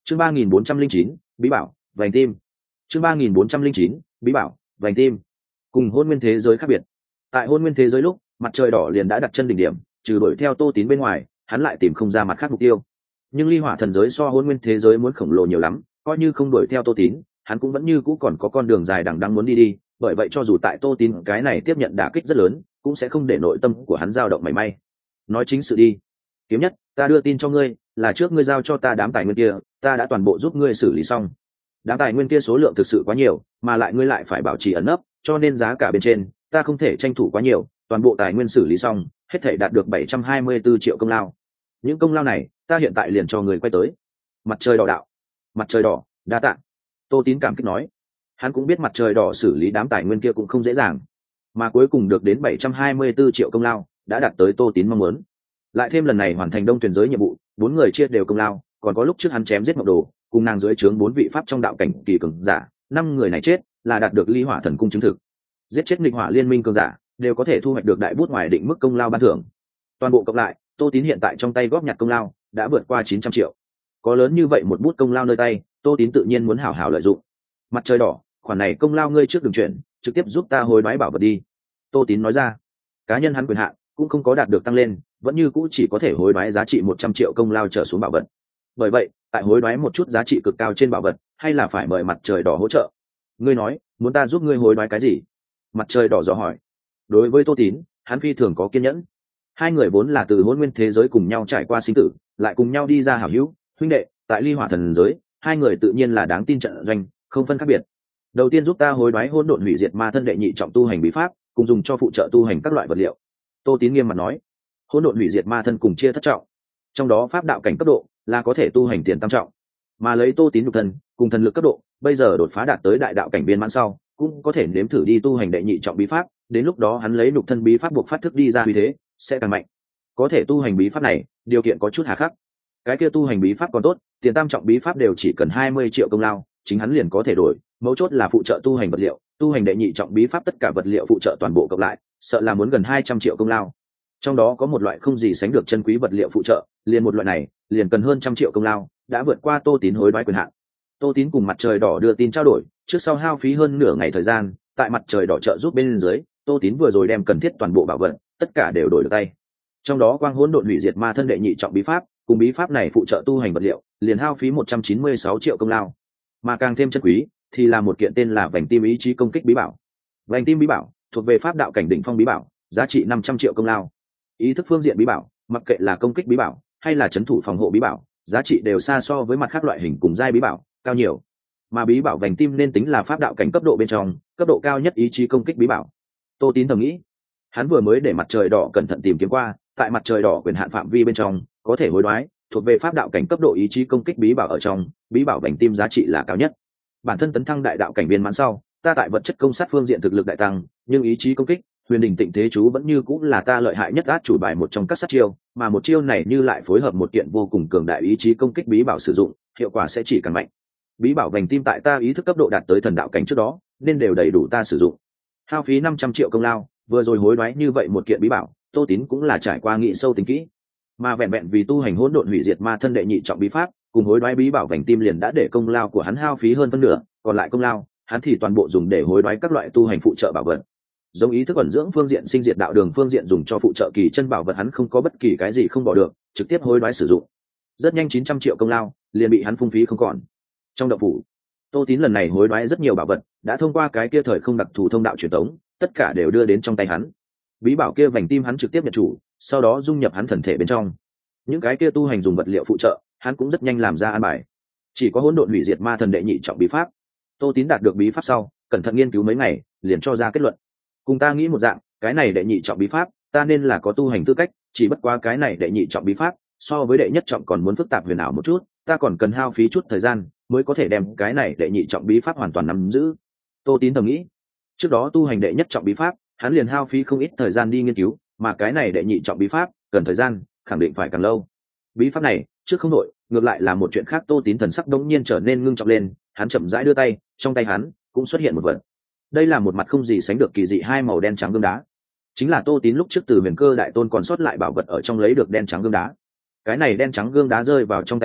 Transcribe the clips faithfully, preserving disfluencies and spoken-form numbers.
chương ba nghìn bốn trăm linh chín bí bảo vành tim. chương ba nghìn bốn trăm linh chín bí bảo vành tim. Cùng hôn nguyên thế giới khác biệt, tại hôn nguyên thế giới lúc mặt trời đỏ liền đã đặt chân đỉnh điểm, trừ đuổi theo Tô Tín bên ngoài hắn lại tìm không ra mặt khác mục tiêu. Nhưng ly hỏa thần giới so hôn nguyên thế giới muốn khổng lồ nhiều lắm, coi như không đuổi theo Tô Tín hắn cũng vẫn như cũ còn có con đường dài đằng đẵng muốn đi đi. Bởi vậy cho dù tại Tô Tín cái này tiếp nhận đả kích rất lớn, cũng sẽ không để nội tâm của hắn dao động mảy may. Nói chính sự đi. Kiếm Nhất, ta đưa tin cho ngươi, là trước ngươi giao cho ta đám tài nguyên kia, ta đã toàn bộ giúp ngươi xử lý xong. Đám tài nguyên kia số lượng thực sự quá nhiều, mà lại ngươi lại phải bảo trì ẩn nấp, cho nên giá cả bên trên ta không thể tranh thủ quá nhiều. Toàn bộ tài nguyên xử lý xong, hết thể đạt được bảy trăm hai mươi tư triệu công lao. Những công lao này ta hiện tại liền cho người quay tới. Mặt trời đỏ đạo. Mặt trời đỏ, đa tạ. Tô Tín cảm kích nói. Hắn cũng biết mặt trời đỏ xử lý đám tài nguyên kia cũng không dễ dàng, mà cuối cùng được đến bảy trăm hai mươi tư triệu công lao đã đạt tới Tô Tín mong muốn. Lại thêm lần này hoàn thành đông tuyển giới nhiệm vụ, bốn người chia đều công lao, còn có lúc trước hắn chém giết Mộng Đồ cùng nàng dưới trướng bốn vị pháp trong đạo cảnh kỳ cường giả, năm người này chết là đạt được ly hỏa thần cung chứng thực. Giết chết nghịch hỏa liên minh cường giả đều có thể thu hoạch được đại bút ngoài định mức công lao ban thưởng. Toàn bộ cộng lại, Tô Tín hiện tại trong tay góp nhặt công lao đã vượt qua chín trăm triệu. Có lớn như vậy một bút công lao nơi tay, Tô Tín tự nhiên muốn hảo hảo lợi dụng. Mặt trời đỏ, khoản này công lao ngươi trước đừng chuyển, trực tiếp giúp ta hối đoái bảo vật đi. Tô Tín nói ra. Cá nhân hắn quyền hạn cũng không có đạt được tăng lên, vẫn như cũ chỉ có thể hối đoái giá trị một trăm triệu công lao trở xuống bảo vật. Bởi vậy tại hối đoái một chút giá trị cực cao trên bảo vật, hay là phải mời mặt trời đỏ hỗ trợ. Ngươi nói muốn ta giúp ngươi hối đoái cái gì? Mặt trời đỏ dò hỏi. Đối với Tô Tín, hắn phi thường có kiên nhẫn. Hai người vốn là từ hôn nguyên thế giới cùng nhau trải qua sinh tử, lại cùng nhau đi ra hảo hữu huynh đệ, tại ly hỏa thần giới hai người tự nhiên là đáng tin trận doanh, không phân khác biệt. Đầu tiên giúp ta hối đoái hỗn độn hủy diệt ma thân đệ nhị trọng tu hành bí pháp, cùng dùng cho phụ trợ tu hành các loại vật liệu. Tô Tín nghiêm mặt nói. Hỗn độn hủy diệt ma thân cùng chia thất trọng, trong đó pháp đạo cảnh cấp độ là có thể tu hành tiền tam trọng, mà lấy Tô Tín nhục thân cùng thần lực cấp độ bây giờ đột phá đạt tới đại đạo cảnh viên mãn sau, cũng có thể nếm thử đi tu hành đệ nhị trọng bí pháp. Đến lúc đó hắn lấy nhục thân bí pháp buộc phát thức đi ra uy thế sẽ càng mạnh. Có thể tu hành bí pháp này điều kiện có chút hà khắc. Cái kia tu hành bí pháp còn tốt, tiền tam trọng bí pháp đều chỉ cần hai mươi triệu công lao, chính hắn liền có thể đổi. Mấu chốt là phụ trợ tu hành vật liệu, tu hành đệ nhị trọng bí pháp tất cả vật liệu phụ trợ toàn bộ cộng lại sợ là muốn gần hai trăm triệu công lao. Trong đó có một loại không gì sánh được chân quý vật liệu phụ trợ, liền một loại này liền cần hơn trăm triệu công lao, đã vượt qua Tô Tín hối đoái quyền hạn. Tô Tín cùng mặt trời đỏ đưa tin trao đổi, trước sau hao phí hơn nửa ngày thời gian, tại mặt trời đỏ trợ giúp bên dưới, Tô Tín vừa rồi đem cần thiết toàn bộ bảo vật tất cả đều đổi được tay. Trong đó quang hỗn độn hủy diệt ma thân đệ nhị trọng bí pháp cùng bí pháp này phụ trợ tu hành vật liệu liền hao phí một trăm chín mươi sáu triệu công lao. Mà càng thêm chân quý thì là một kiện tên là vành tim ý chí công kích bí bảo. Vành tim bí bảo thuộc về pháp đạo cảnh đỉnh phong bí bảo, giá trị năm trăm triệu công lao. Ý thức phương diện bí bảo, mặc kệ là công kích bí bảo hay là trấn thủ phòng hộ bí bảo, giá trị đều xa so với mặt khác loại hình cùng giai bí bảo cao nhiều. Mà bí bảo vành tim nên tính là pháp đạo cảnh cấp độ bên trong cấp độ cao nhất ý chí công kích bí bảo. Tô Tín thầm nghĩ, hắn vừa mới để mặt trời đỏ cẩn thận tìm kiếm qua, tại mặt trời đỏ quyền hạn phạm vi bên trong có thể hối đoái thuộc về pháp đạo cảnh cấp độ ý chí công kích bí bảo ở trong, bí bảo vành tim giá trị là cao nhất. Bản thân tấn thăng đại đạo cảnh viên mãn sau, ta tại vật chất công sát phương diện thực lực đại tăng, nhưng ý chí công kích, huyền đình tịnh thế chú vẫn như cũng là ta lợi hại nhất át chủ bài một trong các sát chiêu, mà một chiêu này như lại phối hợp một kiện vô cùng cường đại ý chí công kích bí bảo sử dụng, hiệu quả sẽ chỉ càng mạnh. Bí bảo vành tim tại ta ý thức cấp độ đạt tới thần đạo cảnh trước đó, nên đều đầy đủ ta sử dụng. Hao phí năm trăm triệu công lao, vừa rồi hối đoái như vậy một kiện bí bảo, Tô Tín cũng là trải qua nghị sâu tính kỹ. Mà vẹn vẹn vì tu hành hỗn độn hủy diệt ma thân đệ nhị trọng bí pháp, cùng hối đoái bí bảo vành tim liền đã để công lao của hắn hao phí hơn phân nửa, còn lại công lao, hắn thì toàn bộ dùng để hối đoái các loại tu hành phụ trợ bảo vật. Giống ý thức ẩn dưỡng phương diện sinh diệt đạo đường phương diện dùng cho phụ trợ kỳ chân bảo vật hắn không có bất kỳ cái gì không bỏ được, trực tiếp hối đoái sử dụng. Rất nhanh chín trăm triệu công lao liền bị hắn phung phí không còn. Trong động phủ, Tô Tín lần này hối đoái rất nhiều bảo vật, đã thông qua cái kia thời không đặc thù thông đạo truyền tống, tất cả đều đưa đến trong tay hắn. Bí bảo kia vành tim hắn trực tiếp nhận chủ, sau đó dung nhập hắn thần thể bên trong. Những cái kia tu hành dùng vật liệu phụ trợ, hắn cũng rất nhanh làm ra an bài. Chỉ có hỗn độn hủy diệt ma thần đệ nhị trọng bí pháp. Tô Tín đạt được bí pháp sau, cẩn thận nghiên cứu mấy ngày, liền cho ra kết luận. Cùng ta nghĩ một dạng, cái này đệ nhị trọng bí pháp, ta nên là có tu hành tư cách, chỉ bất quá cái này đệ nhị trọng bí pháp, so với đệ nhất trọng còn muốn phức tạp huyền ảo một chút, ta còn cần hao phí chút thời gian mới có thể đem cái này đệ nhị trọng bí pháp hoàn toàn nắm giữ. Tô Tín thầm nghĩ, trước đó tu hành đệ nhất trọng bí pháp, hắn liền hao phí không ít thời gian đi nghiên cứu, mà cái này đệ nhị trọng bí pháp, cần thời gian, khẳng định phải càng lâu. Bí pháp này, trước không đổi, ngược lại là một chuyện khác. Tô Tín thần sắc đống nhiên trở nên ngưng trọng lên, hắn chậm rãi đưa tay, trong tay hắn cũng xuất hiện một vật. Đây là một mặt không gì sánh được kỳ dị hai màu đen trắng gương đá, chính là Tô Tín lúc trước từ Huyền Cơ đại tôn còn sót lại bảo vật ở trong lấy được đen trắng gương đá. Cái này đen trắng gương đá rơi vào trong tay hắn,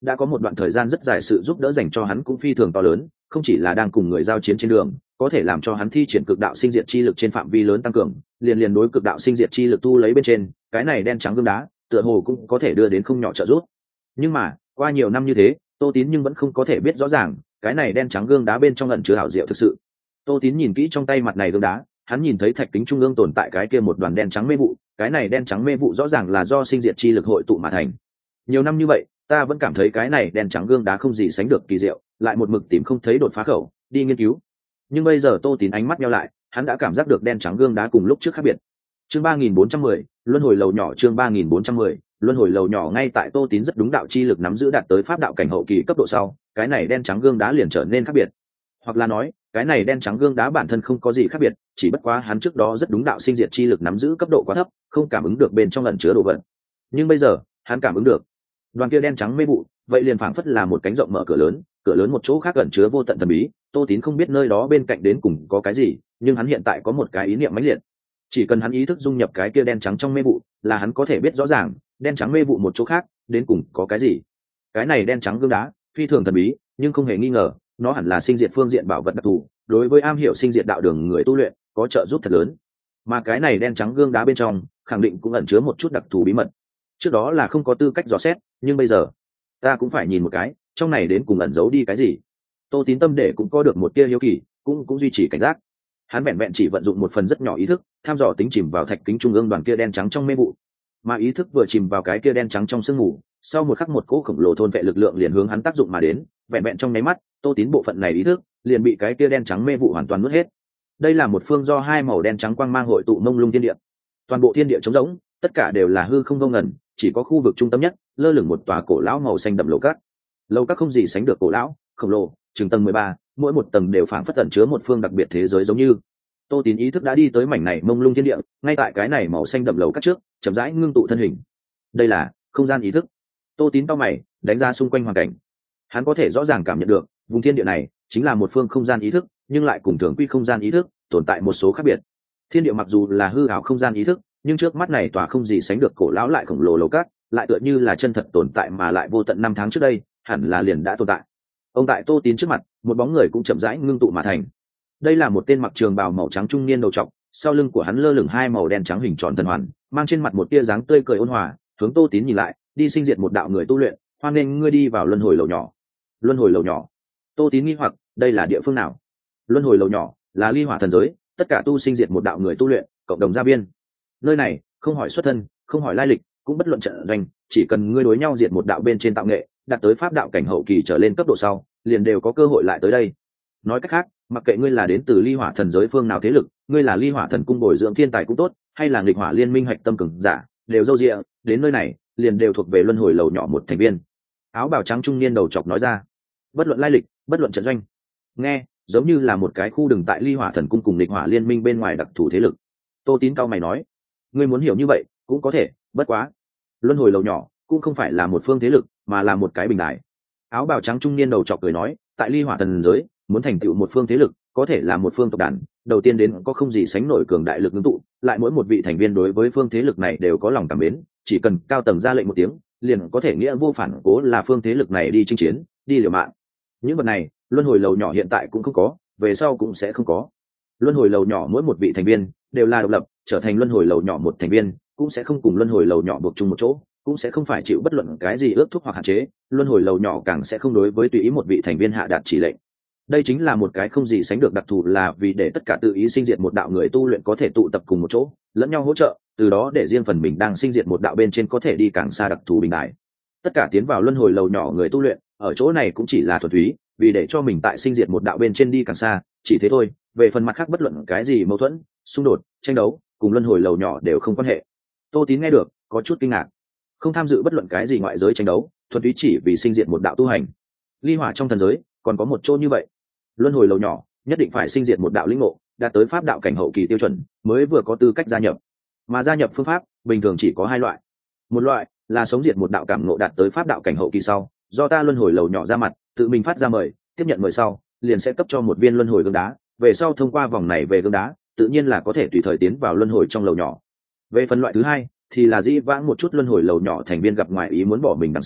đã có một đoạn thời gian rất dài sự giúp đỡ dành cho hắn cũng phi thường to lớn, không chỉ là đang cùng người giao chiến trên đường có thể làm cho hắn thi triển cực đạo sinh diệt chi lực trên phạm vi lớn tăng cường, liền liền đối cực đạo sinh diệt chi lực tu lấy bên trên cái này đen trắng gương đá tựa hồ cũng có thể đưa đến không nhỏ trợ giúp. Nhưng mà qua nhiều năm như thế, Tô Tín nhưng vẫn không có thể biết rõ ràng cái này đen trắng gương đá bên trong ẩn chứa hảo diệu thực sự. Tô Tín nhìn kỹ trong tay mặt này gương đá, hắn nhìn thấy thạch kính trung ương tồn tại cái kia một đoàn đen trắng mê vụ, cái này đen trắng mê vụ rõ ràng là do sinh diệt chi lực hội tụ mà thành. Nhiều năm như vậy, ta vẫn cảm thấy cái này đen trắng gương đá không gì sánh được kỳ diệu, lại một mực tìm không thấy đột phá khẩu, đi nghiên cứu. Nhưng bây giờ Tô Tín ánh mắt nheo lại, hắn đã cảm giác được đen trắng gương đá cùng lúc trước khác biệt. Chương ba nghìn bốn trăm mười, luân hồi lầu nhỏ. Chương ba nghìn bốn trăm mười, luân hồi lầu nhỏ. Ngay tại Tô Tín rất đúng đạo chi lực nắm giữ đạt tới pháp đạo cảnh hậu kỳ cấp độ sau, cái này đen trắng gương đá liền trở nên khác biệt. Hoặc là nói, cái này đen trắng gương đá bản thân không có gì khác biệt, chỉ bất quá hắn trước đó rất đúng đạo sinh diệt chi lực nắm giữ cấp độ quá thấp, không cảm ứng được bên trong ẩn chứa đồ vật. Nhưng bây giờ, hắn cảm ứng được. Đoàn kia đen trắng mê vụ, vậy liền phảng phất là một cánh rộng mở cửa lớn, cửa lớn một chỗ khác ẩn chứa vô tận thần bí. Tô Tín không biết nơi đó bên cạnh đến cùng có cái gì, nhưng hắn hiện tại có một cái ý niệm mãnh liệt. Chỉ cần hắn ý thức dung nhập cái kia đen trắng trong mê vụ, là hắn có thể biết rõ ràng, đen trắng mê vụ một chỗ khác đến cùng có cái gì. Cái này đen trắng gương đá, phi thường thần bí, nhưng không hề nghi ngờ, nó hẳn là sinh diệt phương diện bảo vật đặc thù, đối với am hiểu sinh diệt đạo đường người tu luyện có trợ giúp thật lớn. Mà cái này đen trắng gương đá bên trong, khẳng định cũng ẩn chứa một chút đặc thù bí mật. Trước đó là không có tư cách dò xét, nhưng bây giờ ta cũng phải nhìn một cái, trong này đến cùng ẩn giấu đi cái gì. Tô Tín tâm để cũng có được một tia hiếu kỳ, cũng cũng duy trì cảnh giác. Hắn vẹn vẹn chỉ vận dụng một phần rất nhỏ ý thức, tham dò tính chìm vào thạch kính trung ương đoàn kia đen trắng trong mê vụ. Mà ý thức vừa chìm vào cái kia đen trắng trong sương mù, sau một khắc một cỗ khổng lồ thôn vệ lực lượng liền hướng hắn tác dụng mà đến, vẹn vẹn trong nháy mắt, Tô Tín bộ phận này ý thức liền bị cái kia đen trắng mê vụ hoàn toàn nuốt hết. Đây là một phương do hai màu đen trắng quang mang hội tụ mông lung thiên địa. Toàn bộ thiên địa trống rỗng, tất cả đều là hư không vô ngần, chỉ có khu vực trung tâm nhất lơ lửng một tòa cổ lão màu xanh đậm lầu các. Lầu các không gì sánh được cổ lão, khổng lồ, chừng tầng mười ba, mỗi một tầng đều phảng phất ẩn chứa một phương đặc biệt thế giới giống như. Tô Tín ý thức đã đi tới mảnh này mông lung thiên địa, ngay tại cái này màu xanh đậm lầu các trước, chậm rãi ngưng tụ thân hình. Đây là không gian ý thức. Tô Tín cau mày, đánh ra xung quanh hoàn cảnh. Hắn có thể rõ ràng cảm nhận được, vùng thiên địa này chính là một phương không gian ý thức, nhưng lại cùng thường quy không gian ý thức tồn tại một số khác biệt. Thiên địa mặc dù là hư ảo không gian ý thức, nhưng trước mắt này tòa không gì sánh được cổ lão lại khổng lồ lầu cát, lại tựa như là chân thật tồn tại mà lại vô tận năm tháng trước đây, hẳn là liền đã tồn tại. Ông tại Tô Tín trước mặt, một bóng người cũng chậm rãi ngưng tụ mà thành. Đây là một tên mặc trường bào màu trắng trung niên đầu trọc, sau lưng của hắn lơ lửng hai màu đen trắng hình tròn thần hoàn, mang trên mặt một tia dáng tươi cười ôn hòa, hướng Tô Tín nhìn lại, đi sinh diệt một đạo người tu luyện, hoan nghênh ngươi đi vào luân hồi lầu nhỏ. Luân hồi lầu nhỏ? Tô Tín nghi hoặc, đây là địa phương nào? Luân hồi lầu nhỏ là ly hỏa thần giới, tất cả tu sinh diệt một đạo người tu luyện, cộng đồng gia viên. Nơi này không hỏi xuất thân, không hỏi lai lịch, cũng bất luận trận doanh, chỉ cần ngươi đối nhau diệt một đạo bên trên tạo nghệ, đạt tới pháp đạo cảnh hậu kỳ trở lên cấp độ sau, liền đều có cơ hội lại tới đây. Nói cách khác, mặc kệ ngươi là đến từ ly hỏa thần giới phương nào thế lực, ngươi là ly hỏa thần cung bồi dưỡng thiên tài cũng tốt, hay là nghịch hỏa liên minh hạch tâm cường giả, đều dâu dịa, đến nơi này liền đều thuộc về luân hồi lầu nhỏ một thành viên. Áo bào trắng trung niên đầu chọc nói ra, bất luận lai lịch, bất luận trận doanh. Nghe giống như là một cái khu đường tại ly hỏa thần cung cùng nghịch hỏa liên minh bên ngoài đặc thù thế lực. Tô Tín cao mày nói, ngươi muốn hiểu như vậy cũng có thể, bất quá luân hồi lầu nhỏ cũng không phải là một phương thế lực, mà là một cái bình đài. Áo bào trắng trung niên đầu chọc cười nói, tại ly hỏa thần giới, muốn thành tựu một phương thế lực, có thể là một phương tộc đàn, đầu tiên đến có không gì sánh nổi cường đại lực ngưng tụ, lại mỗi một vị thành viên đối với phương thế lực này đều có lòng cảm mến, chỉ cần cao tầng ra lệnh một tiếng, liền có thể nghĩa vô phản cố là phương thế lực này đi chinh chiến, đi liều mạng. Những vật này, luân hồi lầu nhỏ hiện tại cũng không có, về sau cũng sẽ không có. Luân hồi lầu nhỏ mỗi một vị thành viên đều là độc lập, trở thành luân hồi lầu nhỏ một thành viên, cũng sẽ không cùng luân hồi lầu nhỏ buộc chung một chỗ, cũng sẽ không phải chịu bất luận cái gì ước thúc hoặc hạn chế, luân hồi lầu nhỏ càng sẽ không đối với tùy ý một vị thành viên hạ đạt chỉ lệnh. Đây chính là một cái không gì sánh được đặc thù, là vì để tất cả tự ý sinh diệt một đạo người tu luyện có thể tụ tập cùng một chỗ, lẫn nhau hỗ trợ, từ đó để riêng phần mình đang sinh diệt một đạo bên trên có thể đi càng xa đặc thù bình đại. Tất cả tiến vào luân hồi lầu nhỏ người tu luyện, ở chỗ này cũng chỉ là thuần túy vì để cho mình tại sinh diệt một đạo bên trên đi càng xa, chỉ thế thôi. Về phần mặt khác bất luận cái gì mâu thuẫn, xung đột, tranh đấu, cùng luân hồi lầu nhỏ đều không quan hệ. Tô Tín nghe được, có chút kinh ngạc. Không tham dự bất luận cái gì ngoại giới tranh đấu, thuần túy chỉ vì sinh diệt một đạo tu hành. Ly hỏa trong thần giới còn có một chỗ như vậy. Luân hồi lầu nhỏ nhất định phải sinh diệt một đạo lĩnh ngộ, đạt tới pháp đạo cảnh hậu kỳ tiêu chuẩn mới vừa có tư cách gia nhập. Mà gia nhập phương pháp bình thường chỉ có hai loại. Một loại là sống diệt một đạo cảm ngộ đạt tới pháp đạo cảnh hậu kỳ sau, do ta luân hồi lầu nhỏ ra mặt, tự mình phát ra mời, tiếp nhận mời sau, liền sẽ cấp cho một viên luân hồi gương đá, về sau thông qua vòng này về gương đá, tự nhiên là có thể tùy thời tiến vào luân hồi trong lầu nhỏ. Về phần loại thứ hai thì là dĩ vãng một chút luân hồi lầu nhỏ thành viên gặp ngoài ý muốn bỏ mình đằng sau,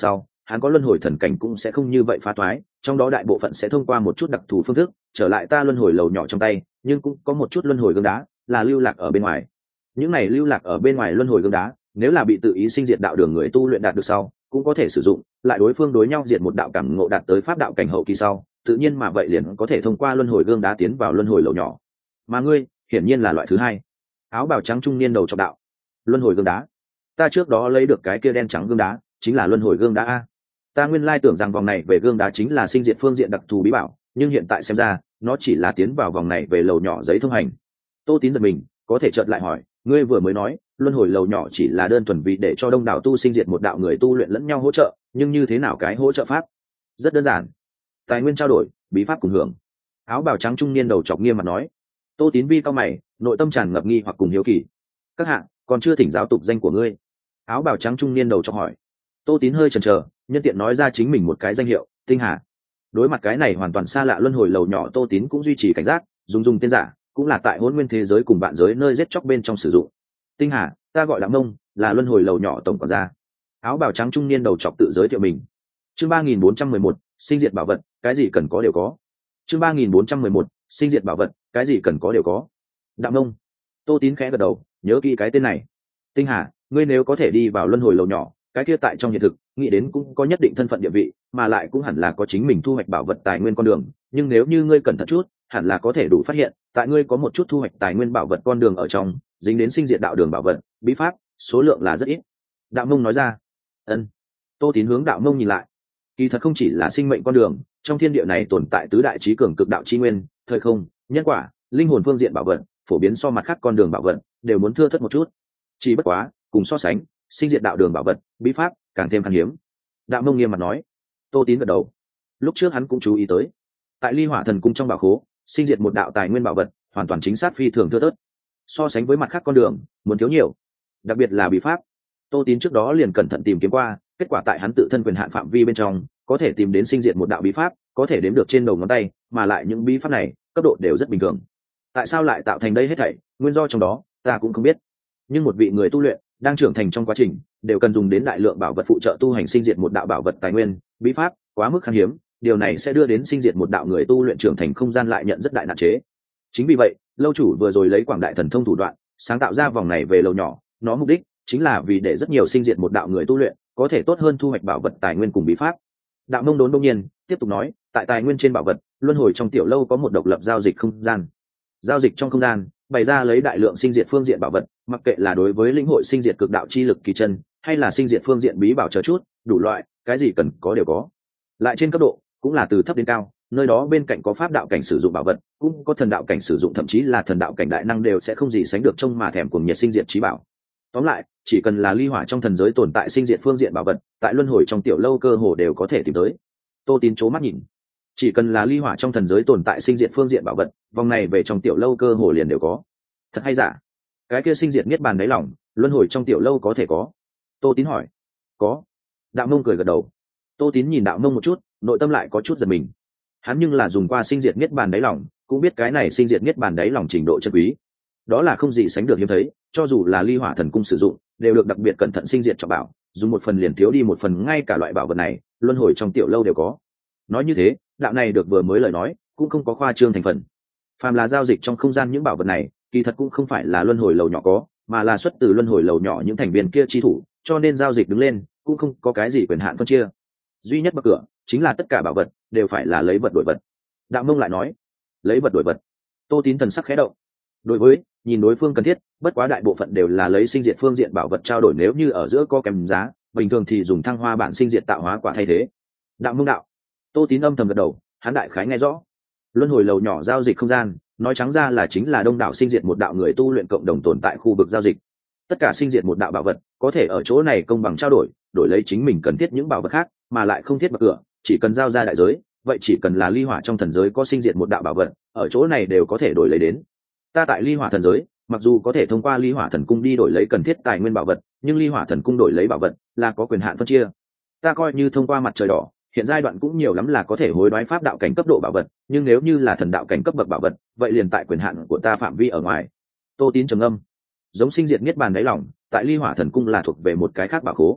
hắn có luân hồi thần cảnh cũng sẽ không như vậy phá toái, trong đó đại bộ phận sẽ thông qua một chút đặc thù phương thức trở lại ta luân hồi lầu nhỏ trong tay, nhưng cũng có một chút luân hồi gương đá là lưu lạc ở bên ngoài. Những này lưu lạc ở bên ngoài luân hồi gương đá, nếu là bị tự ý sinh diệt đạo đường người tu luyện đạt được sau, cũng có thể sử dụng, lại đối phương đối nhau diệt một đạo cảm ngộ đạt tới pháp đạo cảnh hậu kỳ sau, tự nhiên mà vậy liền có thể thông qua luân hồi gương đá tiến vào luân hồi lầu nhỏ. Mà ngươi, hiển nhiên là loại thứ hai. Áo bào trắng trung niên đầu chọc đạo. Luân hồi gương đá? Ta trước đó lấy được cái kia đen trắng gương đá, chính là luân hồi gương đá a. Ta nguyên lai tưởng rằng vòng này về gương đá chính là sinh diệt phương diện đặc thù bí bảo, nhưng hiện tại xem ra, nó chỉ là tiến vào vòng này về lầu nhỏ giấy thông hành. Tô Tín giật mình, có thể chợt lại hỏi, ngươi vừa mới nói, luân hồi lầu nhỏ chỉ là đơn thuần vì để cho đông đảo tu sinh diệt một đạo người tu luyện lẫn nhau hỗ trợ, nhưng như thế nào cái hỗ trợ pháp? Rất đơn giản, tài nguyên trao đổi, bí pháp cùng hưởng. Áo bào trắng trung niên đầu chọc nghiêm mặt nói. Tô Tín vi cao mày, nội tâm tràn ngập nghi hoặc cùng hiếu kỳ. Các hạ, còn chưa thỉnh giáo tục danh của ngươi? Áo bào trắng trung niên đầu chọc hỏi. Tô Tín hơi chần chờ, nhân tiện nói ra chính mình một cái danh hiệu, Tinh Hà. Đối mặt cái này hoàn toàn xa lạ luân hồi lầu nhỏ, Tô Tín cũng duy trì cảnh giác, dùng dùng tên giả, cũng là tại hỗn nguyên thế giới cùng bạn giới nơi giết chóc bên trong sử dụng. Tinh Hà, ta gọi là Mông, là luân hồi lầu nhỏ tổng quản gia. Áo bào trắng trung niên đầu chọc tự giới thiệu mình. Chương ba nghìn bốn trăm mười một, sinh diệt bảo vật, cái gì cần có đều có. Chương ba nghìn bốn trăm mười một, sinh diệt bảo vật, cái gì cần có đều có. Đạm Mông. Tô Tín khẽ gật đầu, nhớ kỹ cái tên này. Tinh Hà, ngươi nếu có thể đi vào luân hồi lầu nhỏ, cái kia tại trong hiện thực, nghĩ đến cũng có nhất định thân phận địa vị, mà lại cũng hẳn là có chính mình thu hoạch bảo vật tài nguyên con đường, nhưng nếu như ngươi cẩn thận chút, hẳn là có thể đủ phát hiện, tại ngươi có một chút thu hoạch tài nguyên bảo vật con đường ở trong, dính đến sinh diệt đạo đường bảo vật, bí pháp, số lượng là rất ít. Đạo Mông nói ra. Ân. Tô Tín hướng Đạo Mông nhìn lại. Kỳ thật không chỉ là sinh mệnh con đường, trong thiên địa này tồn tại tứ đại trí cường cực đạo chi nguyên, thời không, nhân quả, linh hồn phương diện bảo vật, phổ biến so mặt khác con đường bảo vật đều muốn thưa thớt một chút. Chỉ bất quá, cùng so sánh, sinh diệt đạo đường bảo vật, bí pháp càng thêm khan hiếm. Đạo Mông nghiêm mặt nói. Tô Tín gật đầu. Lúc trước hắn cũng chú ý tới, tại Ly Hỏa Thần Cung trong bảo khố, sinh diệt một đạo tài nguyên bảo vật, hoàn toàn chính xác phi thường thưa thớt. So sánh với mặt khác con đường, muốn thiếu nhiều. Đặc biệt là bí pháp. Tô Tín trước đó liền cẩn thận tìm kiếm qua, kết quả tại hắn tự thân quyền hạn phạm vi bên trong, có thể tìm đến sinh diệt một đạo bí pháp, có thể đếm được trên đầu ngón tay, mà lại những bí pháp này, cấp độ đều rất bình thường. Tại sao lại tạo thành đây hết thảy, nguyên do trong đó, ta cũng không biết. Nhưng một vị người tu luyện đang trưởng thành trong quá trình, đều cần dùng đến đại lượng bảo vật phụ trợ tu hành sinh diệt một đạo bảo vật tài nguyên, bí pháp quá mức khan hiếm, điều này sẽ đưa đến sinh diệt một đạo người tu luyện trưởng thành không gian lại nhận rất đại nạn chế. Chính vì vậy, lâu chủ vừa rồi lấy quảng đại thần thông thủ đoạn, sáng tạo ra vòng này về lầu nhỏ, nó mục đích chính là vì để rất nhiều sinh diệt một đạo người tu luyện có thể tốt hơn thu hoạch bảo vật tài nguyên cùng bí pháp. Đạo Mông đốn đông nhiên tiếp tục nói, tại tài nguyên trên bảo vật, luân hồi trong tiểu lâu có một độc lập giao dịch không gian. Giao dịch trong không gian bày ra lấy đại lượng sinh diệt phương diện bảo vật, mặc kệ là đối với lĩnh hội sinh diệt cực đạo chi lực kỳ chân, hay là sinh diệt phương diện bí bảo chờ chút, đủ loại, cái gì cần có đều có. Lại trên cấp độ cũng là từ thấp đến cao, nơi đó bên cạnh có pháp đạo cảnh sử dụng bảo vật, cũng có thần đạo cảnh sử dụng, thậm chí là thần đạo cảnh đại năng đều sẽ không gì sánh được trông mà thèm cùng nhiệt sinh diệt trí bảo. Tóm lại, chỉ cần là ly hỏa trong thần giới tồn tại sinh diệt phương diện bảo vật, tại luân hồi trong tiểu lâu cơ hồ đều có thể tìm tới. Tô Tín chố mắt nhìn. Chỉ cần là ly hỏa trong thần giới tồn tại sinh diệt phương diện bảo vật, vòng này về trong tiểu lâu cơ hồ liền đều có. Thật hay giả? Cái kia sinh diệt niết bàn đáy lòng, luân hồi trong tiểu lâu có thể có? Tô Tín hỏi. Có. Đạo Mông cười gật đầu. Tô Tín nhìn Đạo Mông một chút, nội tâm lại có chút giật mình. Hắn nhưng là dùng qua sinh diệt niết bàn đáy lòng, cũng biết cái này sinh diệt niết bàn đáy lòng trình độ chân quý. Đó là không gì sánh được hiếm thấy, cho dù là ly hỏa thần cung sử dụng, đều được đặc biệt cẩn thận sinh diệt trọng bảo, dùng một phần liền thiếu đi một phần, ngay cả loại bảo vật này, luân hồi trong tiểu lâu đều có. Nói như thế, đạo này được vừa mới lời nói, cũng không có khoa trương thành phần. Phàm là giao dịch trong không gian những bảo vật này, kỳ thật cũng không phải là luân hồi lầu nhỏ có, mà là xuất từ luân hồi lầu nhỏ những thành viên kia chi thủ, cho nên giao dịch đứng lên, cũng không có cái gì quyền hạn phân chia. Duy nhất bậc cửa chính là tất cả bảo vật đều phải là lấy vật đổi vật. Đạo Mông lại nói, lấy vật đổi vật. Tô Tín thần sắc khẽ động. Đối với nhìn đối phương cần thiết, bất quá đại bộ phận đều là lấy sinh diệt phương diện bảo vật trao đổi, nếu như ở giữa có kèm giá, bình thường thì dùng thăng hoa bản sinh diệt tạo hóa quả thay thế. Đạo Mông đạo. Tô Tín âm thầm gật đầu, hắn đại khái nghe rõ. Luân hồi lầu nhỏ giao dịch không gian, nói trắng ra là chính là đông đảo sinh diệt một đạo người tu luyện cộng đồng tồn tại khu vực giao dịch. Tất cả sinh diệt một đạo bảo vật, có thể ở chỗ này công bằng trao đổi, đổi lấy chính mình cần thiết những bảo vật khác, mà lại không thiết bậc cửa, chỉ cần giao ra đại giới, vậy chỉ cần là ly hỏa trong thần giới có sinh diệt một đạo bảo vật, ở chỗ này đều có thể đổi lấy đến. Ta tại ly hỏa thần giới, mặc dù có thể thông qua ly hỏa thần cung đi đổi lấy cần thiết tài nguyên bảo vật, nhưng ly hỏa thần cung đổi lấy bảo vật là có quyền hạn phân chia. Ta coi như thông qua mặt trời đỏ, hiện giai đoạn cũng nhiều lắm là có thể hối đoái pháp đạo cảnh cấp độ bảo vật, nhưng nếu như là thần đạo cảnh cấp bậc bảo vật, vậy liền tại quyền hạn của ta phạm vi ở ngoài. Tô Tín trầm âm. Giống sinh diệt niết bàn đáy lòng, tại ly hỏa thần cung là thuộc về một cái khác bảo khố.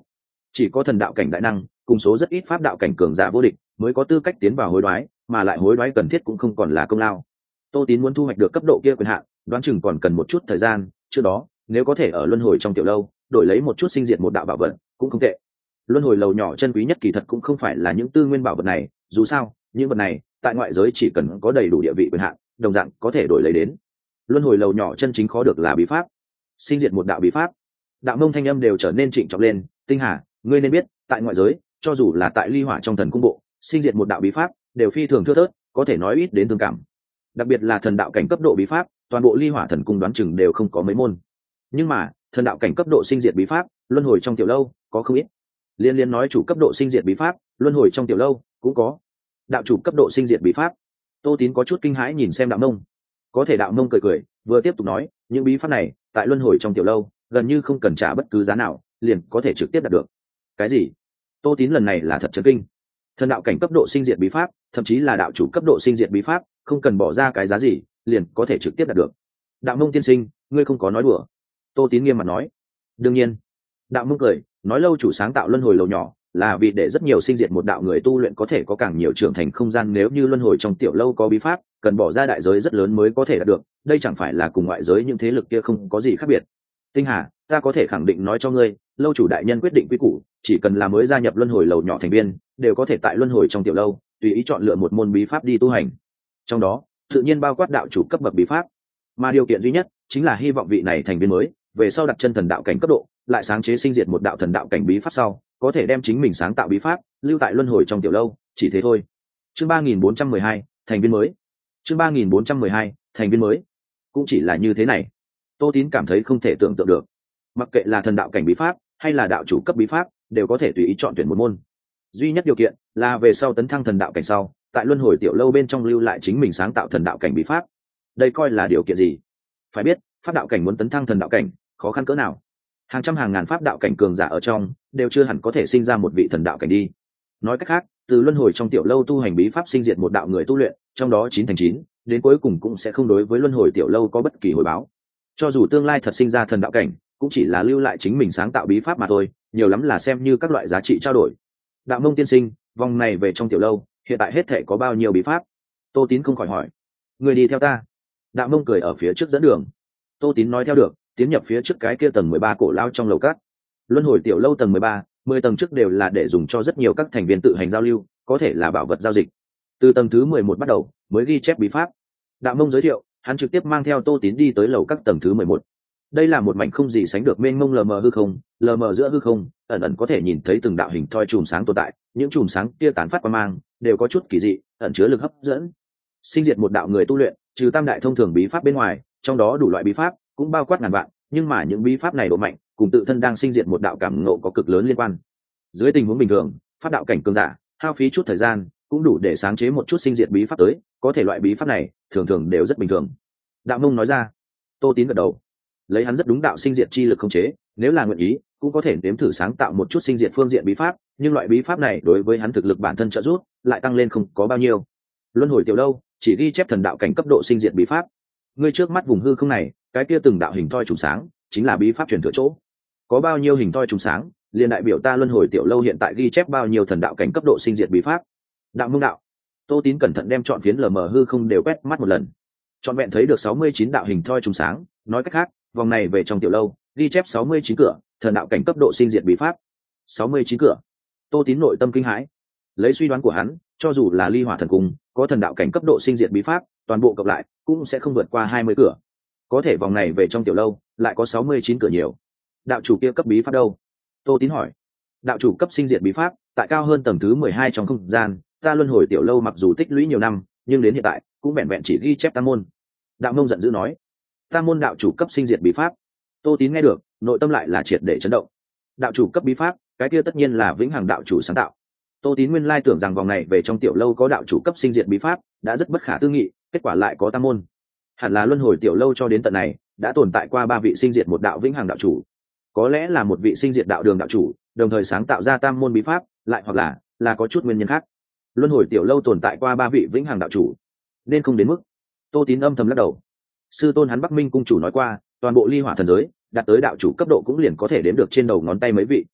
chỉ có thần đạo cảnh đại năng cùng số rất ít pháp đạo cảnh cường giả vô địch mới có tư cách tiến vào hối đoái, mà lại hối đoái cần thiết cũng không còn là công lao. Tô Tín muốn thu hoạch được cấp độ kia quyền hạn, đoán chừng còn cần một chút thời gian, trước đó nếu có thể ở luân hồi trong tiểu lâu đổi lấy một chút sinh diệt một đạo bảo vật cũng không tệ. Luân hồi lầu nhỏ chân quý nhất kỳ thật cũng không phải là những tư nguyên bảo vật này, dù sao những vật này tại ngoại giới chỉ cần có đầy đủ địa vị quyền hạn đồng dạng có thể đổi lấy đến. Luân hồi lầu nhỏ chân chính khó được là bí pháp, sinh diệt một đạo bí pháp. Đạo Mông thanh âm đều trở nên trịnh trọng lên. Tinh Hà, ngươi nên biết tại ngoại giới cho dù là tại ly hỏa trong thần cung bộ, sinh diệt một đạo bí pháp đều phi thường thưa thớt, có thể nói ít đến tương cảm. Đặc biệt là thần đạo cảnh cấp độ bí pháp, toàn bộ ly hỏa thần cung đoán chừng đều không có mấy môn. Nhưng mà thần đạo cảnh cấp độ sinh diệt bí pháp, luân hồi trong tiểu lâu có không ít. Liên liên nói chủ cấp độ sinh diệt bí pháp, luân hồi trong tiểu lâu cũng có. Đạo chủ cấp độ sinh diệt bí pháp. Tô Tín có chút kinh hãi nhìn xem Đạo Mông. Có thể Đạo Mông cười cười, vừa tiếp tục nói, những bí pháp này tại luân hồi trong tiểu lâu gần như không cần trả bất cứ giá nào, liền có thể trực tiếp đạt được. Cái gì? Tô Tín lần này là thật chấn kinh. Thần đạo cảnh cấp độ sinh diệt bí pháp, thậm chí là đạo chủ cấp độ sinh diệt bí pháp, không cần bỏ ra cái giá gì, liền có thể trực tiếp đạt được. Đạo Mông tiên sinh, ngươi không có nói đùa. Tô Tín nghiêm mặt nói. Đương nhiên. Đạo Mông cười, nói lâu chủ sáng tạo luân hồi lầu nhỏ là vì để rất nhiều sinh diệt một đạo người tu luyện có thể có càng nhiều trưởng thành không gian, nếu như luân hồi trong tiểu lâu có bí pháp cần bỏ ra đại giới rất lớn mới có thể đạt được, đây chẳng phải là cùng ngoại giới những thế lực kia không có gì khác biệt. Tinh Hà, ta có thể khẳng định nói cho ngươi, lâu chủ đại nhân quyết định quy củ, chỉ cần là mới gia nhập luân hồi lầu nhỏ thành viên đều có thể tại luân hồi trong tiểu lâu tùy ý chọn lựa một môn bí pháp đi tu hành, trong đó tự nhiên bao quát đạo chủ cấp bậc bí pháp, mà điều kiện duy nhất chính là hy vọng vị này thành viên mới về sau đặt chân thần đạo cảnh cấp độ lại sáng chế sinh diệt một đạo thần đạo cảnh bí pháp sau có thể đem chính mình sáng tạo bí pháp lưu tại luân hồi trong tiểu lâu, chỉ thế thôi. Chương ba nghìn bốn trăm mười hai, thành viên mới. Chương ba nghìn bốn trăm mười hai, thành viên mới. Cũng chỉ là như thế này. Tô Tín cảm thấy không thể tưởng tượng được. Mặc kệ là thần đạo cảnh bí pháp hay là đạo chủ cấp bí pháp, đều có thể tùy ý chọn tuyển một môn. Duy nhất điều kiện là về sau tấn thăng thần đạo cảnh sau, tại luân hồi tiểu lâu bên trong lưu lại chính mình sáng tạo thần đạo cảnh bí pháp. Đây coi là điều kiện gì? Phải biết, pháp đạo cảnh muốn tấn thăng thần đạo cảnh, khó khăn cỡ nào? Hàng trăm hàng ngàn pháp đạo cảnh cường giả ở trong, đều chưa hẳn có thể sinh ra một vị thần đạo cảnh đi. Nói cách khác, từ luân hồi trong tiểu lâu tu hành bí pháp sinh diệt một đạo người tu luyện, trong đó chín thành chín, đến cuối cùng cũng sẽ không đối với luân hồi tiểu lâu có bất kỳ hồi báo. Cho dù tương lai thật sinh ra thần đạo cảnh, cũng chỉ là lưu lại chính mình sáng tạo bí pháp mà thôi, nhiều lắm là xem như các loại giá trị trao đổi. Đạo Mông tiên sinh, vòng này về trong tiểu lâu, hiện tại hết thể có bao nhiêu bí pháp? Tô Tín không khỏi hỏi. Người đi theo ta. Đạo Mông cười ở phía trước dẫn đường. Tô Tín nói theo được, tiến nhập phía trước cái kia tầng mười ba cổ lao trong lầu cát. Luân hồi tiểu lâu tầng mười ba, mười tầng trước đều là để dùng cho rất nhiều các thành viên tự hành giao lưu, có thể là bảo vật giao dịch. Từ tầng thứ mười một bắt đầu, mới ghi chép bí pháp. Đạo Mông giới thiệu, hắn trực tiếp mang theo Tô Tín đi tới lầu các tầng thứ mười một. Đây là một mảnh không gì sánh được mênh mông lờ mờ hư không, lờ mờ giữa hư không, ẩn ẩn có thể nhìn thấy từng đạo hình thoi chùm sáng tồn tại, những chùm sáng kia tán phát qua mang, đều có chút kỳ dị, ẩn chứa lực hấp dẫn. Sinh diệt một đạo người tu luyện, trừ tam đại thông thường bí pháp bên ngoài, trong đó đủ loại bí pháp cũng bao quát ngàn vạn, nhưng mà những bí pháp này độ mạnh, cùng tự thân đang sinh diệt một đạo cảm ngộ có cực lớn liên quan. Dưới tình huống bình thường, pháp đạo cảnh cường giả, hao phí chút thời gian, cũng đủ để sáng chế một chút sinh diệt bí pháp tới, có thể loại bí pháp này, thường thường đều rất bình thường. Đạo Mông nói ra. Tô Tín gật đầu. Lấy hắn rất đúng đạo sinh diệt chi lực khống chế, nếu là nguyện ý, cũng có thể nếm thử sáng tạo một chút sinh diệt phương diện bí pháp, nhưng loại bí pháp này đối với hắn thực lực bản thân trợ giúp, lại tăng lên không có bao nhiêu. Luân hồi tiểu lâu, chỉ ghi chép thần đạo cảnh cấp độ sinh diệt bí pháp. Ngươi trước mắt vùng hư không này, cái kia từng đạo hình thoi trùng sáng, chính là bí pháp truyền thừa chỗ. Có bao nhiêu hình thoi trùng sáng, liền đại biểu ta luân hồi tiểu lâu hiện tại ghi chép bao nhiêu thần đạo cảnh cấp độ sinh diệt bí pháp. Đạo Mông đạo. Tô Tín cẩn thận đem chọn phiến lờ mờ hư không đều quét mắt một lần. Trọn vẹn thấy được sáu mươi chín đạo hình thoi trùng sáng, nói cách khác, vòng này về trong tiểu lâu, ghi chép sáu mươi chín cửa, thần đạo cảnh cấp độ sinh diệt bí pháp. sáu mươi chín cửa. Tô Tín nội tâm kinh hãi. Lấy suy đoán của hắn, cho dù là ly hỏa thần cung, có thần đạo cảnh cấp độ sinh diệt bí pháp, toàn bộ cộng lại cũng sẽ không vượt qua hai mươi cửa. Có thể vòng này về trong tiểu lâu, lại có sáu mươi chín cửa nhiều. Đạo chủ kia cấp bí pháp đâu? Tô Tín hỏi. Đạo chủ cấp sinh diệt bí pháp, tại cao hơn tầng thứ mười hai trong không gian, ta luân hồi tiểu lâu mặc dù tích lũy nhiều năm, nhưng đến hiện tại cũng vẹn vẹn chỉ ghi chép tam môn. Đạo Mông giận dữ nói. Tam môn đạo chủ cấp sinh diệt bí pháp. Tô Tín nghe được, nội tâm lại là triệt để chấn động. Đạo chủ cấp bí pháp, cái kia tất nhiên là vĩnh hằng đạo chủ sáng tạo. Tô Tín nguyên lai tưởng rằng vòng này về trong tiểu lâu có đạo chủ cấp sinh diệt bí pháp, đã rất bất khả tư nghị, kết quả lại có tam môn. Hẳn là luân hồi tiểu lâu cho đến tận này, đã tồn tại qua ba vị sinh diệt một đạo vĩnh hằng đạo chủ. Có lẽ là một vị sinh diệt đạo đường đạo chủ, đồng thời sáng tạo ra tam môn bí pháp, lại hoặc là là có chút nguyên nhân khác. Luân hồi tiểu lâu tồn tại qua ba vị vĩnh hằng đạo chủ, nên không đến mức. Tô Tín âm thầm lắc đầu. Sư tôn hắn Bắc Minh cung chủ nói qua, toàn bộ ly hỏa thần giới, đạt tới đạo chủ cấp độ cũng liền có thể đếm được trên đầu ngón tay mấy vị.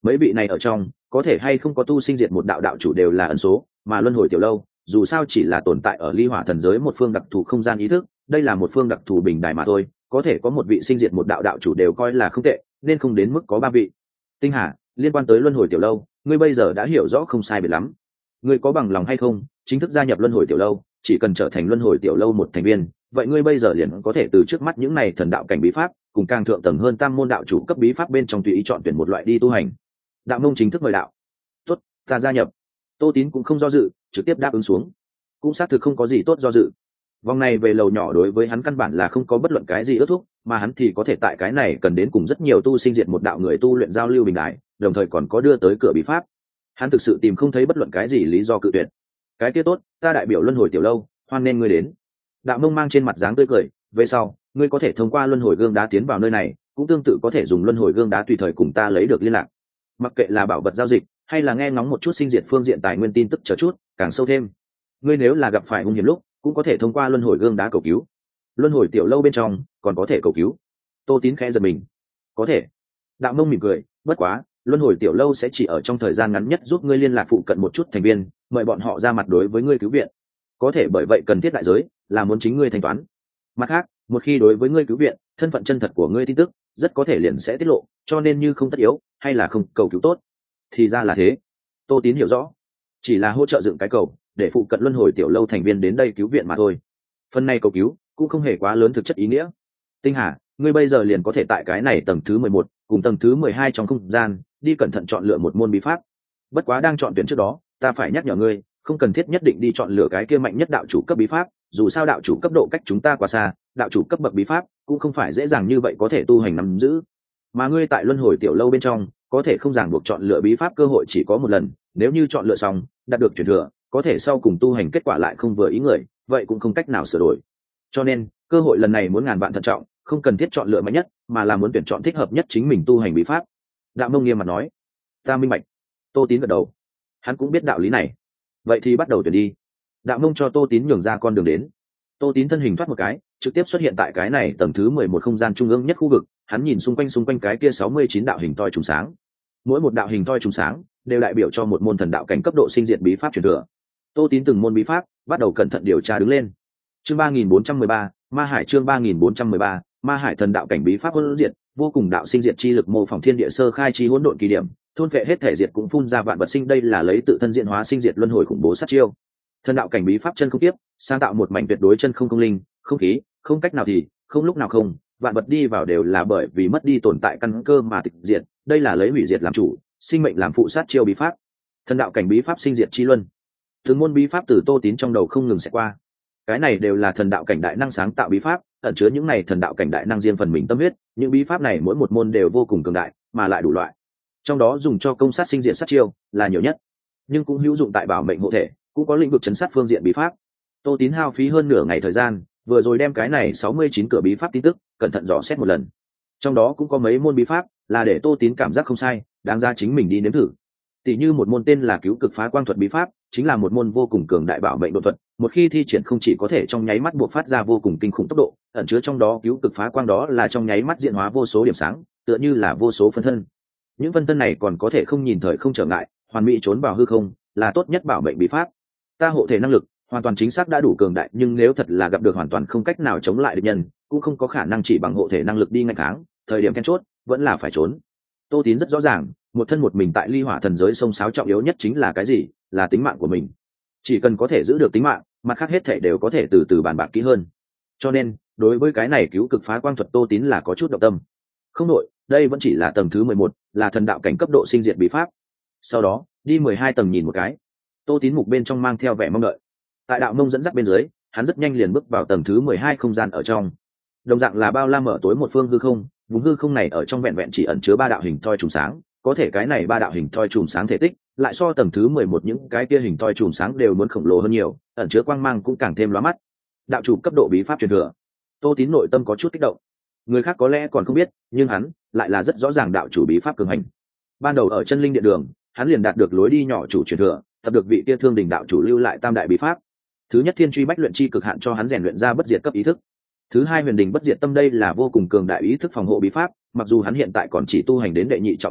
mấy vị này ở trong có thể hay không có tu sinh diệt một đạo đạo chủ đều là ẩn số, mà luân hồi tiểu lâu dù sao chỉ là tồn tại ở ly hỏa thần giới một phương đặc thù không gian ý thức, đây là một phương đặc thù bình đài mà thôi, có thể có một vị sinh diệt một đạo đạo chủ đều coi là không tệ, nên không đến mức có ba vị. Tinh Hà, liên quan tới luân hồi tiểu lâu ngươi bây giờ đã hiểu rõ không sai biệt lắm, ngươi có bằng lòng hay không chính thức gia nhập luân hồi tiểu lâu? Chỉ cần trở thành luân hồi tiểu lâu một thành viên, vậy ngươi bây giờ liền có thể từ trước mắt những này thần đạo cảnh bí pháp cùng càng thượng tầng hơn tam môn đạo chủ cấp bí pháp bên trong tùy ý chọn tuyển một loại đi tu hành. Đạo mông chính thức mời đạo. Tốt, ta gia nhập. Tô Tín cũng không do dự, trực tiếp đáp ứng xuống. Cũng xác thực không có gì tốt do dự. Vòng này về lầu nhỏ đối với hắn căn bản là không có bất luận cái gì ước thúc, mà hắn thì có thể tại cái này cần đến cùng rất nhiều tu sinh diệt một đạo người tu luyện giao lưu bình đại, đồng thời còn có đưa tới cửa bí pháp. Hắn thực sự tìm không thấy bất luận cái gì lý do cự tuyệt. Cái kia tốt, ta đại biểu luân hồi tiểu lâu, hoan nên ngươi đến. Đạo mông mang trên mặt dáng tươi cười, về sau ngươi có thể thông qua luân hồi gương đá tiến vào nơi này, cũng tương tự có thể dùng luân hồi gương đá tùy thời cùng ta lấy được liên lạc. Mặc kệ là bảo vật giao dịch hay là nghe ngóng một chút sinh diệt phương diện tài nguyên tin tức chờ chút càng sâu thêm, ngươi nếu là gặp phải hung hiểm lúc cũng có thể thông qua luân hồi gương đá cầu cứu. Luân hồi tiểu lâu bên trong còn có thể cầu cứu. Tô Tín khẽ giật mình. Có thể. Đạo mông mỉm cười, bất quá luân hồi tiểu lâu sẽ chỉ ở trong thời gian ngắn nhất giúp ngươi liên lạc phụ cận một chút thành viên, mời bọn họ ra mặt đối với ngươi cứu viện. Có thể bởi vậy cần thiết đại giới là muốn chính ngươi thanh toán. Mặt khác, một khi đối với ngươi cứu viện, thân phận chân thật của ngươi tin tức rất có thể liền sẽ tiết lộ, cho nên như không tất yếu hay là không cầu cứu tốt. Thì ra là thế. Tô Tín hiểu rõ, chỉ là hỗ trợ dựng cái cầu để phụ cận luân hồi tiểu lâu thành viên đến đây cứu viện mà thôi. Phần này cầu cứu cũng không hề quá lớn thực chất ý nghĩa. Tinh Hà, ngươi bây giờ liền có thể tại cái này tầng thứ mười một cùng tầng thứ mười hai trong không gian đi cẩn thận chọn lựa một môn bí pháp. Bất quá đang chọn tuyển trước đó, ta phải nhắc nhở ngươi, không cần thiết nhất định đi chọn lựa cái kia mạnh nhất đạo chủ cấp bí pháp, dù sao đạo chủ cấp độ cách chúng ta quá xa, đạo chủ cấp bậc bí pháp cũng không phải dễ dàng như vậy có thể tu hành nắm giữ. Mà ngươi tại luân hồi tiểu lâu bên trong, có thể không ràng buộc chọn lựa bí pháp cơ hội chỉ có một lần, nếu như chọn lựa xong, đạt được truyền thừa, có thể sau cùng tu hành kết quả lại không vừa ý người, vậy cũng không cách nào sửa đổi. Cho nên, cơ hội lần này muốn ngàn vạn thận trọng, không cần thiết chọn lựa mạnh nhất, mà là muốn tuyển chọn thích hợp nhất chính mình tu hành bí pháp. Đạo Mông nghiêm mặt nói. Ta minh bạch. Tô Tín gật đầu. Hắn cũng biết đạo lý này. Vậy thì bắt đầu tuyển đi. Đạo Mông cho Tô Tín nhường ra con đường đến. Tô Tín thân hình thoát một cái, trực tiếp xuất hiện tại cái này tầng thứ mười một không gian trung ương nhất khu vực. Hắn nhìn xung quanh xung quanh cái kia sáu mươi chín đạo hình toi trùng sáng. Mỗi một đạo hình toi trùng sáng đều đại biểu cho một môn thần đạo cảnh cấp độ sinh diệt bí pháp truyền thừa. Tô Tín từng môn bí pháp bắt đầu cẩn thận điều tra đứng lên. Chương ba nghìn bốn trăm mười ba, Ma Hải chương ba nghìn bốn trăm mười ba, Ma Hải thần đạo cảnh bí pháp hỗn diệt, vô cùng đạo sinh diệt chi lực mô phỏng thiên địa sơ khai chi hỗn độn kỳ điểm, thôn phệ hết thể diệt cũng phun ra vạn vật sinh, đây là lấy tự thân diễn hóa sinh diệt luân hồi khủng bố sát chiêu. Thần đạo cảnh bí pháp chân không tiếp, sáng tạo một mảnh tuyệt đối chân không không linh, không khí, không cách nào thì, không lúc nào không, vạn vật đi vào đều là bởi vì mất đi tồn tại căn cơ mà tịch diệt, đây là lấy hủy diệt làm chủ, sinh mệnh làm phụ sát chiêu bí pháp. Thần đạo cảnh bí pháp sinh diệt chi luân. Từng môn bí pháp từ Tô Tín trong đầu không ngừng sẽ qua. Cái này đều là thần đạo cảnh đại năng sáng tạo bí pháp, ẩn chứa những này thần đạo cảnh đại năng riêng phần mình tâm huyết, những bí pháp này mỗi một môn đều vô cùng cường đại, mà lại đủ loại. Trong đó dùng cho công sát sinh diệt sát chiêu là nhiều nhất, nhưng cũng hữu dụng tại bảo mệnh hộ thể, cũng có lĩnh vực chấn sát phương diện bí pháp. Tô Tín hao phí hơn nửa ngày thời gian, vừa rồi đem cái này sáu mươi chín cửa bí pháp tin tức cẩn thận dò xét một lần. Trong đó cũng có mấy môn bí pháp là để Tô Tín cảm giác không sai, đáng ra chính mình đi nếm thử. Tỷ như một môn tên là Cứu Cực Phá Quang thuật bí pháp, chính là một môn vô cùng cường đại bảo mệnh độ thuật, một khi thi triển không chỉ có thể trong nháy mắt buộc phát ra vô cùng kinh khủng tốc độ, ẩn chứa trong đó cứu cực phá quang đó là trong nháy mắt diễn hóa vô số điểm sáng, tựa như là vô số phân thân. Những phân thân này còn có thể không nhìn thời không trở ngại, hoàn mỹ trốn vào hư không, là tốt nhất bảo mệnh bí pháp. Ta hộ thể năng lực hoàn toàn chính xác đã đủ cường đại, nhưng nếu thật là gặp được hoàn toàn không cách nào chống lại địch nhân, cũng không có khả năng chỉ bằng hộ thể năng lực đi ngăn kháng, thời điểm then chốt vẫn là phải trốn. Tô Tín rất rõ ràng, một thân một mình tại ly hỏa thần giới sông sáo trọng yếu nhất chính là cái gì? Là tính mạng của mình. Chỉ cần có thể giữ được tính mạng, mặt khác hết thể đều có thể từ từ bàn bạc kỹ hơn. Cho nên, đối với cái này Cứu Cực Phá Quang thuật Tô Tín là có chút động tâm. Không nội, đây vẫn chỉ là tầng thứ mười một, là thần đạo cảnh cấp độ sinh diệt bí pháp. Sau đó, đi mười hai tầng nhìn một cái. Tô Tín mục bên trong mang theo vẻ mong đợi. Tại đạo mông dẫn dắt bên dưới, hắn rất nhanh liền bước vào tầng thứ mười hai không gian ở trong. Đồng dạng là bao la mở tối một phương hư không, vùng hư không này ở trong vẹn vẹn chỉ ẩn chứa ba đạo hình thoi trùng sáng, có thể cái này ba đạo hình thoi trùng sáng thể tích lại so tầng thứ mười một những cái kia hình thoi trùng sáng đều muốn khổng lồ hơn nhiều, ẩn chứa quang mang cũng càng thêm lóa mắt. Đạo chủ cấp độ bí pháp truyền thừa. Tô Tín nội tâm có chút kích động. Người khác có lẽ còn không biết, nhưng hắn lại là rất rõ ràng đạo chủ bí pháp cường hành. Ban đầu ở Chân Linh Điện Đường, hắn liền đạt được lối đi nhỏ chủ truyền thừa, tập được vị kia Thương Đình đạo chủ lưu lại tam đại bí pháp. Thứ nhất Thiên Truy Bách Luyện chi cực hạn cho hắn rèn luyện ra bất diệt cấp ý thức. Thứ hai Huyền Đình bất diệt tâm, đây là vô cùng cường đại ý thức phòng hộ bí pháp, mặc dù hắn hiện tại còn chỉ tu hành đến đệ nhị trọng cấp độ,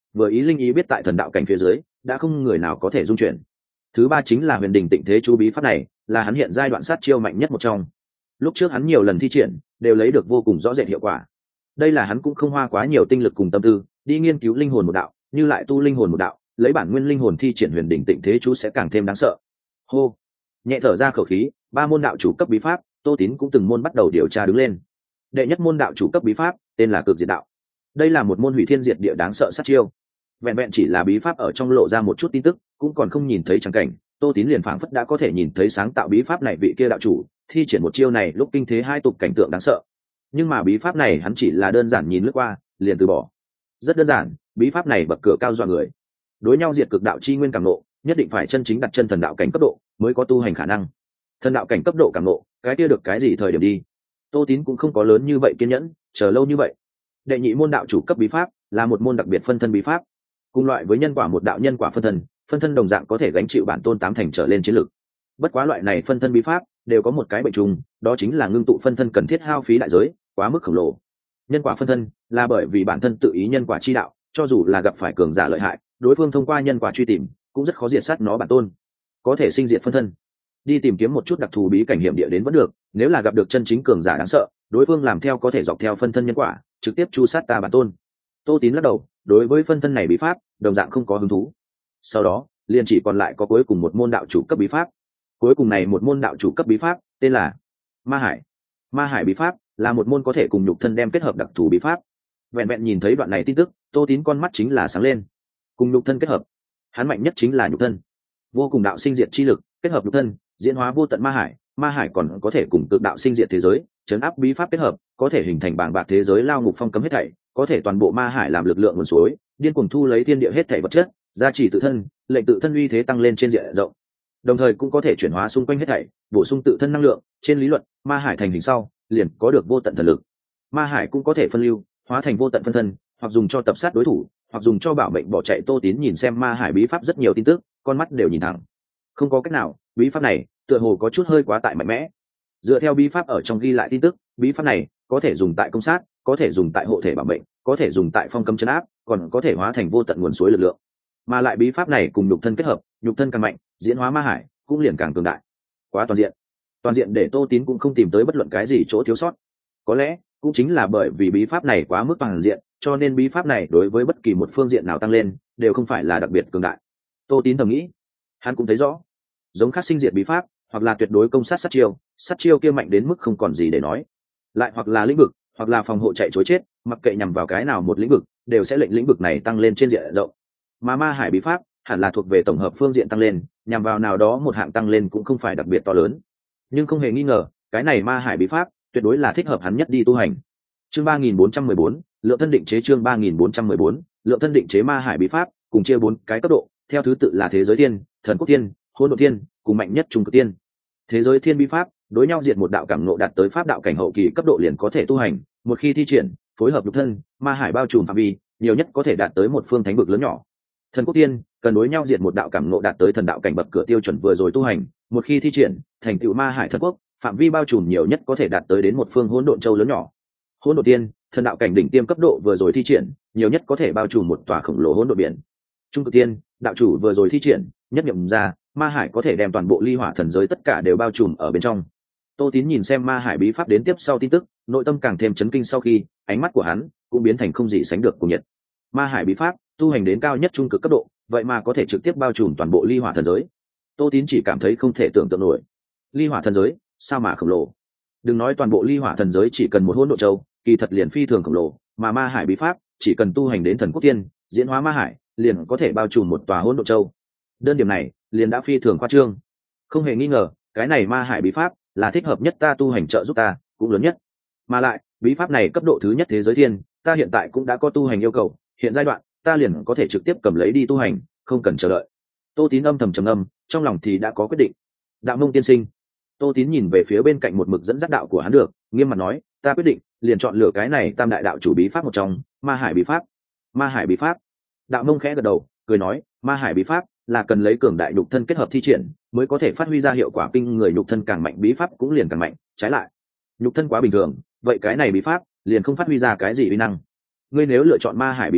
vừa ý linh ý biết tại thần đạo cảnh phía dưới đã không người nào có thể dung chuyển. Thứ ba chính là huyền đình tịnh thế chú bí pháp này, là hắn hiện giai đoạn sát chiêu mạnh nhất một trong. Lúc trước hắn nhiều lần thi triển đều lấy được vô cùng rõ rệt hiệu quả. Đây là hắn cũng không hoa quá nhiều tinh lực cùng tâm tư đi nghiên cứu linh hồn một đạo, như lại tu linh hồn một đạo, lấy bản nguyên linh hồn thi triển huyền đỉnh tịnh thế chú sẽ càng thêm đáng sợ. Hô, nhẹ thở ra khẩu khí, ba môn đạo chủ cấp bí pháp, Tô Tín cũng từng môn bắt đầu điều tra đứng lên. Đệ nhất môn đạo chủ cấp bí pháp tên là Cực Diệt Đạo. Đây là một môn hủy thiên diệt địa đáng sợ sát chiêu. Vẹn vẹn chỉ là bí pháp ở trong lộ ra một chút tin tức, cũng còn không nhìn thấy chẳng cảnh, Tô Tín liền phảng phất đã có thể nhìn thấy sáng tạo bí pháp này vị kia đạo chủ thi triển một chiêu này lúc kinh thế hai tục cảnh tượng đáng sợ. Nhưng mà bí pháp này hắn chỉ là đơn giản nhìn lướt qua liền từ bỏ. Rất đơn giản, bí pháp này bậc cửa cao dọa người. Đối nhau diệt cực đạo chi nguyên cảm nộ, nhất định phải chân chính đặt chân thần đạo cảnh cấp độ mới có tu hành khả năng. Thần đạo cảnh cấp độ cảm nộ, cái kia được cái gì thời điểm đi. Tô Tín cũng không có lớn như vậy kiên nhẫn chờ lâu như vậy. Đệ nhị môn đạo chủ cấp bí pháp là một môn đặc biệt phân thân bí pháp, cùng loại với nhân quả một đạo nhân quả phân thân, phân thân đồng dạng có thể gánh chịu bản tôn tám thành trở lên chiến lực. Bất quá loại này phân thân bí pháp đều có một cái bệnh chung, đó chính là ngưng tụ phân thân cần thiết hao phí đại giới quá mức khổng lồ. Nhân quả phân thân là bởi vì bản thân tự ý nhân quả chi đạo, cho dù là gặp phải cường giả lợi hại, đối phương thông qua nhân quả truy tìm cũng rất khó diệt sát nó bản tôn. Có thể sinh diệt phân thân, đi tìm kiếm một chút đặc thù bí cảnh hiểm địa đến vẫn được, nếu là gặp được chân chính cường giả đáng sợ, đối phương làm theo có thể dọc theo phân thân nhân quả trực tiếp chu sát ta bản tôn. Tô Tín lắc đầu, đối với phân thân này bí pháp đồng dạng không có hứng thú. Sau đó liền chỉ còn lại có cuối cùng một môn đạo chủ cấp bí pháp. Cuối cùng này một môn đạo chủ cấp bí pháp tên là Ma Hải. Ma Hải bí pháp là một môn có thể cùng nhục thân đem kết hợp đặc thù bí pháp. Vẹn vẹn nhìn thấy đoạn này tin tức, Tô Tín con mắt chính là sáng lên. Cùng nhục thân kết hợp, hắn mạnh nhất chính là nhục thân. Vô cùng đạo sinh diệt chi lực kết hợp nhục thân, diễn hóa vô tận ma hải. Ma Hải còn có thể cùng cực đạo sinh diệt thế giới, chấn áp bí pháp kết hợp, có thể hình thành bảng bạc thế giới lao ngục phong cấm hết thảy, có thể toàn bộ Ma Hải làm lực lượng nguồn suối, điên cuồng thu lấy thiên địa hết thảy vật chất, gia trì tự thân, lệnh tự thân uy thế tăng lên trên diện rộng. Đồng thời cũng có thể chuyển hóa xung quanh hết thảy, bổ sung tự thân năng lượng. Trên lý luận, Ma Hải thành hình sau liền có được vô tận thần lực. Ma Hải cũng có thể phân lưu, hóa thành vô tận phân thân, hoặc dùng cho tập sát đối thủ, hoặc dùng cho bảo mệnh bỏ chạy. Tô Tín nhìn xem Ma Hải bí pháp rất nhiều tin tức, con mắt đều nhìn thẳng. Không có cách nào, bí pháp này tựa hồ có chút hơi quá tại mạnh mẽ. Dựa theo bí pháp ở trong ghi lại tin tức, bí pháp này có thể dùng tại công sát, có thể dùng tại hộ thể bảo mệnh, có thể dùng tại phong cấm trấn áp, còn có thể hóa thành vô tận nguồn suối lực lượng. Mà lại bí pháp này cùng nhục thân kết hợp, nhục thân càng mạnh, diễn hóa Ma Hải cũng liền càng cường đại. Quá toàn diện. Toàn diện để Tô Tín cũng không tìm tới bất luận cái gì chỗ thiếu sót. Có lẽ cũng chính là bởi vì bí pháp này quá mức toàn diện, cho nên bí pháp này đối với bất kỳ một phương diện nào tăng lên đều không phải là đặc biệt cường đại. Tô Tín thầm nghĩ, hắn cũng thấy rõ, giống khác sinh diệt bí pháp, hoặc là tuyệt đối công sát sát chiêu, sát chiêu kia mạnh đến mức không còn gì để nói, lại hoặc là lĩnh vực, hoặc là phòng hộ chạy chối chết, mặc kệ nhằm vào cái nào một lĩnh vực đều sẽ lệnh lĩnh vực này tăng lên trên diện rộng. Mà Ma Hải bí pháp hẳn là thuộc về tổng hợp phương diện tăng lên, nhằm vào nào đó một hạng tăng lên cũng không phải đặc biệt to lớn. Nhưng không hề nghi ngờ, cái này Ma Hải bí pháp tuyệt đối là thích hợp hắn nhất đi tu hành. Chương ba nghìn bốn trăm mười bốn, lượng thân định chế. Chương ba nghìn bốn trăm mười bốn, lượng thân định chế. Ma Hải bí pháp cùng chia bốn cái cấp độ, theo thứ tự là thế giới thiên, thần quốc thiên, hỗn độn thiên, cùng mạnh nhất trung cực thiên. Thế giới thiên bí pháp đối nhau diệt một đạo cảm ngộ đạt tới pháp đạo cảnh hậu kỳ cấp độ liền có thể tu hành, một khi thi triển, phối hợp nhục thân, Ma Hải bao trùm phạm vi, nhiều nhất có thể đạt tới một phương thánh vực lớn nhỏ. Thần quốc thiên cần đối nhau diệt một đạo cảm ngộ đạt tới thần đạo cảnh bậc cửa tiêu chuẩn vừa rồi tu hành, một khi thi triển, thành tựu Ma Hải thần quốc, phạm vi bao trùm nhiều nhất có thể đạt tới đến một phương hỗn độn châu lớn nhỏ. Hỗn độn thiên, thần đạo cảnh đỉnh tiêm cấp độ vừa rồi thi triển, nhiều nhất có thể bao trùm một tòa khổng lồ hỗn độn biển. Trung cực thiên, đạo chủ vừa rồi thi triển, nhất niệm ra, Ma Hải có thể đem toàn bộ ly hỏa thần giới tất cả đều bao trùm ở bên trong. Tô Tín nhìn xem Ma Hải bí pháp đến tiếp sau tin tức, nội tâm càng thêm chấn kinh. Sau khi, ánh mắt của hắn cũng biến thành không gì sánh được cuồng nhiệt. Ma Hải bí pháp tu hành đến cao nhất trung cực cấp độ, vậy mà có thể trực tiếp bao trùm toàn bộ ly hỏa thần giới. Tô Tín chỉ cảm thấy không thể tưởng tượng nổi. Ly hỏa thần giới sao mà khổng lồ. Đừng nói toàn bộ ly hỏa thần giới chỉ cần một hỗn độn châu, kỳ thật liền phi thường khổng lồ, mà Ma Hải bí pháp chỉ cần tu hành đến thần quốc tiên, diễn hóa Ma Hải liền có thể bao trùm một tòa hỗn độn châu. Đơn điểm này liền đã phi thường khoa trương. Không hề nghi ngờ, cái này Ma Hải bí pháp là thích hợp nhất ta tu hành, trợ giúp ta cũng lớn nhất. Mà lại bí pháp này cấp độ thứ nhất thế giới thiên, ta hiện tại cũng đã có tu hành yêu cầu, hiện giai đoạn ta liền có thể trực tiếp cầm lấy đi tu hành, không cần chờ đợi. Tô Tín âm thầm trầm ngâm, trong lòng thì đã có quyết định. Đạo Mông tiên sinh. Tô Tín nhìn về phía bên cạnh một mực dẫn dắt đạo của hắn được, nghiêm mặt nói, ta quyết định liền chọn lựa cái này tam đại đạo chủ bí pháp một trong, Ma Hải bí pháp. Ma Hải bí pháp. Đạo Mông khẽ gật đầu, cười nói, Ma Hải bí pháp là cần lấy cường đại nhục thân kết hợp thi triển mới có thể phát huy ra hiệu quả kinh người, nhục thân càng mạnh bí pháp cũng liền càng mạnh, trái lại nhục thân quá bình thường, vậy cái này bí pháp liền không phát huy ra cái gì uy năng. Ngươi nếu lựa chọn Ma Hải bí pháp,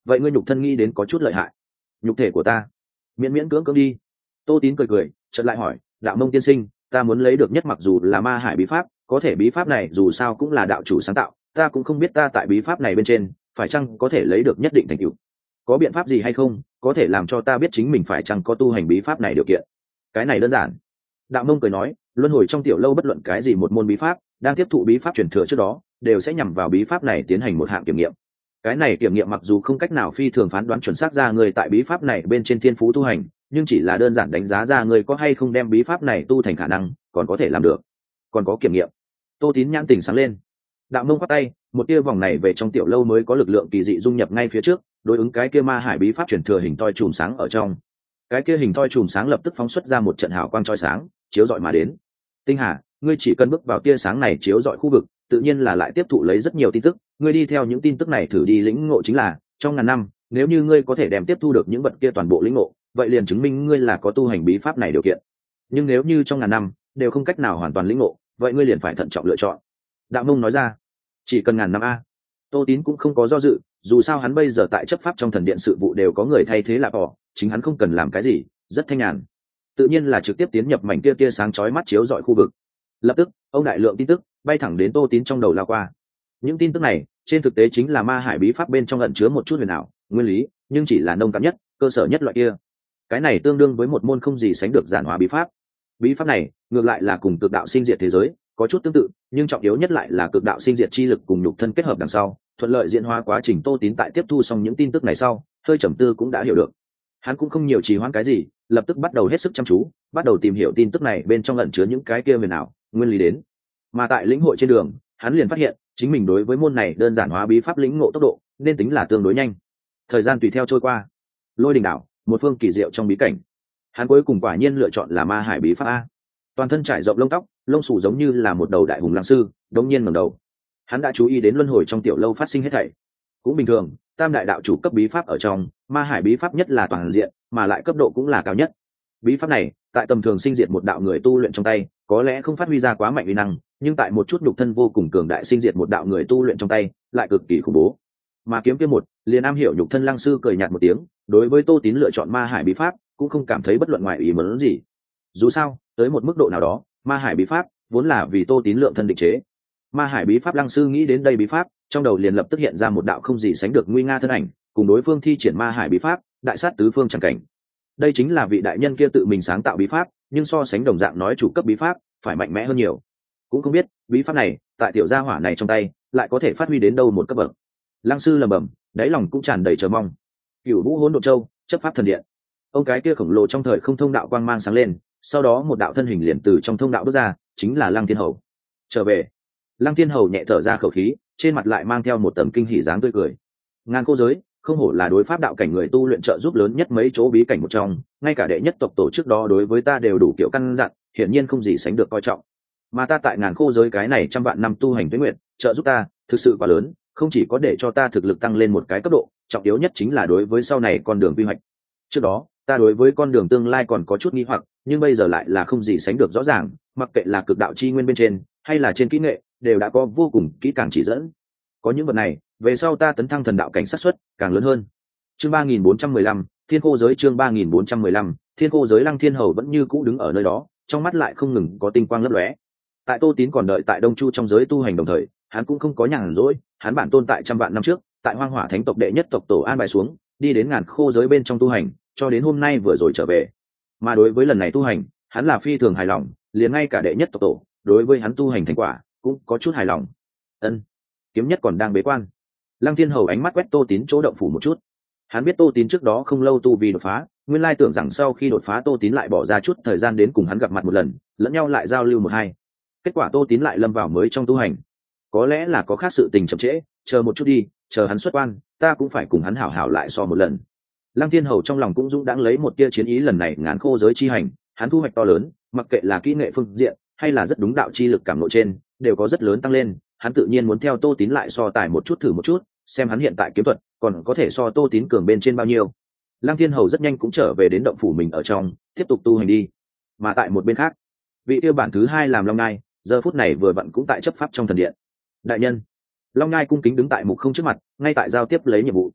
vậy ngươi nhục thân nghĩ đến có chút lợi hại. Nhục thể của ta miễn miễn cưỡng cưỡng đi. Tô Tín cười cười chợt lại hỏi, đạo mông tiên sinh, ta muốn lấy được nhất mặc dù là ma hải bí pháp, có thể bí pháp này dù sao cũng là đạo chủ sáng tạo, ta cũng không biết ta tại bí pháp này bên trên phải chăng có thể lấy được nhất định thành tựu. Có biện pháp gì hay không có thể làm cho ta biết chính mình phải chăng có tu hành bí pháp này điều kiện? Cái này đơn giản. Đạo mông cười nói, luân hồi trong tiểu lâu bất luận cái gì một môn bí pháp đang tiếp thụ bí pháp truyền thừa trước đó đều sẽ nhằm vào bí pháp này tiến hành một hạng kiểm nghiệm. Cái này kiểm nghiệm mặc dù không cách nào phi thường phán đoán chuẩn xác ra người tại bí pháp này bên trên thiên phú tu hành, nhưng chỉ là đơn giản đánh giá ra người có hay không đem bí pháp này tu thành khả năng còn có thể làm được. Còn có kiểm nghiệm. Tô Tín nhãn tình sáng lên. Đạo mông khoát tay, một tia vòng này về trong tiểu lâu mới có lực lượng kỳ dị dung nhập ngay phía trước, đối ứng cái kia ma hải bí pháp truyền thừa hình toi chùm sáng ở trong. Cái kia hình toi chùm sáng lập tức phóng xuất ra một trận hào quang chói sáng, chiếu rọi mà đến. Tinh Hà, ngươi chỉ cần bước vào tia sáng này chiếu rọi khu vực, tự nhiên là lại tiếp thụ lấy rất nhiều tin tức, ngươi đi theo những tin tức này thử đi lĩnh ngộ chính là, trong ngàn năm, nếu như ngươi có thể đem tiếp thu được những vật kia toàn bộ lĩnh ngộ, vậy liền chứng minh ngươi là có tu hành bí pháp này điều kiện. Nhưng nếu như trong ngàn năm đều không cách nào hoàn toàn lĩnh ngộ, vậy ngươi liền phải thận trọng lựa chọn. Đạo Mông nói ra, chỉ cần ngàn năm a. Tô Tín cũng không có do dự, dù sao hắn bây giờ tại chấp pháp trong thần điện sự vụ đều có người thay thế là bỏ, chính hắn không cần làm cái gì, rất thanh nhàn. Tự nhiên là trực tiếp tiến nhập mảnh kia tia sáng chói mắt chiếu rọi khu vực. Lập tức, ông đại lượng tin tức bay thẳng đến Tô Tín trong đầu lao qua. Những tin tức này, trên thực tế chính là ma hải bí pháp bên trong ẩn chứa một chút huyền ảo, nguyên lý, nhưng chỉ là nông cạn nhất, cơ sở nhất loại kia. Cái này tương đương với một môn không gì sánh được giản hóa bí pháp. Bí pháp này, ngược lại là cùng cực đạo sinh diệt thế giới có chút tương tự, nhưng trọng yếu nhất lại là cực đạo sinh diệt chi lực cùng nhục thân kết hợp đằng sau, thuận lợi diễn hóa quá trình. Tô Tín tại tiếp thu xong những tin tức này sau, hơi trầm tư cũng đã hiểu được. Hắn cũng không nhiều trì hoãn cái gì, lập tức bắt đầu hết sức chăm chú, bắt đầu tìm hiểu tin tức này bên trong ẩn chứa những cái kia huyền ảo, nguyên lý đến. Mà tại lĩnh hội trên đường, hắn liền phát hiện, chính mình đối với môn này đơn giản hóa bí pháp lĩnh ngộ tốc độ nên tính là tương đối nhanh. Thời gian tùy theo trôi qua, Lôi Đình đảo, một phương kỳ diệu trong bí cảnh, hắn cuối cùng quả nhiên lựa chọn là ma hải bí pháp a. Toàn thân trải rộng lông tóc, lông xù giống như là một đầu đại hùng lang sư, đống nhiên ngẩng đầu. Hắn đã chú ý đến luân hồi trong tiểu lâu phát sinh hết thảy. Cũng bình thường, tam đại đạo chủ cấp bí pháp ở trong, ma hải bí pháp nhất là toàn diện, mà lại cấp độ cũng là cao nhất. Bí pháp này, tại tầm thường sinh diệt một đạo người tu luyện trong tay, có lẽ không phát huy ra quá mạnh uy năng, nhưng tại một chút nhục thân vô cùng cường đại sinh diệt một đạo người tu luyện trong tay, lại cực kỳ khủng bố. Mà kiếm kia một, liền am hiểu nhục thân lăng sư cười nhạt một tiếng, đối với Tô Tín lựa chọn ma hải bí pháp, cũng không cảm thấy bất luận ngoài ý muốn gì. Dù sao, tới một mức độ nào đó, ma hải bí pháp vốn là vì Tô Tín lượng thân định chế. Ma hải bí pháp lăng sư nghĩ đến đây bí pháp, trong đầu liền lập tức hiện ra một đạo không gì sánh được nguy nga thân ảnh, cùng đối phương thi triển ma hải bí pháp, đại sát tứ phương chẳng cảnh. Đây chính là vị đại nhân kia tự mình sáng tạo bí pháp, nhưng so sánh đồng dạng nói chủ cấp bí pháp, phải mạnh mẽ hơn nhiều. Cũng không biết, bí pháp này, tại tiểu gia hỏa này trong tay, lại có thể phát huy đến đâu một cấp bậc. Lăng sư lẩm bẩm, đáy lòng cũng tràn đầy chờ mong. Cửu Vũ Hỗn Độn Châu, chấp pháp thần điện. Ông cái kia khổng lồ trong thời không thông đạo quang mang sáng lên, sau đó một đạo thân hình liền từ trong thông đạo bước ra, chính là Lăng Thiên Hầu. Trở về. Lăng Thiên Hầu nhẹ thở ra khẩu khí, trên mặt lại mang theo một tầng kinh hỉ dáng tươi cười. Ngàn cô giới, không hổ là đối pháp đạo cảnh người tu luyện trợ giúp lớn nhất mấy chỗ bí cảnh một trong, ngay cả đệ nhất tộc tổ trước đó đối với ta đều đủ kiểu căn dặn, hiển nhiên không gì sánh được coi trọng. Mà ta tại ngàn khô giới cái này trăm vạn năm tu hành tuế nguyện, trợ giúp ta thực sự quá lớn, không chỉ có để cho ta thực lực tăng lên một cái cấp độ, trọng yếu nhất chính là đối với sau này con đường quy hoạch. Trước đó, ta đối với con đường tương lai còn có chút nghi hoặc, nhưng bây giờ lại là không gì sánh được rõ ràng, mặc kệ là cực đạo chi nguyên bên trên, hay là trên kỹ nghệ, đều đã có vô cùng kỹ càng chỉ dẫn. Có những vật này, về sau ta tấn thăng thần đạo cảnh xác suất càng lớn hơn. Chương ba nghìn bốn trăm mười lăm, Thiên Khô giới. Chương ba nghìn bốn trăm mười lăm, Thiên Khô giới. Lăng Thiên Hầu vẫn như cũ đứng ở nơi đó, trong mắt lại không ngừng có tinh quang lấp lóe. Tại Tô Tín còn đợi tại Đông Chu trong giới tu hành đồng thời, hắn cũng không có nhàn rỗi, hắn bản tôn tại trăm vạn năm trước, tại Hoang Hỏa Thánh tộc đệ nhất tộc tổ an bài xuống, đi đến ngàn khô giới bên trong tu hành, cho đến hôm nay vừa rồi trở về. Mà đối với lần này tu hành, hắn là phi thường hài lòng, liền ngay cả đệ nhất tộc tổ, đối với hắn tu hành thành quả, cũng có chút hài lòng. Ân, kiếm nhất còn đang bế quan. Lăng Thiên Hầu ánh mắt quét Tô Tín chỗ động phủ một chút. Hắn biết Tô Tín trước đó không lâu tu vì đột phá, nguyên lai tưởng rằng sau khi đột phá Tô Tín lại bỏ ra chút thời gian đến cùng hắn gặp mặt một lần, lẫn nhau lại giao lưu một hai. Kết quả Tô Tín lại lâm vào mới trong tu hành. Có lẽ là có khác sự tình chậm trễ, chờ một chút đi, chờ hắn xuất quan, ta cũng phải cùng hắn hảo hảo lại so một lần. Lăng Thiên Hầu trong lòng cũng dũng đãng lấy một tia chiến ý, lần này ngàn khô giới chi hành, hắn thu hoạch to lớn, mặc kệ là kỹ nghệ phương diện hay là rất đúng đạo chi lực cảm ngộ trên, đều có rất lớn tăng lên, hắn tự nhiên muốn theo Tô Tín lại so tài một chút thử một chút, xem hắn hiện tại kiếm thuật còn có thể so Tô Tín cường bên trên bao nhiêu. Lăng Thiên Hầu rất nhanh cũng trở về đến động phủ mình ở trong, tiếp tục tu hành đi. Mà tại một bên khác, vị tiêu bản thứ hai làm Long Ngai, giờ phút này vừa vặn cũng tại chấp pháp trong thần điện. Đại nhân. Long Ngai cung kính đứng tại mục không trước mặt, ngay tại giao tiếp lấy nhiệm vụ.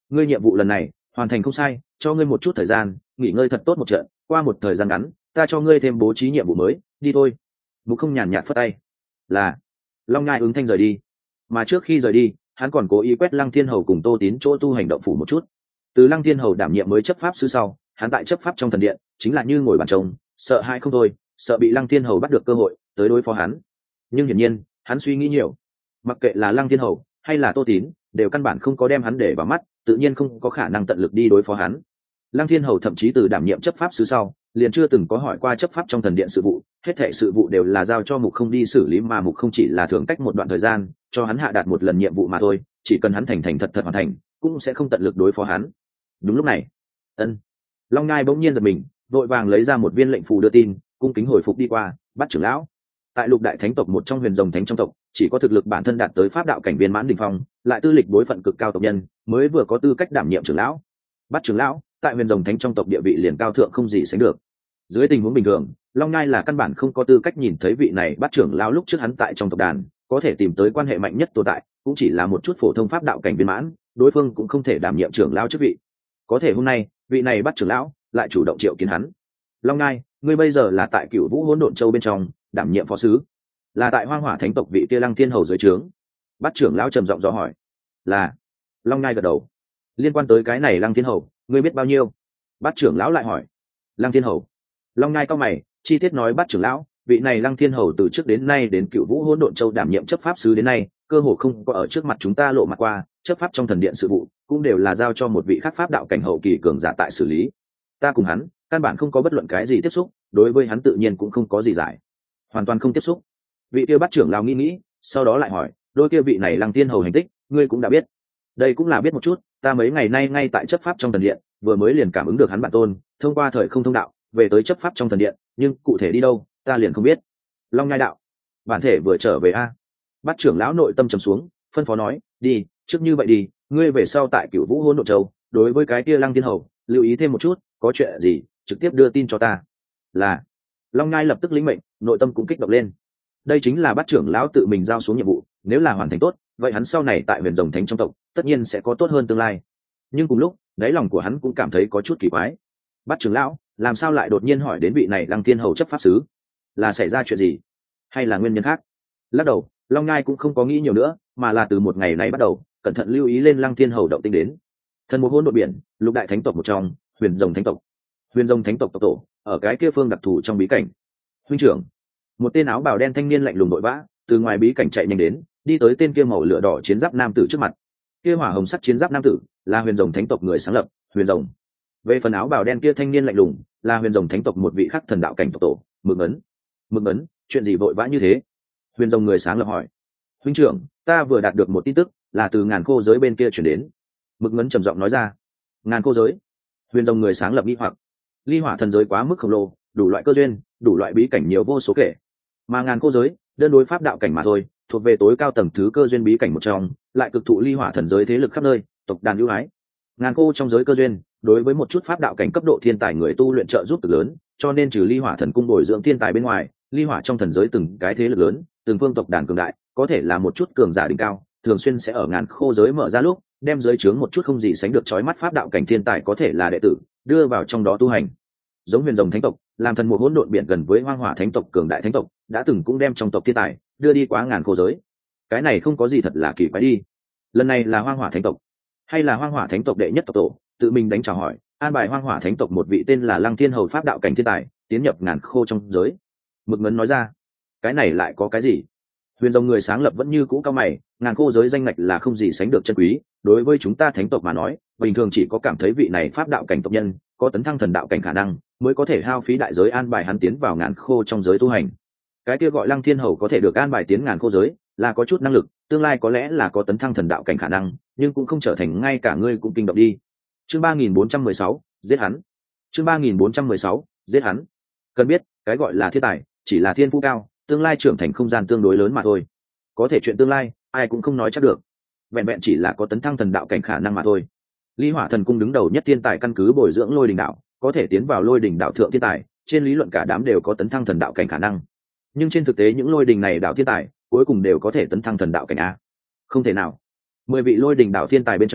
ngươi nhiệm vụ lần này hoàn thành không sai, cho ngươi một chút thời gian nghỉ ngơi thật tốt một trận, qua một thời gian ngắn ta cho ngươi thêm bố trí nhiệm vụ mới, đi thôi. Mục Không nhàn nhạt phất tay. Là. Long Nhai ứng thanh rời đi. Mà trước khi rời đi, hắn còn cố ý quét Lăng Thiên Hầu cùng Tô Tín chỗ tu hành động phủ một chút. Từ Lăng Thiên Hầu đảm nhiệm mới chấp pháp sư sau, hắn tại chấp pháp trong thần điện chính là như ngồi bàn trông, sợ hãi không thôi, sợ bị Lăng Thiên Hầu bắt được cơ hội tới đối phó hắn. Nhưng hiển nhiên hắn suy nghĩ nhiều, mặc kệ là Lăng Thiên Hầu hay là Tô Tín đều căn bản không có đem hắn để vào mắt, tự nhiên không có khả năng tận lực đi đối phó hắn. Lăng Thiên Hầu thậm chí từ đảm nhiệm chấp pháp sứ sau liền chưa từng có hỏi qua chấp pháp trong thần điện sự vụ, hết thảy sự vụ đều là giao cho Mục Không đi xử lý, mà Mục Không chỉ là thường cách một đoạn thời gian cho hắn hạ đạt một lần nhiệm vụ mà thôi, chỉ cần hắn thành thành thật thật hoàn thành cũng sẽ không tận lực đối phó hắn. Đúng lúc này, ân Long Ngai bỗng nhiên giật mình, vội vàng lấy ra một viên lệnh phù đưa tin, cung kính hồi phục đi qua. Bắt trưởng lão, tại lục đại thánh tộc một trong huyền rồng thánh trong tộc, chỉ có thực lực bản thân đạt tới pháp đạo cảnh viên mãn đỉnh phong, lại tư lịch đối phận cực cao tộc nhân mới vừa có tư cách đảm nhiệm trưởng lão. Bắt trưởng lão tại huyền rồng thánh trong tộc địa vị liền cao thượng không gì sánh được. Dưới tình huống bình thường, Long Ngai là căn bản không có tư cách nhìn thấy vị này bắt trưởng lão, lúc trước hắn tại trong tộc đàn có thể tìm tới quan hệ mạnh nhất tồn tại cũng chỉ là một chút phổ thông pháp đạo cảnh viên mãn, đối phương cũng không thể đảm nhiệm trưởng lão chức vị. Có thể hôm nay vị này bắt trưởng lão lại chủ động triệu kiến hắn. Long Ngai, ngươi bây giờ là tại Cửu Vũ Hỗn Độn Châu bên trong đảm nhiệm phó sứ, là tại Hoang Hỏa Thánh tộc vị kia Lăng Thiên Hầu dưới trướng? Bắt trưởng lão trầm giọng dò hỏi. Là. Long Ngai gật đầu. Liên quan tới cái này Lăng Thiên Hầu, ngươi biết bao nhiêu? Bắt trưởng lão lại hỏi. Lăng Thiên Hầu. Long Ngai cao mày, chi tiết nói. Bắt trưởng lão, vị này Lăng Thiên Hầu từ trước đến nay đến Cửu Vũ Hỗn Độn Châu đảm nhiệm chấp pháp sứ đến nay, cơ hồ không có ở trước mặt chúng ta lộ mặt qua, chấp pháp trong thần điện sự vụ cũng đều là giao cho một vị khác pháp đạo cảnh hậu kỳ cường giả tại xử lý. Ta cùng hắn căn bản không có bất luận cái gì tiếp xúc, đối với hắn tự nhiên cũng không có gì giải, hoàn toàn không tiếp xúc. Vị kia bắt trưởng lão nghĩ nghĩ, sau đó lại hỏi, đôi kia vị này Lăng Thiên Hầu hành tích ngươi cũng đã biết? Đây cũng là biết một chút, ta mấy ngày nay ngay tại chấp pháp trong thần điện, vừa mới liền cảm ứng được hắn bản tôn thông qua thời không thông đạo về tới chấp pháp trong thần điện, nhưng cụ thể đi đâu ta liền không biết. Long Nhai đạo, bản thể vừa trở về a? Bắt trưởng lão nội tâm trầm xuống, phân phó nói, đi trước như vậy đi, ngươi về sau tại Cửu Vũ Hỗn Độn Châu đối với cái kia Lăng Thiên Hầu lưu ý thêm một chút, có chuyện gì trực tiếp đưa tin cho ta. Là. Long Nhai lập tức lĩnh mệnh, nội tâm cũng kích động lên. Đây chính là bắt trưởng lão tự mình giao xuống nhiệm vụ, nếu là hoàn thành tốt, vậy hắn sau này tại huyền rồng thánh trong tộc tất nhiên sẽ có tốt hơn tương lai. Nhưng cùng lúc đáy lòng của hắn cũng cảm thấy có chút kỳ quái. Bắt trưởng lão làm sao lại đột nhiên hỏi đến vị này Lăng Thiên Hầu chấp pháp sứ? Là xảy ra chuyện gì, hay là nguyên nhân khác? Lắc đầu, Long Nhai cũng không có nghĩ nhiều nữa, mà là từ một ngày này bắt đầu cẩn thận lưu ý lên Lăng Thiên Hầu động tĩnh đến. Thần Mục Hỗn Độn Biển, lục đại thánh tộc một trong, huyền rồng thánh tộc. Huyền rồng thánh tộc tộc tổ ở cái kia phương đặc thù trong bí cảnh. Huynh trưởng, một tên áo bào đen thanh niên lạnh lùng vội vã từ ngoài bí cảnh chạy nhanh đến, đi tới tên kia màu lửa đỏ chiến giáp nam tử trước mặt. Kia hỏa hồng sắt chiến giáp nam tử là huyền rồng thánh tộc người sáng lập, Huyền Rồng. Về phần áo bào đen kia thanh niên lạnh lùng là huyền rồng thánh tộc một vị khắc thần đạo cảnh tộc tổ, Mực Ấn. Mực Ấn, chuyện gì vội vã như thế? Huyền rồng người sáng lập hỏi. Huynh trưởng, ta vừa đạt được một tin tức, là từ Ngàn Khô giới bên kia chuyển đến. Mực Ấn trầm giọng nói ra. Ngàn Khô giới? Huyền rồng người sáng lập nghi hoặc. Ly Hỏa thần giới quá mức khổng lồ, đủ loại cơ duyên, đủ loại bí cảnh nhiều vô số kể, mà Ngàn Khô giới đơn đối pháp đạo cảnh mà thôi, thuộc về tối cao tầng thứ cơ duyên bí cảnh một trong, lại cực thụ Ly Hỏa thần giới thế lực khắp nơi, tộc đàn ưu ái. Ngàn Khô trong giới cơ duyên, đối với một chút pháp đạo cảnh cấp độ thiên tài người tu luyện trợ giúp cực lớn, cho nên trừ Ly Hỏa thần cung bồi dưỡng thiên tài bên ngoài, Ly Hỏa trong thần giới từng cái thế lực lớn, từng phương tộc đàn cường đại, có thể là một chút cường giả đỉnh cao, thường xuyên sẽ ở Ngàn Khô giới mở ra lúc, đem giới trướng một chút không gì sánh được chói mắt pháp đạo cảnh thiên tài có thể là đệ tử, đưa vào trong đó tu hành. Giống Huyền Rồng thánh tộc, làm Thần Mục Hỗn Độn Biển gần với Hoang Hỏa thánh tộc cường đại thánh tộc, đã từng cũng đem trong tộc thiên tài đưa đi quá Ngàn Khô giới. Cái này không có gì thật là kỳ quái đi. Lần này là Hoang Hỏa thánh tộc, hay là Hoang Hỏa thánh tộc đệ nhất tộc tổ tự mình đánh chào hỏi, an bài Hoang Hỏa thánh tộc một vị tên là Lăng Thiên Hầu pháp đạo cảnh thiên tài tiến nhập Ngàn Khô trong giới. Mực Ngấn nói ra. Cái này lại có cái gì? Huyền Rồng người sáng lập vẫn như cũ cao mày, Ngàn Khô giới danh ngạch là không gì sánh được chân quý, đối với chúng ta thánh tộc mà nói, bình thường chỉ có cảm thấy vị này pháp đạo cảnh tộc nhân có tấn thăng thần đạo cảnh khả năng, mới có thể hao phí đại giới an bài hắn tiến vào Ngàn Khô trong giới tu hành. Cái kia gọi Lăng Thiên Hầu có thể được an bài tiến Ngàn Khô giới, là có chút năng lực, tương lai có lẽ là có tấn thăng thần đạo cảnh khả năng, nhưng cũng không trở thành ngay cả ngươi cũng kinh động đi. Chương ba nghìn bốn trăm mười sáu, giết hắn. Chương ba nghìn bốn trăm mười sáu, giết hắn. Cần biết, cái gọi là thiên tài, chỉ là thiên phú cao, tương lai trưởng thành không gian tương đối lớn mà thôi. Có thể chuyện tương lai, ai cũng không nói chắc được. Vẹn vẹn chỉ là có tấn thăng thần đạo cảnh khả năng mà thôi. Ly Hỏa thần cung đứng đầu nhất thiên tài căn cứ bồi dưỡng Lôi Đỉnh đạo, có thể tiến vào Lôi Đỉnh đạo thượng thiên tài, trên lý luận cả đám đều có tấn thăng thần đạo cảnh khả năng. Nhưng trên thực tế những Lôi Đỉnh này đạo thiên tài, cuối cùng đều có thể tấn thăng thần đạo cảnh a? Không thể nào. Mười vị Lôi Đỉnh đạo thiên tài bên trong,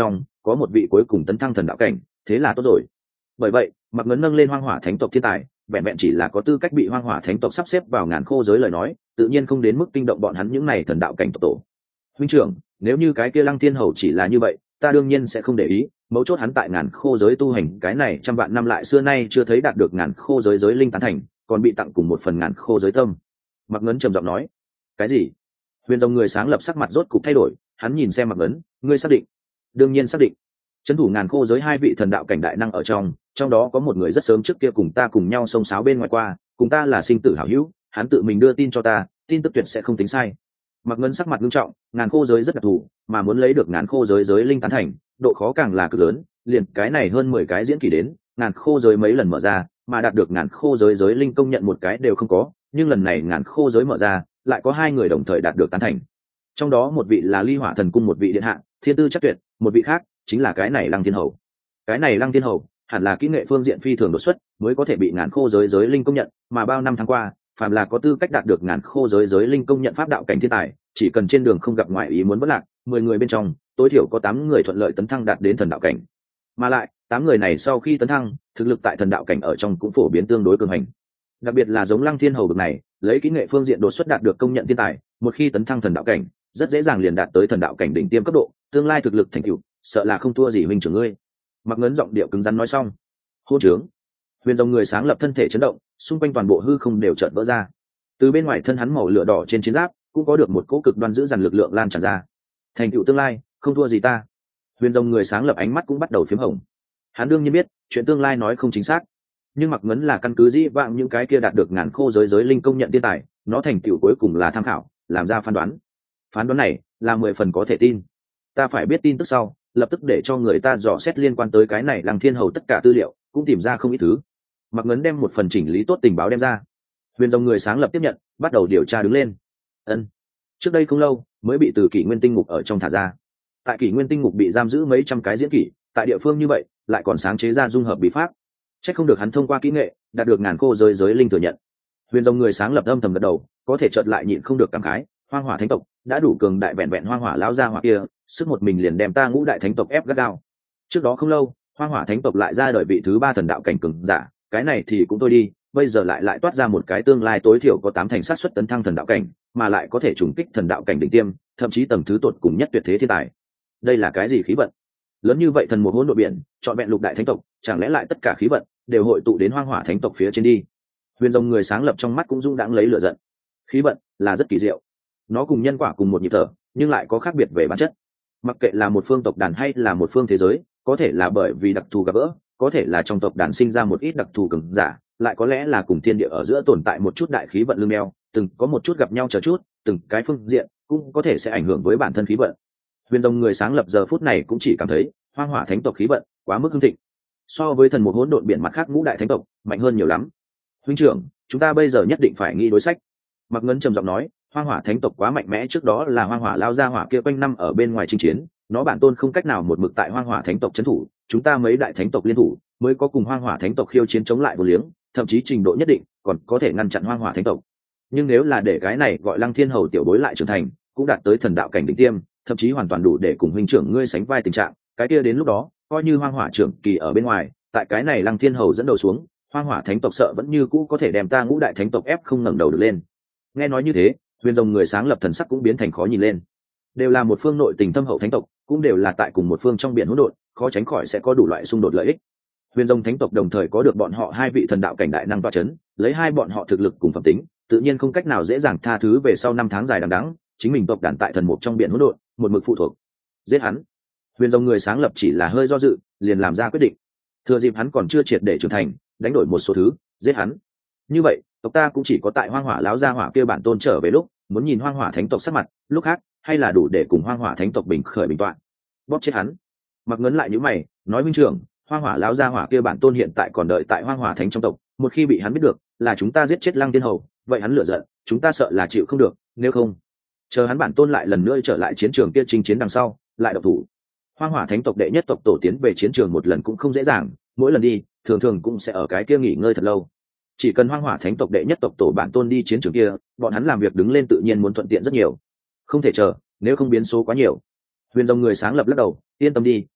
có một vị cuối cùng tấn thăng thần đạo cảnh, thế là tốt rồi. Bởi vậy Mạc Ngấn nâng lên hoang hỏa thánh tộc thiên tài, vẹn vẹn chỉ là có tư cách bị hoang hỏa thánh tộc sắp xếp vào ngàn khô giới lời nói, tự nhiên không đến mức kinh động bọn hắn những này thần đạo cảnh tộc tổ. Huynh trưởng, nếu như cái kia Lăng Thiên Hầu chỉ là như vậy, ta đương nhiên sẽ không để ý, mấu chốt hắn tại ngàn khô giới tu hành cái này trăm vạn năm lại xưa nay chưa thấy đạt được ngàn khô giới giới linh tán thành, còn bị tặng cùng một phần ngàn khô giới tâm. Mạc Ngấn trầm giọng nói. Cái gì? Huyền Rồng người sáng lập sắc mặt rốt cục thay đổi, hắn nhìn xem Mạc Ngấn, ngươi xác định? Đương nhiên xác định. Trấn thủ ngàn khô giới hai vị thần đạo cảnh đại năng ở trong, trong đó có một người rất sớm trước kia cùng ta cùng nhau xông xáo bên ngoài qua, cùng ta là sinh tử hảo hữu, hắn tự mình đưa tin cho ta, tin tức tuyệt sẽ không tính sai. Mạc Ngân sắc mặt nghiêm trọng, ngàn khô giới rất đặc thù, mà muốn lấy được ngàn khô giới giới linh tán thành, độ khó càng là cực lớn, liền cái này hơn mười cái diễn kỳ đến, ngàn khô giới mấy lần mở ra, mà đạt được ngàn khô giới giới linh công nhận một cái đều không có, nhưng lần này ngàn khô giới mở ra, lại có hai người đồng thời đạt được tán thành. Trong đó một vị là Ly Hỏa Thần Cung một vị điện hạ, thiên tư chắc tuyệt, một vị khác chính là cái này Lăng Thiên Hầu. Cái này Lăng Thiên Hầu hẳn là kỹ nghệ phương diện phi thường đột xuất, mới có thể bị ngàn khô giới giới linh công nhận, mà bao năm tháng qua, phàm là có tư cách đạt được ngàn khô giới giới linh công nhận pháp đạo cảnh thiên tài, chỉ cần trên đường không gặp ngoại ý muốn bất lạc, mười người bên trong, tối thiểu có tám người thuận lợi tấn thăng đạt đến thần đạo cảnh. Mà lại, tám người này sau khi tấn thăng, thực lực tại thần đạo cảnh ở trong cũng phổ biến tương đối cường hành. Đặc biệt là giống Lăng Thiên Hầu bậc này, lấy kỹ nghệ phương diện đột xuất đạt được công nhận thiên tài, một khi tấn thăng thần đạo cảnh, rất dễ dàng liền đạt tới thần đạo cảnh đỉnh tiêm cấp độ, tương lai thực lực thành tựu, sợ là không thua gì huynh trưởng ngươi. Mặc Ngấn giọng điệu cứng rắn nói xong. Hôn trướng. Huyền Rồng người sáng lập thân thể chấn động, xung quanh toàn bộ hư không đều chợt vỡ ra. Từ bên ngoài thân hắn màu lửa đỏ trên chiến giáp, cũng có được một cỗ cực đoan giữ dằn lực lượng lan tràn ra. Thành tựu tương lai, không thua gì ta. Huyền Rồng người sáng lập ánh mắt cũng bắt đầu phím hồng. Hắn đương nhiên biết, chuyện tương lai nói không chính xác, nhưng Mặc Ngấn là căn cứ dĩ vãng những cái kia đạt được ngàn khô giới giới linh công nhận thiên tài, nó thành tựu cuối cùng là tham khảo, làm ra phán đoán. Phán đoán này là mười phần có thể tin. Ta phải biết tin tức sau, lập tức để cho người ta dò xét liên quan tới cái này Lăng Thiên Hầu tất cả tư liệu, cũng tìm ra không ít thứ. Mặc Ngấn đem một phần chỉnh lý tốt tình báo đem ra. Huyền Rồng người sáng lập tiếp nhận, bắt đầu điều tra đứng lên. Ân. Trước đây không lâu, mới bị từ Kỷ Nguyên Tinh Ngục ở trong thả ra. Tại Kỷ Nguyên Tinh Ngục bị giam giữ mấy trăm cái diễn kỷ, tại địa phương như vậy, lại còn sáng chế ra dung hợp bí pháp. Chắc không được hắn thông qua kỹ nghệ, đạt được ngàn khô giới giới linh thừa nhận. Huyền Rồng người sáng lập âm thầm gật đầu, có thể chợt lại nhịn không được cảm khái, Hoang Hỏa Thánh tộc đã đủ cường đại, vẹn vẹn Hoang Hỏa lão gia hỏa kia, sức một mình liền đem ta Ngũ Đại Thánh tộc ép gắt gao. Trước đó không lâu, Hoang Hỏa Thánh tộc lại ra đời vị thứ ba thần đạo cảnh cường giả, cái này thì cũng thôi đi, bây giờ lại lại toát ra một cái tương lai tối thiểu có tám thành xác suất tấn thăng thần đạo cảnh, mà lại có thể trùng kích thần đạo cảnh đỉnh tiêm, thậm chí tầng thứ tột cùng nhất tuyệt thế thiên tài. Đây là cái gì khí vận? Lớn như vậy thần một hỗn độn biển, chọn vẹn lục đại thánh tộc, chẳng lẽ lại tất cả khí vận đều hội tụ đến Hoang Hỏa Thánh tộc phía trên đi? Huyền Rồng người sáng lập trong mắt cũng dũng đãng lấy lửa giận. Khí vận là rất kỳ diệu, nó cùng nhân quả cùng một nhịp thở, nhưng lại có khác biệt về bản chất. Mặc kệ là một phương tộc đàn hay là một phương thế giới, có thể là bởi vì đặc thù gặp gỡ, có thể là trong tộc đàn sinh ra một ít đặc thù cường giả, lại có lẽ là cùng thiên địa ở giữa tồn tại một chút đại khí vận lương đeo, từng có một chút gặp nhau chờ chút, từng cái phương diện cũng có thể sẽ ảnh hưởng với bản thân khí vận. Huyền Rồng người sáng lập giờ phút này cũng chỉ cảm thấy Hoang Hỏa Thánh tộc khí vận quá mức hưng thịnh, so với thần một hỗn độn biển mặt khác Ngũ Đại Thánh tộc mạnh hơn nhiều lắm. Huynh trưởng, chúng ta bây giờ nhất định phải nghĩ đối sách. Mạc Ngấn trầm giọng nói, Hoang Hỏa Thánh tộc quá mạnh mẽ, trước đó là Hoang Hỏa lao ra hỏa kia quanh năm ở bên ngoài chinh chiến, nó bản tôn không cách nào một mực tại Hoang Hỏa Thánh tộc trấn thủ, chúng ta mấy đại thánh tộc liên thủ mới có cùng Hoang Hỏa Thánh tộc khiêu chiến chống lại vô liếng, thậm chí trình độ nhất định còn có thể ngăn chặn Hoang Hỏa Thánh tộc. Nhưng nếu là để cái này gọi Lăng Thiên Hầu tiểu bối lại trưởng thành, cũng đạt tới thần đạo cảnh đỉnh tiêm, thậm chí hoàn toàn đủ để cùng huynh trưởng ngươi sánh vai tình trạng, cái kia đến lúc đó, coi như Hoang Hỏa trưởng kỳ ở bên ngoài, tại cái này Lăng Thiên Hầu dẫn đầu xuống, Hoang Hỏa Thánh tộc sợ vẫn như cũ có thể đem ta Ngũ Đại Thánh tộc ép không ngẩng đầu được lên. Nghe nói như thế, Huyền Rồng người sáng lập thần sắc cũng biến thành khó nhìn lên. Đều là một phương nội tình thâm hậu thánh tộc, cũng đều là tại cùng một phương trong biển hỗn độn, khó tránh khỏi sẽ có đủ loại xung đột lợi ích. Huyền Rồng Thánh tộc đồng thời có được bọn họ hai vị thần đạo cảnh đại năng toa chấn, lấy hai bọn họ thực lực cùng phẩm tính, tự nhiên không cách nào dễ dàng tha thứ về sau năm tháng dài đằng đẵng, chính mình tộc đàn tại thần mục trong biển hỗn độn, một mực phụ thuộc. Giết hắn. Huyền Rồng người sáng lập chỉ là hơi do dự, liền làm ra quyết định. Thừa dịp hắn còn chưa triệt để trưởng thành, đánh đổi một số thứ, giết hắn. Như vậy, tộc ta cũng chỉ có tại Hoang Hỏa lão gia hỏa kia bản tôn trở về lúc, muốn nhìn Hoang Hỏa Thánh tộc sắc mặt, lúc khác, hay là đủ để cùng Hoang Hỏa Thánh tộc bình khởi bình toạn. Bóp chết hắn. Mặc Ngấn lại nhíu mày, nói huynh trưởng, Hoang Hỏa lão gia hỏa kia bản tôn hiện tại còn đợi tại Hoang Hỏa Thánh trong tộc, một khi bị hắn biết được là chúng ta giết chết Lăng Tiên Hầu, vậy hắn lửa giận, chúng ta sợ là chịu không được, nếu không, chờ hắn bản tôn lại lần nữa trở lại chiến trường kia chinh chiến đằng sau, lại độc thủ. Hoang Hỏa Thánh tộc đệ nhất tộc tổ tiến về chiến trường một lần cũng không dễ dàng, mỗi lần đi, thường thường cũng sẽ ở cái kia nghỉ ngơi thật lâu. Chỉ cần Hoang Hỏa Thánh tộc đệ nhất tộc tổ bản tôn đi chiến trường kia, bọn hắn làm việc đứng lên tự nhiên muốn thuận tiện rất nhiều. Không thể chờ, nếu không biến số quá nhiều. Huyền Rồng người sáng lập lắc đầu, yên tâm đi,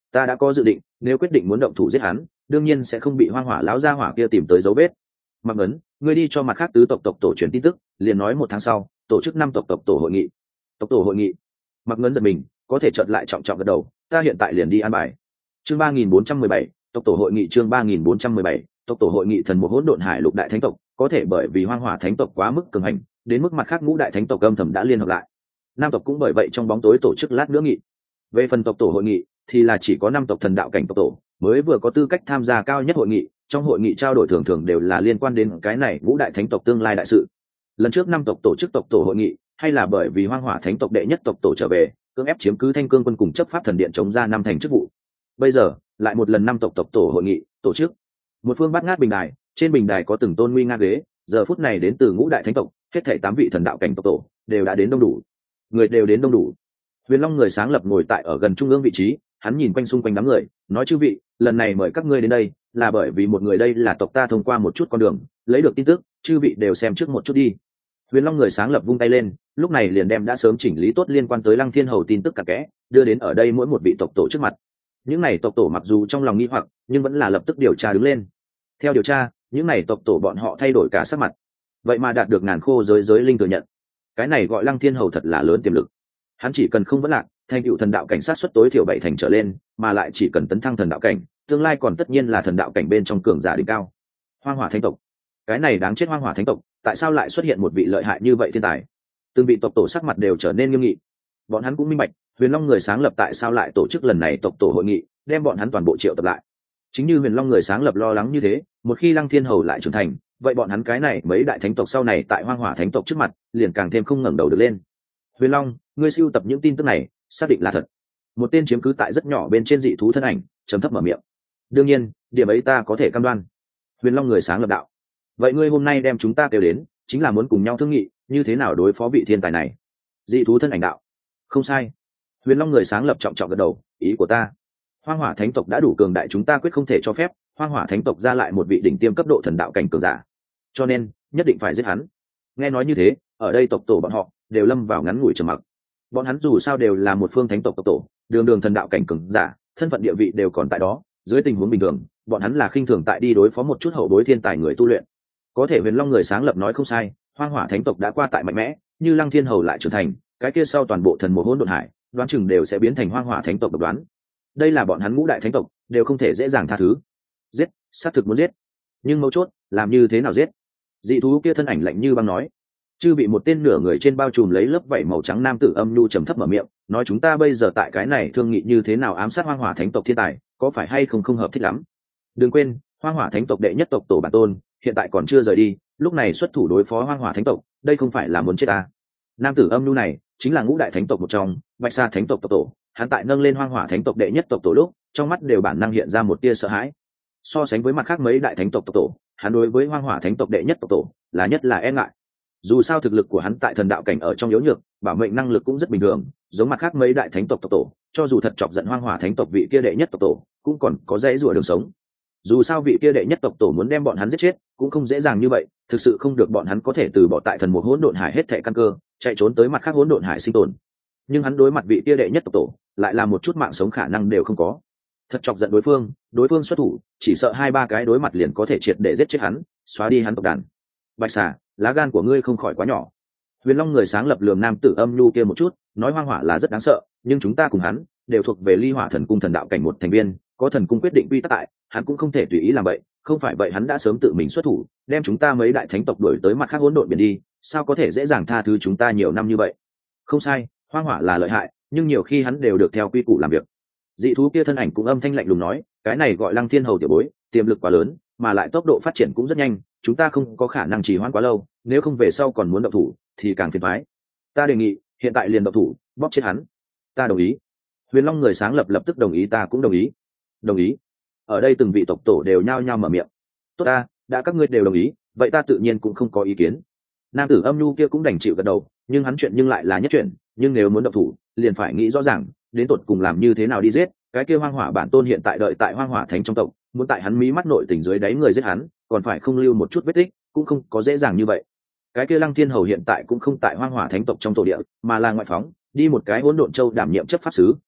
ta đã có dự định, nếu quyết định muốn động thủ giết hắn, đương nhiên sẽ không bị hoang hỏa lão gia hỏa kia tìm tới dấu vết. Mặc ấn, ngươi đi cho mặt khác tứ tộc tộc tổ truyền tin tức, liền nói một tháng sau tổ chức năm tộc tộc tổ hội nghị. Tộc tổ hội nghị? Mặc ngấn giật mình, có thể chợt lại trọng trọng gật đầu, ta hiện tại liền đi an bài. Chương ba nghìn bốn trăm mười bảy, tộc tổ hội nghị. Chương ba nghìn bốn trăm mười bảy, tộc tổ hội nghị. Thần một hỗn độn hải lục đại thánh tộc, có thể bởi vì hoang hỏa thánh tộc quá mức cường hành, đến mức mặt khác ngũ đại thánh tộc âm thầm đã liên hợp lại. Nam tộc cũng bởi vậy trong bóng tối tổ chức lát nữa nghị. Về phần tộc tổ hội nghị thì là chỉ có năm tộc thần đạo cảnh tộc tổ mới vừa có tư cách tham gia cao nhất hội nghị, trong hội nghị trao đổi thường thường đều là liên quan đến cái này ngũ đại thánh tộc tương lai đại sự. Lần trước năm tộc tổ chức tộc tổ hội nghị, hay là bởi vì hoang hỏa thánh tộc đệ nhất tộc tổ trở về cưỡng ép chiếm cứ Thanh Cương quân cùng chấp pháp thần điện chống ra năm thành chức vụ. Bây giờ lại một lần năm tộc tộc tổ hội nghị tổ chức. Một phương bát ngát bình đài, trên bình đài có từng tôn nguy nga ghế, giờ phút này đến từ ngũ đại thánh tộc, hết thảy tám vị thần đạo cảnh tộc tổ đều đã đến đông đủ. Người đều đến đông đủ. Huyền Long người sáng lập ngồi tại ở gần trung ương vị trí, hắn nhìn quanh xung quanh đám người, nói: chư vị, lần này mời các ngươi đến đây là bởi vì một người đây là tộc ta thông qua một chút con đường lấy được tin tức, chư vị đều xem trước một chút đi. Huyền Long người sáng lập vung tay lên, lúc này liền đem đã sớm chỉnh lý tốt liên quan tới Lăng Thiên Hầu tin tức cặn kẽ đưa đến ở đây mỗi một vị tộc tổ trước mặt. Những này tộc tổ mặc dù trong lòng nghi hoặc, nhưng vẫn là lập tức điều tra đứng lên. Theo điều tra, những này tộc tổ bọn họ thay đổi cả sắc mặt. Vậy mà đạt được ngàn khô giới giới linh thừa nhận. Cái này gọi Lăng Thiên Hầu thật là lớn tiềm lực. Hắn chỉ cần không vấn lạc, thành tựu thần đạo cảnh sát xuất tối thiểu bảy thành trở lên, mà lại chỉ cần tấn thăng thần đạo cảnh, tương lai còn tất nhiên là thần đạo cảnh bên trong cường giả đỉnh cao. Hoang hỏa thánh tộc, cái này đáng chết hoang hỏa thánh tộc, tại sao lại xuất hiện một vị lợi hại như vậy thiên tài? Từng vị tộc tổ sắc mặt đều trở nên nghiêm nghị. Bọn hắn cũng minh bạch, Huyền Long người sáng lập tại sao lại tổ chức lần này tộc tổ hội nghị, đem bọn hắn toàn bộ triệu tập lại. Chính như Huyền Long người sáng lập lo lắng như thế, một khi Lăng Thiên Hầu lại trưởng thành, vậy bọn hắn cái này mấy đại thánh tộc sau này tại hoang hỏa thánh tộc trước mặt, liền càng thêm không ngẩng đầu được lên. Huyền Long, ngươi sưu tập những tin tức này, xác định là thật? Một tên chiếm cứ tại rất nhỏ bên trên dị thú thân ảnh, trầm thấp mở miệng. Đương nhiên, điểm ấy ta có thể cam đoan. Huyền Long người sáng lập đạo. Vậy ngươi hôm nay đem chúng ta kêu đến, chính là muốn cùng nhau thương nghị như thế nào đối phó vị thiên tài này? Dị thú thân ảnh đạo. Không sai. Huyền Long người sáng lập trọng trọng gật đầu, ý của ta, hoang hỏa thánh tộc đã đủ cường đại, chúng ta quyết không thể cho phép hoang hỏa thánh tộc ra lại một vị đỉnh tiêm cấp độ thần đạo cảnh cường giả, cho nên nhất định phải giết hắn. Nghe nói như thế, ở đây tộc tổ bọn họ đều lâm vào ngắn ngủi trầm mặc. Bọn hắn dù sao đều là một phương thánh tộc tộc tổ, đường đường thần đạo cảnh cường giả, thân phận địa vị đều còn tại đó, dưới tình huống bình thường bọn hắn là khinh thường tại đi đối phó một chút hậu bối thiên tài người tu luyện. Có thể Huyền Long người sáng lập nói không sai, hoang hỏa thánh tộc đã qua tại mạnh mẽ, như Lăng Thiên Hầu lại trưởng thành, cái kia sau toàn bộ thần một hỗn độn hải đoán chừng đều sẽ biến thành hoang hỏa thánh tộc độc đoán. Đây là bọn hắn ngũ đại thánh tộc đều không thể dễ dàng tha thứ. Giết, xác thực muốn giết, nhưng mấu chốt làm như thế nào giết? Dị thú kia thân ảnh lạnh như băng nói. Chư bị một tên nửa người trên bao trùm lấy lớp vảy màu trắng nam tử âm nhu trầm thấp mở miệng, nói: chúng ta bây giờ tại cái này thương nghị như thế nào ám sát hoang hỏa thánh tộc thiên tài, có phải hay không không hợp thích lắm? Đừng quên, hoang hỏa thánh tộc đệ nhất tộc tổ bản tôn hiện tại còn chưa rời đi, lúc này xuất thủ đối phó hoang hỏa thánh tộc, đây không phải là muốn chết à? Nam tử âm nhu này chính là ngũ đại thánh tộc một trong, Bạch Sa thánh tộc tộc tổ. Hắn tại nâng lên hoang hỏa thánh tộc đệ nhất tộc tổ lúc, trong mắt đều bản năng hiện ra một tia sợ hãi. So sánh với mặt khác mấy đại thánh tộc tộc tổ, hắn đối với hoang hỏa thánh tộc đệ nhất tộc tổ là nhất là e ngại. Dù sao thực lực của hắn tại thần đạo cảnh ở trong yếu nhược, bảo mệnh năng lực cũng rất bình thường, giống mặt khác mấy đại thánh tộc tộc tổ, cho dù thật chọc giận hoang hỏa thánh tộc vị kia đệ nhất tộc tổ, cũng còn có dễ rủa đường sống. Dù sao vị kia đệ nhất tộc tổ muốn đem bọn hắn giết chết, cũng không dễ dàng như vậy, thực sự không được bọn hắn có thể từ bỏ tại thần một hỗn độn hải hết thảy căn cơ, chạy trốn tới mặt khác hỗn độn hải sinh tồn. Nhưng hắn đối mặt vị kia đệ nhất tộc tổ, lại là một chút mạng sống khả năng đều không có. Thật chọc giận đối phương, đối phương xuất thủ, chỉ sợ hai ba cái đối mặt liền có thể triệt để giết chết hắn, xóa đi hắn tộc đàn. Bạch Xà, lá gan của ngươi không khỏi quá nhỏ. Huyền Long người sáng lập lườm nam tử âm nhu kia một chút, nói: hoang hỏa là rất đáng sợ, nhưng chúng ta cùng hắn đều thuộc về Ly Hỏa Thần Cung thần đạo cảnh một thành viên, có thần cung quyết định quy tắc tại, hắn cũng không thể tùy ý làm vậy, không phải vậy hắn đã sớm tự mình xuất thủ, đem chúng ta mấy đại thánh tộc đuổi tới mặt khác hỗn độn biển đi, sao có thể dễ dàng tha thứ chúng ta nhiều năm như vậy? Không sai, hoang hỏa là lợi hại, nhưng nhiều khi hắn đều được theo quy củ làm việc. Dị thú kia thân ảnh cũng âm thanh lạnh lùng nói: cái này gọi Lăng Thiên Hầu tiểu bối, tiềm lực quá lớn, mà lại tốc độ phát triển cũng rất nhanh, chúng ta không có khả năng trì hoãn quá lâu, nếu không về sau còn muốn động thủ thì càng phiền toái. Ta đề nghị hiện tại liền động thủ, bóp chết hắn. Ta đồng ý. Huyền Long người sáng lập lập tức đồng ý. Ta cũng đồng ý. Đồng ý. Ở đây từng vị tộc tổ đều nhao nhao mở miệng. Tốt ta, đã các ngươi đều đồng ý, vậy ta tự nhiên cũng không có ý kiến. Nam tử âm nhu kia cũng đành chịu gật đầu, nhưng hắn chuyện nhưng lại là nhất chuyện, nhưng nếu muốn động thủ, liền phải nghĩ rõ ràng, đến tột cùng làm như thế nào đi giết. Cái kia hoang hỏa bản tôn hiện tại đợi tại hoang hỏa thánh trong tộc, muốn tại hắn mí mắt nội tình dưới đáy người giết hắn, còn phải không lưu một chút vết tích, cũng không có dễ dàng như vậy. Cái kia Lăng Thiên Hầu hiện tại cũng không tại hoang hỏa thánh tộc trong tổ địa, mà là ngoại phóng, đi một cái hỗn độn châu đảm nhiệm chấp pháp sứ,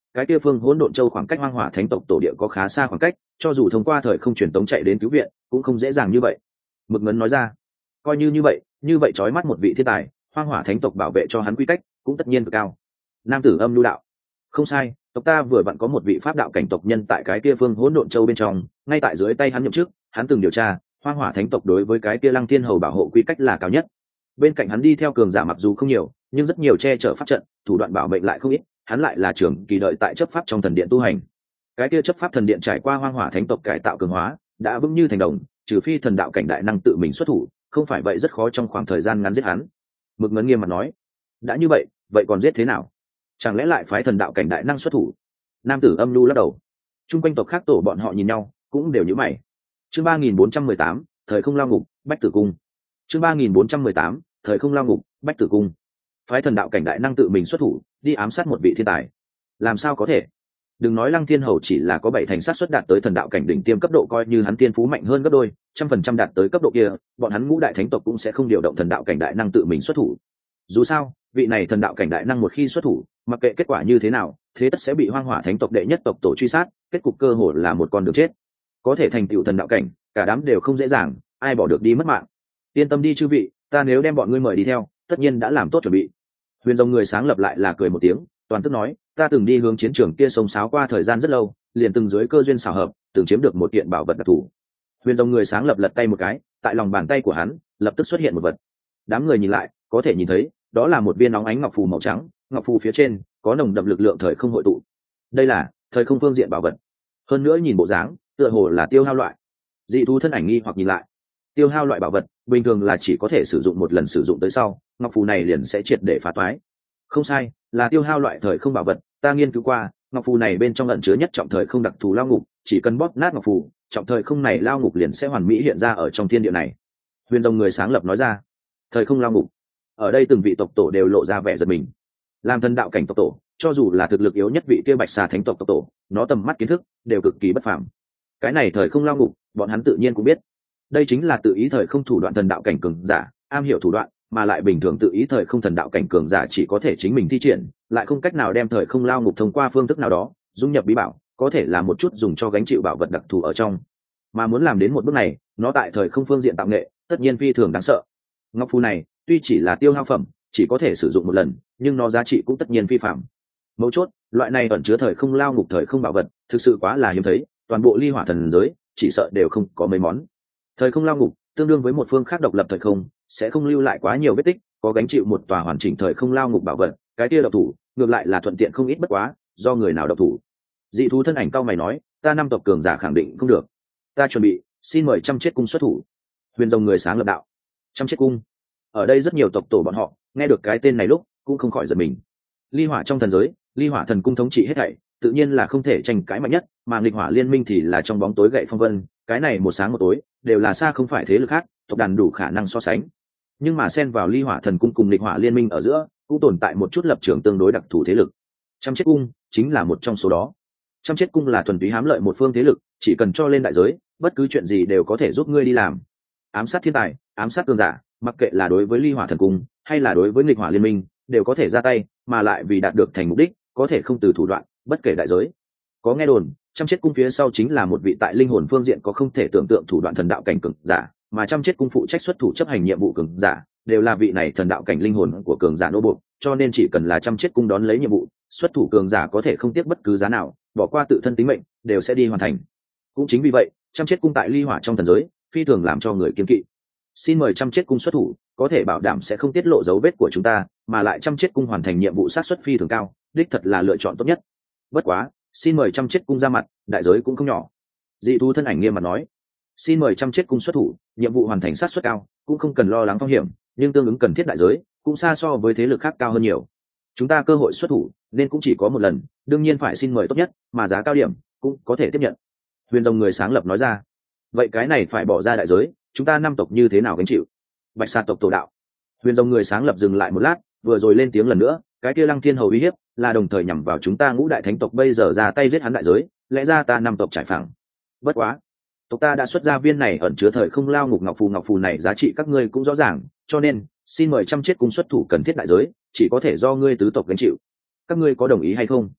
cái kia phương hỗn độn châu khoảng cách hoang hỏa thánh tộc tổ địa có khá xa khoảng cách, cho dù thông qua thời không truyền tống chạy đến cứu viện cũng không dễ dàng như vậy. Mực Ngấn nói ra. Coi như như vậy, như vậy trói mắt một vị thiên tài, hoang hỏa thánh tộc bảo vệ cho hắn quy cách cũng tất nhiên cực cao. Nam tử Âm Nhu đạo. Không sai, tộc ta vừa vặn có một vị pháp đạo cảnh tộc nhân tại cái kia phương hỗn độn châu bên trong, ngay tại dưới tay hắn nhậm chức, hắn từng điều tra, hoang hỏa thánh tộc đối với cái kia Lăng Thiên Hầu bảo hộ quy cách là cao nhất. Bên cạnh hắn đi theo cường giả mặc dù không nhiều, nhưng rất nhiều che chở pháp trận, thủ đoạn bảo mệnh lại không ít, hắn lại là trưởng kỳ đợi tại chấp pháp trong thần điện tu hành. Cái kia chấp pháp thần điện trải qua hoang hỏa thánh tộc cải tạo cường hóa, đã vững như thành đồng, trừ phi thần đạo cảnh đại năng tự mình xuất thủ, không phải vậy rất khó trong khoảng thời gian ngắn giết hắn. Mực Ngấn nghiêm mặt nói. Đã như vậy, vậy còn giết thế nào? Chẳng lẽ lại phái thần đạo cảnh đại năng xuất thủ? Nam tử Âm Nhu lắc đầu. Trung quanh tộc khác tổ bọn họ nhìn nhau, cũng đều nhíu mày. Chương ba nghìn bốn trăm mười tám, thời không lao ngục, Bách Tử Cung. Chương ba nghìn bốn trăm mười tám, thời không lao ngục, Bách Tử Cung. Phái thần đạo cảnh đại năng tự mình xuất thủ, đi ám sát một vị thiên tài. Làm sao có thể? Đừng nói Lăng Thiên Hầu chỉ là có bảy thành sát suất đạt tới thần đạo cảnh đỉnh tiêm cấp độ, coi như hắn tiên phú mạnh hơn gấp đôi, trăm phần trăm đạt tới cấp độ kia, bọn hắn ngũ đại thánh tộc cũng sẽ không điều động thần đạo cảnh đại năng tự mình xuất thủ. Dù sao, vị này thần đạo cảnh đại năng một khi xuất thủ, mặc kệ kết quả như thế nào, thế tất sẽ bị hoang hỏa thánh tộc đệ nhất tộc tổ truy sát, kết cục cơ hội là một con đường chết. Có thể thành tựu thần đạo cảnh, cả đám đều không dễ dàng, ai bỏ được đi mất mạng. Yên tâm đi chư vị, ta nếu đem bọn ngươi mời đi theo, tất nhiên đã làm tốt chuẩn bị. Huyền Rồng người sáng lập lại là cười một tiếng, toàn tức nói, ta từng đi hướng chiến trường kia sông sáo qua thời gian rất lâu, liền từng dưới cơ duyên xảo hợp, từng chiếm được một kiện bảo vật đặc thù. Huyền Rồng người sáng lập lật tay một cái, tại lòng bàn tay của hắn lập tức xuất hiện một vật. Đám người nhìn lại, có thể nhìn thấy, đó là một viên nóng ánh ngọc phù màu trắng, ngọc phù phía trên có nồng đậm lực lượng thời không hội tụ. Đây là thời không phương diện bảo vật. Hơn nữa nhìn bộ dáng, tựa hồ là tiêu hao loại. Dị thú thân ảnh nghi hoặc nhìn lại. Tiêu hao loại bảo vật, bình thường là chỉ có thể sử dụng một lần, sử dụng tới sau, ngọc phù này liền sẽ triệt để phá toái. Không sai, là tiêu hao loại thời không bảo vật, ta nghiên cứu qua, ngọc phù này bên trong ẩn chứa nhất trọng thời không đặc thù lao ngục, chỉ cần bóp nát ngọc phù, trọng thời không này lao ngục liền sẽ hoàn mỹ hiện ra ở trong thiên địa này. Huyền Rồng người sáng lập nói ra. Thời không lao ngục. Ở đây từng vị tộc tổ đều lộ ra vẻ giật mình. Làm thần đạo cảnh tộc tổ, cho dù là thực lực yếu nhất vị kia Bạch Xà thánh tộc tộc tổ, nó tầm mắt kiến thức đều cực kỳ bất phàm. Cái này thời không lao ngục, bọn hắn tự nhiên cũng biết. Đây chính là tự ý thời không thủ đoạn thần đạo cảnh cường giả, am hiểu thủ đoạn, mà lại bình thường tự ý thời không thần đạo cảnh cường giả chỉ có thể chính mình thi triển, lại không cách nào đem thời không lao ngục thông qua phương thức nào đó dung nhập bí bảo, có thể là một chút dùng cho gánh chịu bảo vật đặc thù ở trong. Mà muốn làm đến một bước này, nó tại thời không phương diện tạo nghệ, tất nhiên phi thường đáng sợ. Ngọc phù này tuy chỉ là tiêu hao phẩm, chỉ có thể sử dụng một lần, nhưng nó giá trị cũng tất nhiên phi phạm. Mấu chốt, loại này ẩn chứa thời không lao ngục thời không bảo vật, thực sự quá là hiếm thấy, toàn bộ ly hỏa thần giới chỉ sợ đều không có mấy món. Thời không lao ngục tương đương với một phương khác độc lập thời không, sẽ không lưu lại quá nhiều vết tích, có gánh chịu một tòa hoàn chỉnh thời không lao ngục bảo vật, cái kia độc thủ ngược lại là thuận tiện không ít, bất quá do người nào độc thủ. Dị thú thân ảnh cao mày nói, ta năm tộc cường giả khẳng định không được, ta chuẩn bị, xin mời Trăm Chết Cung xuất thủ. Huyền Rồng người sáng lập đạo. Trăm Chết Cung. Ở đây rất nhiều tộc tổ bọn họ nghe được cái tên này lúc cũng không khỏi giật mình. Ly hỏa trong thần giới, ly hỏa thần cung thống trị hết thảy, tự nhiên là không thể tranh cãi mạnh nhất, mà nghịch hỏa liên minh thì là trong bóng tối gậy phong vân, cái này một sáng một tối đều là xa không phải thế lực khác tộc đàn đủ khả năng so sánh. Nhưng mà xen vào ly hỏa thần cung cùng nghịch hỏa liên minh ở giữa cũng tồn tại một chút lập trường tương đối đặc thù thế lực. Trăm Chết Cung chính là một trong số đó. Trăm Chết Cung là thuần túy hám lợi một phương thế lực, chỉ cần cho lên đại giới, bất cứ chuyện gì đều có thể giúp ngươi đi làm. Ám sát thiên tài, ám sát cường giả, mặc kệ là đối với ly hỏa thần cung hay là đối với nghịch hỏa liên minh, đều có thể ra tay, mà lại vì đạt được thành mục đích có thể không từ thủ đoạn, bất kể đại giới. Có nghe đồn, Trăm Chết Cung phía sau chính là một vị tại linh hồn phương diện có không thể tưởng tượng thủ đoạn thần đạo cảnh cường giả, mà Trăm Chết Cung phụ trách xuất thủ chấp hành nhiệm vụ cường giả đều là vị này thần đạo cảnh linh hồn của cường giả nô buộc, cho nên chỉ cần là Trăm Chết Cung đón lấy nhiệm vụ, xuất thủ cường giả có thể không tiếc bất cứ giá nào, bỏ qua tự thân tính mệnh, đều sẽ đi hoàn thành. Cũng chính vì vậy, Trăm Chết Cung tại ly hỏa trong thần giới phi thường làm cho người kiêng kỵ. Xin mời Trăm Chết Cung xuất thủ, có thể bảo đảm sẽ không tiết lộ dấu vết của chúng ta, mà lại Trăm Chết Cung hoàn thành nhiệm vụ sát suất phi thường cao, đích thật là lựa chọn tốt nhất. Bất quá, xin mời Trăm Chết Cung ra mặt, đại giới cũng không nhỏ. Dị thú thân ảnh nghiêm mặt nói, xin mời Trăm Chết Cung xuất thủ, nhiệm vụ hoàn thành sát suất cao, cũng không cần lo lắng phong hiểm, nhưng tương ứng cần thiết đại giới cũng xa so với thế lực khác cao hơn nhiều. Chúng ta cơ hội xuất thủ nên cũng chỉ có một lần, đương nhiên phải xin mời tốt nhất, mà giá cao điểm cũng có thể tiếp nhận. Huyền Rồng người sáng lập nói ra. Vậy cái này phải bỏ ra đại giới, chúng ta năm tộc như thế nào gánh chịu? Bạch Sa tộc tổ đạo. Huyền Rồng người sáng lập dừng lại một lát, vừa rồi lên tiếng lần nữa, cái kia Lăng Thiên Hầu uy hiếp là đồng thời nhằm vào chúng ta ngũ đại thánh tộc, bây giờ ra tay giết hắn đại giới, lẽ ra ta năm tộc trải phẳng. Bất quá, tộc ta đã xuất ra viên này ẩn chứa thời không lao ngục ngọc phù, ngọc phù này giá trị các ngươi cũng rõ ràng, cho nên xin mời Trăm Chết Cung xuất thủ cần thiết đại giới chỉ có thể do ngươi tứ tộc gánh chịu. Các ngươi có đồng ý hay không?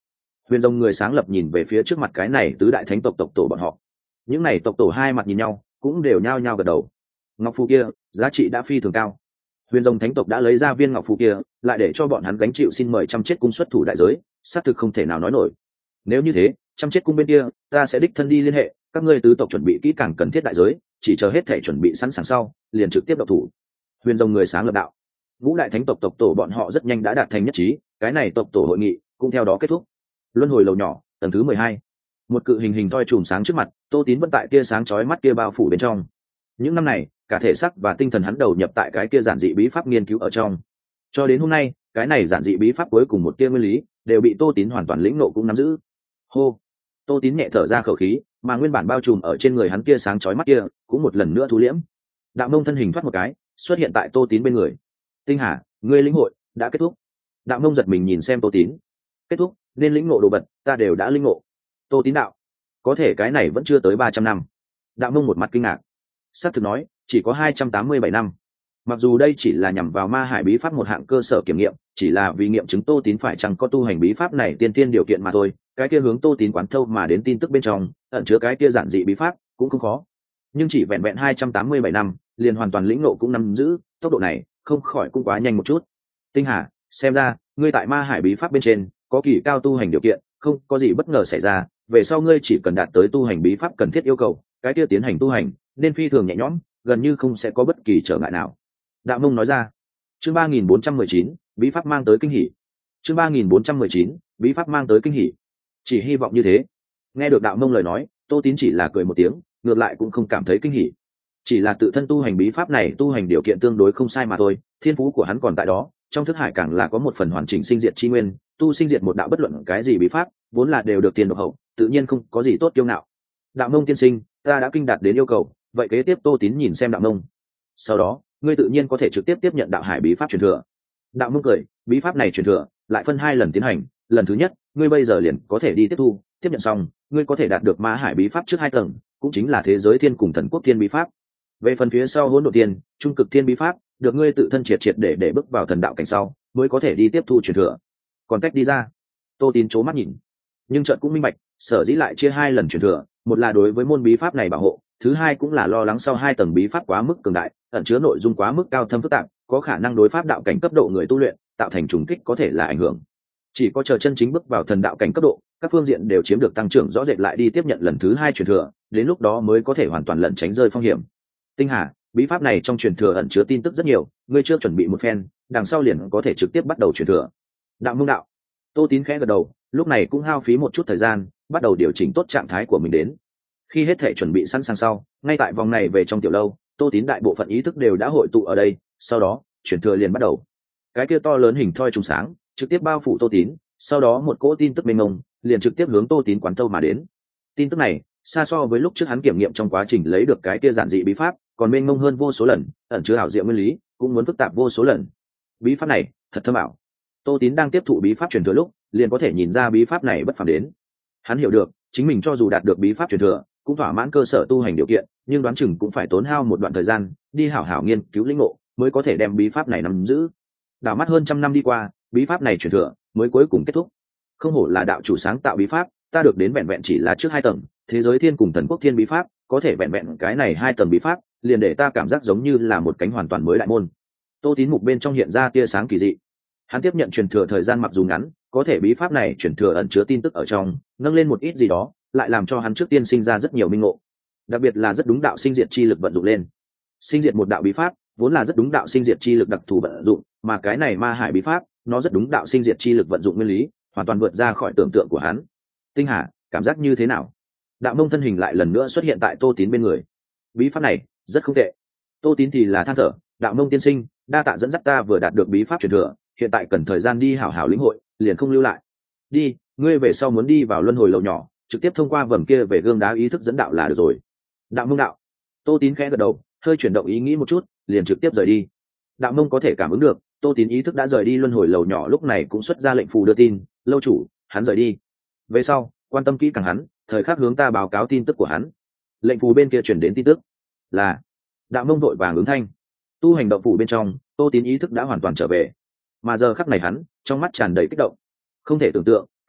Huyền Rồng người sáng lập nhìn về phía trước mặt cái này tứ đại thánh tộc tộc tổ bọn họ. Những này tộc tổ hai mặt nhìn nhau, cũng đều nhao nhao gật đầu. Ngọc phù kia, giá trị đã phi thường cao. Huyền Rồng thánh tộc đã lấy ra viên ngọc phù kia, lại để cho bọn hắn gánh chịu xin mời trăm chết cung xuất thủ đại giới, xác thực không thể nào nói nổi. Nếu như thế, trăm chết cung bên kia, ta sẽ đích thân đi liên hệ, các ngươi tứ tộc chuẩn bị kỹ càng cần thiết đại giới, chỉ chờ hết thể chuẩn bị sẵn sàng sau, liền trực tiếp động thủ. Huyền Rồng người sáng lập đạo. Ngũ đại thánh tộc tộc tổ bọn họ rất nhanh đã đạt thành nhất trí, cái này tộc tổ hội nghị cũng theo đó kết thúc. Luân hồi lầu nhỏ, tầng thứ mười hai. Một cự hình hình thoi chùm sáng trước mặt, Tô Tín vẫn tại tia sáng chói mắt kia bao phủ bên trong. Những năm này, cả thể xác và tinh thần hắn đầu nhập tại cái kia giản dị bí pháp nghiên cứu ở trong. Cho đến hôm nay, cái này giản dị bí pháp cuối cùng một tia nguyên lý đều bị Tô Tín hoàn toàn lĩnh ngộ cũng nắm giữ. Hô. Tô Tín nhẹ thở ra khẩu khí, mà nguyên bản bao trùm ở trên người hắn tia sáng chói mắt kia cũng một lần nữa thu liễm. Đạo Mông thân hình thoát một cái, xuất hiện tại Tô Tín bên người. Tinh Hà, ngươi lĩnh hội đã kết thúc. Đạo Mông giật mình nhìn xem Tô Tín. Kết thúc, nên lĩnh ngộ đồ vật, ta đều đã lĩnh ngộ. Tô Tín đạo, có thể cái này vẫn chưa tới ba trăm năm. Đạo Mông một mặt kinh ngạc. Sát thực nói, chỉ có hai trăm tám mươi bảy năm. Mặc dù đây chỉ là nhằm vào ma hải bí pháp một hạng cơ sở kiểm nghiệm, chỉ là vì nghiệm chứng Tô Tín phải chăng có tu hành bí pháp này tiên tiên điều kiện mà thôi. Cái kia hướng Tô Tín quán thâu mà đến tin tức bên trong, ẩn chứa cái kia giản dị bí pháp cũng không khó. Nhưng chỉ vẹn vẹn hai trăm tám mươi bảy năm, liền hoàn toàn lĩnh ngộ cũng nắm giữ, tốc độ này không khỏi cũng quá nhanh một chút. Tinh Hà, xem ra ngươi tại ma hải bí pháp bên trên có kỳ cao tu hành điều kiện, không có gì bất ngờ xảy ra, về sau ngươi chỉ cần đạt tới tu hành bí pháp cần thiết yêu cầu, cái kia tiến hành tu hành nên phi thường nhẹ nhõm, gần như không sẽ có bất kỳ trở ngại nào. Đạo Mông nói ra. Chương ba nghìn bốn trăm mười chín, bí pháp mang tới kinh hỉ. Chương ba nghìn bốn trăm mười chín, bí pháp mang tới kinh hỉ. Chỉ hy vọng như thế. Nghe được Đạo Mông lời nói, Tô Tín chỉ là cười một tiếng, ngược lại cũng không cảm thấy kinh hỉ. Chỉ là tự thân tu hành bí pháp này tu hành điều kiện tương đối không sai mà thôi, thiên phú của hắn còn tại đó, trong thức hải càng là có một phần hoàn chỉnh sinh diệt chi nguyên, tu sinh diệt một đạo bất luận cái gì bí pháp, vốn là đều được tiền độc hậu, tự nhiên không có gì tốt kiêu ngạo. Đạo Mông tiên sinh, ta đã kinh đạt đến yêu cầu, vậy kế tiếp Tô Tín nhìn xem Đạo Mông. Sau đó, ngươi tự nhiên có thể trực tiếp tiếp nhận đạo hải bí pháp truyền thừa. Đạo Mông cười, bí pháp này truyền thừa lại phân hai lần tiến hành, lần thứ nhất, ngươi bây giờ liền có thể đi tiếp thu, tiếp nhận xong, ngươi có thể đạt được ma hải bí pháp trước hai tầng, cũng chính là thế giới thiên cùng thần quốc thiên bí pháp. Về phần phía sau hỗn độn thiên, trung cực thiên bí pháp, được ngươi tự thân triệt triệt để để bước vào thần đạo cảnh sau, mới có thể đi tiếp thu truyền thừa. Còn cách đi ra, Tô Tín chố mắt nhìn, nhưng chợt cũng minh bạch, sở dĩ lại chia hai lần truyền thừa, một là đối với môn bí pháp này bảo hộ, thứ hai cũng là lo lắng sau hai tầng bí pháp quá mức cường đại, ẩn chứa nội dung quá mức cao thâm phức tạp, có khả năng đối pháp đạo cảnh cấp độ người tu luyện tạo thành trùng kích có thể là ảnh hưởng. Chỉ có chờ chân chính bước vào thần đạo cảnh cấp độ, các phương diện đều chiếm được tăng trưởng rõ rệt lại đi tiếp nhận lần thứ hai truyền thừa, đến lúc đó mới có thể hoàn toàn lẩn tránh rơi phong hiểm. Tinh Hà, bí pháp này trong truyền thừa ẩn chứa tin tức rất nhiều, ngươi chưa chuẩn bị một phen, đằng sau liền có thể trực tiếp bắt đầu truyền thừa. Đạo Mông đạo. Tô Tín khẽ gật đầu, lúc này cũng hao phí một chút thời gian, bắt đầu điều chỉnh tốt trạng thái của mình đến. Khi hết thể chuẩn bị sẵn sàng sau, ngay tại vòng này về trong tiểu lâu, Tô Tín đại bộ phận ý thức đều đã hội tụ ở đây, sau đó, truyền thừa liền bắt đầu. Cái kia to lớn hình thoi trùng sáng, trực tiếp bao phủ Tô Tín, sau đó một cỗ tin tức mênh mông, liền trực tiếp hướng Tô Tín quán thâu mà đến. Tin tức này, xa so với lúc trước hắn kiểm nghiệm trong quá trình lấy được cái kia giản dị bí pháp, còn mênh mông hơn vô số lần, ẩn chứa ảo diệu nguyên lý, cũng muốn phức tạp vô số lần. Bí pháp này, thật thâm ảo. Tô Tín đang tiếp thụ bí pháp truyền thừa lúc, liền có thể nhìn ra bí pháp này bất phàm đến. Hắn hiểu được, chính mình cho dù đạt được bí pháp truyền thừa, cũng thỏa mãn cơ sở tu hành điều kiện, nhưng đoán chừng cũng phải tốn hao một đoạn thời gian, đi hảo hảo nghiên cứu lĩnh ngộ, mới có thể đem bí pháp này nắm giữ. Đảo mắt hơn trăm năm đi qua, bí pháp này truyền thừa mới cuối cùng kết thúc. Không hổ là đạo chủ sáng tạo bí pháp, ta được đến vẹn vẹn chỉ là trước hai tầng, thế giới thiên cùng thần quốc thiên bí pháp, có thể vẹn vẹn cái này hai tầng bí pháp, liền để ta cảm giác giống như là một cánh hoàn toàn mới đại môn. Tô Tín mục bên trong hiện ra tia sáng kỳ dị. Hắn tiếp nhận truyền thừa thời gian mặc dù ngắn, có thể bí pháp này truyền thừa ẩn chứa tin tức ở trong, nâng lên một ít gì đó, lại làm cho hắn trước tiên sinh ra rất nhiều minh ngộ. Đặc biệt là rất đúng đạo sinh diệt chi lực vận dụng lên. Sinh diệt một đạo bí pháp, vốn là rất đúng đạo sinh diệt chi lực đặc thù vận dụng, mà cái này ma hải bí pháp, nó rất đúng đạo sinh diệt chi lực vận dụng nguyên lý, hoàn toàn vượt ra khỏi tưởng tượng của hắn. Tinh Hà, cảm giác như thế nào? Đạo Mông thân hình lại lần nữa xuất hiện tại Tô Tín bên người. Bí pháp này rất không tệ. Tô Tín thì là than thở, Đạo Mông tiên sinh, đa tạ dẫn dắt ta vừa đạt được bí pháp truyền thừa, hiện tại cần thời gian đi hảo hảo lĩnh hội, liền không lưu lại. Đi, ngươi về sau muốn đi vào luân hồi lầu nhỏ, trực tiếp thông qua vầng kia về gương đá ý thức dẫn đạo là được rồi. Đạo Mông đạo. Tô Tín khẽ gật đầu, hơi chuyển động ý nghĩ một chút, liền trực tiếp rời đi. Đạo Mông có thể cảm ứng được, Tô Tín ý thức đã rời đi luân hồi lầu nhỏ, lúc này cũng xuất ra lệnh phù đưa tin, lâu chủ, hắn rời đi. Về sau, quan tâm kỹ càng hắn, thời khắc hướng ta báo cáo tin tức của hắn. Lệnh phù bên kia chuyển đến tin tức là Đạo Mông vội vàng ứng thanh. Tu hành động phủ bên trong, Tô Tín ý thức đã hoàn toàn trở về, mà giờ khắc này hắn trong mắt tràn đầy kích động. Không thể tưởng tượng,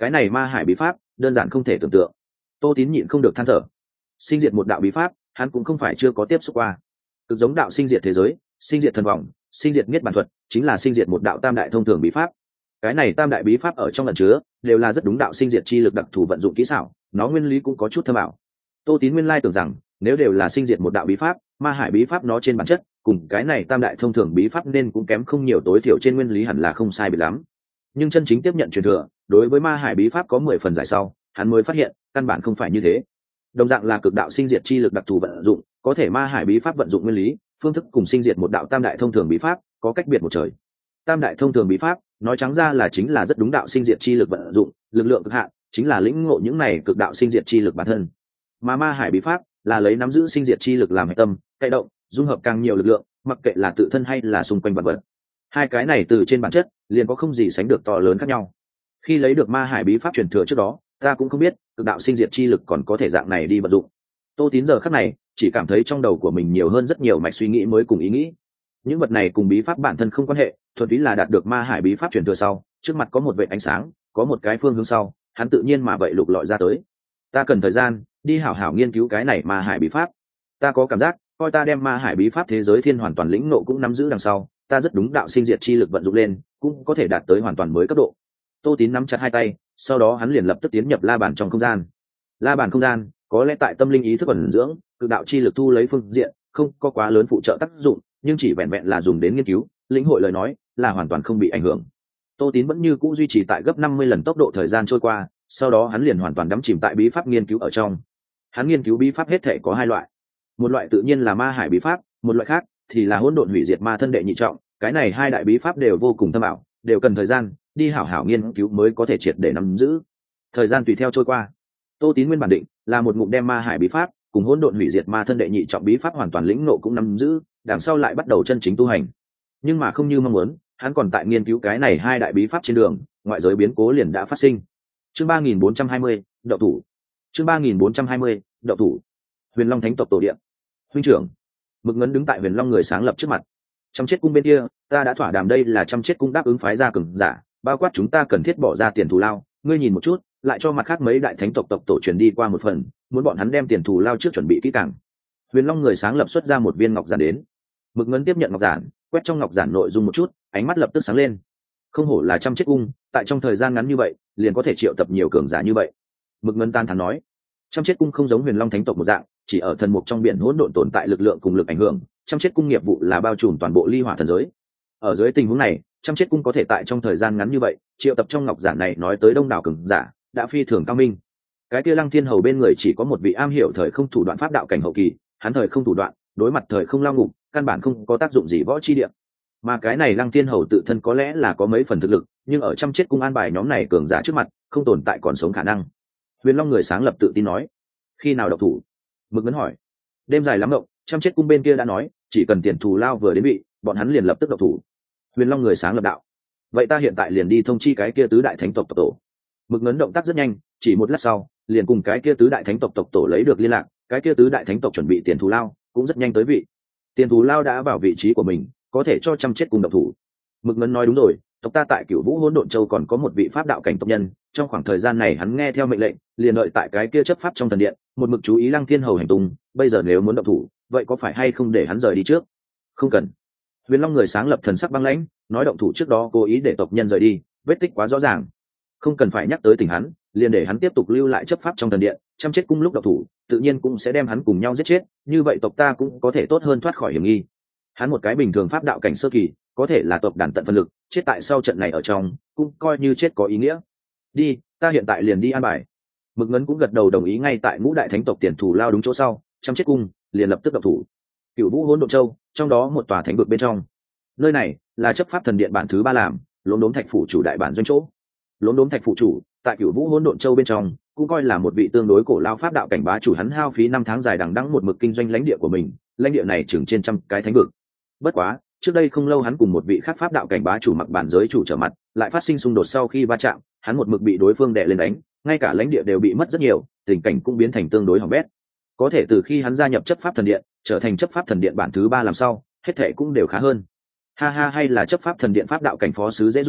cái này ma hải bí pháp đơn giản không thể tưởng tượng. Tô Tín nhịn không được than thở. Sinh diệt một đạo bí pháp hắn cũng không phải chưa có tiếp xúc qua. Cực giống đạo sinh diệt thế giới, sinh diệt thần vòng, sinh diệt miết bản thuật, chính là sinh diệt một đạo tam đại thông thường bí pháp. Cái này tam đại bí pháp ở trong lần chứa đều là rất đúng đạo sinh diệt chi lực đặc thù vận dụng kỹ xảo, nó nguyên lý cũng có chút thâm ảo. Tô Tín nguyên lai tưởng rằng nếu đều là sinh diệt một đạo bí pháp, ma hải bí pháp nó trên bản chất cùng cái này tam đại thông thường bí pháp nên cũng kém không nhiều, tối thiểu trên nguyên lý hẳn là không sai biệt lắm. Nhưng chân chính tiếp nhận truyền thừa, đối với ma hải bí pháp có mười phần giải sau, hắn mới phát hiện căn bản không phải như thế. Đồng dạng là cực đạo sinh diệt chi lực đặc thù vận dụng, có thể ma hải bí pháp vận dụng nguyên lý, phương thức cùng sinh diệt một đạo tam đại thông thường bí pháp có cách biệt một trời. Tam đại thông thường bí pháp nói trắng ra là chính là rất đúng đạo sinh diệt chi lực vận dụng, lực lượng cực hạn chính là lĩnh ngộ những này cực đạo sinh diệt chi lực bản thân. Mà ma hải bí pháp là lấy nắm giữ sinh diệt chi lực làm hệ tâm, cậy động, dung hợp càng nhiều lực lượng, mặc kệ là tự thân hay là xung quanh vật vật. Hai cái này từ trên bản chất liền có không gì sánh được to lớn khác nhau. Khi lấy được ma hải bí pháp truyền thừa trước đó, ta cũng không biết cực đạo sinh diệt chi lực còn có thể dạng này đi vận dụng. Tô Tín giờ khắc này chỉ cảm thấy trong đầu của mình nhiều hơn rất nhiều mạch suy nghĩ mới cùng ý nghĩ. Những vật này cùng bí pháp bản thân không quan hệ, thuần túy là đạt được ma hải bí pháp truyền thừa sau, trước mặt có một vệt ánh sáng, có một cái phương hướng sau, hắn tự nhiên mà vậy lục lọi ra tới. Ta cần thời gian đi hảo hảo nghiên cứu cái này ma hải bí pháp. Ta có cảm giác coi ta đem ma hải bí pháp thế giới thiên hoàn toàn lĩnh ngộ cũng nắm giữ đằng sau, ta rất đúng đạo sinh diệt chi lực vận dụng lên cũng có thể đạt tới hoàn toàn mới cấp độ. Tô Tín nắm chặt hai tay, sau đó hắn liền lập tức tiến nhập la bàn trong không gian. La bàn không gian có lẽ tại tâm linh ý thức ẩn dưỡng, cực đạo chi lực thu lấy phương diện không có quá lớn phụ trợ tác dụng, nhưng chỉ vẹn vẹn là dùng đến nghiên cứu lĩnh hội lời nói là hoàn toàn không bị ảnh hưởng. Tô Tín vẫn như cũ duy trì tại gấp năm mươi lần tốc độ thời gian trôi qua, sau đó hắn liền hoàn toàn đắm chìm tại bí pháp nghiên cứu ở trong. Hắn nghiên cứu bí pháp hết thể có hai loại, một loại tự nhiên là ma hải bí pháp, một loại khác thì là hỗn độn hủy diệt ma thân đệ nhị trọng. Cái này hai đại bí pháp đều vô cùng thâm ảo, đều cần thời gian đi hảo hảo nghiên cứu mới có thể triệt để nắm giữ. Thời gian tùy theo trôi qua, Tô Tín nguyên bản định là một ngụm đem ma hải bí pháp cùng hỗn độn hủy diệt ma thân đệ nhị trọng bí pháp hoàn toàn lĩnh ngộ cũng nắm giữ, đằng sau lại bắt đầu chân chính tu hành. Nhưng mà không như mong muốn, hắn còn tại nghiên cứu cái này hai đại bí pháp trên đường, ngoại giới biến cố liền đã phát sinh. Chương ba nghìn bốn trăm hai mươi, đậu thủ. Chương ba nghìn bốn trăm hai mươi, đậu thủ. Huyền Long Thánh tộc tổ điện. Huynh trưởng. Mực Ngấn đứng tại Huyền Long người sáng lập trước mặt. Trăm chết cung bên kia, ta đã thỏa đàm, đây là trăm chết cung đáp ứng phái ra cường giả, bao quát chúng ta cần thiết bỏ ra tiền thù lao, ngươi nhìn một chút, lại cho mặt khác mấy đại thánh tộc tộc tổ truyền đi qua một phần, muốn bọn hắn đem tiền thù lao trước chuẩn bị kỹ càng. Huyền Long người sáng lập xuất ra một viên ngọc giản đến. Mực Ngấn tiếp nhận ngọc giản, quét trong ngọc giản nội dung một chút, ánh mắt lập tức sáng lên. Không hổ là trăm chết cung, tại trong thời gian ngắn như vậy liền có thể triệu tập nhiều cường giả như vậy. Mực Ngấn tan thán nói, trăm chết cung không giống Huyền Long thánh tộc một dạng chỉ ở thần mục trong biển hỗn độn tồn tại lực lượng cùng lực ảnh hưởng, trăm chết cung nghiệp vụ là bao trùm toàn bộ ly hỏa thần giới. Ở dưới tình huống này, trăm chết cung có thể tại trong thời gian ngắn như vậy triệu tập trong ngọc giản này nói tới đông đảo cường giả, đã phi thường cao minh. Cái kia Lăng Thiên Hầu bên người chỉ có một vị am hiểu thời không thủ đoạn pháp đạo cảnh hậu kỳ, hắn thời không thủ đoạn đối mặt thời không lao ngục căn bản không có tác dụng gì võ chi địa. Mà cái này Lăng Thiên Hầu tự thân có lẽ là có mấy phần thực lực, nhưng ở trăm chết cung an bài nhóm này cường giả trước mặt không tồn tại còn sống khả năng. Huyền Long người sáng lập tự tin nói, khi nào độc thủ? Mực Ngấn hỏi. Đêm dài lắm động, trăm chết cung bên kia đã nói chỉ cần tiền thù lao vừa đến vị, bọn hắn liền lập tức độc thủ. Huyền Long người sáng lập đạo, vậy ta hiện tại liền đi thông chi cái kia tứ đại thánh tộc tộc tổ. Mực Ngấn động tác rất nhanh, chỉ một lát sau liền cùng cái kia tứ đại thánh tộc tộc tổ lấy được liên lạc. Cái kia tứ đại thánh tộc chuẩn bị tiền thù lao cũng rất nhanh tới vị. Tiền thù lao đã vào vị trí của mình, có thể cho trăm chết cùng độc thủ. Mực Ngấn nói đúng rồi, tộc ta tại Cửu Vũ Hỗn Độn Châu còn có một vị pháp đạo cảnh tộc nhân, trong khoảng thời gian này hắn nghe theo mệnh lệnh liền đợi tại cái kia chấp pháp trong thần điện, một mực chú ý Lăng Thiên Hầu hành tung. Bây giờ nếu muốn độc thủ, vậy có phải hay không để hắn rời đi trước? Không cần. Huyền Long người sáng lập thần sắc băng lãnh, nói động thủ trước đó cố ý để tộc nhân rời đi, vết tích quá rõ ràng, không cần phải nhắc tới tình hắn, liền để hắn tiếp tục lưu lại chấp pháp trong thần điện. Trăm chết cung lúc độc thủ tự nhiên cũng sẽ đem hắn cùng nhau giết chết, như vậy tộc ta cũng có thể tốt hơn thoát khỏi hiểm nghi. Hắn một cái bình thường pháp đạo cảnh sơ kỳ, có thể là tộc đàn tận phân lực, chết tại sau trận này ở trong cũng coi như chết có ý nghĩa. Đi, ta hiện tại liền đi an bài. Mực Ngấn cũng gật đầu đồng ý. Ngay tại ngũ đại thánh tộc tiền thù lao đúng chỗ sau, trăm chết cung liền lập tức độc thủ. Cửu Vũ Hỗn Độn Châu, trong đó một tòa thánh vực bên trong, nơi này là chấp pháp thần điện bản thứ ba làm, Lốm Đốm Thạch phủ chủ đại bản doanh chỗ. Lốm Đốm Thạch phủ chủ tại Cửu Vũ Hỗn Độn Châu bên trong cũng coi là một vị tương đối cổ lao pháp đạo cảnh bá chủ, hắn hao phí năm tháng dài đằng đẵng một mực kinh doanh lãnh địa của mình, lãnh địa này chừng trên trăm cái thánh vực. Bất quá trước đây không lâu hắn cùng một vị khác pháp đạo cảnh bá chủ mặc bản giới chủ trở mặt, lại phát sinh xung đột. Sau khi va chạm, hắn một mực bị đối phương đè lên đánh, ngay cả lãnh địa đều bị mất rất nhiều, tình cảnh cũng biến thành tương đối hỏng bét. Có thể từ khi hắn gia nhập chấp pháp thần điện, trở thành chấp pháp thần điện bản thứ ba làm sau, hết thệ cũng đều khá hơn. Ha ha, hay là chấp pháp thần điện pháp đạo cảnh phó sứ dễ dùng,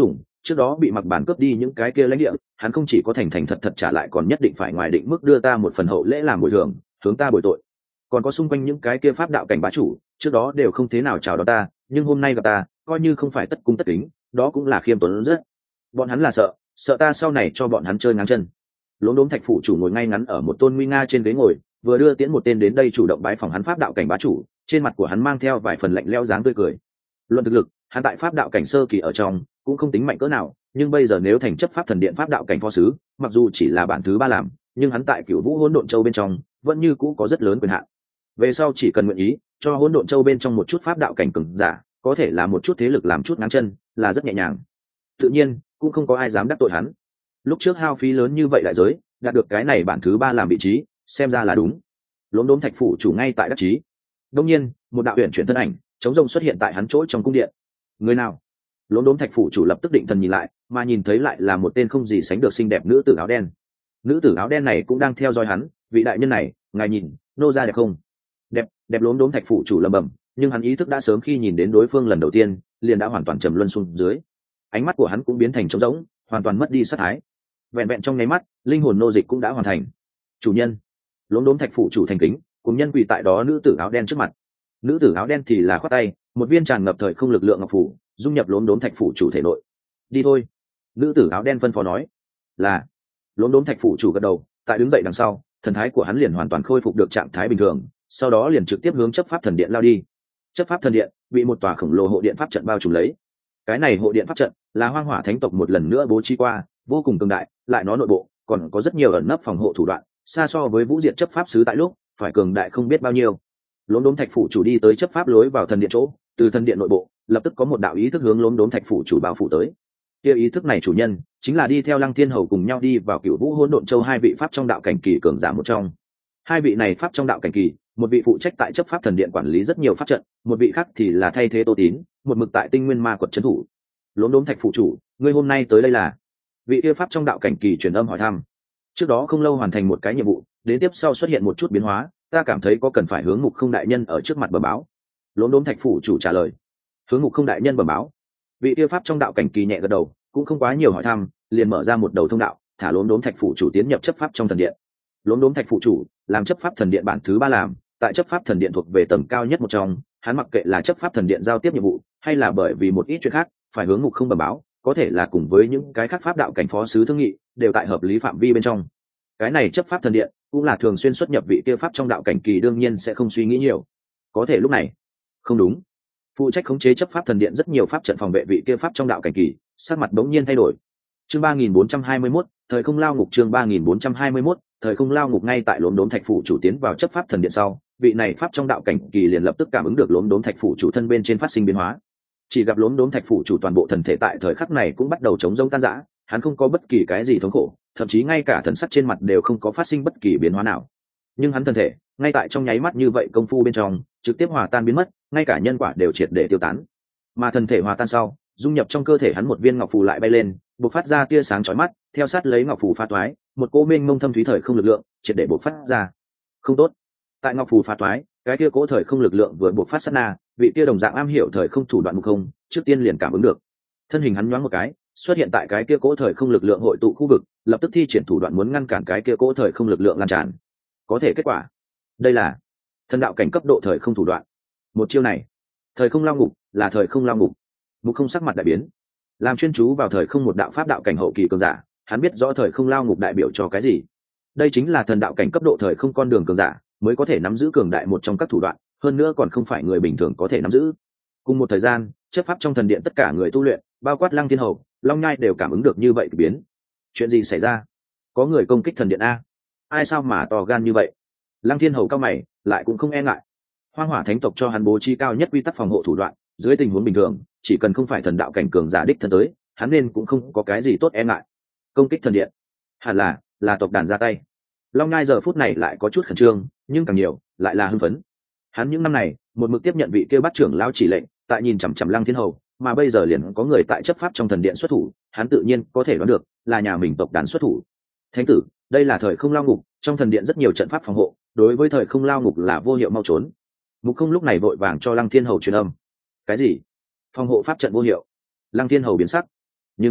trước đó bị mặc bản cướp đi những cái kia lãnh địa, hắn không chỉ có thành thành thật thật trả lại, còn nhất định phải ngoài định mức đưa ta một phần hậu lễ làm bồi thường, hướng ta bồi tội. Còn có xung quanh những cái kia pháp đạo cảnh bá chủ, trước đó đều không thế nào chào đón ta, nhưng hôm nay gặp ta, coi như không phải tất cung tất kính, đó cũng là khiêm tốn rất. Bọn hắn là sợ, sợ ta sau này cho bọn hắn chơi ngang chân. Lốm đốm thạch phủ chủ ngồi ngay ngắn ở một tôn nguy nga trên ghế ngồi, vừa đưa tiễn một tên đến đây chủ động bái phòng hắn pháp đạo cảnh bá chủ, trên mặt của hắn mang theo vài phần lạnh lẽo dáng tươi cười. Luận thực lực, hắn tại pháp đạo cảnh sơ kỳ ở trong cũng không tính mạnh cỡ nào, nhưng bây giờ nếu thành chấp pháp thần điện pháp đạo cảnh phó sứ, mặc dù chỉ là bản thứ ba làm, nhưng hắn tại Cửu Vũ Hỗn Độn Châu bên trong vẫn như cũ có rất lớn quyền hạn. Về sau chỉ cần nguyện ý cho Hỗn Độn Châu bên trong một chút pháp đạo cảnh cường giả, có thể là một chút thế lực làm chút ngáng chân, là rất nhẹ nhàng. Tự nhiên cũng không có ai dám đắc tội hắn. Lúc trước hao phí lớn như vậy đại giới, đạt được cái này bản thứ ba làm vị trí, xem ra là đúng. Lốm đốm thạch phủ chủ ngay tại đắc chí. Đông nhiên, một đạo huyền chuyển thân ảnh chống rông xuất hiện tại hắn chỗ trong cung điện. Người nào? Lốm đốm thạch phủ chủ lập tức định thần nhìn lại, mà nhìn thấy lại là một tên không gì sánh được xinh đẹp nữ tử áo đen. Nữ tử áo đen này cũng đang theo dõi hắn. Vị đại nhân này, ngài nhìn, nô gia đẹp không? Đẹp, đẹp. Lốm đốm thạch phủ chủ lẩm bẩm, nhưng hắn ý thức đã sớm khi nhìn đến đối phương lần đầu tiên, liền đã hoàn toàn trầm luân xuống dưới. Ánh mắt của hắn cũng biến thành trống rỗng, hoàn toàn mất đi sát thái. Vẹn vẹn trong nháy mắt, linh hồn nô dịch cũng đã hoàn thành. Chủ nhân. Lốm đốm thạch phủ chủ thành kính, cùng nhân quỳ tại đó nữ tử áo đen trước mặt. Nữ tử áo đen thì là khoát tay, một viên tràn ngập thời không lực lượng ngọc phủ dung nhập lốm đốm thạch phủ chủ thể nội. Đi thôi. Nữ tử áo đen phân phó nói. Là. Lốm đốm thạch phủ chủ gật đầu, tại đứng dậy đằng sau, thần thái của hắn liền hoàn toàn khôi phục được trạng thái bình thường, sau đó liền trực tiếp hướng chấp pháp thần điện lao đi. Chấp pháp thần điện bị một tòa khổng lồ hộ điện pháp trận bao trùm lấy. Cái này hộ điện pháp trận là Hoang Hỏa Thánh tộc một lần nữa bố trí qua, vô cùng cường đại, lại nó nội bộ còn có rất nhiều ẩn nấp phòng hộ thủ đoạn, xa so với Vũ Diệt chấp pháp sứ tại lúc phải cường đại không biết bao nhiêu. Lốm đốm thạch phủ chủ đi tới chấp pháp lối vào thần điện chỗ, từ thần điện nội bộ lập tức có một đạo ý thức hướng lốm đốm thạch phủ chủ bao phủ tới. Kia ý thức này chủ nhân chính là đi theo Lăng Thiên Hầu cùng nhau đi vào Cửu Vũ Hỗn Độn Châu hai vị pháp trong đạo cảnh kỳ cường giả một trong. Hai vị này pháp trong đạo cảnh kỳ, một vị phụ trách tại chấp pháp thần điện quản lý rất nhiều pháp trận, một vị khác thì là thay thế Tô Tín, một mực tại Tinh Nguyên Ma quật trấn thủ. Lốm đốm thạch phủ chủ, ngươi hôm nay tới đây là? Vị kia pháp trong đạo cảnh kỳ truyền âm hỏi thăm. Trước đó không lâu hoàn thành một cái nhiệm vụ, đến tiếp sau xuất hiện một chút biến hóa, ta cảm thấy có cần phải hướng Ngục Không đại nhân ở trước mặt bẩm báo. Lốm đốm thạch phủ chủ trả lời. Hướng Ngục Không đại nhân bẩm báo. Vị kia pháp trong đạo cảnh kỳ nhẹ gật đầu, cũng không quá nhiều hỏi thăm, liền mở ra một đầu thông đạo, thả lốm đốm thạch phủ chủ tiến nhập chấp pháp trong thần điện. Lốm đốm thạch phủ chủ làm chấp pháp thần điện bản thứ ba làm, tại chấp pháp thần điện thuộc về tầng cao nhất một trong, hắn mặc kệ là chấp pháp thần điện giao tiếp nhiệm vụ, hay là bởi vì một ít chuyện khác phải hướng Ngục Không bẩm báo, có thể là cùng với những cái khác pháp đạo cảnh phó sứ thương nghị, đều tại hợp lý phạm vi bên trong. Cái này chấp pháp thần điện cũng là thường xuyên xuất nhập vị kia pháp trong đạo cảnh kỳ, đương nhiên sẽ không suy nghĩ nhiều. Có thể lúc này không đúng, phụ trách khống chế chấp pháp thần điện rất nhiều pháp trận phòng vệ vị kia pháp trong đạo cảnh kỳ, sắc mặt bỗng nhiên thay đổi. Chương ba nghìn bốn trăm hai mươi mốt, thời không lao ngục. Chương ba nghìn bốn trăm hai mươi mốt, thời không lao ngục. Ngay tại lốm đốm thạch phủ chủ tiến vào chấp pháp thần điện sau, vị này pháp trong đạo cảnh kỳ liền lập tức cảm ứng được lốm đốm thạch phủ chủ thân bên trên phát sinh biến hóa. Chỉ gặp lốm đốm thạch phủ chủ toàn bộ thần thể tại thời khắc này cũng bắt đầu chống rông tan rã, hắn không có bất kỳ cái gì thống khổ, thậm chí ngay cả thần sắc trên mặt đều không có phát sinh bất kỳ biến hóa nào. Nhưng hắn thân thể ngay tại trong nháy mắt như vậy công phu bên trong trực tiếp hòa tan biến mất, ngay cả nhân quả đều triệt để tiêu tán. Mà thần thể hòa tan sau, dung nhập trong cơ thể hắn một viên ngọc phù lại bay lên, bộc phát ra tia sáng chói mắt, theo sát lấy ngọc phù phá toái, một cỗ mênh mông thâm thúy thời không lực lượng triệt để bộc phát ra. Không tốt. Tại ngọc phù phá toái, cái kia cỗ thời không lực lượng vừa bộc phát sát na, vị kia đồng dạng am hiểu thời không thủ đoạn Mục Không trước tiên liền cảm ứng được. Thân hình hắn nhoáng một cái, xuất hiện tại cái kia cỗ thời không lực lượng hội tụ khu vực, lập tức thi triển thủ đoạn muốn ngăn cản cái kia cỗ thời không lực lượng lan tràn. Có thể kết quả, đây là thần đạo cảnh cấp độ thời không thủ đoạn. Một chiêu này, thời không lao ngục, là thời không lao ngục. Mục Không sắc mặt đại biến, làm chuyên chú vào thời không một đạo pháp đạo cảnh hậu kỳ cường giả, hắn biết rõ thời không lao ngục đại biểu cho cái gì. Đây chính là thần đạo cảnh cấp độ thời không con đường cường giả mới có thể nắm giữ cường đại một trong các thủ đoạn, hơn nữa còn không phải người bình thường có thể nắm giữ. Cùng một thời gian, chấp pháp trong thần điện tất cả người tu luyện, bao quát Lăng Thiên Hầu, Long Nhai đều cảm ứng được như vậy biến. Chuyện gì xảy ra? Có người công kích thần điện a? Ai sao mà to gan như vậy? Lăng Thiên Hầu cao mày, lại cũng không e ngại. Hoang Hỏa Thánh tộc cho hắn bố trí cao nhất quy tắc phòng hộ thủ đoạn, dưới tình huống bình thường, chỉ cần không phải thần đạo cảnh cường giả đích thân tới, hắn nên cũng không có cái gì tốt e ngại. Công kích thần điện, hẳn là là tộc đàn ra tay. Long Nhai giờ phút này lại có chút khẩn trương, nhưng càng nhiều lại là hưng phấn. Hắn những năm này một mực tiếp nhận vị kêu bắt trưởng lao chỉ lệnh, tại nhìn chằm chằm Lăng Thiên Hầu, mà bây giờ liền có người tại chấp pháp trong thần điện xuất thủ, hắn tự nhiên có thể đoán được là nhà mình tộc đàn xuất thủ. Thánh tử, đây là thời không lao ngục, trong thần điện rất nhiều trận pháp phòng hộ, đối với thời không lao ngục là vô hiệu, mau trốn. Mục Không lúc này vội vàng cho Lăng Thiên Hầu truyền âm. Cái gì? Phòng hộ pháp trận vô hiệu? Lăng Thiên Hầu biến sắc. Nhưng mà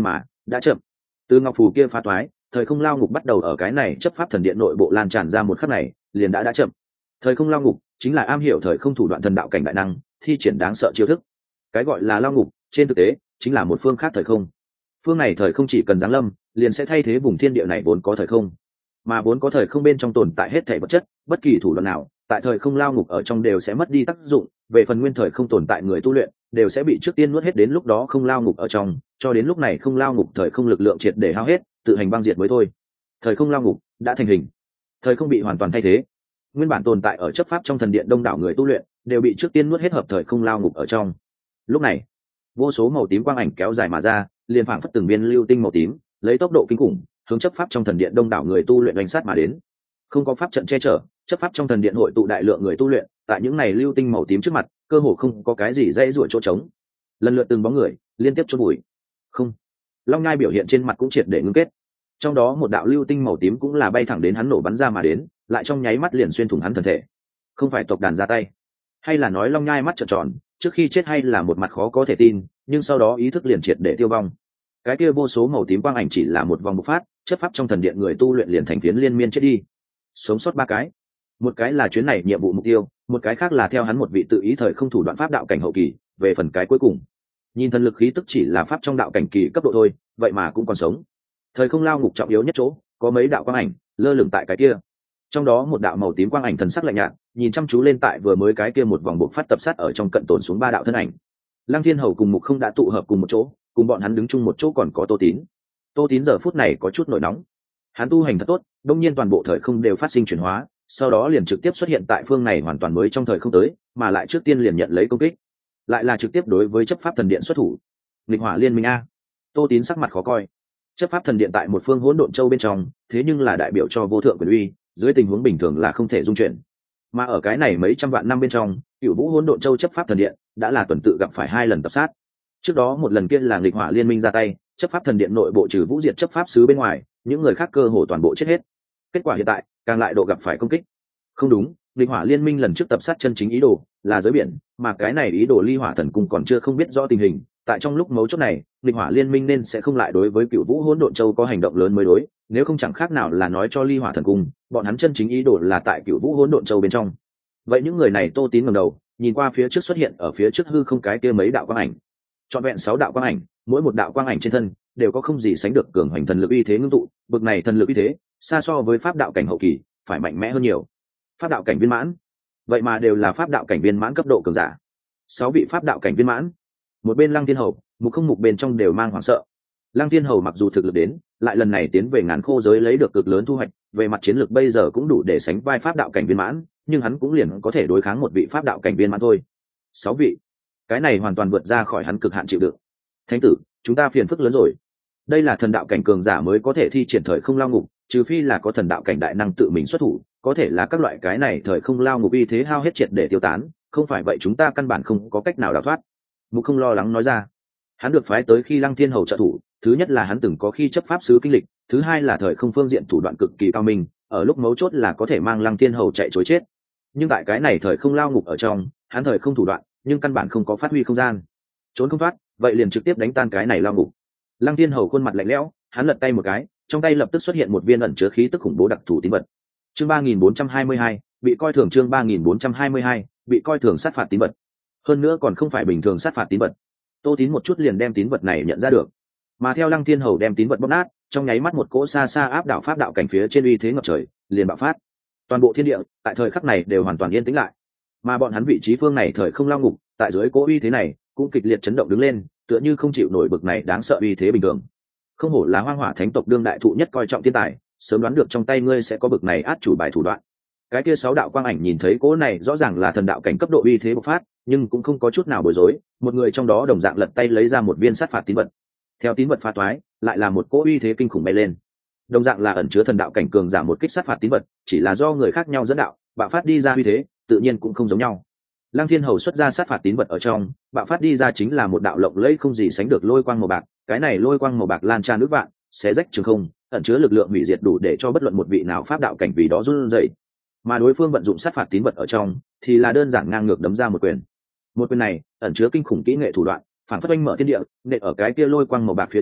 đã chậm. Từ ngọc phù kia phá toái, thời không lao ngục bắt đầu ở cái này chấp pháp thần điện nội bộ lan tràn ra một khắc này, liền đã đã chậm. Thời không lao ngục chính là am hiểu thời không thủ đoạn thần đạo cảnh đại năng, thi triển đáng sợ chiêu thức. Cái gọi là lao ngục, trên thực tế chính là một phương khác thời không. Phương này thời không chỉ cần giáng lâm, liền sẽ thay thế vùng thiên địa này vốn có thời không. Mà vốn có thời không bên trong tồn tại hết thảy vật chất, bất kỳ thủ đoạn nào, tại thời không lao ngục ở trong đều sẽ mất đi tác dụng, về phần nguyên thời không tồn tại người tu luyện, đều sẽ bị trước tiên nuốt hết, đến lúc đó không lao ngục ở trong, cho đến lúc này không lao ngục thời không lực lượng triệt để hao hết, tự hành băng diệt mới thôi. Thời không lao ngục đã thành hình, thời không bị hoàn toàn thay thế. Nguyên bản tồn tại ở chấp pháp trong thần điện đông đảo người tu luyện, đều bị trước tiên nuốt hết hợp thời không lao ngục ở trong. Lúc này, vô số màu tím quang ảnh kéo dài mà ra, liền phảng phất từng viên lưu tinh màu tím, lấy tốc độ kinh khủng, hướng chấp pháp trong thần điện đông đảo người tu luyện đánh sát mà đến. Không có pháp trận che chở, chấp pháp trong thần điện hội tụ đại lượng người tu luyện, tại những này lưu tinh màu tím trước mặt, cơ hồ không có cái gì dây rủa chỗ trống. Lần lượt từng bóng người liên tiếp chôn bụi. Không, Long Nhai biểu hiện trên mặt cũng triệt để ngưng kết. Trong đó một đạo lưu tinh màu tím cũng là bay thẳng đến hắn nổ bắn ra mà đến, lại trong nháy mắt liền xuyên thủng hắn thân thể. Không phải tộc đàn ra tay, hay là nói Long Nhai mắt trợn tròn, trước khi chết hay là một mặt khó có thể tin, nhưng sau đó ý thức liền triệt để tiêu vong. Cái kia vô số màu tím quang ảnh chỉ là một vòng bộc phát, chấp pháp trong thần điện người tu luyện liền thành phiến liên miên chết đi. Sống sót ba cái, một cái là chuyến này nhiệm vụ mục tiêu, một cái khác là theo hắn một vị tự ý thời không thủ đoạn pháp đạo cảnh hậu kỳ. Về phần cái cuối cùng, nhìn thần lực khí tức chỉ là pháp trong đạo cảnh kỳ cấp độ thôi, vậy mà cũng còn sống. Thời không lao ngục trọng yếu nhất chỗ, có mấy đạo quang ảnh lơ lửng tại cái kia. Trong đó một đạo màu tím quang ảnh thần sắc lạnh nhạt, nhìn chăm chú lên tại vừa mới cái kia một vòng bộc phát tập sát ở trong cận tồn xuống ba đạo thân ảnh. Lăng Thiên Hầu cùng Mục Không đã tụ hợp cùng một chỗ, cùng bọn hắn đứng chung một chỗ còn có Tô Tín. Tô Tín giờ phút này có chút nổi nóng. Hắn tu hành thật tốt, đương nhiên toàn bộ thời không đều phát sinh chuyển hóa, sau đó liền trực tiếp xuất hiện tại phương này hoàn toàn mới trong thời không tới, mà lại trước tiên liền nhận lấy công kích, lại là trực tiếp đối với chấp pháp thần điện xuất thủ. Nghịch Hỏa Liên Minh a. Tô Tín sắc mặt khó coi. Chấp pháp thần điện tại một phương hỗn độn châu bên trong, thế nhưng là đại biểu cho vô thượng quyền uy, dưới tình huống bình thường là không thể dung chuyển. Mà ở cái này mấy trăm vạn năm bên trong, Cửu Vũ hỗn độn châu chấp pháp thần điện đã là tuần tự gặp phải hai lần tập sát. Trước đó một lần kia là Nghịch Hỏa Liên Minh ra tay, chấp pháp thần điện nội bộ trừ Vũ Diệt chấp pháp sứ bên ngoài, những người khác cơ hồ toàn bộ chết hết. Kết quả hiện tại, càng lại độ gặp phải công kích. Không đúng, Nghịch Hỏa Liên Minh lần trước tập sát chân chính ý đồ là giới biển, mà cái này ý đồ Ly Hỏa Thần Cung còn chưa không biết rõ tình hình, tại trong lúc mấu chốt này, Nghịch Hỏa Liên Minh nên sẽ không lại đối với Cửu Vũ hỗn độn châu có hành động lớn mới đối, nếu không chẳng khác nào là nói cho Ly Hỏa Thần Cung, bọn hắn chân chính ý đồ là tại Cửu Vũ hỗn độn châu bên trong. Vậy những người này Tô Tín ngẩng đầu, nhìn qua phía trước xuất hiện ở phía trước hư không cái kia mấy đạo quang ảnh. Trọn vẹn sáu đạo quang ảnh, mỗi một đạo quang ảnh trên thân đều có không gì sánh được cường hoành thần lực uy thế ngưng tụ, bực này thần lực uy thế, xa so với pháp đạo cảnh hậu kỳ, phải mạnh mẽ hơn nhiều. Pháp đạo cảnh viên mãn, vậy mà đều là pháp đạo cảnh viên mãn cấp độ cường giả. Sáu vị pháp đạo cảnh viên mãn. Một bên Lăng Thiên Hầu, Mục Không Mục bên trong đều mang hoảng sợ. Lăng Thiên Hầu mặc dù thực lực đến, lại lần này tiến về ngàn khô giới lấy được cực lớn thu hoạch, về mặt chiến lược bây giờ cũng đủ để sánh vai pháp đạo cảnh viên mãn, nhưng hắn cũng liền có thể đối kháng một vị pháp đạo cảnh viên mãn thôi. Sáu vị, cái này hoàn toàn vượt ra khỏi hắn cực hạn chịu đựng. Thánh tử, chúng ta phiền phức lớn rồi. Đây là thần đạo cảnh cường giả mới có thể thi triển thời không lao ngục, trừ phi là có thần đạo cảnh đại năng tự mình xuất thủ, có thể là các loại cái này thời không lao ngục uy thế hao hết triệt để tiêu tán, không phải vậy chúng ta căn bản không có cách nào đào thoát. Mục Không lo lắng nói ra. Hắn được phái tới khi Lăng Thiên Hầu trợ thủ, thứ nhất là hắn từng có khi chấp pháp sứ kinh lịch, thứ hai là thời không phương diện thủ đoạn cực kỳ cao minh, ở lúc mấu chốt là có thể mang Lăng Thiên Hầu chạy trối chết. Nhưng tại cái này thời không lao ngục ở trong, hắn thời không thủ đoạn, nhưng căn bản không có phát huy không gian, trốn không thoát, vậy liền trực tiếp đánh tan cái này lao ngục. Lăng Thiên Hầu khuôn mặt lạnh lẽo, hắn lật tay một cái, trong tay lập tức xuất hiện một viên ẩn chứa khí tức khủng bố đặc thù tín vật. Chương ba nghìn bốn trăm hai mươi hai, bị coi thường. Chương ba nghìn bốn trăm hai mươi hai, bị coi thường sát phạt tín vật. Hơn nữa còn không phải bình thường sát phạt tín vật. Tô Tín một chút liền đem tín vật này nhận ra được. Mà theo Lăng Thiên Hầu đem tín vật bóp nát, trong nháy mắt một cỗ xa xa áp đảo pháp đạo cảnh phía trên uy thế ngập trời, liền bạo phát. Toàn bộ thiên địa, tại thời khắc này đều hoàn toàn yên tĩnh lại. Mà bọn hắn vị trí phương này thời không lao ngục, tại dưới cỗ uy thế này, cũng kịch liệt chấn động đứng lên, tựa như không chịu nổi bực này đáng sợ uy thế bình thường. Không hổ là Hoang Hỏa Thánh tộc đương đại thụ nhất coi trọng thiên tài, sớm đoán được trong tay ngươi sẽ có bực này át chủ bài thủ đoạn. Cái kia sáu đạo quang ảnh nhìn thấy cỗ này rõ ràng là thần đạo cảnh cấp độ uy thế bộc phát, nhưng cũng không có chút nào bối rối, một người trong đó đồng dạng lật tay lấy ra một viên sát phạt tín vật. Theo tín vật pha toái, lại là một cỗ uy thế kinh khủng bay lên. Đồng dạng là ẩn chứa thần đạo cảnh cường giả một kích sát phạt tín vật, chỉ là do người khác nhau dẫn đạo, bạo phát đi ra uy thế, tự nhiên cũng không giống nhau. Lăng Thiên Hầu xuất ra sát phạt tín vật ở trong, bạo phát đi ra chính là một đạo lộng lẫy không gì sánh được lôi quang màu bạc, cái này lôi quang màu bạc lan tràn nước vạn, xé rách trường không, ẩn chứa lực lượng hủy diệt đủ để cho bất luận một vị nào pháp đạo cảnh vì đó run rẩy. Mà đối phương vận dụng sát phạt tín vật ở trong, thì là đơn giản ngang ngược đấm ra một quyền. Một quyền này ẩn chứa kinh khủng kỹ nghệ thủ đoạn, phản phất oanh mở thiên địa, nện ở cái kia lôi quang màu bạc phía trên,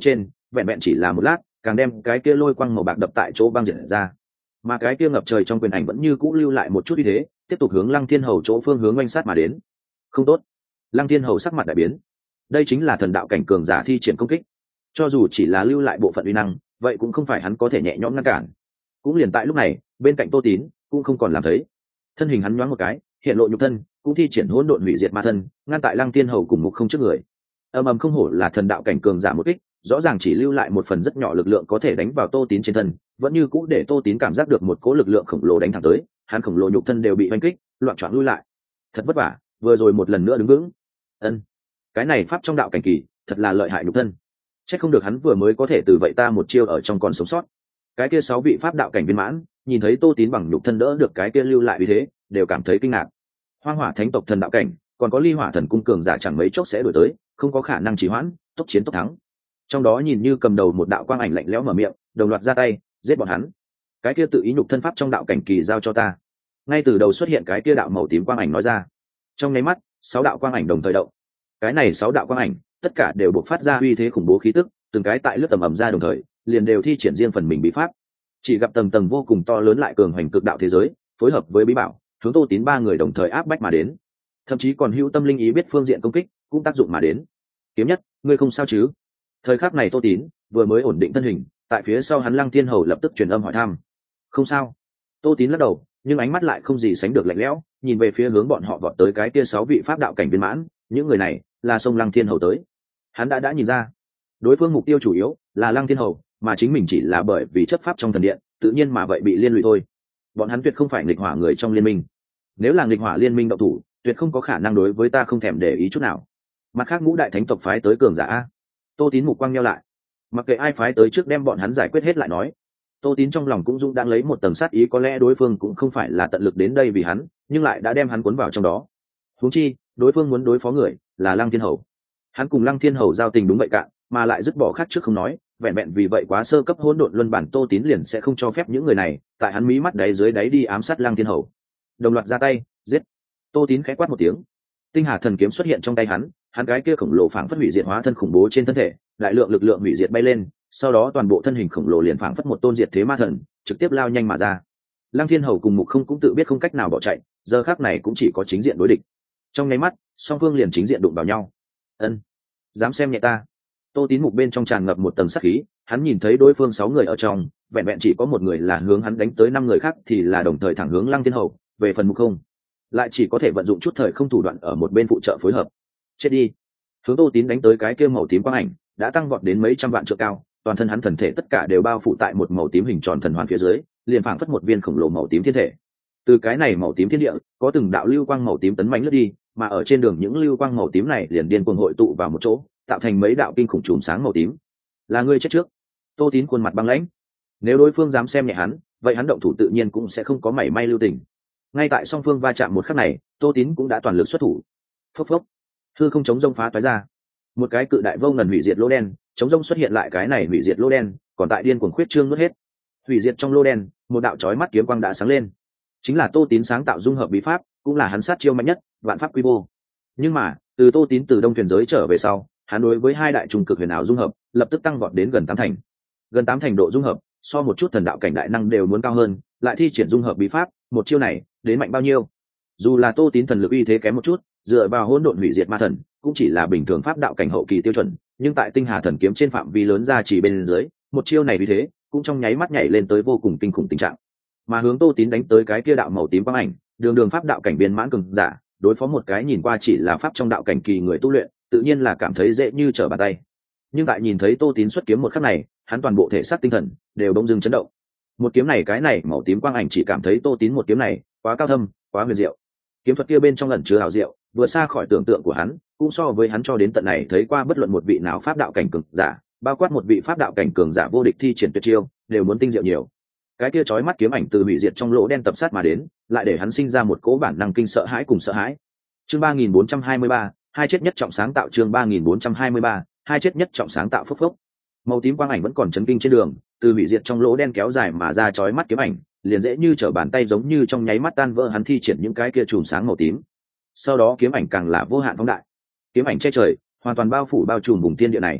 vẹn vẹn chỉ là một lát càng đem cái kia lôi quang màu bạc đập tại chỗ băng diệt ra, mà cái kia ngập trời trong quyền ảnh vẫn như cũ lưu lại một chút uy thế, tiếp tục hướng Lăng Thiên Hầu chỗ phương hướng oanh sát mà đến. Không tốt! Lăng Thiên Hầu sắc mặt đại biến. Đây chính là thần đạo cảnh cường giả thi triển công kích, cho dù chỉ là lưu lại bộ phận uy năng, vậy cũng không phải hắn có thể nhẹ nhõm ngăn cản. Cũng liền tại lúc này, bên cạnh Tô Tín cũng không còn làm thấy, thân hình hắn nhoáng một cái, hiện lộ nhục thân, cũng thi triển hỗn độn hủy diệt ma thân, ngăn tại Lăng Thiên Hầu cùng Mục Không trước người. Ầm ầm, không hổ là thần đạo cảnh cường giả một kích, rõ ràng chỉ lưu lại một phần rất nhỏ lực lượng có thể đánh vào Tô Tín trên thân, vẫn như cũ để Tô Tín cảm giác được một cỗ lực lượng khổng lồ đánh thẳng tới, hắn khổng lồ nhục thân đều bị oanh kích, loạn choạng lui lại. Thật vất vả, vừa rồi một lần nữa đứng vững. Ân, cái này pháp trong đạo cảnh kỳ, thật là lợi hại nhục thân. Chắc không được hắn vừa mới có thể từ vậy ta một chiêu ở trong còn sống sót. Cái kia sáu vị pháp đạo cảnh viên mãn, nhìn thấy Tô Tín bằng nhục thân đỡ được cái kia lưu lại uy thế, đều cảm thấy kinh ngạc. Hoang Hỏa Thánh tộc thần đạo cảnh, còn có Ly Hỏa Thần cung cường giả chẳng mấy chốc sẽ đuổi tới, không có khả năng trì hoãn, tốc chiến tốc thắng. Trong đó nhìn như cầm đầu một đạo quang ảnh lạnh lẽo mở miệng, đồng loạt ra tay giết bọn hắn. Cái kia tự ý nhục thân pháp trong đạo cảnh kỳ giao cho ta. Ngay từ đầu xuất hiện cái kia đạo màu tím quang ảnh nói ra. Trong nháy mắt, sáu đạo quang ảnh đồng thời động. Cái này sáu đạo quang ảnh, tất cả đều bộc phát ra uy thế khủng bố khí tức, từng cái tại lướt tầm ầm ra đồng thời, liền đều thi triển riêng phần mình bí pháp. Chỉ gặp tầng tầng vô cùng to lớn lại cường hành cực đạo thế giới, phối hợp với bí bảo, hướng Tô Tín ba người đồng thời áp bách mà đến. Thậm chí còn hữu tâm linh ý biết phương diện công kích, cũng tác dụng mà đến. Kiếm Nhất, ngươi không sao chứ? Thời khắc này Tô Tín vừa mới ổn định thân hình, tại phía sau hắn Lăng Thiên Hầu lập tức truyền âm hỏi thăm. Không sao. Tô Tín lắc đầu, nhưng ánh mắt lại không gì sánh được lạnh lẽo, nhìn về phía hướng bọn họ vọt tới cái kia sáu vị pháp đạo cảnh viên mãn, những người này là sông Lăng Thiên Hầu tới. Hắn đã đã nhìn ra, đối phương mục tiêu chủ yếu là Lăng Thiên Hầu, mà chính mình chỉ là bởi vì chấp pháp trong thần điện, tự nhiên mà vậy bị liên lụy thôi. Bọn hắn tuyệt không phải nghịch hỏa người trong liên minh. Nếu là nghịch hỏa liên minh động thủ, tuyệt không có khả năng đối với ta không thèm để ý chút nào. Mặt khác ngũ đại thánh tộc phái tới cường giả a. Tô Tín mục quang nheo lại, mặc kệ ai phái tới trước đem bọn hắn giải quyết hết lại nói. Tô Tín trong lòng cũng dũng đang lấy một tầng sát ý, có lẽ đối phương cũng không phải là tận lực đến đây vì hắn, nhưng lại đã đem hắn cuốn vào trong đó. Huống chi, đối phương muốn đối phó người là Lăng Thiên Hầu. Hắn cùng Lăng Thiên Hầu giao tình đúng vậy cạn, mà lại dứt bỏ khác trước không nói, vẹn vẹn vì vậy quá sơ cấp hỗn độn luân bản Tô Tín liền sẽ không cho phép những người này tại hắn mí mắt đáy dưới đáy đi ám sát Lăng Thiên Hầu. Đồng loạt ra tay giết. Tô Tín khẽ quát một tiếng, tinh hà thần kiếm xuất hiện trong tay hắn, hắn cái kia khổng lồ phảng phất hủy diệt hóa thân khủng bố trên thân thể, đại lượng lực lượng hủy diệt bay lên, sau đó toàn bộ thân hình khổng lồ liền phảng phất một tôn diệt thế ma thần, trực tiếp lao nhanh mà ra. Lăng Thiên Hầu cùng Mục Không cũng tự biết không cách nào bỏ chạy, giờ khắc này cũng chỉ có chính diện đối địch. Trong nháy mắt, song phương liền chính diện đụng vào nhau. Ân, dám xem nhẹ ta? Tô Tín mục bên trong tràn ngập một tầng sát khí, hắn nhìn thấy đối phương sáu người ở trong, vẹn vẹn chỉ có một người là hướng hắn đánh tới, năm người khác thì là đồng thời thẳng hướng Lăng Thiên Hầu, về phần Mục Không, lại chỉ có thể vận dụng chút thời không thủ đoạn ở một bên phụ trợ phối hợp. Chết đi! Hướng Tô Tín đánh tới cái kia màu tím quang ảnh, đã tăng vọt đến mấy trăm vạn trượng cao, toàn thân hắn thần thể tất cả đều bao phủ tại một màu tím hình tròn thần hoàn phía dưới, liền phảng phất một viên khổng lồ màu tím thiên thể. Từ cái này màu tím thiên địa, có từng đạo lưu quang màu tím tấn mãnh lướt đi, mà ở trên đường những lưu quang màu tím này liền điên cuồng hội tụ vào một chỗ, tạo thành mấy đạo kinh khủng chùm sáng màu tím. Là ngươi chết trước. Tô Tín khuôn mặt băng lãnh. Nếu đối phương dám xem nhẹ hắn, vậy hắn động thủ tự nhiên cũng sẽ không có mảy may lưu tình. Ngay tại song phương va chạm một khắc này, Tô Tín cũng đã toàn lực xuất thủ. Phốc phốc, hư không chống rông phá toái ra, một cái cự đại vô ngần hủy diệt lỗ đen chống rông xuất hiện, lại cái này hủy diệt lỗ đen còn tại điên cuồng khuyết trương nuốt hết. Hủy diệt trong lỗ đen, một đạo chói mắt kiếm quang đã sáng lên, chính là Tô Tín sáng tạo dung hợp bí pháp, cũng là hắn sát chiêu mạnh nhất, vạn pháp quy vô. Nhưng mà từ Tô Tín từ đông thuyền giới trở về sau, hắn đối với hai đại trùng cực huyền ảo dung hợp lập tức tăng vọt đến gần tám thành, gần tám thành độ dung hợp, so một chút thần đạo cảnh đại năng đều muốn cao hơn, lại thi triển dung hợp bí pháp, một chiêu này đến mạnh bao nhiêu? Dù là Tô Tín thần lực uy thế kém một chút, dựa vào hỗn độn hủy diệt ma thần cũng chỉ là bình thường pháp đạo cảnh hậu kỳ tiêu chuẩn, nhưng tại tinh hà thần kiếm trên phạm vi lớn ra chỉ bên dưới, một chiêu này vì thế cũng trong nháy mắt nhảy lên tới vô cùng kinh khủng tình trạng. Mà hướng Tô Tín đánh tới cái kia đạo màu tím quang ảnh, đường đường pháp đạo cảnh viên mãn cường giả, đối phó một cái nhìn qua chỉ là pháp trong đạo cảnh kỳ người tu luyện, tự nhiên là cảm thấy dễ như trở bàn tay. Nhưng tại nhìn thấy Tô Tín xuất kiếm một khắc này, hắn toàn bộ thể xác tinh thần đều bỗng dưng chấn động. Một kiếm này cái này màu tím quang ảnh chỉ cảm thấy Tô Tín một kiếm này quá cao thâm, quá huyền diệu. Kiếm thuật kia bên trong ẩn chứa hảo diệu, vừa xa khỏi tưởng tượng của hắn, cũng so với hắn cho đến tận này thấy qua bất luận một vị nào pháp đạo cảnh cường giả, bao quát một vị pháp đạo cảnh cường giả vô địch thi triển tuyệt chiêu, đều muốn tinh diệu nhiều. Cái kia chói mắt kiếm ảnh từ hủy diệt trong lỗ đen tập sát mà đến, lại để hắn sinh ra một cỗ bản năng kinh sợ hãi cùng sợ hãi. Chương ba nghìn bốn trăm hai mươi ba, hai chết nhất trọng sáng tạo. Chương ba nghìn bốn trăm hai mươi ba, hai chết nhất trọng sáng tạo. Phốc phốc. Màu tím quang ảnh vẫn còn chấn kinh trên đường, từ hủy diệt trong lỗ đen kéo dài mà ra chói mắt kiếm ảnh, liền dễ như trở bàn tay, giống như trong nháy mắt tan vỡ hắn thi triển những cái kia chùm sáng màu tím. Sau đó kiếm ảnh càng là vô hạn phóng đại, kiếm ảnh che trời, hoàn toàn bao phủ bao trùm vùng thiên địa này.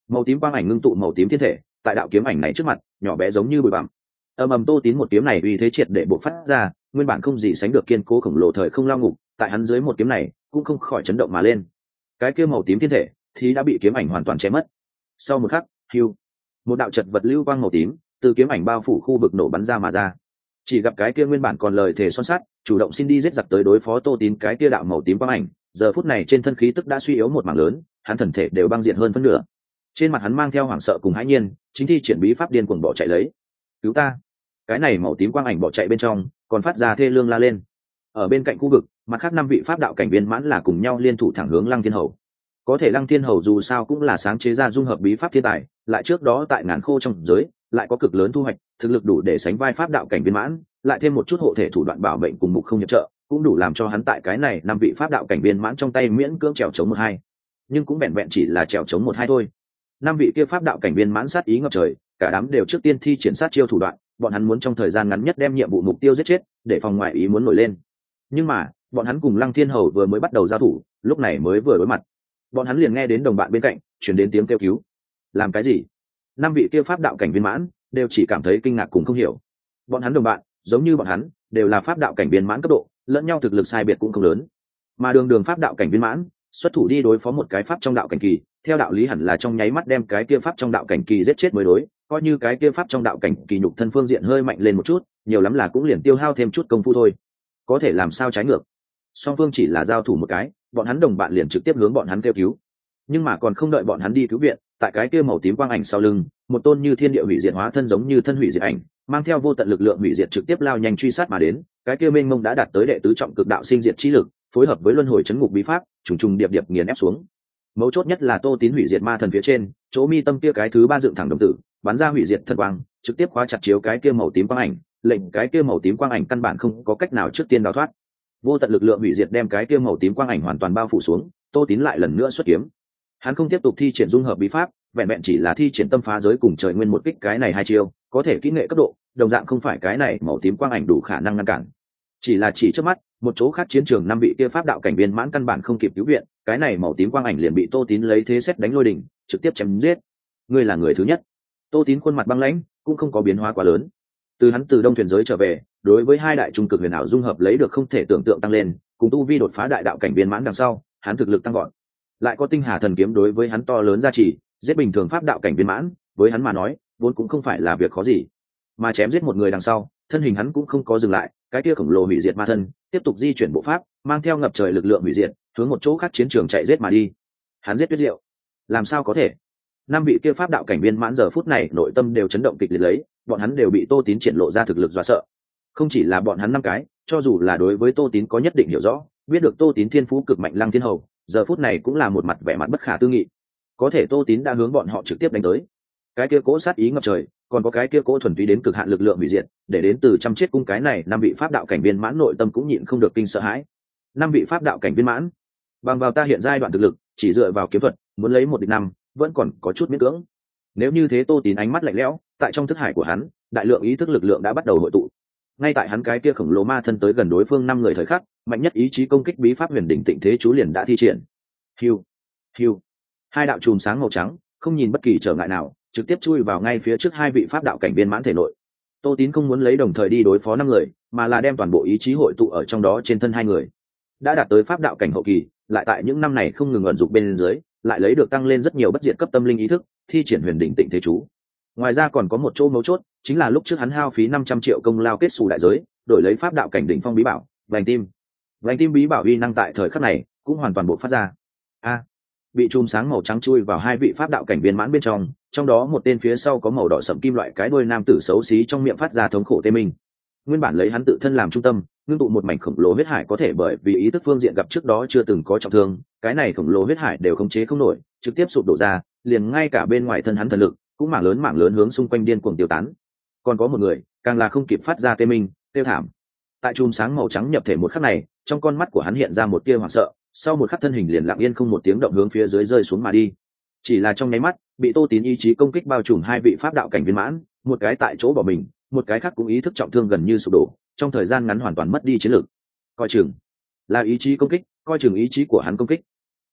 Màu tím quang ảnh ngưng tụ màu tím thiên thể tại đạo kiếm ảnh này trước mặt nhỏ bé giống như bụi bặm. Ầm ầm, tô tín một kiếm này uy thế triệt để bộc phát ra, nguyên bản không gì sánh được kiên cố khổng lồ thời không lao ngục, tại hắn dưới một kiếm này cũng không khỏi chấn động mà lên. Cái kia màu tím thiên thể thì đã bị kiếm ảnh hoàn toàn che mất. Sau một khắc, hưu, một đạo chật vật lưu quang màu tím từ kiếm ảnh bao phủ khu vực nổ bắn ra mà ra. Chỉ gặp cái kia nguyên bản còn lời thề son sắt chủ động xin đi giết giặc tới đối phó tô tín cái kia đạo màu tím quang ảnh, giờ phút này trên thân khí tức đã suy yếu một mảng lớn, hắn thần thể đều băng diện hơn phân nửa. Trên mặt hắn mang theo hoảng sợ cùng hãi nhiên, chính thi triển bí pháp điên cuồng bỏ chạy lấy. Cứu ta! Cái này màu tím quang ảnh bỏ chạy bên trong còn phát ra thê lương la lên. Ở bên cạnh khu vực, mặt khác năm vị pháp đạo cảnh viên mãn là cùng nhau liên thủ thẳng hướng Lăng Thiên Hầu. Có thể Lăng Thiên Hầu dù sao cũng là sáng chế ra dung hợp bí pháp thiên tài, lại trước đó tại ngàn khô trong giới lại có cực lớn thu hoạch, thực lực đủ để sánh vai pháp đạo cảnh viên mãn, lại thêm một chút hộ thể thủ đoạn bảo mệnh cùng mục không nhập trợ, cũng đủ làm cho hắn tại cái này năm vị pháp đạo cảnh viên mãn trong tay miễn cưỡng trèo chống một hai. Nhưng cũng vẹn vẹn chỉ là trèo chống một hai thôi. Năm vị kia pháp đạo cảnh viên mãn sát ý ngập trời, cả đám đều trước tiên thi triển sát chiêu thủ đoạn, bọn hắn muốn trong thời gian ngắn nhất đem nhiệm vụ mục tiêu giết chết, để phòng ngoại ý muốn nổi lên. Nhưng mà, bọn hắn cùng Lăng Thiên Hầu vừa mới bắt đầu giao thủ, lúc này mới vừa đối mặt, bọn hắn liền nghe đến đồng bạn bên cạnh truyền đến tiếng kêu cứu. Làm cái gì? Năm vị kia pháp đạo cảnh viên mãn đều chỉ cảm thấy kinh ngạc cùng không hiểu. Bọn hắn đồng bạn, giống như bọn hắn, đều là pháp đạo cảnh viên mãn cấp độ, lẫn nhau thực lực sai biệt cũng không lớn. Mà đường đường pháp đạo cảnh viên mãn, xuất thủ đi đối phó một cái pháp trong đạo cảnh kỳ, theo đạo lý hẳn là trong nháy mắt đem cái kia pháp trong đạo cảnh kỳ giết chết mới đối, coi như cái kia pháp trong đạo cảnh kỳ nhục thân phương diện hơi mạnh lên một chút, nhiều lắm là cũng liền tiêu hao thêm chút công phu thôi. Có thể làm sao trái ngược? Song phương chỉ là giao thủ một cái, bọn hắn đồng bạn liền trực tiếp hướng bọn hắn kêu cứu. Nhưng mà còn không đợi bọn hắn đi cứu viện, tại cái kia màu tím quang ảnh sau lưng, một tôn như thiên địa hủy diệt hóa thân giống như thân hủy diệt ảnh, mang theo vô tận lực lượng hủy diệt trực tiếp lao nhanh truy sát mà đến. Cái kia mênh mông đã đạt tới đệ tứ trọng cực đạo sinh diệt chi lực, phối hợp với luân hồi chấn ngục bí pháp, trùng trùng điệp điệp nghiền ép xuống. Mấu chốt nhất là tô tín hủy diệt ma thần phía trên, chỗ mi tâm kia cái thứ ba dựng thẳng đồng tử, bắn ra hủy diệt thần quang, trực tiếp khóa chặt chiếu cái kia màu tím quang ảnh, lệnh cái kia màu tím quang ảnh căn bản không có cách nào trước tiên đào thoát. Vô tận lực lượng hủy diệt đem cái kia màu tím quang ảnh hoàn toàn bao phủ xuống, tô tín lại lần nữa xuất kiếm. Hắn không tiếp tục thi triển dung hợp bí pháp, vẹn vẹn chỉ là thi triển tâm phá giới cùng trời nguyên một kích, cái này hai chiêu có thể kỹ nghệ cấp độ đồng dạng không phải cái này màu tím quang ảnh đủ khả năng ngăn cản. Chỉ là chỉ trước mắt, một chỗ khác chiến trường năm vị kia pháp đạo cảnh viên mãn căn bản không kịp cứu viện, cái này màu tím quang ảnh liền bị tô tín lấy thế xét đánh lôi đỉnh, trực tiếp chém giết. Ngươi là người thứ nhất. Tô tín khuôn mặt băng lãnh, cũng không có biến hóa quá lớn. Từ hắn từ đông thuyền giới trở về, đối với hai đại trung cực huyền ảo dung hợp lấy được không thể tưởng tượng tăng lên, cùng tu vi đột phá đại đạo cảnh viên mãn đằng sau, hắn thực lực tăng vọt. Lại có tinh hà thần kiếm đối với hắn to lớn giá trị, giết bình thường pháp đạo cảnh viên mãn, với hắn mà nói, vốn cũng không phải là việc khó gì. Mà chém giết một người đằng sau, thân hình hắn cũng không có dừng lại, cái kia khổng lồ hủy diệt ma thân tiếp tục di chuyển bộ pháp, mang theo ngập trời lực lượng hủy diệt, hướng một chỗ khác chiến trường chạy giết mà đi. Hắn giết Tuyết Diệu, làm sao có thể? Năm vị kia pháp đạo cảnh viên mãn giờ phút này nội tâm đều chấn động kịch liệt lấy, bọn hắn đều bị tô tín triển lộ ra thực lực dọa sợ. Không chỉ là bọn hắn năm cái, cho dù là đối với tô tín có nhất định hiểu rõ, biết được tô tín thiên phú cực mạnh Lăng Thiên Hầu, giờ phút này cũng là một mặt vẻ mặt bất khả tư nghị. Có thể tô tín đã hướng bọn họ trực tiếp đánh tới. Cái kia cỗ sát ý ngập trời, còn có cái kia cỗ thuần túy đến cực hạn lực lượng hủy diệt, để đến từ trăm chết cung cái này năm vị pháp đạo cảnh viên mãn nội tâm cũng nhịn không được kinh sợ hãi. Năm vị pháp đạo cảnh viên mãn, bằng vào ta hiện giai đoạn thực lực, chỉ dựa vào kiếm thuật, muốn lấy một địch năm, vẫn còn có chút miễn cưỡng. Nếu như thế, tô tín ánh mắt lạnh lẽo, tại trong thức hải của hắn, đại lượng ý thức lực lượng đã bắt đầu hội tụ. Ngay tại hắn cái kia khổng lồ ma thân tới gần đối phương năm người thời khắc, mạnh nhất ý chí công kích bí pháp huyền đỉnh tịnh thế chú liền đã thi triển. Hiu, hiu, hai đạo chùm sáng màu trắng, không nhìn bất kỳ trở ngại nào, trực tiếp chui vào ngay phía trước hai vị pháp đạo cảnh viên mãn thể nội. Tô tín không muốn lấy đồng thời đi đối phó năm người, mà là đem toàn bộ ý chí hội tụ ở trong đó trên thân hai người. Đã đạt tới pháp đạo cảnh hậu kỳ, lại tại những năm này không ngừng ẩn dục bên dưới, lại lấy được tăng lên rất nhiều bất diệt cấp tâm linh ý thức, thi triển huyền đỉnh tịnh thế chú. Ngoài ra còn có một chỗ mấu chốt, chính là lúc trước hắn hao phí năm trăm triệu công lao kết xù đại giới, đổi lấy pháp đạo cảnh đỉnh phong bí bảo, vành tim. Vành tim bí bảo uy năng tại thời khắc này cũng hoàn toàn bộc phát ra. A, bị chùm sáng màu trắng chui vào hai vị pháp đạo cảnh viên mãn bên trong, trong đó một tên phía sau có màu đỏ sẫm kim loại cái đuôi nam tử xấu xí trong miệng phát ra thống khổ tê minh. Nguyên bản lấy hắn tự thân làm trung tâm, ngưng tụ một mảnh khổng lồ huyết hải, có thể bởi vì ý thức phương diện gặp trước đó chưa từng có trọng thương, cái này khổng lồ huyết hải đều khống chế không nổi, trực tiếp sụp đổ ra, liền ngay cả bên ngoài thân hắn thần lực cũng mảng lớn mảng lớn hướng xung quanh điên cuồng tiêu tán. Còn có một người, càng là không kịp phát ra tê minh, tiêu thảm. Tại chùm sáng màu trắng nhập thể một khắc này, trong con mắt của hắn hiện ra một tia hoảng sợ, sau một khắc thân hình liền lặng yên không một tiếng động hướng phía dưới rơi xuống mà đi. Chỉ là trong nháy mắt, bị tô tín ý chí công kích bao trùm hai vị pháp đạo cảnh viên mãn, một cái tại chỗ bỏ mình, một cái khác cũng ý thức trọng thương gần như sụp đổ, trong thời gian ngắn hoàn toàn mất đi chiến lực. Coi chừng là ý chí công kích, coi chừng ý chí của hắn công kích.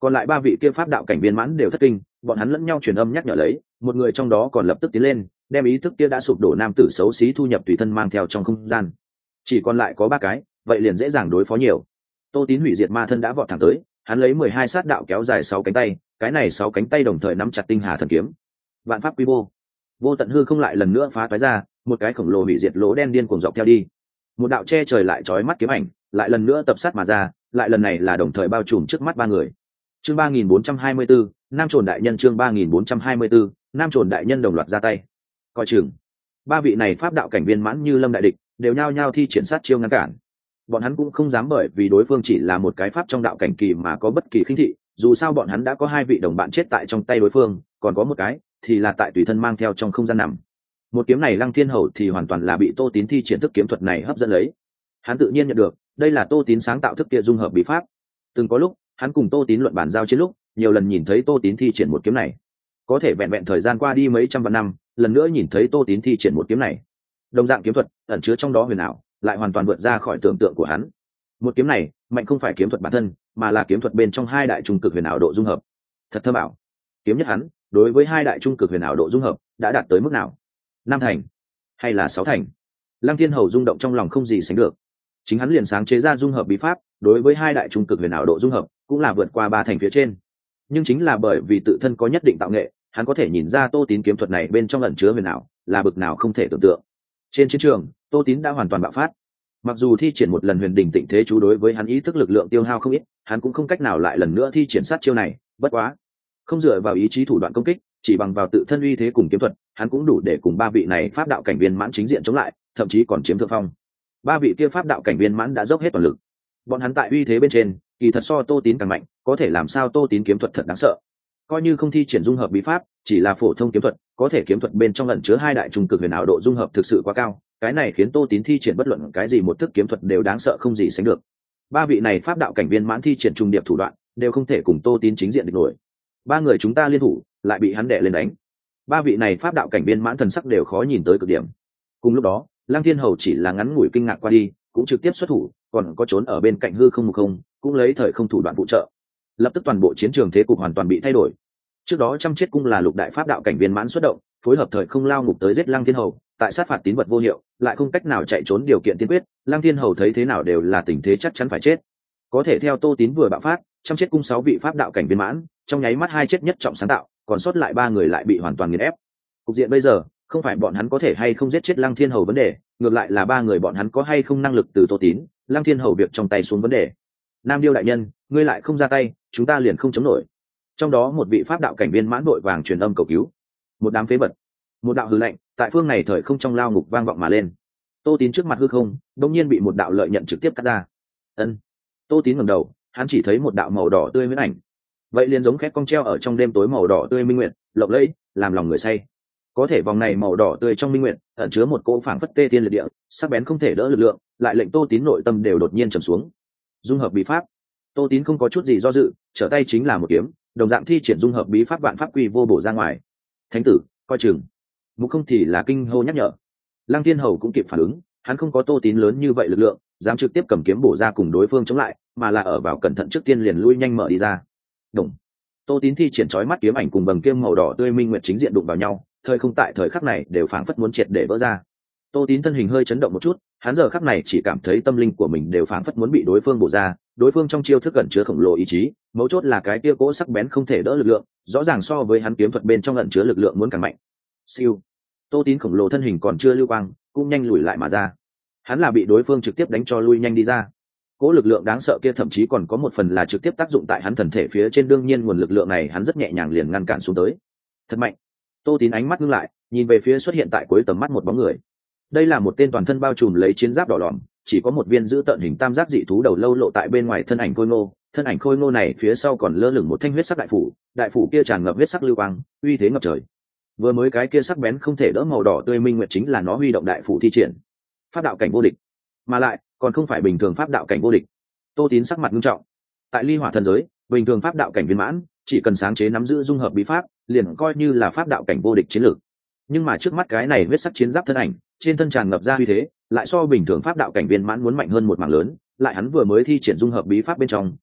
Còn lại ba vị kia pháp đạo cảnh viên mãn đều thất kinh, bọn hắn lẫn nhau truyền âm nhắc nhở lấy, một người trong đó còn lập tức tiến lên, đem ý thức kia đã sụp đổ nam tử xấu xí thu nhập tùy thân mang theo trong không gian. Chỉ còn lại có ba cái, vậy liền dễ dàng đối phó nhiều. Tô Tín hủy diệt ma thân đã vọt thẳng tới, hắn lấy mười hai sát đạo kéo dài sáu cánh tay, cái này sáu cánh tay đồng thời nắm chặt tinh hà thần kiếm. Vạn pháp quy vô, vô tận hư không lại lần nữa phá toái ra, một cái khổng lồ hủy diệt lỗ đen điên cuồng dọc theo đi. Một đạo che trời lại chói mắt kiếm ảnh, lại lần nữa tập sát mà ra, lại lần này là đồng thời bao trùm trước mắt ba người. Chương ba nghìn bốn trăm hai mươi bốn, Nam Trồn đại nhân chương ba nghìn bốn trăm hai mươi bốn, Nam Trồn đại nhân đồng loạt ra tay. Coi chừng. Ba vị này pháp đạo cảnh viên mãn như lâm đại địch, đều nhao nhao thi triển sát chiêu ngăn cản. Bọn hắn cũng không dám bởi vì đối phương chỉ là một cái pháp trong đạo cảnh kỳ mà có bất kỳ khinh thị, dù sao bọn hắn đã có hai vị đồng bạn chết tại trong tay đối phương, còn có một cái thì là tại tùy thân mang theo trong không gian nằm. Một kiếm này Lăng Thiên Hầu thì hoàn toàn là bị Tô Tín thi triển thức kiếm thuật này hấp dẫn lấy. Hắn tự nhiên nhận được, đây là Tô Tín sáng tạo thức kia dung hợp bí pháp. Từng có lúc, hắn cùng Tô Tín luận bàn giao chiến lúc, nhiều lần nhìn thấy Tô Tín thi triển một kiếm này. Có thể vẹn vẹn thời gian qua đi mấy trăm vạn năm, lần nữa nhìn thấy Tô Tín thi triển một kiếm này. Đồng dạng kiếm thuật, ẩn chứa trong đó huyền ảo, lại hoàn toàn vượt ra khỏi tưởng tượng của hắn. Một kiếm này, mạnh không phải kiếm thuật bản thân, mà là kiếm thuật bên trong hai đại trung cực huyền ảo độ dung hợp. Thật thơm ảo. Kiếm nhất hắn, đối với hai đại trung cực huyền ảo độ dung hợp, đã đạt tới mức nào? Năm thành, hay là sáu thành? Lăng Thiên Hầu rung động trong lòng không gì sánh được. Chính hắn liền sáng chế ra dung hợp bí pháp, đối với hai đại trung cực huyền ảo độ dung hợp, cũng là vượt qua ba thành phía trên. Nhưng chính là bởi vì tự thân có nhất định tạo nghệ, hắn có thể nhìn ra Tô Tín kiếm thuật này bên trong ẩn chứa huyền ảo, là bực nào không thể tưởng tượng. Trên chiến trường, Tô Tín đã hoàn toàn bạo phát. Mặc dù thi triển một lần huyền đỉnh tịnh thế chú đối với hắn ý thức lực lượng tiêu hao không ít, hắn cũng không cách nào lại lần nữa thi triển sát chiêu này, bất quá, không dựa vào ý chí thủ đoạn công kích, chỉ bằng vào tự thân uy thế cùng kiếm thuật, hắn cũng đủ để cùng ba vị này pháp đạo cảnh viên mãn chính diện chống lại, thậm chí còn chiếm thượng phong. Ba vị kia pháp đạo cảnh viên mãn đã dốc hết toàn lực. Bọn hắn tại uy thế bên trên, kỳ thật so Tô Tín càng mạnh, có thể làm sao Tô Tín kiếm thuật thật đáng sợ. Coi như không thi triển dung hợp bí pháp, chỉ là phổ thông kiếm thuật, có thể kiếm thuật bên trong ẩn chứa hai đại trung cực huyền ảo độ dung hợp thực sự quá cao, cái này khiến Tô Tín thi triển bất luận cái gì một thức kiếm thuật đều đáng sợ không gì sánh được. Ba vị này pháp đạo cảnh viên mãn thi triển trung điệp thủ đoạn, đều không thể cùng Tô Tín chính diện địch nổi. Ba người chúng ta liên thủ, lại bị hắn đè lên đánh. Ba vị này pháp đạo cảnh viên mãn thần sắc đều khó nhìn tới cực điểm. Cùng lúc đó, Lăng Thiên Hầu chỉ là ngắn ngủi kinh ngạc qua đi, cũng trực tiếp xuất thủ, còn có trốn ở bên cạnh hư không một không, cũng lấy thời không thủ đoạn phụ trợ. Lập tức toàn bộ chiến trường thế cục hoàn toàn bị thay đổi. Trước đó trăm chết cung là lục đại pháp đạo cảnh viên mãn xuất động, phối hợp thời không lao ngục tới giết Lăng Thiên Hầu, tại sát phạt tín vật vô hiệu, lại không cách nào chạy trốn điều kiện tiên quyết, Lăng Thiên Hầu thấy thế nào đều là tình thế chắc chắn phải chết. Có thể theo Tô Tín vừa bạo phát, trăm chết cung sáu vị pháp đạo cảnh viên mãn, trong nháy mắt hai chết nhất trọng sáng tạo, còn sót lại ba người lại bị hoàn toàn nghiền ép. Cục diện bây giờ, không phải bọn hắn có thể hay không giết chết Lăng Thiên Hầu vấn đề, ngược lại là ba người bọn hắn có hay không năng lực từ Tô Tín, Lăng Thiên Hầu việc trong tay xuống vấn đề. Nam Điêu đại nhân, ngươi lại không ra tay, chúng ta liền không chống nổi. Trong đó một vị pháp đạo cảnh viên mãn đội vàng truyền âm cầu cứu. Một đám phế vật. Một đạo hư lệnh, tại phương này thời không trong lao ngục vang vọng mà lên. Tô Tín trước mặt hư không, đột nhiên bị một đạo lợi nhận trực tiếp cắt ra. Ân. Tô Tín ngẩng đầu, hắn chỉ thấy một đạo màu đỏ tươi huyễn ảnh. Vậy liền giống khét cong treo ở trong đêm tối màu đỏ tươi minh nguyệt, lộng lẫy, làm lòng người say. Có thể vòng này màu đỏ tươi trong minh nguyệt, ẩn chứa một cỗ phảng phất tê tiên liệt địa, sắc bén không thể đỡ lực lượng, lại lệnh Tô Tín nội tâm đều đột nhiên trầm xuống. Dung hợp bí pháp. Tô Tín không có chút gì do dự, trở tay chính là một kiếm, đồng dạng thi triển dung hợp bí pháp vạn pháp quy vô bổ ra ngoài. Thánh tử, coi chừng. Mục không thì là kinh hô nhắc nhở. Lăng Thiên Hầu cũng kịp phản ứng, hắn không có Tô Tín lớn như vậy lực lượng, dám trực tiếp cầm kiếm bổ ra cùng đối phương chống lại, mà là ở vào cẩn thận trước tiên liền lui nhanh mở đi ra. Đồng. Tô Tín thi triển chói mắt kiếm ảnh cùng bầm kiếm màu đỏ tươi minh nguyệt chính diện đụng vào nhau, thời không tại thời khắc này đều phảng phất muốn triệt để vỡ ra. Tô Tín thân hình hơi chấn động một chút, hắn giờ khắc này chỉ cảm thấy tâm linh của mình đều phảng phất muốn bị đối phương bổ ra, đối phương trong chiêu thức ẩn chứa khổng lồ ý chí, mấu chốt là cái kia cỗ sắc bén không thể đỡ lực lượng, rõ ràng so với hắn kiếm thuật bên trong ẩn chứa lực lượng muốn càng mạnh. Siêu. Tô Tín khổng lồ thân hình còn chưa lưu quang, cũng nhanh lùi lại mà ra. Hắn là bị đối phương trực tiếp đánh cho lui nhanh đi ra. Cỗ lực lượng đáng sợ kia thậm chí còn có một phần là trực tiếp tác dụng tại hắn thần thể phía trên, đương nhiên nguồn lực lượng này hắn rất nhẹ nhàng liền ngăn cản xuống tới. Thật mạnh. Tô Tín ánh mắt ngưng lại, nhìn về phía xuất hiện tại cuối tầm mắt một bóng người. Đây là một tên toàn thân bao trùm lấy chiến giáp đỏ lòm, chỉ có một viên giữ tận hình tam giác dị thú đầu lâu lộ tại bên ngoài thân ảnh khôi ngô, thân ảnh khôi ngô này phía sau còn lơ lửng một thanh huyết sắc đại phủ, đại phủ kia tràn ngập huyết sắc lưu quang, uy thế ngập trời. Vừa mới cái kia sắc bén không thể đỡ màu đỏ tươi minh nguyệt chính là nó huy động đại phủ thi triển. Pháp đạo cảnh vô địch, mà lại còn không phải bình thường pháp đạo cảnh vô địch. Tô Tín sắc mặt nghiêm trọng. Tại Ly Hỏa thần giới, bình thường pháp đạo cảnh viên mãn, chỉ cần sáng chế nắm giữ dung hợp bí pháp, liền coi như là pháp đạo cảnh vô địch chiến lược. Nhưng mà trước mắt cái này huyết sắc chiến giáp thân ảnh, trên thân tràn ngập ra uy thế, lại so bình thường pháp đạo cảnh viên mãn muốn mạnh hơn một mảng lớn, lại hắn vừa mới thi triển dung hợp bí pháp bên trong,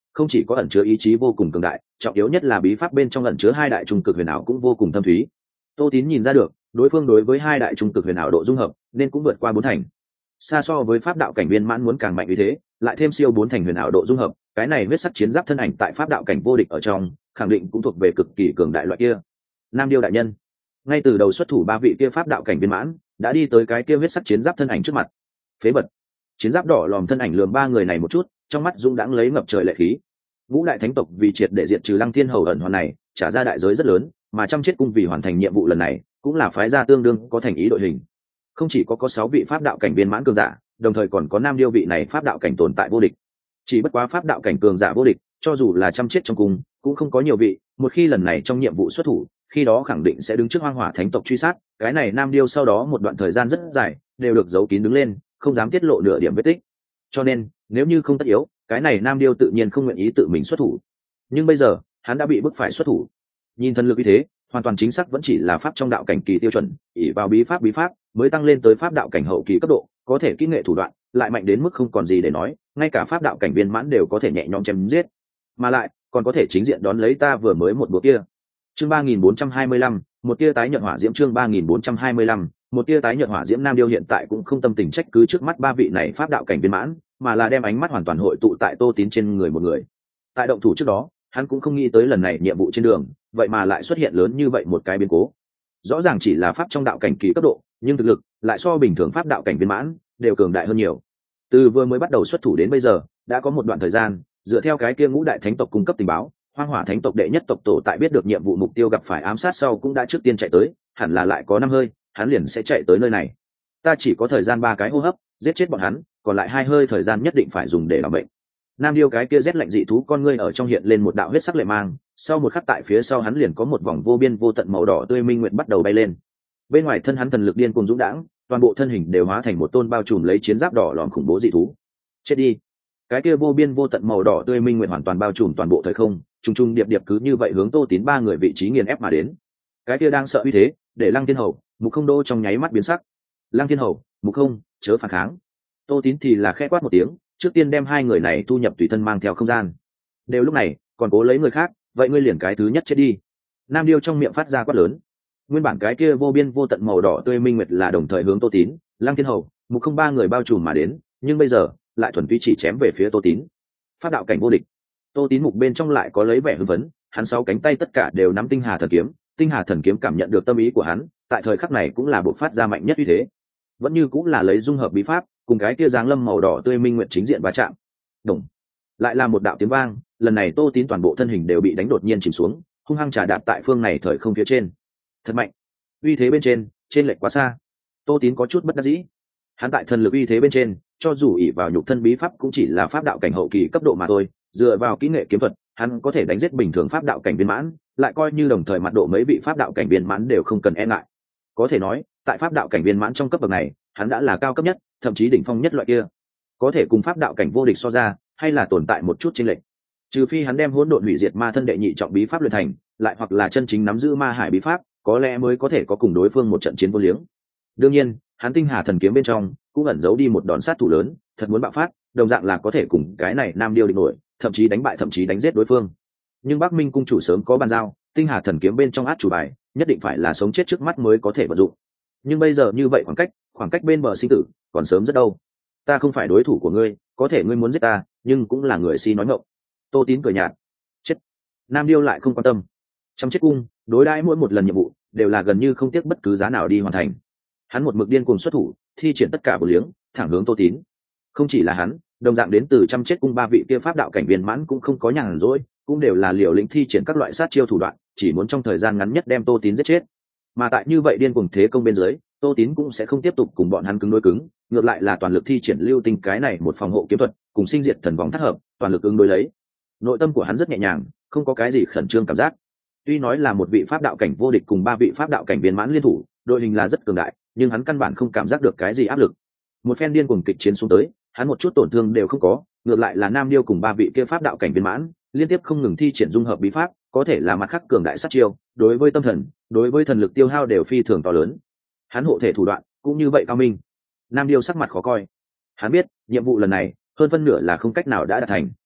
không chỉ có ẩn chứa ý chí vô cùng cường đại, trọng yếu nhất là bí pháp bên trong ẩn chứa hai đại trung cực huyền ảo cũng vô cùng thâm thúy. Tô Tín nhìn ra được đối phương đối với hai đại trung cực huyền ảo độ dung hợp nên cũng vượt qua bốn thành, xa so với pháp đạo cảnh viên mãn muốn càng mạnh như thế, lại thêm siêu bốn thành huyền ảo độ dung hợp, cái này huyết sắc chiến giáp thân ảnh tại pháp đạo cảnh vô địch ở trong khẳng định cũng thuộc về cực kỳ cường đại loại kia. Nam Điêu đại nhân ngay từ đầu xuất thủ ba vị kia pháp đạo cảnh viên mãn đã đi tới cái kia huyết sắc chiến giáp thân ảnh trước mặt. Phế vật. Chiến giáp đỏ lòm thân ảnh lườm ba người này một chút, trong mắt dũng đãng lấy ngập trời lệ khí. Ngũ đại thánh tộc vì triệt để diệt trừ Lăng Thiên Hầu ẩn hoàn này, trả ra đại giới rất lớn, mà trăm chết cung vì hoàn thành nhiệm vụ lần này, cũng là phái ra tương đương có thành ý đội hình. Không chỉ có có sáu vị pháp đạo cảnh viên mãn cường giả, đồng thời còn có Nam Điêu vị này pháp đạo cảnh tồn tại vô địch. Chỉ bất quá pháp đạo cảnh cường giả vô địch, cho dù là trăm chết trong cung, cũng không có nhiều vị, một khi lần này trong nhiệm vụ xuất thủ, khi đó khẳng định sẽ đứng trước Hoang Hỏa thánh tộc truy sát, cái này Nam Điêu sau đó một đoạn thời gian rất dài, đều được giấu kín đứng lên, không dám tiết lộ nửa điểm vết tích. Cho nên, nếu như không tất yếu, cái này Nam Điêu tự nhiên không nguyện ý tự mình xuất thủ. Nhưng bây giờ, hắn đã bị bức phải xuất thủ. Nhìn thần lực như thế, hoàn toàn chính xác vẫn chỉ là pháp trong đạo cảnh kỳ tiêu chuẩn, ỷ vào bí pháp bí pháp mới tăng lên tới pháp đạo cảnh hậu kỳ cấp độ, có thể kỹ nghệ thủ đoạn lại mạnh đến mức không còn gì để nói, ngay cả pháp đạo cảnh viên mãn đều có thể nhẹ nhõm chém giết, mà lại còn có thể chính diện đón lấy ta vừa mới một búa kia. Chương ba nghìn bốn trăm hai mươi lăm, một tia tái nhợt hỏa diễm. Chương ba nghìn bốn trăm hai mươi lăm, một tia tái nhợt hỏa diễm. Nam Điêu hiện tại cũng không tâm tình trách cứ trước mắt ba vị này pháp đạo cảnh viên mãn, mà là đem ánh mắt hoàn toàn hội tụ tại Tô Tín trên người một người. Tại động thủ trước đó, hắn cũng không nghĩ tới lần này nhiệm vụ trên đường, vậy mà lại xuất hiện lớn như vậy một cái biến cố. Rõ ràng chỉ là pháp trong đạo cảnh kỳ cấp độ, nhưng thực lực lại so bình thường pháp đạo cảnh viên mãn đều cường đại hơn nhiều. Từ vừa mới bắt đầu xuất thủ đến bây giờ, đã có một đoạn thời gian, dựa theo cái kia ngũ đại thánh tộc cung cấp tình báo, Hoang Hỏa thánh tộc đệ nhất tộc tổ tại biết được nhiệm vụ mục tiêu gặp phải ám sát sau cũng đã trước tiên chạy tới, hẳn là lại có năm hơi, hắn liền sẽ chạy tới nơi này. Ta chỉ có thời gian ba cái hô hấp, giết chết bọn hắn, còn lại hai hơi thời gian nhất định phải dùng để làm bệnh. Nam Điêu cái kia rét lạnh dị thú con ngươi ở trong hiện lên một đạo huyết sắc lệ mang, sau một khắc tại phía sau hắn liền có một vòng vô biên vô tận màu đỏ tươi minh nguyện bắt đầu bay lên. Bên ngoài thân hắn thần lực điên cuồng dũng đãng, toàn bộ thân hình đều hóa thành một tôn bao trùm lấy chiến giáp đỏ lòm khủng bố dị thú. Chết đi. Cái kia vô biên vô tận màu đỏ tươi minh nguyện hoàn toàn bao trùm toàn bộ thời không, trùng trùng điệp điệp cứ như vậy hướng Tô Tín ba người vị trí nghiền ép mà đến. Cái kia đang sợ uy thế, để Lăng Thiên Hầu, Mục Không Đô trong nháy mắt biến sắc. Lăng Thiên Hầu, Mục Không, chớ phản kháng. Tô Tín thì là khẽ quát một tiếng, trước tiên đem hai người này thu nhập tùy thân mang theo không gian. Đều lúc này, còn cố lấy người khác, vậy ngươi liền cái thứ nhất chết đi. Nam Điêu trong miệng phát ra quát lớn. Nguyên bản cái kia vô biên vô tận màu đỏ tươi minh nguyệt là đồng thời hướng Tô Tín, Lăng Thiên Hầu, Mục Không ba người bao trùm mà đến, nhưng bây giờ lại thuần túy chỉ chém về phía Tô Tín. Pháp đạo cảnh vô địch. Tô Tín mục bên trong lại có lấy vẻ hưng phấn, hắn sáu cánh tay tất cả đều nắm tinh hà thần kiếm, tinh hà thần kiếm cảm nhận được tâm ý của hắn, tại thời khắc này cũng là bộc phát ra mạnh nhất uy thế. Vẫn như cũng là lấy dung hợp bí pháp, cùng cái kia dáng lâm màu đỏ tươi minh nguyệt chính diện va chạm. Đồng. Lại là một đạo tiếng vang, lần này Tô Tín toàn bộ thân hình đều bị đánh đột nhiên chìm xuống, hung hăng trà đạp tại phương này thời không phía trên. Thật mạnh. Uy thế bên trên, trên lệch quá xa. Tô Tín có chút bất đắc dĩ. Hắn tại thần lực uy thế bên trên, cho dù ỷ vào nhục thân bí pháp cũng chỉ là pháp đạo cảnh hậu kỳ cấp độ mà thôi, dựa vào kỹ nghệ kiếm thuật, hắn có thể đánh giết bình thường pháp đạo cảnh viên mãn, lại coi như đồng thời mặt độ mấy vị pháp đạo cảnh viên mãn đều không cần e ngại. Có thể nói, tại pháp đạo cảnh viên mãn trong cấp bậc này, hắn đã là cao cấp nhất, thậm chí đỉnh phong nhất loại kia. Có thể cùng pháp đạo cảnh vô địch so ra, hay là tồn tại một chút chênh lệch. Trừ phi hắn đem hỗn độn hủy diệt ma thân đệ nhị trọng bí pháp luyện thành, lại hoặc là chân chính nắm giữ ma hải bí pháp, có lẽ mới có thể có cùng đối phương một trận chiến vô liếng. Đương nhiên, hắn tinh hà thần kiếm bên trong cũng ẩn giấu đi một đòn sát thủ lớn, thật muốn bạo phát, đồng dạng là có thể cùng cái này Nam Điêu địch nổi, thậm chí đánh bại thậm chí đánh giết đối phương. Nhưng Bắc Minh cung chủ sớm có bàn giao, tinh hà thần kiếm bên trong át chủ bài, nhất định phải là sống chết trước mắt mới có thể vận dụng. Nhưng bây giờ như vậy khoảng cách, khoảng cách bên bờ sinh tử còn sớm rất đâu. Ta không phải đối thủ của ngươi, có thể ngươi muốn giết ta, nhưng cũng là người si nói ngọng. Tô Tín cười nhạt. Chết. Nam Điêu lại không quan tâm. Trong chết cung, đối đãi mỗi một lần nhiệm vụ đều là gần như không tiếc bất cứ giá nào đi hoàn thành. Hắn một mực điên cuồng xuất thủ, thi triển tất cả bổ liếng, thẳng hướng Tô Tín. Không chỉ là hắn, đồng dạng đến từ trăm chết cung ba vị kia pháp đạo cảnh viên mãn cũng không có nhàn rỗi, cũng đều là liều lĩnh thi triển các loại sát chiêu thủ đoạn, chỉ muốn trong thời gian ngắn nhất đem Tô Tín giết chết. Mà tại như vậy điên cuồng thế công bên dưới, Tô Tín cũng sẽ không tiếp tục cùng bọn hắn cứng đối cứng, ngược lại là toàn lực thi triển lưu tinh cái này một phòng hộ kiếm thuật, cùng sinh diệt thần vòng thất hợp, toàn lực ứng đối lấy. Nội tâm của hắn rất nhẹ nhàng, không có cái gì khẩn trương cảm giác. Tuy nói là một vị pháp đạo cảnh vô địch cùng ba vị pháp đạo cảnh viên mãn liên thủ, đội hình là rất cường đại, nhưng hắn căn bản không cảm giác được cái gì áp lực. Một phen điên cuồng kịch chiến xuống tới, hắn một chút tổn thương đều không có, ngược lại là Nam Điêu cùng ba vị kia pháp đạo cảnh viên mãn liên tiếp không ngừng thi triển dung hợp bí pháp, có thể là mặt khắc cường đại sát chiêu, đối với tâm thần, đối với thần lực tiêu hao đều phi thường to lớn. Hắn hộ thể thủ đoạn cũng như vậy cao minh. Nam Điêu sắc mặt khó coi. Hắn biết, nhiệm vụ lần này hơn phân nửa là không cách nào đã đạt thành.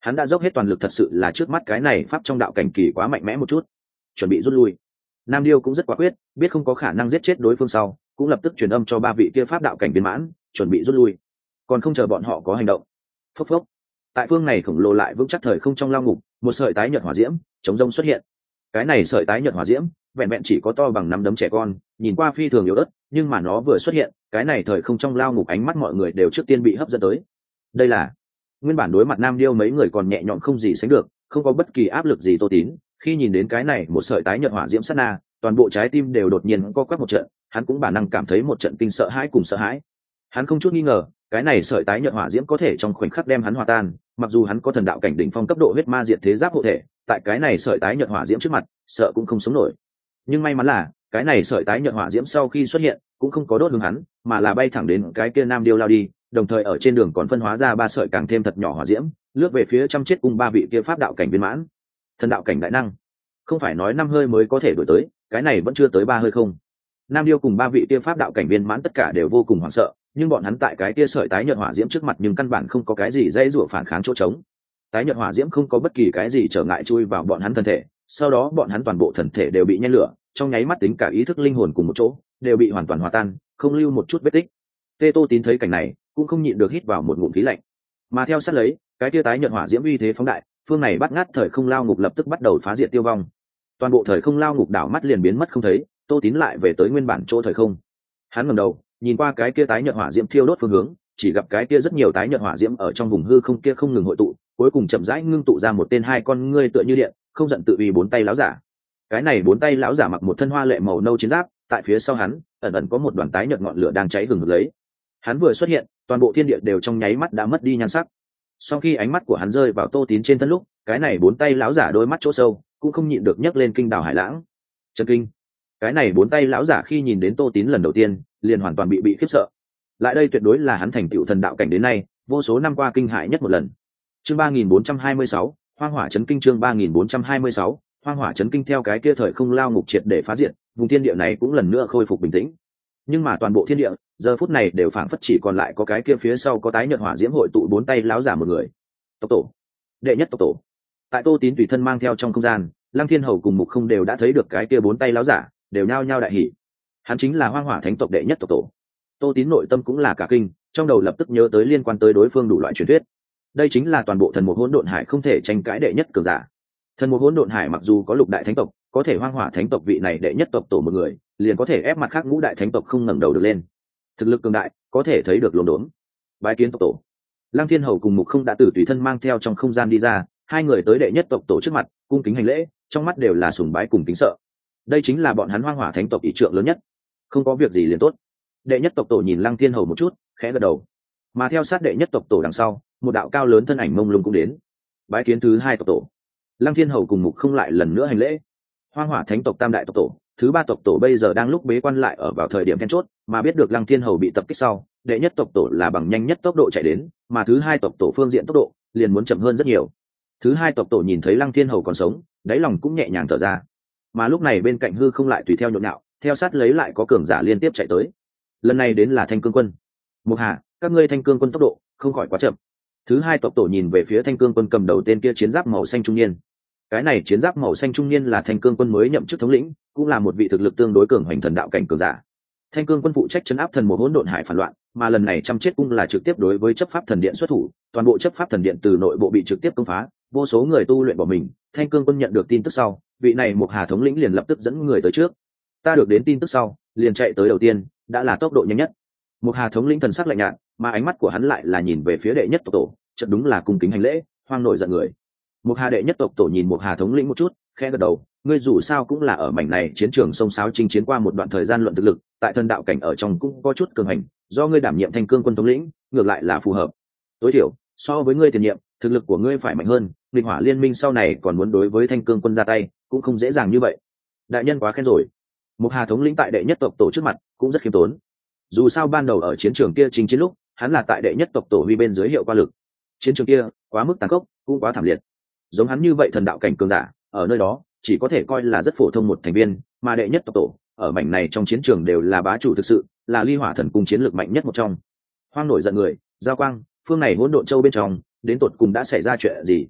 hắn đã dốc hết toàn lực, thật sự là trước mắt cái này pháp trong đạo cảnh kỳ quá mạnh mẽ một chút, chuẩn bị rút lui. Nam Điêu cũng rất quả quyết, biết không có khả năng giết chết đối phương sau, cũng lập tức truyền âm cho ba vị kia pháp đạo cảnh viên mãn, chuẩn bị rút lui. Còn không chờ bọn họ có hành động, phốc phốc, tại phương này khổng lồ lại vững chắc thời không trong lao ngục, một sợi tái nhợt hỏa diễm chống rông xuất hiện. Cái này sợi tái nhợt hỏa diễm vẹn vẹn chỉ có to bằng nắm đấm trẻ con, nhìn qua phi thường yếu ớt, nhưng mà nó vừa xuất hiện, cái này thời không trong lao ngục ánh mắt mọi người đều trước tiên bị hấp dẫn tới. Đây là nguyên bản đối mặt Nam Điêu mấy người còn nhẹ nhõm không gì sánh được, không có bất kỳ áp lực gì Tô Tín, khi nhìn đến cái này một sợi tái nhợt hỏa diễm sát na, toàn bộ trái tim đều đột nhiên co quắp một trận, hắn cũng bản năng cảm thấy một trận kinh sợ hãi cùng sợ hãi. Hắn không chút nghi ngờ, cái này sợi tái nhợt hỏa diễm có thể trong khoảnh khắc đem hắn hòa tan, mặc dù hắn có thần đạo cảnh đỉnh phong cấp độ huyết ma diệt thế giáp hộ thể, tại cái này sợi tái nhợt hỏa diễm trước mặt, sợ cũng không sống nổi. Nhưng may mắn là, cái này sợi tái nhợt hỏa diễm sau khi xuất hiện, cũng không có đốt hướng hắn, mà là bay thẳng đến cái kia Nam Điêu lao đi, đồng thời ở trên đường còn phân hóa ra ba sợi càng thêm thật nhỏ hỏa diễm, lướt về phía trăm chết cùng ba vị kia pháp đạo cảnh viên mãn. Thần đạo cảnh đại năng, không phải nói năm hơi mới có thể đuổi tới, cái này vẫn chưa tới ba hơi không. Nam Điêu cùng ba vị kia pháp đạo cảnh viên mãn tất cả đều vô cùng hoảng sợ, nhưng bọn hắn tại cái kia sợi tái nhợt hỏa diễm trước mặt nhưng căn bản không có cái gì dây rủa phản kháng chỗ trống. Tái nhợt hỏa diễm không có bất kỳ cái gì trở ngại chui vào bọn hắn thân thể, sau đó bọn hắn toàn bộ thân thể đều bị nhen lửa, trong nháy mắt tính cả ý thức linh hồn cùng một chỗ đều bị hoàn toàn hòa tan, không lưu một chút vết tích. Tê Tô Tín thấy cảnh này, cũng không nhịn được hít vào một ngụm khí lạnh. Mà theo sát lấy, cái kia tái nhợt hỏa diễm uy thế phóng đại, phương này bắt ngát thời không lao ngục lập tức bắt đầu phá diệt tiêu vong. Toàn bộ thời không lao ngục đảo mắt liền biến mất không thấy, Tô Tín lại về tới nguyên bản chỗ thời không. Hắn ngẩng đầu, nhìn qua cái kia tái nhợt hỏa diễm thiêu đốt phương hướng, chỉ gặp cái kia rất nhiều tái nhợt hỏa diễm ở trong vùng hư không kia không ngừng hội tụ, cuối cùng chậm rãi ngưng tụ ra một tên hai con ngươi tựa như điện, không giận tự uy bốn tay lão giả. Cái này bốn tay lão giả mặc một thân hoa lệ màu nâu chiến giáp, tại phía sau hắn, ẩn ẩn có một đoàn tái nhợt ngọn lửa đang cháy hừng hực lấy. Hắn vừa xuất hiện, toàn bộ thiên địa đều trong nháy mắt đã mất đi nhan sắc. Sau khi ánh mắt của hắn rơi vào Tô Tín trên thân lúc, cái này bốn tay lão giả đôi mắt chỗ sâu cũng không nhịn được nhấc lên kinh đào hải lãng. Chấn kinh. Cái này bốn tay lão giả khi nhìn đến Tô Tín lần đầu tiên, liền hoàn toàn bị bị khiếp sợ. Lại đây tuyệt đối là hắn thành tựu thần đạo cảnh đến nay, vô số năm qua kinh hãi nhất một lần. Chương ba nghìn bốn trăm hai mươi sáu, Hoang Hỏa Chấn Kinh. Chương ba nghìn bốn trăm hai mươi sáu, Hoang Hỏa Chấn Kinh. Theo cái kia thời không lao ngục triệt để phá diệt, vùng thiên địa này cũng lần nữa khôi phục bình tĩnh. Nhưng mà toàn bộ thiên địa, giờ phút này đều phảng phất chỉ còn lại có cái kia phía sau có tái nhợt hỏa diễm hội tụ bốn tay lão giả một người. Tộc tổ, đệ nhất tộc tổ. Tại Tô Tín tùy thân mang theo trong không gian, Lăng Thiên Hầu cùng Mục Không đều đã thấy được cái kia bốn tay lão giả, đều nhao nhao đại hỉ. Hắn chính là Hoang Hỏa Thánh tộc đệ nhất tộc tổ. Tô Tín nội tâm cũng là cả kinh, trong đầu lập tức nhớ tới liên quan tới đối phương đủ loại truyền thuyết. Đây chính là toàn bộ thần mục hỗn độn hải không thể tranh cãi đệ nhất cường giả. Thần mục hỗn độn hải mặc dù có lục đại thánh tộc, có thể Hoang Hỏa Thánh tộc vị này đệ nhất tộc tổ một người, liền có thể ép mặt khác ngũ đại thánh tộc không ngẩng đầu được lên. Thực lực cường đại, có thể thấy được luống đốn. Bái kiến tộc tổ. Lăng Thiên Hầu cùng Mục Không đã từ tùy thân mang theo trong không gian đi ra, hai người tới đệ nhất tộc tổ trước mặt, cung kính hành lễ, trong mắt đều là sùng bái cùng kính sợ. Đây chính là bọn hắn Hoang Hỏa Thánh tộc ý trượng lớn nhất. Không có việc gì liền tốt. Đệ nhất tộc tổ nhìn Lăng Thiên Hầu một chút, khẽ gật đầu. Mà theo sát đệ nhất tộc tổ đằng sau, một đạo cao lớn thân ảnh mông lung cũng đến. Bái kiến thứ hai tộc tổ. Lăng Thiên Hầu cùng Mục Không lại lần nữa hành lễ. Hoang Hỏa Thánh tộc tam đại tộc tổ, thứ ba tộc tổ bây giờ đang lúc bế quan lại ở vào thời điểm then chốt, mà biết được Lăng Thiên Hầu bị tập kích sau, đệ nhất tộc tổ là bằng nhanh nhất tốc độ chạy đến, mà thứ hai tộc tổ phương diện tốc độ liền muốn chậm hơn rất nhiều. Thứ hai tộc tổ nhìn thấy Lăng Thiên Hầu còn sống, đáy lòng cũng nhẹ nhàng thở ra. Mà lúc này bên cạnh hư không lại tùy theo nhộn nhạo, theo sát lấy lại có cường giả liên tiếp chạy tới. Lần này đến là Thanh Cương quân. Mục Hà, các ngươi Thanh Cương quân tốc độ không khỏi quá chậm. Thứ hai tộc tổ nhìn về phía Thanh Cương quân cầm đầu tên kia chiến giáp màu xanh trung niên. Cái này chiến giáp màu xanh trung niên là Thanh Cương quân mới nhậm chức thống lĩnh, cũng là một vị thực lực tương đối cường hoành thần đạo cảnh cường giả. Thanh Cương quân phụ trách trấn áp thần một hỗn độn hải phản loạn, mà lần này trăm chết cung là trực tiếp đối với chấp pháp thần điện xuất thủ, toàn bộ chấp pháp thần điện từ nội bộ bị trực tiếp công phá, vô số người tu luyện bỏ mình. Thanh Cương quân nhận được tin tức sau, vị này Mục Hà thống lĩnh liền lập tức dẫn người tới trước. Ta được đến tin tức sau, liền chạy tới đầu tiên, đã là tốc độ nhanh nhất. Mục Hà thống lĩnh thần sắc lạnh nhạt, mà ánh mắt của hắn lại là nhìn về phía đệ nhất tộc tổ, chợt đúng là cung kính hành lễ, hoang nổi giận người. Mục Hà đệ nhất tộc tổ nhìn Mục Hà thống lĩnh một chút, khẽ gật đầu, ngươi dù sao cũng là ở mảnh này chiến trường sông sáo chinh chiến qua một đoạn thời gian luận thực lực, tại thần đạo cảnh ở trong cũng có chút cường hành, do ngươi đảm nhiệm Thanh Cương quân thống lĩnh, ngược lại là phù hợp. Tối thiểu, so với ngươi tiền nhiệm, thực lực của ngươi phải mạnh hơn, Nghịch Hỏa liên minh sau này còn muốn đối với Thanh Cương quân ra tay, cũng không dễ dàng như vậy. Đại nhân quá khen rồi. Mục Hà thống lĩnh tại đệ nhất tộc tổ trước mặt, cũng rất khiêm tốn. Dù sao ban đầu ở chiến trường kia chinh chiến lúc, hắn là tại đệ nhất tộc tổ huy bên dưới hiệu qua lực. Chiến trường kia, quá mức tàn khốc, cũng quá thảm liệt. Giống hắn như vậy thần đạo cảnh cường giả, ở nơi đó, chỉ có thể coi là rất phổ thông một thành viên, mà đệ nhất tộc tổ, ở mảnh này trong chiến trường đều là bá chủ thực sự, là Ly Hỏa thần cung chiến lược mạnh nhất một trong. Hoang nổi giận người, Giao Quang, phương này hỗn độn châu bên trong, đến tột cùng đã xảy ra chuyện gì,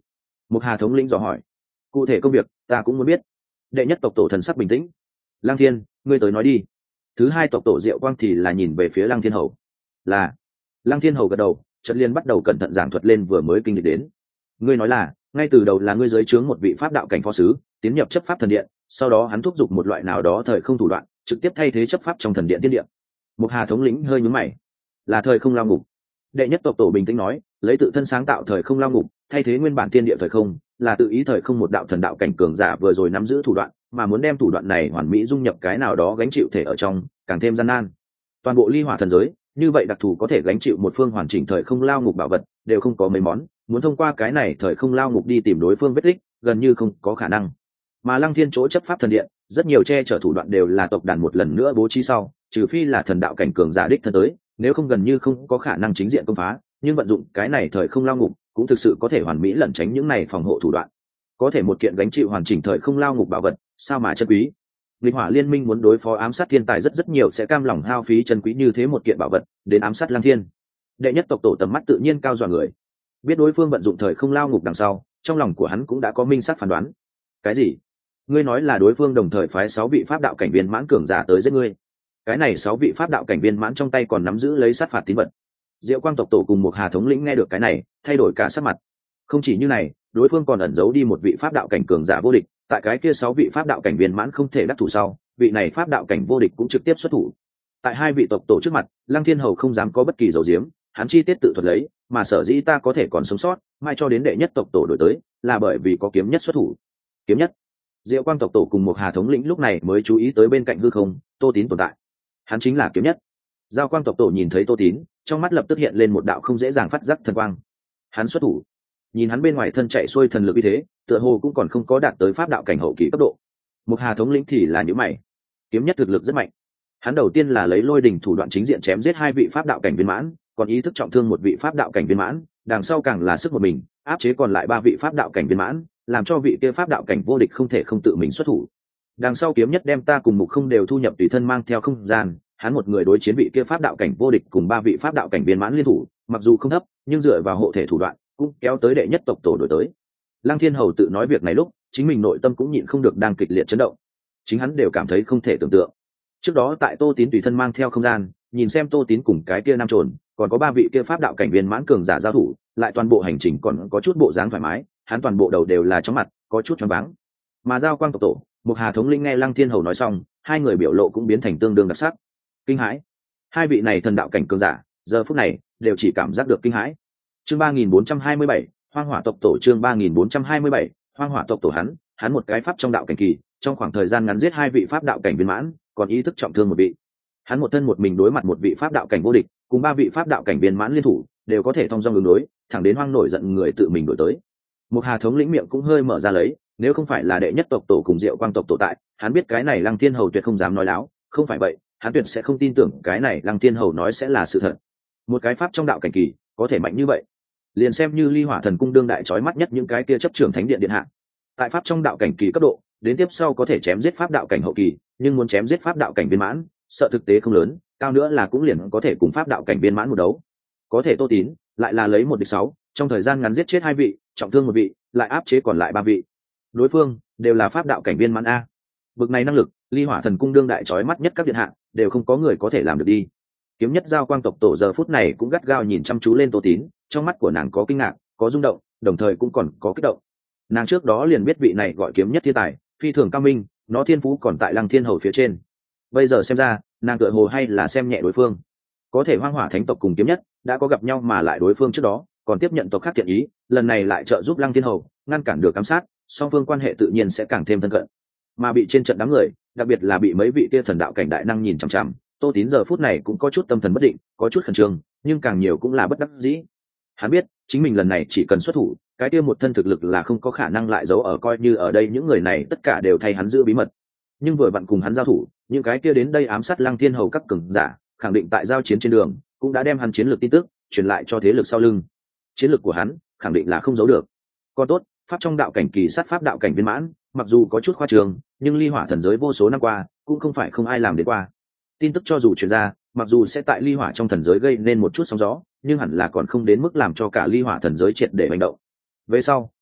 Một Hà thống lĩnh dò hỏi. Cụ thể công việc ta cũng muốn biết. Đệ nhất tộc tổ thần sắc bình tĩnh. Lăng Thiên, ngươi tới nói đi. Thứ hai tộc tổ Diệu Quang thì là nhìn về phía Lăng Thiên Hầu. Là. Lăng Thiên Hầu gật đầu, chợt liền bắt đầu cẩn thận giảng thuật lên vừa mới kinh lịch đến. Ngươi nói là ngay từ đầu là ngươi dưới trướng một vị pháp đạo cảnh phó sứ tiến nhập chấp pháp thần điện, sau đó hắn thúc giục một loại nào đó thời không thủ đoạn trực tiếp thay thế chấp pháp trong thần điện tiên điện. Một Hà thống lĩnh hơi nhướng mày. Là thời không lao ngục. Đệ nhất tộc tổ bình tĩnh nói, lấy tự thân sáng tạo thời không lao ngục thay thế nguyên bản tiên địa thời không, là tự ý thời không một đạo thần đạo cảnh cường giả vừa rồi nắm giữ thủ đoạn, mà muốn đem thủ đoạn này hoàn mỹ dung nhập cái nào đó gánh chịu thể ở trong, càng thêm gian nan. Toàn bộ ly hỏa thần giới, như vậy đặc thù có thể gánh chịu một phương hoàn chỉnh thời không lao ngục bảo vật, đều không có mấy món, muốn thông qua cái này thời không lao ngục đi tìm đối phương vết tích, gần như không có khả năng. Mà Lăng Thiên chỗ chấp pháp thần điện, rất nhiều che chở thủ đoạn đều là tộc đàn một lần nữa bố trí sau, trừ phi là thần đạo cảnh cường giả đích thân tới, nếu không gần như không có khả năng chính diện công phá, nhưng vận dụng cái này thời không lao ngục, cũng thực sự có thể hoàn mỹ lẩn tránh những này phòng hộ thủ đoạn. Có thể một kiện gánh chịu hoàn chỉnh thời không lao ngục bảo vật, sao mà chân quý. Lịch Hỏa Liên Minh muốn đối phó ám sát thiên tài rất rất nhiều sẽ cam lòng hao phí chân quý như thế một kiện bảo vật đến ám sát Lăng Thiên. Đệ nhất tộc tổ tầm mắt tự nhiên cao dọa người, biết đối phương vận dụng thời không lao ngục đằng sau, trong lòng của hắn cũng đã có minh xác phán đoán. Cái gì? Ngươi nói là đối phương đồng thời phái sáu vị pháp đạo cảnh viên mãn cường giả tới giết ngươi? Cái này sáu vị pháp đạo cảnh viên mãn trong tay còn nắm giữ lấy sát phạt tín vật. Diệu Quang tộc tổ cùng một Hà thống lĩnh nghe được cái này, thay đổi cả sắc mặt. Không chỉ như này, đối phương còn ẩn giấu đi một vị pháp đạo cảnh cường giả vô địch, tại cái kia sáu vị pháp đạo cảnh viên mãn không thể đắc thủ sau, vị này pháp đạo cảnh vô địch cũng trực tiếp xuất thủ. Tại hai vị tộc tổ trước mặt, Lăng Thiên Hầu không dám có bất kỳ dấu diếm, hắn chi tiết tự thuật lấy, mà sở dĩ ta có thể còn sống sót, mai cho đến đệ nhất tộc tổ đổi tới, là bởi vì có kiếm nhất xuất thủ. Kiếm nhất? Diệu Quang tộc tổ cùng một Hà thống lĩnh lúc này mới chú ý tới bên cạnh hư không, Tô Tín tồn tại. Hắn chính là kiếm nhất. Giao Quang tộc tổ nhìn thấy Tô Tín, trong mắt lập tức hiện lên một đạo không dễ dàng phát giác thần quang. Hắn xuất thủ. Nhìn hắn bên ngoài thân chạy xuôi thần lực như thế, tựa hồ cũng còn không có đạt tới pháp đạo cảnh hậu kỳ cấp độ. Một Hà thống lĩnh thì là những mày. Kiếm nhất thực lực rất mạnh. Hắn đầu tiên là lấy lôi đình thủ đoạn chính diện chém giết hai vị pháp đạo cảnh viên mãn, còn ý thức trọng thương một vị pháp đạo cảnh viên mãn, đằng sau càng là sức một mình áp chế còn lại ba vị pháp đạo cảnh viên mãn, làm cho vị kia pháp đạo cảnh vô địch không thể không tự mình xuất thủ. Đằng sau kiếm nhất đem ta cùng mục không đều thu nhập tùy thân mang theo không gian, hắn một người đối chiến vị kia pháp đạo cảnh vô địch cùng ba vị pháp đạo cảnh viên mãn liên thủ, mặc dù không thấp, nhưng dựa vào hộ thể thủ đoạn, cũng kéo tới đệ nhất tộc tổ đổi tới. Lăng Thiên Hầu tự nói việc này lúc, chính mình nội tâm cũng nhịn không được đang kịch liệt chấn động. Chính hắn đều cảm thấy không thể tưởng tượng. Trước đó tại Tô Tín tùy thân mang theo không gian, nhìn xem Tô Tín cùng cái kia nam trồn, còn có ba vị kia pháp đạo cảnh viên mãn cường giả giao thủ, lại toàn bộ hành trình còn có chút bộ dáng thoải mái, hắn toàn bộ đầu đều là chóng mặt, có chút choáng váng. Mà Giao Quang tộc tổ, một Hà thống lĩnh nghe Lăng Thiên Hầu nói xong, hai người biểu lộ cũng biến thành tương đương đặc sắc. Kinh hãi. Hai vị này thần đạo cảnh cường giả, giờ phút này đều chỉ cảm giác được kinh hãi. Chương ba nghìn bốn trăm hai mươi bảy, Hoang Hỏa tộc tổ chương ba nghìn bốn trăm hai mươi bảy, Hoang Hỏa tộc tổ hắn, hắn một cái pháp trong đạo cảnh kỳ, trong khoảng thời gian ngắn giết hai vị pháp đạo cảnh viên mãn, còn ý thức trọng thương một vị. Hắn một thân một mình đối mặt một vị pháp đạo cảnh vô địch, cùng ba vị pháp đạo cảnh viên mãn liên thủ, đều có thể thông dong ứng đối, thẳng đến hoang nổi giận người tự mình đổi tới. Một Hà thống lĩnh miệng cũng hơi mở ra lấy, nếu không phải là đệ nhất tộc tổ cùng Diệu Quang tộc tổ tại, hắn biết cái này Lăng Thiên Hầu tuyệt không dám nói láo, không phải vậy, hắn tuyệt sẽ không tin tưởng cái này Lăng Thiên Hầu nói sẽ là sự thật. Một cái pháp trong đạo cảnh kỳ, có thể mạnh như vậy, liền xem như Ly Hỏa Thần Cung đương đại chói mắt nhất những cái kia chấp trưởng thánh điện điện hạ, tại pháp trong đạo cảnh kỳ cấp độ, đến tiếp sau có thể chém giết pháp đạo cảnh hậu kỳ, nhưng muốn chém giết pháp đạo cảnh viên mãn, sợ thực tế không lớn, cao nữa là cũng liền có thể cùng pháp đạo cảnh viên mãn một đấu. Có thể Tô Tín lại là lấy một địch sáu, trong thời gian ngắn giết chết hai vị, trọng thương một vị, lại áp chế còn lại ba vị. Đối phương đều là pháp đạo cảnh viên mãn a. Bực này năng lực, Ly Hỏa Thần Cung đương đại chói mắt nhất các điện hạ, đều không có người có thể làm được đi. Kiếm nhất Giao Quang tộc tổ giờ phút này cũng gắt gao nhìn chăm chú lên Tô Tín, trong mắt của nàng có kinh ngạc, có rung động, đồng thời cũng còn có kích động. Nàng trước đó liền biết vị này gọi kiếm nhất thiên tài, phi thường cao minh, nó thiên phú còn tại Lăng Thiên Hầu phía trên. Bây giờ xem ra, nàng tựa hồ hay là xem nhẹ đối phương. Có thể Hoang Hỏa thánh tộc cùng kiếm nhất đã có gặp nhau mà lại đối phương trước đó còn tiếp nhận tộc khác thiện ý, lần này lại trợ giúp Lăng Thiên Hầu ngăn cản được ám sát, song phương quan hệ tự nhiên sẽ càng thêm thân cận. Mà bị trên trận đám người, đặc biệt là bị mấy vị kia thần đạo cảnh đại năng nhìn chằm chằm, Tô Tín giờ phút này cũng có chút tâm thần bất định, có chút khẩn trương, nhưng càng nhiều cũng là bất đắc dĩ. Hắn biết, chính mình lần này chỉ cần xuất thủ, cái kia một thân thực lực là không có khả năng lại giấu ở, coi như ở đây những người này tất cả đều thay hắn giữ bí mật. Nhưng vừa vặn cùng hắn giao thủ, những cái kia đến đây ám sát Lăng Thiên Hầu các cường giả, khẳng định tại giao chiến trên đường, cũng đã đem hắn chiến lược tin tức truyền lại cho thế lực sau lưng. Chiến lược của hắn, khẳng định là không giấu được. Còn tốt, pháp trong đạo cảnh kỳ sát pháp đạo cảnh viên mãn, mặc dù có chút khoa trương, nhưng Ly Hỏa thần giới vô số năm qua, cũng không phải không ai làm đến qua. Tin tức cho dù truyền ra, mặc dù sẽ tại Ly Hỏa trong thần giới gây nên một chút sóng gió, nhưng hẳn là còn không đến mức làm cho cả Ly Hỏa thần giới triệt để hành động. Về sau,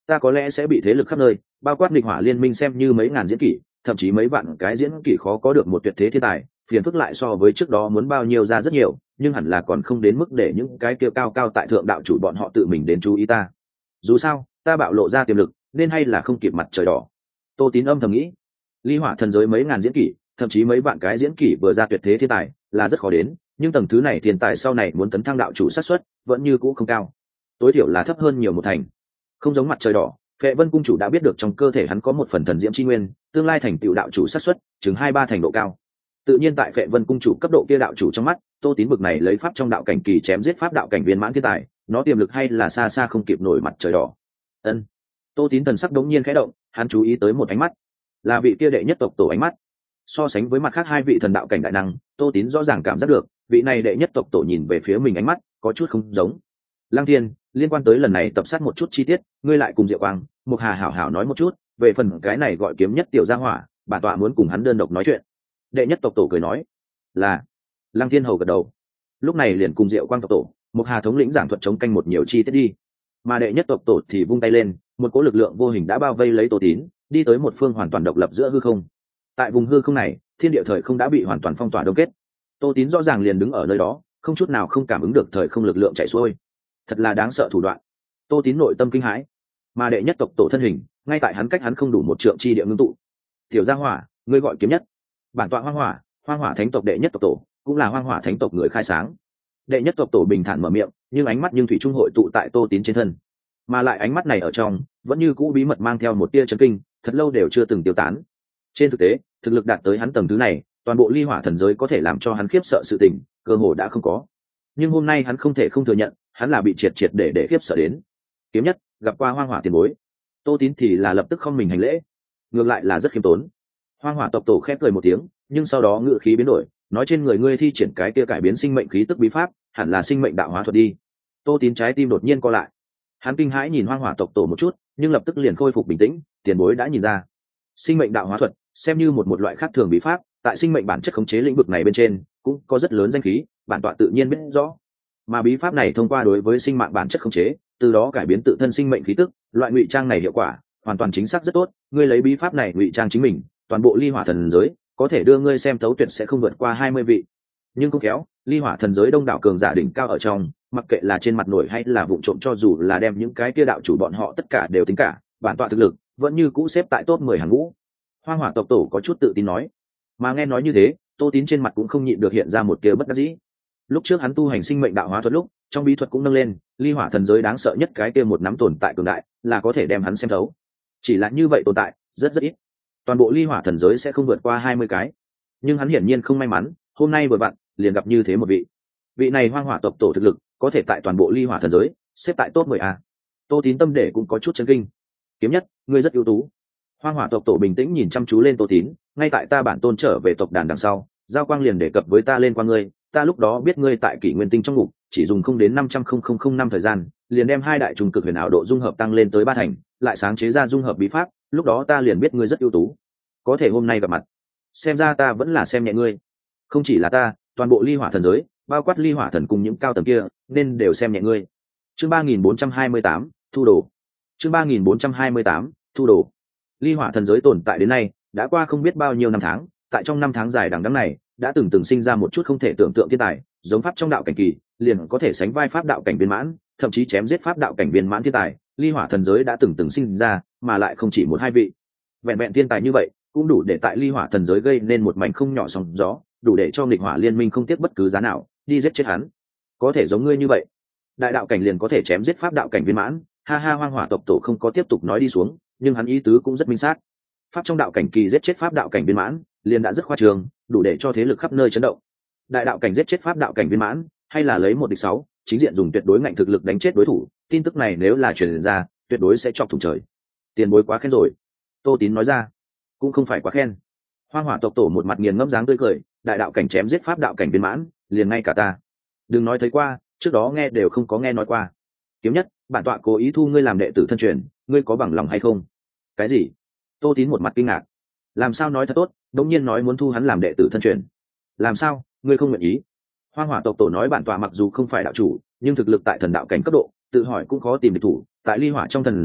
ta có lẽ sẽ bị thế lực khắp nơi bao quát nghịch hỏa liên minh xem như mấy ngàn diễn kỷ, thậm chí mấy vạn cái diễn kỷ khó có được một tuyệt thế thiên tài, phiền phức lại so với trước đó muốn bao nhiêu ra rất nhiều, nhưng hẳn là còn không đến mức để những cái kia cao cao tại thượng đạo chủ bọn họ tự mình đến chú ý ta. Dù sao ta bạo lộ ra tiềm lực, nên hay là không kịp mặt trời đỏ. Tô Tín âm thầm nghĩ. Ly hỏa thần giới mấy ngàn diễn kỷ, thậm chí mấy vạn cái diễn kỷ vừa ra tuyệt thế thiên tài là rất khó đến, nhưng tầng thứ này thiên tài sau này muốn tấn thăng đạo chủ xác suất vẫn như cũ không cao, tối thiểu là thấp hơn nhiều một thành. Không giống mặt trời đỏ, Phệ Vân cung chủ đã biết được trong cơ thể hắn có một phần thần diễm chi nguyên, tương lai thành tựu đạo chủ xác suất chừng hai ba thành độ cao. Tự nhiên tại Phệ Vân cung chủ cấp độ kia đạo chủ trong mắt, Tô Tín bực này lấy pháp trong đạo cảnh kỳ chém giết pháp đạo cảnh viên mãn thiên tài, nó tiềm lực hay là xa xa không kịp nổi mặt trời đỏ. Ân. Tô Tín thần sắc đống nhiên khẽ động, hắn chú ý tới một ánh mắt, là vị kia đệ nhất tộc tổ ánh mắt. So sánh với mặt khác hai vị thần đạo cảnh đại năng, Tô Tín rõ ràng cảm giác được vị này đệ nhất tộc tổ nhìn về phía mình ánh mắt có chút không giống. Lăng Thiên, liên quan tới lần này tập sát một chút chi tiết, ngươi lại cùng Diệu Quang, Mục Hà hảo hảo nói một chút, về phần cái này gọi kiếm nhất tiểu gia hỏa, bản tọa muốn cùng hắn đơn độc nói chuyện. Đệ nhất tộc tổ cười nói. Là. Lăng Thiên hầu gật đầu. Lúc này liền cùng Diệu Quang tộc tổ, Mục Hà thống lĩnh giảng thuật chống canh một nhiều chi tiết đi. Mà đệ nhất tộc tổ thì vung tay lên, một cỗ lực lượng vô hình đã bao vây lấy Tô Tín, đi tới một phương hoàn toàn độc lập giữa hư không. Tại vùng hư không này, thiên địa thời không đã bị hoàn toàn phong tỏa đông kết. Tô Tín rõ ràng liền đứng ở nơi đó, không chút nào không cảm ứng được thời không lực lượng chảy xuôi. Thật là đáng sợ thủ đoạn. Tô Tín nội tâm kinh hãi. Mà đệ nhất tộc tổ thân hình, ngay tại hắn cách hắn không đủ một trượng chi địa ngưng tụ. Tiểu gia hỏa, ngươi gọi kiếm nhất. Bản tọa Hoang Hỏa, Hoang Hỏa thánh tộc đệ nhất tộc tổ, cũng là Hoang Hỏa thánh tộc người khai sáng. Đệ nhất tộc tổ bình thản mở miệng, nhưng ánh mắt nhưng thủy trung hội tụ tại Tô Tín trên thân. Mà lại ánh mắt này ở trong, vẫn như cũ bí mật mang theo một tia chấn kinh, thật lâu đều chưa từng tiêu tán. Trên thực tế, thực lực đạt tới hắn tầng thứ này, toàn bộ ly hỏa thần giới có thể làm cho hắn khiếp sợ sự tình, cơ hồ đã không có. Nhưng hôm nay hắn không thể không thừa nhận, hắn là bị triệt triệt để để khiếp sợ đến. Kiếm nhất, gặp qua Hoang Hỏa tiền bối. Tô Tín thì là lập tức không mình hành lễ, ngược lại là rất khiêm tốn. Hoang Hỏa tộc tổ khép cười một tiếng, nhưng sau đó ngữ khí biến đổi, nói trên người ngươi thi triển cái kia cải biến sinh mệnh khí tức bí pháp, hẳn là sinh mệnh đạo hóa thuật đi. Tô Tín trái tim đột nhiên co lại. Hắn kinh hãi nhìn Hoang Hỏa tộc tổ một chút, nhưng lập tức liền khôi phục bình tĩnh, tiền bối đã nhìn ra. Sinh mệnh đạo hóa thuật xem như một một loại khác thường bí pháp, tại sinh mệnh bản chất khống chế lĩnh vực này bên trên cũng có rất lớn danh khí, bản tọa tự nhiên biết rõ. Mà bí pháp này thông qua đối với sinh mạng bản chất khống chế, từ đó cải biến tự thân sinh mệnh khí tức, loại ngụy trang này hiệu quả hoàn toàn chính xác rất tốt. Ngươi lấy bí pháp này ngụy trang chính mình, toàn bộ ly hỏa thần giới có thể đưa ngươi xem thấu tuyệt sẽ không vượt qua hai mươi vị. Nhưng không khéo, ly hỏa thần giới đông đảo cường giả đỉnh cao ở trong, mặc kệ là trên mặt nổi hay là vụng trộm, cho dù là đem những cái kia đạo chủ bọn họ tất cả đều tính cả, bản tọa thực lực vẫn như cũ xếp tại top mười hàng ngũ. Hoang Hỏa tộc tổ có chút tự tin nói. Mà nghe nói như thế, Tô Tín trên mặt cũng không nhịn được hiện ra một tia bất đắc dĩ. Lúc trước hắn tu hành sinh mệnh đạo hóa thuật lúc, trong bí thuật cũng nâng lên, ly hỏa thần giới đáng sợ nhất cái kia một nắm tồn tại cường đại, là có thể đem hắn xem thấu. Chỉ là như vậy tồn tại, rất rất ít. Toàn bộ ly hỏa thần giới sẽ không vượt qua hai mươi cái. Nhưng hắn hiển nhiên không may mắn, hôm nay vừa vặn liền gặp như thế một vị. Vị này Hoang Hỏa tộc tổ thực lực, có thể tại toàn bộ ly hỏa thần giới xếp tại top mười a. Tô Tín tâm để cũng có chút chấn kinh. Kiếm nhất, ngươi rất ưu tú. Hoang Hỏa tộc tổ bình tĩnh nhìn chăm chú lên Tô Tín, ngay tại ta bản tôn trở về tộc đàn đằng sau, Giao Quang liền đề cập với ta lên qua ngươi, ta lúc đó biết ngươi tại Kỷ Nguyên Tinh trong ngục, chỉ dùng không đến năm trăm nghìn năm thời gian, liền đem hai đại trùng cực huyền ảo độ dung hợp tăng lên tới ba thành, lại sáng chế ra dung hợp bí pháp, lúc đó ta liền biết ngươi rất ưu tú. Có thể hôm nay gặp mặt, xem ra ta vẫn là xem nhẹ ngươi. Không chỉ là ta, toàn bộ ly hỏa thần giới, bao quát ly hỏa thần cùng những cao tầng kia, nên đều xem nhẹ ngươi. Chương ba nghìn bốn trăm hai mươi tám, thu đồ. Chương ba nghìn bốn trăm hai mươi tám, thu đồ. Ly hỏa thần giới tồn tại đến nay đã qua không biết bao nhiêu năm tháng, tại trong năm tháng dài đằng đẵng này đã từng từng sinh ra một chút không thể tưởng tượng thiên tài, giống pháp trong đạo cảnh kỳ liền có thể sánh vai pháp đạo cảnh viên mãn, thậm chí chém giết pháp đạo cảnh viên mãn thiên tài. Ly hỏa thần giới đã từng từng sinh ra, mà lại không chỉ một hai vị. Vẹn vẹn thiên tài như vậy cũng đủ để tại ly hỏa thần giới gây nên một mảnh không nhỏ sóng gió, đủ để cho nghịch hỏa liên minh không tiếc bất cứ giá nào đi giết chết hắn. Có thể giống ngươi như vậy, đại đạo cảnh liền có thể chém giết pháp đạo cảnh viên mãn, ha ha. Hoang Hỏa tộc tổ không có tiếp tục nói đi xuống, nhưng hắn ý tứ cũng rất minh xác. Pháp trong đạo cảnh kỳ giết chết pháp đạo cảnh viên mãn liền đã rất khoa trương, đủ để cho thế lực khắp nơi chấn động. Đại đạo cảnh giết chết pháp đạo cảnh viên mãn, hay là lấy một địch sáu, chính diện dùng tuyệt đối ngạnh thực lực đánh chết đối thủ, tin tức này nếu là truyền ra, tuyệt đối sẽ chọc thủng trời. Tiền bối quá khen rồi. Tô Tín nói ra. Cũng không phải quá khen. Hoang Hỏa tộc tổ một mặt nghiền ngẫm dáng tươi cười, đại đạo cảnh chém giết pháp đạo cảnh viên mãn, liền ngay cả ta đừng nói thấy qua, trước đó nghe đều không có nghe nói qua. Kiếm nhất, bản tọa cố ý thu ngươi làm đệ tử thân truyền, ngươi có bằng lòng hay không? Cái gì? Tô Tín một mặt kinh ngạc. Làm sao nói thật tốt, đống nhiên nói muốn thu hắn làm đệ tử thân truyền. Làm sao, ngươi không nguyện ý? Hoang Hỏa tộc tổ nói bản tọa mặc dù không phải đạo chủ, nhưng thực lực tại thần đạo cảnh cấp độ, tự hỏi cũng khó tìm địch thủ, tại ly hỏa trong thần giới,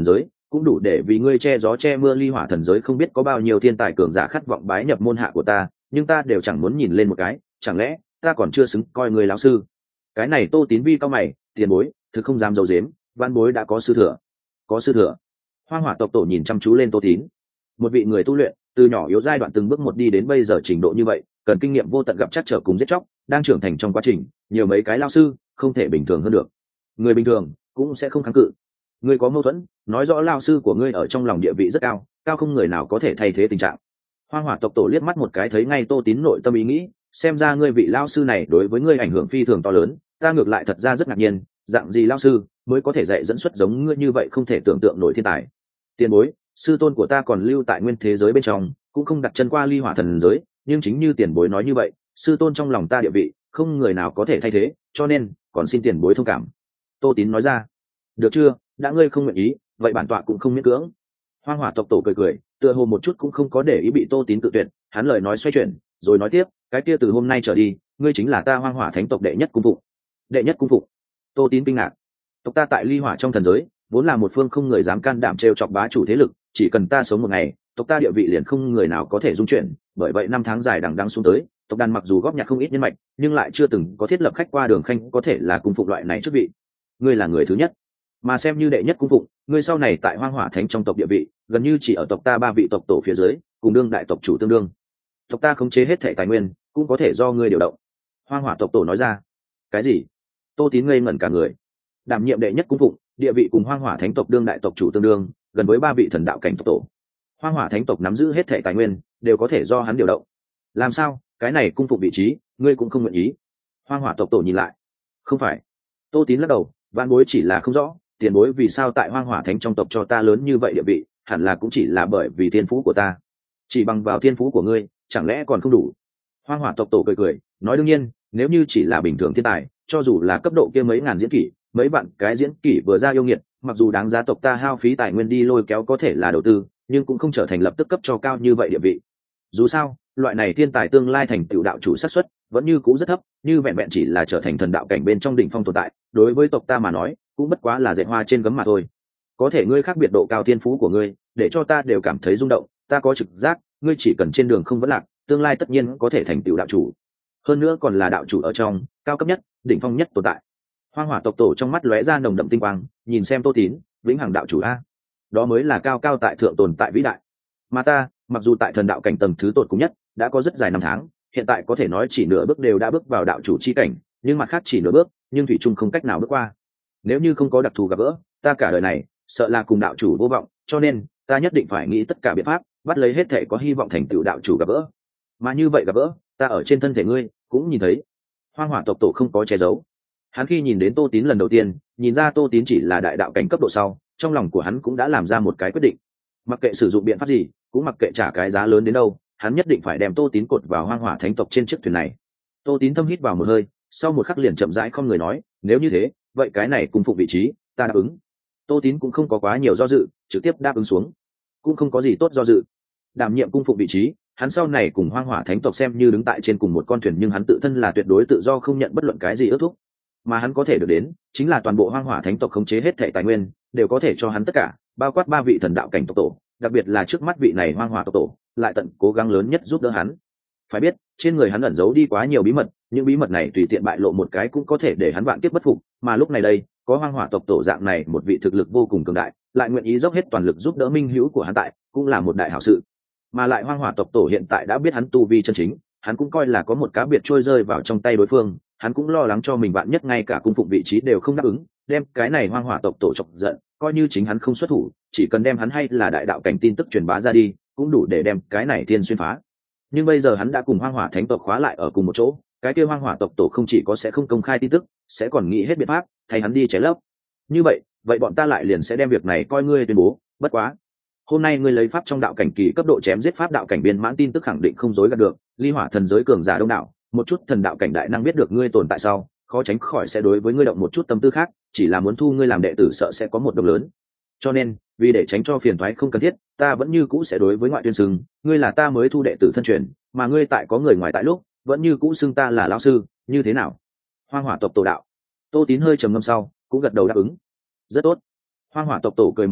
cũng đủ để vì ngươi che gió che mưa. Ly hỏa thần giới không biết có bao nhiêu thiên tài cường giả khát vọng bái nhập môn hạ của ta, nhưng ta đều chẳng muốn nhìn lên một cái, chẳng lẽ ta còn chưa xứng coi người lão sư? Cái này Tô Tín vi cao mày, tiền bối thực không dám giấu giếm, văn bối đã có sư thừa. Có sư thừa? Hoang hỏa tộc tổ nhìn chăm chú lên Tô Tín. Một vị người tu luyện từ nhỏ yếu giai đoạn từng bước một đi đến bây giờ trình độ như vậy, cần kinh nghiệm vô tận gặp chắc trở cùng giết chóc, đang trưởng thành trong quá trình, nhiều mấy cái lao sư không thể bình thường hơn được. Người bình thường cũng sẽ không kháng cự. Ngươi có mâu thuẫn, nói rõ lao sư của ngươi ở trong lòng địa vị rất cao, cao không người nào có thể thay thế tình trạng. Hoang hỏa tộc tổ liếc mắt một cái thấy ngay Tô Tín nội tâm ý nghĩ, xem ra ngươi vị lao sư này đối với ngươi ảnh hưởng phi thường to lớn, ta ngược lại thật ra rất ngạc nhiên, dạng gì lao sư mới có thể dạy dẫn xuất giống ngươi như vậy không thể tưởng tượng nổi thiên tài. Tiền bối, sư tôn của ta còn lưu tại nguyên thế giới bên trong, cũng không đặt chân qua ly hỏa thần giới, nhưng chính như tiền bối nói như vậy, sư tôn trong lòng ta địa vị không người nào có thể thay thế, cho nên còn xin tiền bối thông cảm. Tô Tín nói ra. Được chưa, đã ngươi không nguyện ý, vậy bản tọa cũng không miễn cưỡng. Hoang hỏa tộc tổ cười cười, tựa hồ một chút cũng không có để ý bị Tô Tín tự tuyệt, hắn lời nói xoay chuyển, rồi nói tiếp, cái kia từ hôm nay trở đi, ngươi chính là ta hoang hỏa thánh tộc đệ nhất cung phụng. Đệ nhất cung phụng? Tô Tín kinh ngạc. Tộc ta tại ly hỏa trong thần giới vốn là một phương không người dám can đảm trêu chọc bá chủ thế lực, chỉ cần ta sống một ngày, tộc ta địa vị liền không người nào có thể dung chuyển, bởi vậy năm tháng dài đằng đẵng xuống tới, tộc đàn mặc dù góp nhặt không ít nhân mạch, nhưng lại chưa từng có thiết lập khách qua đường khanh có thể là cung phụng loại này chức vị. Ngươi là người thứ nhất, mà xem như đệ nhất cung phụng, ngươi sau này tại hoang hỏa thánh trong tộc địa vị gần như chỉ ở tộc ta ba vị tộc tổ phía dưới, cùng đương đại tộc chủ tương đương. Tộc ta khống chế hết thảy tài nguyên cũng có thể do ngươi điều động. Hoang hỏa tộc tổ nói ra. Cái gì? Tô Tín ngây ngẩn cả người. Đảm nhiệm đệ nhất cung phụng, địa vị cùng hoang hỏa thánh tộc đương đại tộc chủ tương đương, gần với ba vị thần đạo cảnh tộc tổ. Hoang hỏa thánh tộc nắm giữ hết thảy tài nguyên đều có thể do hắn điều động. Làm sao cái này cung phụng vị trí ngươi cũng không nguyện ý? Hoang hỏa tộc tổ nhìn lại. Không phải. Tô Tín lắc đầu, vạn bối chỉ là không rõ tiền bối vì sao tại hoang hỏa thánh trong tộc cho ta lớn như vậy địa vị, hẳn là cũng chỉ là bởi vì thiên phú của ta. Chỉ bằng vào thiên phú của ngươi chẳng lẽ còn không đủ? Hoang hỏa tộc tổ cười cười nói, đương nhiên nếu như chỉ là bình thường thiên tài, cho dù là cấp độ kia mấy ngàn diễn kỷ, mấy bạn cái diễn kỷ vừa ra yêu nghiệt, mặc dù đáng giá tộc ta hao phí tài nguyên đi lôi kéo có thể là đầu tư, nhưng cũng không trở thành lập tức cấp cho cao như vậy địa vị. Dù sao loại này thiên tài tương lai thành tựu đạo chủ xác suất vẫn như cũ rất thấp, như vẹn vẹn chỉ là trở thành thần đạo cảnh bên trong đỉnh phong tồn tại, đối với tộc ta mà nói cũng bất quá là dệt hoa trên gấm mà thôi. Có thể ngươi khác biệt độ cao thiên phú của ngươi để cho ta đều cảm thấy rung động, ta có trực giác ngươi chỉ cần trên đường không vấn lạc, tương lai tất nhiên có thể thành tựu đạo chủ, hơn nữa còn là đạo chủ ở trong cao cấp nhất đỉnh phong nhất tồn tại. Hoang hỏa tộc tổ trong mắt lóe ra nồng đậm tinh quang, nhìn xem Tô Tín, vĩnh hằng đạo chủ a, đó mới là cao cao tại thượng tồn tại vĩ đại. Mà ta mặc dù tại thần đạo cảnh tầng thứ tột cùng nhất đã có rất dài năm tháng, hiện tại có thể nói chỉ nửa bước đều đã bước vào đạo chủ chi cảnh, nhưng mặt khác chỉ nửa bước, nhưng thủy chung không cách nào bước qua. Nếu như không có đặc thù gặp gỡ, ta cả đời này sợ là cùng đạo chủ vô vọng, cho nên ta nhất định phải nghĩ tất cả biện pháp bắt lấy hết thể có hy vọng thành tựu đạo chủ gặp gỡ. Mà như vậy gặp gỡ, ta ở trên thân thể ngươi cũng nhìn thấy. Hoang hỏa tộc tổ không có che giấu. Hắn khi nhìn đến Tô Tín lần đầu tiên, nhìn ra Tô Tín chỉ là đại đạo cảnh cấp độ sau, trong lòng của hắn cũng đã làm ra một cái quyết định. Mặc kệ sử dụng biện pháp gì, cũng mặc kệ trả cái giá lớn đến đâu, hắn nhất định phải đem Tô Tín cột vào hoang hỏa thánh tộc trên chiếc thuyền này. Tô Tín thâm hít vào một hơi, sau một khắc liền chậm rãi không người nói, nếu như thế, vậy cái này cùng phụng vị trí, ta đáp ứng. Tô Tín cũng không có quá nhiều do dự, trực tiếp đáp ứng xuống. Cũng không có gì tốt do dự. Đảm nhiệm cung phụng vị trí, hắn sau này cùng hoang hỏa thánh tộc xem như đứng tại trên cùng một con thuyền, nhưng hắn tự thân là tuyệt đối tự do, không nhận bất luận cái gì ước thúc. Mà hắn có thể được đến chính là toàn bộ hoang hỏa thánh tộc khống chế hết thảy tài nguyên đều có thể cho hắn tất cả, bao quát ba vị thần đạo cảnh tộc tổ, đặc biệt là trước mắt vị này hoang hỏa tộc tổ lại tận cố gắng lớn nhất giúp đỡ hắn. Phải biết trên người hắn ẩn giấu đi quá nhiều bí mật, những bí mật này tùy tiện bại lộ một cái cũng có thể để hắn vạn kiếp bất phục, mà lúc này đây có hoang hỏa tộc tổ dạng này một vị thực lực vô cùng cường đại lại nguyện ý dốc hết toàn lực giúp đỡ minh hữu của hắn tại, cũng là một đại hảo sự. Mà lại hoang hỏa tộc tổ hiện tại đã biết hắn tu vi chân chính, hắn cũng coi là có một cá biệt trôi rơi vào trong tay đối phương, hắn cũng lo lắng cho mình bạn nhất ngay cả cung phụng vị trí đều không đáp ứng, đem cái này hoang hỏa tộc tổ chọc giận, coi như chính hắn không xuất thủ, chỉ cần đem hắn hay là đại đạo cảnh tin tức truyền bá ra đi, cũng đủ để đem cái này thiên xuyên phá. Nhưng bây giờ hắn đã cùng hoang hỏa thánh tộc khóa lại ở cùng một chỗ, cái kia hoang hỏa tộc tổ không chỉ có sẽ không công khai tin tức, sẽ còn nghĩ hết biện pháp thay hắn đi chế lấp. Như vậy vậy bọn ta lại liền sẽ đem việc này coi ngươi tuyên bố. Bất quá hôm nay ngươi lấy pháp trong đạo cảnh kỳ cấp độ chém giết pháp đạo cảnh biên mãn tin tức khẳng định không dối gạt được, ly hỏa thần giới cường giả đông đảo, một chút thần đạo cảnh đại năng biết được ngươi tồn tại sau, khó tránh khỏi sẽ đối với ngươi động một chút tâm tư khác, chỉ là muốn thu ngươi làm đệ tử sợ sẽ có một độc lớn. Cho nên vì để tránh cho phiền toái không cần thiết, ta vẫn như cũ sẽ đối với ngoại tuyên xưng ngươi là ta mới thu đệ tử thân truyền, mà ngươi tại có người ngoài tại lúc vẫn như cũ xưng ta là lão sư, như thế nào? Hoang hỏa tộc tổ đạo. Tô Tín hơi trầm ngâm sau cũng gật đầu đáp ứng. Rất tốt. Hoang hỏa tộc tổ cười một tiếng,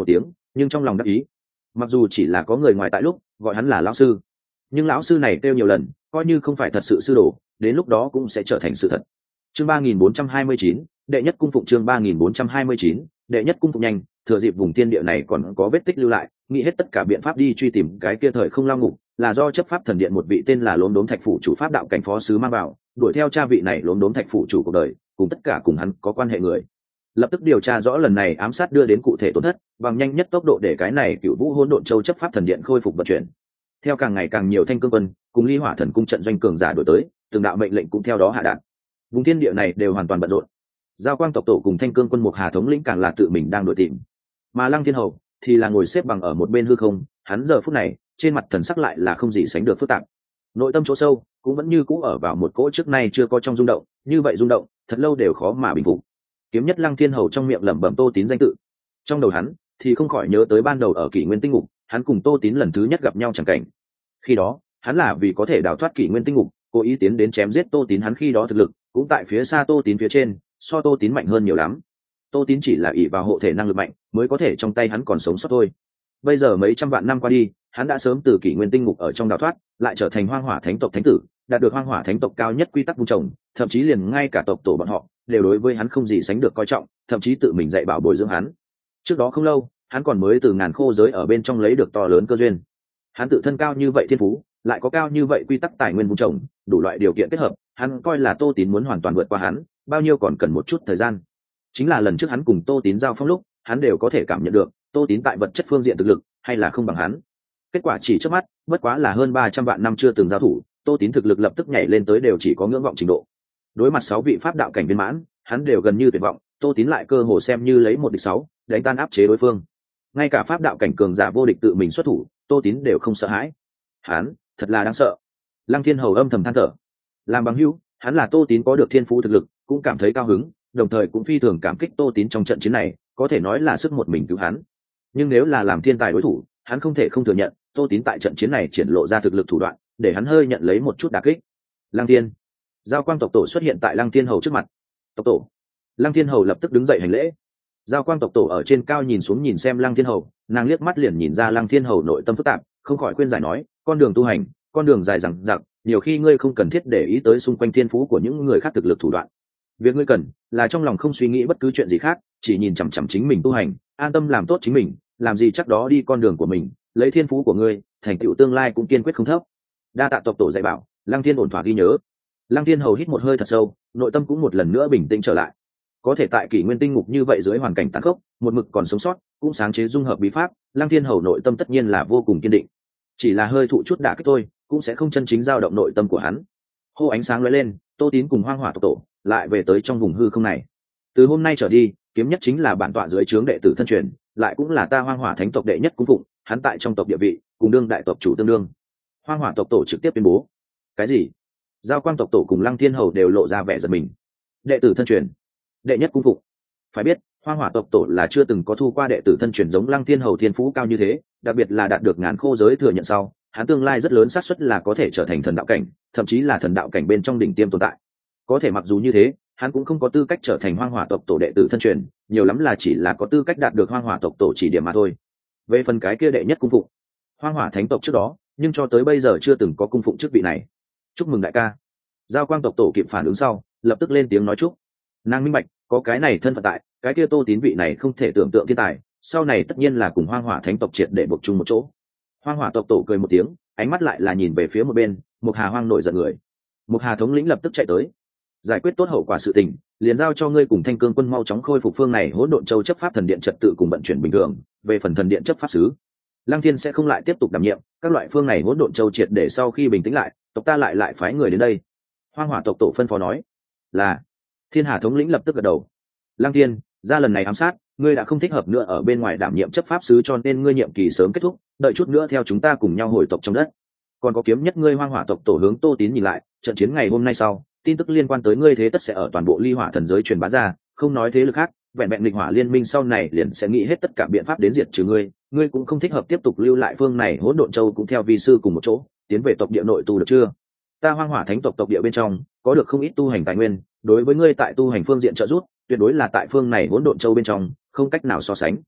nhưng trong lòng đắc ý. Mặc dù chỉ là có người ngoài tại lúc gọi hắn là lão sư, nhưng lão sư này kêu nhiều lần, coi như không phải thật sự sư đồ, đến lúc đó cũng sẽ trở thành sự thật. Chương ba nghìn bốn trăm hai mươi chín, đệ nhất cung phụng. Chương ba nghìn bốn trăm hai mươi chín, đệ nhất cung phụng. Nhanh, thừa dịp vùng thiên địa này còn có vết tích lưu lại, nghĩ hết tất cả biện pháp đi truy tìm cái kia thời không lao ngục, là do chấp pháp thần điện một vị tên là Lốm Đốm Thạch phủ chủ pháp đạo cảnh phó sứ mang vào, đuổi theo cha vị này Lốm Đốm Thạch phủ chủ cuộc đời, cùng tất cả cùng hắn có quan hệ người. Lập tức điều tra rõ lần này ám sát đưa đến cụ thể tổn thất, bằng nhanh nhất tốc độ để cái này Cựu Vũ Hỗn Độn Châu chấp pháp thần điện khôi phục vận chuyển. Theo càng ngày càng nhiều thanh cương quân cùng Ly Hỏa Thần cung trận doanh cường giả đổi tới, từng đạo mệnh lệnh cũng theo đó hạ đạt. Vùng thiên địa này đều hoàn toàn bận rộn. Giao Quang tộc tổ cùng thanh cương quân Mục Hà thống lĩnh càng là tự mình đang đuổi tìm, mà Lăng Thiên Hầu thì là ngồi xếp bằng ở một bên hư không, hắn giờ phút này trên mặt thần sắc lại là không gì sánh được phức tạp. Nội tâm chỗ sâu cũng vẫn như cũ ở vào một cỗ trước nay chưa có trong rung động, như vậy rung động thật lâu đều khó mà bình phục. Kiếm nhất Lăng Thiên Hầu trong miệng lẩm bẩm Tô Tín danh tự, trong đầu hắn thì không khỏi nhớ tới ban đầu ở Kỷ Nguyên Tinh Ngục, hắn cùng Tô Tín lần thứ nhất gặp nhau chẳng cảnh. Khi đó hắn là vì có thể đào thoát Kỷ Nguyên Tinh Ngục, cố ý tiến đến chém giết Tô Tín, hắn khi đó thực lực cũng tại phía xa Tô Tín phía trên, so Tô Tín mạnh hơn nhiều lắm. Tô Tín chỉ là ỷ vào hộ thể năng lực mạnh mới có thể trong tay hắn còn sống sót thôi. Bây giờ mấy trăm vạn năm qua đi, hắn đã sớm từ Kỷ Nguyên Tinh Ngục ở trong đào thoát, lại trở thành Hoang Hỏa Thánh tộc thánh tử, đạt được Hoang Hỏa Thánh tộc cao nhất quy tắc vun trồng, thậm chí liền ngay cả tộc tổ bọn họ đều đối với hắn không gì sánh được coi trọng, thậm chí tự mình dạy bảo bồi dưỡng hắn. Trước đó không lâu, hắn còn mới từ ngàn khô giới ở bên trong lấy được to lớn cơ duyên. Hắn tự thân cao như vậy thiên phú, lại có cao như vậy quy tắc tài nguyên vun trồng, đủ loại điều kiện kết hợp, hắn coi là Tô Tín muốn hoàn toàn vượt qua hắn, bao nhiêu còn cần một chút thời gian. Chính là lần trước hắn cùng Tô Tín giao phong lúc, hắn đều có thể cảm nhận được Tô Tín tại vật chất phương diện thực lực hay là không bằng hắn. Kết quả chỉ trước mắt, bất quá là hơn ba trăm vạn năm chưa từng giao thủ, Tô Tín thực lực lập tức nhảy lên tới đều chỉ có ngưỡng vọng trình độ. Đối mặt sáu vị pháp đạo cảnh viên mãn, hắn đều gần như tuyệt vọng, Tô Tín lại cơ hồ xem như lấy một địch sáu, đánh tan áp chế đối phương. Ngay cả pháp đạo cảnh cường giả vô địch tự mình xuất thủ, Tô Tín đều không sợ hãi. Hắn thật là đáng sợ. Lăng Thiên Hầu âm thầm than thở. Làm bằng hữu, hắn là Tô Tín có được thiên phú thực lực, cũng cảm thấy cao hứng, đồng thời cũng phi thường cảm kích Tô Tín trong trận chiến này, có thể nói là sức một mình cứu hắn. Nhưng nếu là làm thiên tài đối thủ, hắn không thể không thừa nhận, Tô Tín tại trận chiến này triển lộ ra thực lực thủ đoạn, để hắn hơi nhận lấy một chút đả kích. Lăng Thiên, Giao Quang tộc tổ xuất hiện tại Lăng Thiên Hầu trước mặt. Tộc tổ. Lăng Thiên Hầu lập tức đứng dậy hành lễ. Giao Quang tộc tổ ở trên cao nhìn xuống nhìn xem Lăng Thiên Hầu, nàng liếc mắt liền nhìn ra Lăng Thiên Hầu nội tâm phức tạp, không khỏi khuyên giải nói, con đường tu hành, con đường dài dằng dặc, nhiều khi ngươi không cần thiết để ý tới xung quanh thiên phú của những người khác thực lực thủ đoạn. Việc ngươi cần là trong lòng không suy nghĩ bất cứ chuyện gì khác, chỉ nhìn chằm chằm chính mình tu hành, an tâm làm tốt chính mình, làm gì chắc đó đi con đường của mình, lấy thiên phú của ngươi, thành tựu tương lai cũng kiên quyết không thấp. Đa tạ tộc tổ dạy bảo, Lăng Thiên ổn thỏa ghi nhớ. Lăng Thiên Hầu hít một hơi thật sâu, nội tâm cũng một lần nữa bình tĩnh trở lại. Có thể tại Kỷ Nguyên Tinh Ngục như vậy dưới hoàn cảnh tàn khốc, một mực còn sống sót, cũng sáng chế dung hợp bí pháp, Lăng Thiên Hầu nội tâm tất nhiên là vô cùng kiên định. Chỉ là hơi thụ chút đả kích thôi, cũng sẽ không chân chính dao động nội tâm của hắn. Hô ánh sáng lóe lên, Tô Tín cùng Hoang Hỏa tộc tổ lại về tới trong vùng hư không này. Từ hôm nay trở đi, kiếm nhất chính là bản tọa dưới trướng đệ tử thân truyền, lại cũng là ta Hoang Hỏa Thánh tộc đệ nhất cung phụng, hắn tại trong tộc địa vị cùng đương đại tộc chủ tương đương. Hoang Hỏa tộc tổ trực tiếp tuyên bố. Cái gì? Giao Quang tộc tổ cùng Lăng Thiên Hầu đều lộ ra vẻ giật mình. Đệ tử thân truyền, đệ nhất cung phụng. Phải biết, Hoang Hỏa tộc tổ là chưa từng có thu qua đệ tử thân truyền giống Lăng Thiên Hầu thiên phú cao như thế, đặc biệt là đạt được ngàn khô giới thừa nhận sau, hắn tương lai rất lớn xác suất là có thể trở thành thần đạo cảnh, thậm chí là thần đạo cảnh bên trong đỉnh tiêm tồn tại. Có thể mặc dù như thế, hắn cũng không có tư cách trở thành Hoang Hỏa tộc tổ đệ tử thân truyền, nhiều lắm là chỉ là có tư cách đạt được Hoang Hỏa tộc tổ chỉ điểm mà thôi. Về phần cái kia đệ nhất cung phụng, Hoang Hỏa Thánh tộc trước đó, nhưng cho tới bây giờ chưa từng có cung phụng chức vị này. Chúc mừng đại ca. Giao Quang tộc tổ kịp phản ứng sau, lập tức lên tiếng nói chúc. Nàng minh bạch, có cái này thân phận tại, cái kia Tô Tín vị này không thể tưởng tượng thiên tài, sau này tất nhiên là cùng Hoang Hỏa Thánh tộc triệt để buộc chung một chỗ. Hoang Hỏa tộc tổ cười một tiếng, ánh mắt lại là nhìn về phía một bên, Mục Hà Hoang nổi giận người. Mục Hà thống lĩnh lập tức chạy tới. Giải quyết tốt hậu quả sự tình, liền giao cho ngươi cùng Thanh Cương quân mau chóng khôi phục phương này Hỗn Độn Châu chấp pháp thần điện trật tự cùng vận chuyển bình thường, về phần thần điện chấp pháp sứ, Lăng Thiên sẽ không lại tiếp tục đảm nhiệm, các loại phương này Hỗn Độn Châu triệt để sau khi bình tĩnh lại, tộc ta lại lại phái người đến đây. Hoang Hỏa tộc tổ phân phó nói. Là. Thiên Hà thống lĩnh lập tức gật đầu. Lăng Thiên, ra lần này ám sát, ngươi đã không thích hợp nữa ở bên ngoài đảm nhiệm chấp pháp sứ, cho nên ngươi nhiệm kỳ sớm kết thúc, đợi chút nữa theo chúng ta cùng nhau hồi tộc trong đất. Còn có kiếm nhất ngươi Hoang Hỏa tộc tổ hướng Tô Tín nhìn lại, trận chiến ngày hôm nay sau, tin tức liên quan tới ngươi thế tất sẽ ở toàn bộ Ly Hỏa thần giới truyền bá ra, không nói thế lực khác, vẹn vẹn Nghịch Hỏa liên minh sau này liền sẽ nghĩ hết tất cả biện pháp đến diệt trừ ngươi, ngươi cũng không thích hợp tiếp tục lưu lại phương này Hỗn Độn Châu cũng theo vi sư cùng một chỗ, tiến về tộc địa nội tu được chưa? Ta Hoang Hỏa Thánh tộc tộc địa bên trong, có được không ít tu hành tài nguyên, đối với ngươi tại tu hành phương diện trợ giúp, tuyệt đối là tại phương này Hỗn Độn Châu bên trong, không cách nào so sánh.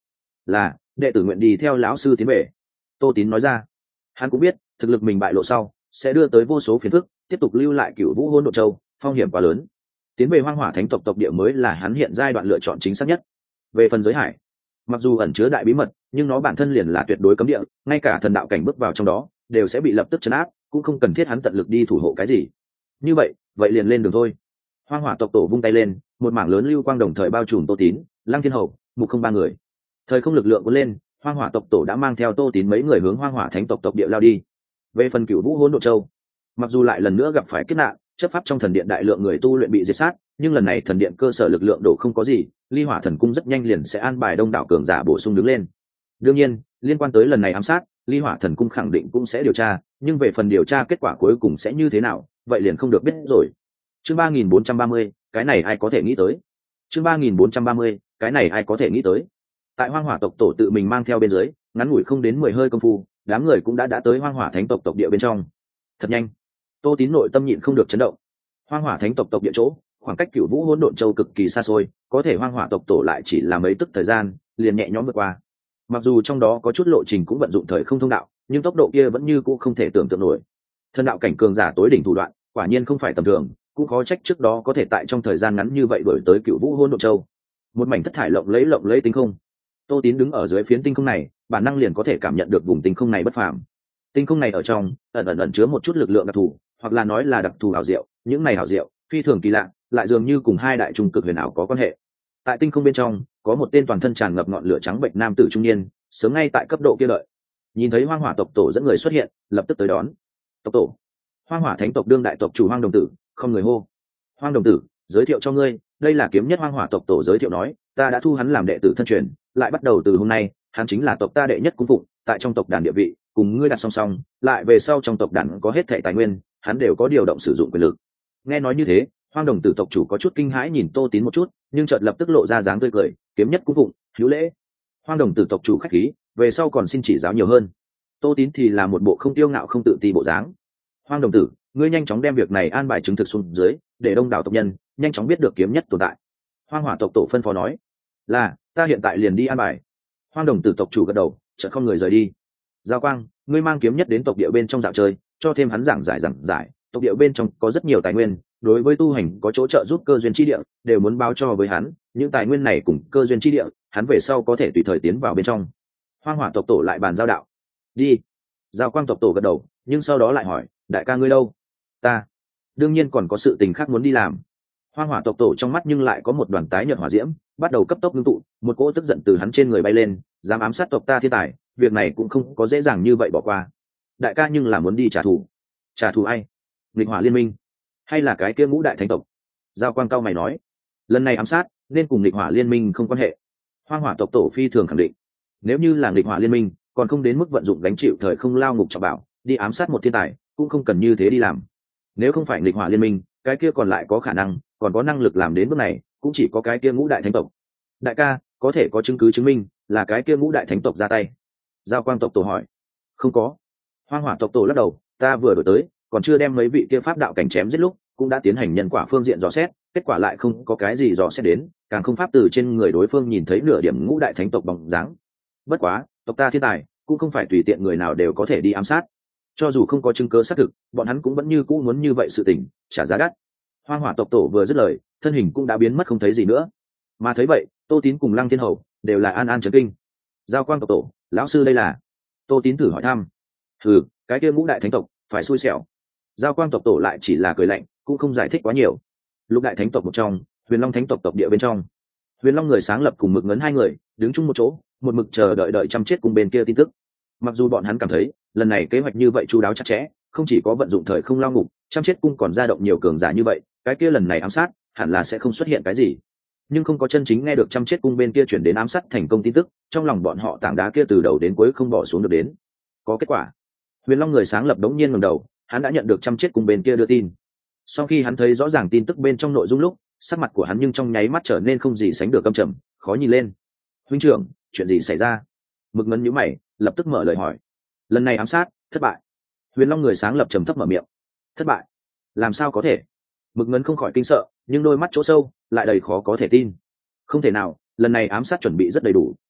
là đệ tử nguyện đi theo lão sư tiến về. Tô Tín nói ra. Hắn cũng biết thực lực mình bại lộ sau sẽ đưa tới vô số phiền phức, tiếp tục lưu lại Cửu Vũ Hỗn Độn Châu phong hiểm quá lớn. Tiến về Hoang Hỏa Thánh tộc tộc địa mới là hắn hiện giai đoạn lựa chọn chính xác nhất. Về phần giới hải, mặc dù ẩn chứa đại bí mật, nhưng nó bản thân liền là tuyệt đối cấm địa, ngay cả thần đạo cảnh bước vào trong đó đều sẽ bị lập tức trấn áp, cũng không cần thiết hắn tận lực đi thủ hộ cái gì. Như vậy, vậy liền lên đường thôi. Hoang Hỏa tộc tổ vung tay lên, một mảng lớn lưu quang đồng thời bao trùm Tô Tín, Lăng Thiên Hầu, Mục Không ba người. Thời không lực lượng cuốn lên, Hoang Hỏa tộc tổ đã mang theo Tô Tín mấy người hướng Hoang Hỏa Thánh tộc tộc địa lao đi. Về phần Cửu Vũ Hỗn Độn Châu, mặc dù lại lần nữa gặp phải kiếp nạn, chấp pháp trong thần điện đại lượng người tu luyện bị diệt sát, nhưng lần này thần điện cơ sở lực lượng đổ không có gì, Ly Hỏa thần cung rất nhanh liền sẽ an bài đông đảo cường giả bổ sung đứng lên. Đương nhiên, liên quan tới lần này ám sát, Ly Hỏa thần cung khẳng định cũng sẽ điều tra, nhưng về phần điều tra kết quả cuối cùng sẽ như thế nào, vậy liền không được biết rồi. Chương ba nghìn bốn trăm ba mươi, cái này ai có thể nghĩ tới. Chương ba nghìn bốn trăm ba mươi, cái này ai có thể nghĩ tới. Tại Hoang Hỏa tộc tổ tự mình mang theo bên dưới, ngắn ngủi không đến mười hơi công phu, đám người cũng đã đã tới Hoang Hỏa Thánh tộc tộc địa bên trong. Thật nhanh. Tô Tín nội tâm nhịn không được chấn động. Hoang Hỏa Thánh tộc tộc địa chỗ, khoảng cách Cửu Vũ Hỗn Độn Châu cực kỳ xa xôi, có thể Hoang Hỏa tộc tổ lại chỉ là mấy tức thời gian, liền nhẹ nhõm vượt qua. Mặc dù trong đó có chút lộ trình cũng vận dụng thời không thông đạo, nhưng tốc độ kia vẫn như cũ không thể tưởng tượng nổi. Thần đạo cảnh cường giả tối đỉnh thủ đoạn, quả nhiên không phải tầm thường, cũng khó trách trước đó có thể tại trong thời gian ngắn như vậy đổi tới Cửu Vũ Hỗn Độn Châu. Một mảnh thất thải lộng lẫy lộng lẫy tinh không. Tô Tín đứng ở dưới phiến tinh không này, bản năng liền có thể cảm nhận được vùng tinh không này bất phàm. Tinh không này ở trong, ẩn ẩn ẩn chứa một chút lực lượng đặc thù, hoặc là nói là đặc thù ảo diệu, những này ảo diệu phi thường kỳ lạ, lại dường như cùng hai đại trung cực huyền ảo có quan hệ. Tại tinh không bên trong, có một tên toàn thân tràn ngập ngọn lửa trắng bệnh nam tử trung niên, sớm ngay tại cấp độ kia đợi. Nhìn thấy Hoang Hỏa tộc tổ dẫn người xuất hiện, lập tức tới đón. Tộc tổ, Hoang Hỏa Thánh tộc đương đại tộc chủ Hoang Đồng Tử, không người hô. Hoang Đồng Tử, giới thiệu cho ngươi, đây là Kiếm Nhất Hoang Hỏa tộc tổ giới thiệu nói, ta đã thu hắn làm đệ tử thân truyền, lại bắt đầu từ hôm nay, hắn chính là tộc ta đệ nhất cung phụng, tại trong tộc đàn địa vị, cùng ngươi đặt song song, lại về sau trong tộc đàn có hết thảy tài nguyên, hắn đều có điều động sử dụng quyền lực. Nghe nói như thế, Hoang Đồng Tử tộc chủ có chút kinh hãi nhìn Tô Tín một chút, nhưng chợt lập tức lộ ra dáng tươi cười, Kiếm Nhất cung phụng, hữu lễ. Hoang Đồng Tử tộc chủ khách khí, về sau còn xin chỉ giáo nhiều hơn. Tô Tín thì là một bộ không tiêu ngạo không tự ti bộ dáng. Hoang Đồng Tử, ngươi nhanh chóng đem việc này an bài chứng thực xuống dưới, để đông đảo tộc nhân nhanh chóng biết được Kiếm Nhất tồn tại. Hoang Hỏa tộc tổ phân phó nói, là ta hiện tại liền đi an bài. Hoang Đồng Tử tộc chủ gật đầu, chợt không người rời đi. Giao Quang, ngươi mang Kiếm Nhất đến tộc địa bên trong dạo chơi, cho thêm hắn giảng giải giảng giải, tộc địa bên trong có rất nhiều tài nguyên, đối với tu hành có chỗ trợ giúp cơ duyên chi địa, đều muốn báo cho với hắn, những tài nguyên này cùng cơ duyên chi địa, hắn về sau có thể tùy thời tiến vào bên trong. Hoang Hỏa tộc tổ lại bàn giao đạo. Đi. Giao Quang tộc tổ gật đầu, nhưng sau đó lại hỏi, đại ca ngươi đâu? Ta, đương nhiên còn có sự tình khác muốn đi làm. Hoang Hỏa tộc tổ trong mắt nhưng lại có một đoàn tái nhợt hỏa diễm, bắt đầu cấp tốc ngưng tụ, một cỗ tức giận từ hắn trên người bay lên, dám ám sát tộc ta thiên tài, việc này cũng không có dễ dàng như vậy bỏ qua. Đại ca nhưng là muốn đi trả thù. Trả thù ai? Nghịch Hỏa liên minh, hay là cái kia ngũ đại thánh tộc? Giao Quang cao mày nói, lần này ám sát nên cùng Nghịch Hỏa liên minh không quan hệ. Hoang Hỏa tộc tổ phi thường khẳng định, nếu như là Nghịch Hỏa liên minh, còn không đến mức vận dụng gánh chịu thời không lao ngục trọng bảo, đi ám sát một thiên tài, cũng không cần như thế đi làm. Nếu không phải Nghịch Hỏa liên minh, cái kia còn lại có khả năng, còn có năng lực làm đến bước này, cũng chỉ có cái kia ngũ đại thánh tộc. Đại ca, có thể có chứng cứ chứng minh là cái kia ngũ đại thánh tộc ra tay? Giao Quang tộc tổ hỏi. Không có. Hoang Hỏa tộc tổ lắc đầu, ta vừa đổi tới, còn chưa đem mấy vị kia pháp đạo cảnh chém giết lúc, cũng đã tiến hành nhân quả phương diện dò xét, kết quả lại không có cái gì dò xét đến, càng không pháp từ trên người đối phương nhìn thấy nửa điểm ngũ đại thánh tộc bóng dáng. Bất quá, tộc ta thiên tài, cũng không phải tùy tiện người nào đều có thể đi ám sát. Cho dù không có chứng cứ xác thực, bọn hắn cũng vẫn như cũ muốn như vậy sự tình, trả giá đắt. Hoang Hỏa tộc tổ vừa dứt lời, thân hình cũng đã biến mất không thấy gì nữa. Mà thấy vậy, Tô Tín cùng Lăng Thiên Hầu đều là an an chấn kinh. Giao Quang tộc tổ, lão sư đây là? Tô Tín thử hỏi thăm. Hừ, cái kia ngũ đại thánh tộc phải xui xẻo. Giao Quang tộc tổ lại chỉ là cười lạnh, cũng không giải thích quá nhiều. Lục đại thánh tộc một trong, Huyền Long thánh tộc tộc địa bên trong, Huyền Long người sáng lập cùng Mực Ngấn hai người đứng chung một chỗ, một mực chờ đợi đợi chăm chết cùng bên kia tin tức. Mặc dù bọn hắn cảm thấy lần này kế hoạch như vậy chu đáo chặt chẽ, không chỉ có vận dụng thời không lao ngục, chăm chết cung còn ra động nhiều cường giả như vậy, cái kia lần này ám sát hẳn là sẽ không xuất hiện cái gì. Nhưng không có chân chính nghe được chăm chết cung bên kia chuyển đến ám sát thành công tin tức, trong lòng bọn họ tảng đá kia từ đầu đến cuối không bỏ xuống được đến. Có kết quả. Huyền Long người sáng lập đống nhiên ngẩng đầu, hắn đã nhận được chăm chết cung bên kia đưa tin. Sau khi hắn thấy rõ ràng tin tức bên trong nội dung lúc, sắc mặt của hắn nhưng trong nháy mắt trở nên không gì sánh được căm trầm, khó nhìn lên. Huynh trưởng, chuyện gì xảy ra? Mực Ngấn nhíu mày, lập tức mở lời hỏi. Lần này ám sát thất bại. Huyền Long người sáng lập trầm thấp mở miệng. Thất bại? Làm sao có thể? Mực Ngấn không khỏi kinh sợ, nhưng đôi mắt chỗ sâu lại đầy khó có thể tin. Không thể nào, lần này ám sát chuẩn bị rất đầy đủ,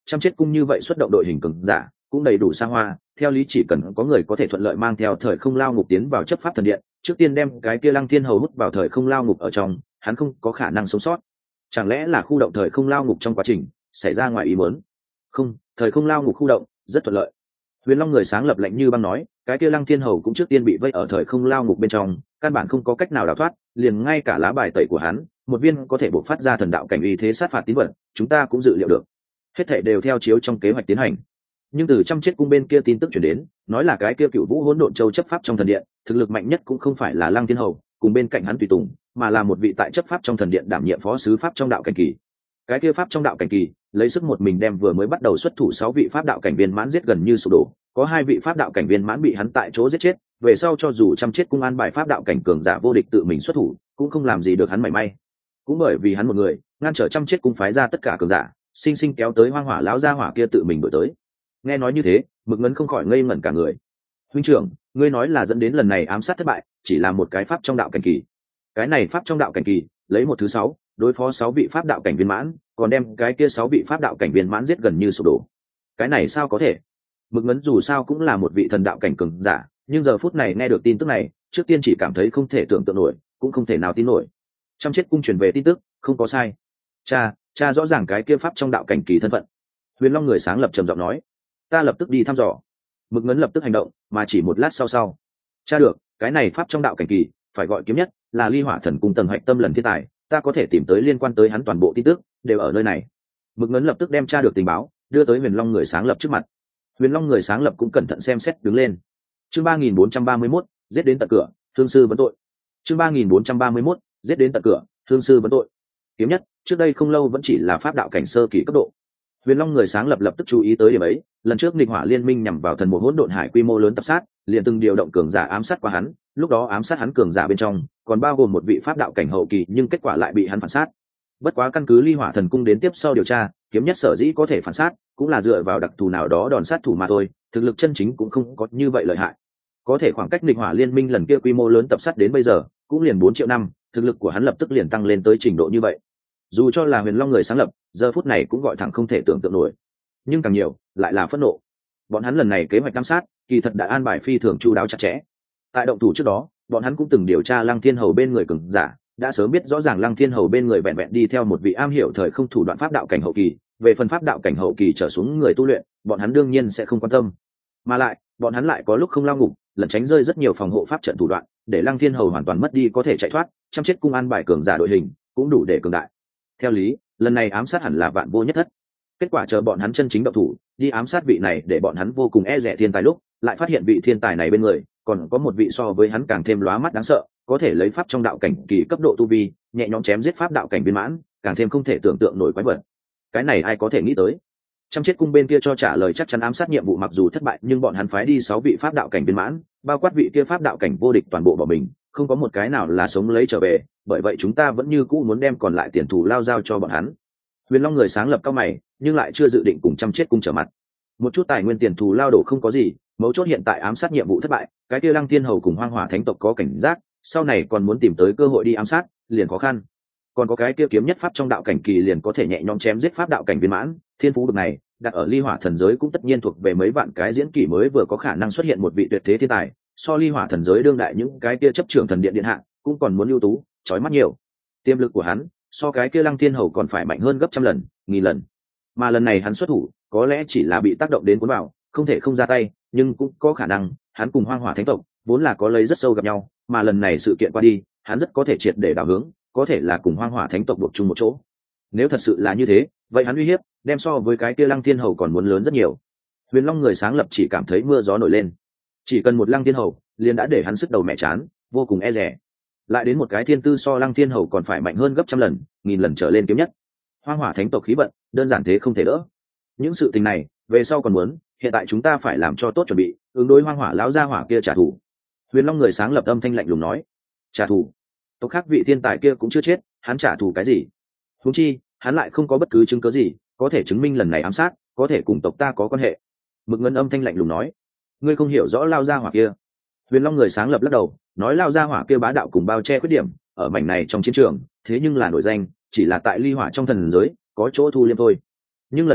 Trăm chết cung như vậy xuất động đội hình cường giả cũng đầy đủ xa hoa, theo lý chỉ cần có người có thể thuận lợi mang theo thời không lao ngục tiến vào chấp pháp thần điện, trước tiên đem cái kia Lăng Thiên Hầu hút vào thời không lao ngục ở trong, hắn không có khả năng sống sót. Chẳng lẽ là khu động thời không lao ngục trong quá trình xảy ra ngoài ý muốn? Không, thời không lao ngục khu động rất thuận lợi. Huyền Long người sáng lập lệnh như băng nói, cái kia Lăng Thiên Hầu cũng trước tiên bị vây ở thời không lao ngục bên trong, căn bản không có cách nào đào thoát, liền ngay cả lá bài tẩy của hắn, một viên có thể bộc phát ra thần đạo cảnh uy thế sát phạt tín vật, chúng ta cũng dự liệu được. Hết thảy đều theo chiếu trong kế hoạch tiến hành. Nhưng từ trăm chết cung bên kia tin tức truyền đến, nói là cái kia Cựu Vũ Hỗn Độn Châu chấp pháp trong thần điện, thực lực mạnh nhất cũng không phải là Lăng Thiên Hầu, cùng bên cạnh hắn tùy tùng, mà là một vị tại chấp pháp trong thần điện đảm nhiệm phó sứ pháp trong đạo cảnh kỳ. Cái kia pháp trong đạo cảnh kỳ, lấy sức một mình đem vừa mới bắt đầu xuất thủ sáu vị pháp đạo cảnh viên mãn giết gần như sụp đổ, có hai vị pháp đạo cảnh viên mãn bị hắn tại chỗ giết chết, về sau cho dù trăm chết cung an bài pháp đạo cảnh cường giả vô địch tự mình xuất thủ, cũng không làm gì được hắn mảy may. Cũng bởi vì hắn một người, ngăn trở trăm chết cung phái ra tất cả cường giả, sinh sinh kéo tới Hoang Hỏa lão gia hỏa kia tự mình đuổi tới. Nghe nói như thế, Mực Ngấn không khỏi ngây ngẩn cả người. Huynh trưởng, ngươi nói là dẫn đến lần này ám sát thất bại chỉ là một cái pháp trong đạo cảnh kỳ? Cái này pháp trong đạo cảnh kỳ lấy một thứ sáu đối phó sáu vị pháp đạo cảnh viên mãn, còn đem cái kia sáu vị pháp đạo cảnh viên mãn giết gần như sụp đổ. Cái này sao có thể? Mực Ngấn dù sao cũng là một vị thần đạo cảnh cường giả, nhưng giờ phút này nghe được tin tức này, trước tiên chỉ cảm thấy không thể tưởng tượng nổi, cũng không thể nào tin nổi. Trăm chết cung truyền về tin tức, không có sai. Cha, cha rõ ràng cái kia pháp trong đạo cảnh kỳ thân phận. Huyền Long người sáng lập trầm giọng nói, ta lập tức đi thăm dò. Mực Ngấn lập tức hành động, mà chỉ một lát sau sau, cha được, cái này pháp trong đạo cảnh kỳ, phải gọi kiếm nhất, là Ly Hỏa Thần cung tầng hạch tâm lần thiên tài, ta có thể tìm tới liên quan tới hắn toàn bộ tin tức, đều ở nơi này. Mực Ngấn lập tức đem tra được tình báo, đưa tới Huyền Long người sáng lập trước mặt. Huyền Long người sáng lập cũng cẩn thận xem xét đứng lên. Chương ba nghìn bốn trăm ba mươi mốt, giết đến tận cửa, thương sư vấn tội. Chương ba nghìn bốn trăm ba mươi mốt, giết đến tận cửa, thương sư vấn tội. Kiếm nhất, trước đây không lâu vẫn chỉ là pháp đạo cảnh sơ kỳ cấp độ. Huyền Long người sáng lập lập tức chú ý tới điểm ấy, lần trước Nghịch Hỏa Liên Minh nhằm vào thần mục hỗn độn hải quy mô lớn tập sát, liền từng điều động cường giả ám sát qua hắn, lúc đó ám sát hắn cường giả bên trong, còn bao gồm một vị pháp đạo cảnh hậu kỳ, nhưng kết quả lại bị hắn phản sát. Bất quá căn cứ Ly Hỏa Thần cung đến tiếp sau điều tra, kiếm nhất sở dĩ có thể phản sát, cũng là dựa vào đặc thù nào đó đòn sát thủ mà thôi, thực lực chân chính cũng không có như vậy lợi hại. Có thể khoảng cách Nghịch Hỏa Liên Minh lần kia quy mô lớn tập sát đến bây giờ, cũng liền bốn triệu năm, thực lực của hắn lập tức liền tăng lên tới trình độ như vậy. Dù cho là Huyền Long người sáng lập, giờ phút này cũng gọi thẳng không thể tưởng tượng nổi. Nhưng càng nhiều, lại là phẫn nộ. Bọn hắn lần này kế hoạch ám sát, kỳ thật đã an bài phi thường chu đáo chặt chẽ. Tại động thủ trước đó, bọn hắn cũng từng điều tra Lăng Thiên Hầu bên người cường giả, đã sớm biết rõ ràng Lăng Thiên Hầu bên người vẹn vẹn đi theo một vị am hiểu thời không thủ đoạn pháp đạo cảnh hậu kỳ, về phần pháp đạo cảnh hậu kỳ trở xuống người tu luyện, bọn hắn đương nhiên sẽ không quan tâm. Mà lại, bọn hắn lại có lúc không lao ngục, lẩn tránh rơi rất nhiều phòng hộ pháp trận thủ đoạn, để Lăng Thiên Hầu hoàn toàn mất đi có thể chạy thoát, trăm chết cung an bài cường giả đội hình, cũng đủ để cường đại. Theo lý, lần này ám sát hẳn là vạn vô nhất thất. Kết quả chờ bọn hắn chân chính động thủ, đi ám sát vị này để bọn hắn vô cùng e dè thiên tài lúc, lại phát hiện vị thiên tài này bên người, còn có một vị so với hắn càng thêm lóa mắt đáng sợ, có thể lấy pháp trong đạo cảnh kỳ cấp độ tu vi, nhẹ nhõm chém giết pháp đạo cảnh viên mãn, càng thêm không thể tưởng tượng nổi quái vật. Cái này ai có thể nghĩ tới? Trăm chết cung bên kia cho trả lời chắc chắn ám sát nhiệm vụ mặc dù thất bại, nhưng bọn hắn phái đi sáu vị pháp đạo cảnh viên mãn, bao quát vị kia pháp đạo cảnh vô địch toàn bộ bỏ mình, không có một cái nào là sống lấy trở về, bởi vậy chúng ta vẫn như cũ muốn đem còn lại tiền thù lao giao cho bọn hắn. Huyền Long người sáng lập cao mày, nhưng lại chưa dự định cùng trăm chết cung trở mặt. Một chút tài nguyên tiền thù lao đổ không có gì, mấu chốt hiện tại ám sát nhiệm vụ thất bại, cái kia Lăng Thiên Hầu cùng Hoang Hỏa Thánh tộc có cảnh giác, sau này còn muốn tìm tới cơ hội đi ám sát, liền khó khăn. Còn có cái kia kiếm nhất pháp trong đạo cảnh kỳ liền có thể nhẹ nhõm chém giết pháp đạo cảnh viên mãn, thiên phú bậc này, đặt ở Ly Hỏa thần giới cũng tất nhiên thuộc về mấy vạn cái diễn kỷ mới vừa có khả năng xuất hiện một vị tuyệt thế thiên tài, so Ly Hỏa thần giới đương đại những cái kia chấp trưởng thần điện điện hạ, cũng còn muốn ưu tú, chói mắt nhiều. Tiềm lực của hắn, so cái kia Lăng Thiên Hầu còn phải mạnh hơn gấp trăm lần, nghìn lần. Mà lần này hắn xuất thủ, có lẽ chỉ là bị tác động đến cuốn vào, không thể không ra tay, nhưng cũng có khả năng, hắn cùng Hoang Hỏa Thánh tộc vốn là có lấy rất sâu gặp nhau, mà lần này sự kiện qua đi, hắn rất có thể triệt để đảo hướng, có thể là cùng Hoang Hỏa Thánh tộc buộc chung một chỗ. Nếu thật sự là như thế, vậy hắn uy hiếp, đem so với cái kia Lăng Thiên Hầu còn muốn lớn rất nhiều. Huyền Long người sáng lập chỉ cảm thấy mưa gió nổi lên. Chỉ cần một Lăng Thiên Hầu, liền đã để hắn sức đầu mẹ chán, vô cùng e dè. Lại đến một cái thiên tư so Lăng Thiên Hầu còn phải mạnh hơn gấp trăm lần, nghìn lần trở lên kiếm nhất. Hoang Hỏa Thánh tộc khí vận, đơn giản thế không thể đỡ. Những sự tình này, về sau còn muốn, hiện tại chúng ta phải làm cho tốt chuẩn bị, ứng đối Hoang Hỏa lão gia hỏa kia trả thù. Huyền Long người sáng lập âm thanh lạnh lùng nói, trả thù? Tộc khác vị thiên tài kia cũng chưa chết, hắn trả thù cái gì? Huống chi, hắn lại không có bất cứ chứng cứ gì có thể chứng minh lần này ám sát có thể cùng tộc ta có quan hệ. Mực Ngân âm thanh lạnh lùng nói, ngươi không hiểu rõ lao gia hỏa kia. Huyền Long người sáng lập lắc đầu, nói lao gia hỏa kia bá đạo cùng bao che khuyết điểm ở mảnh này trong chiến trường, thế nhưng là nổi danh chỉ là tại Ly Hỏa trong thần giới có chỗ thu liêm thôi. Nhưng lần này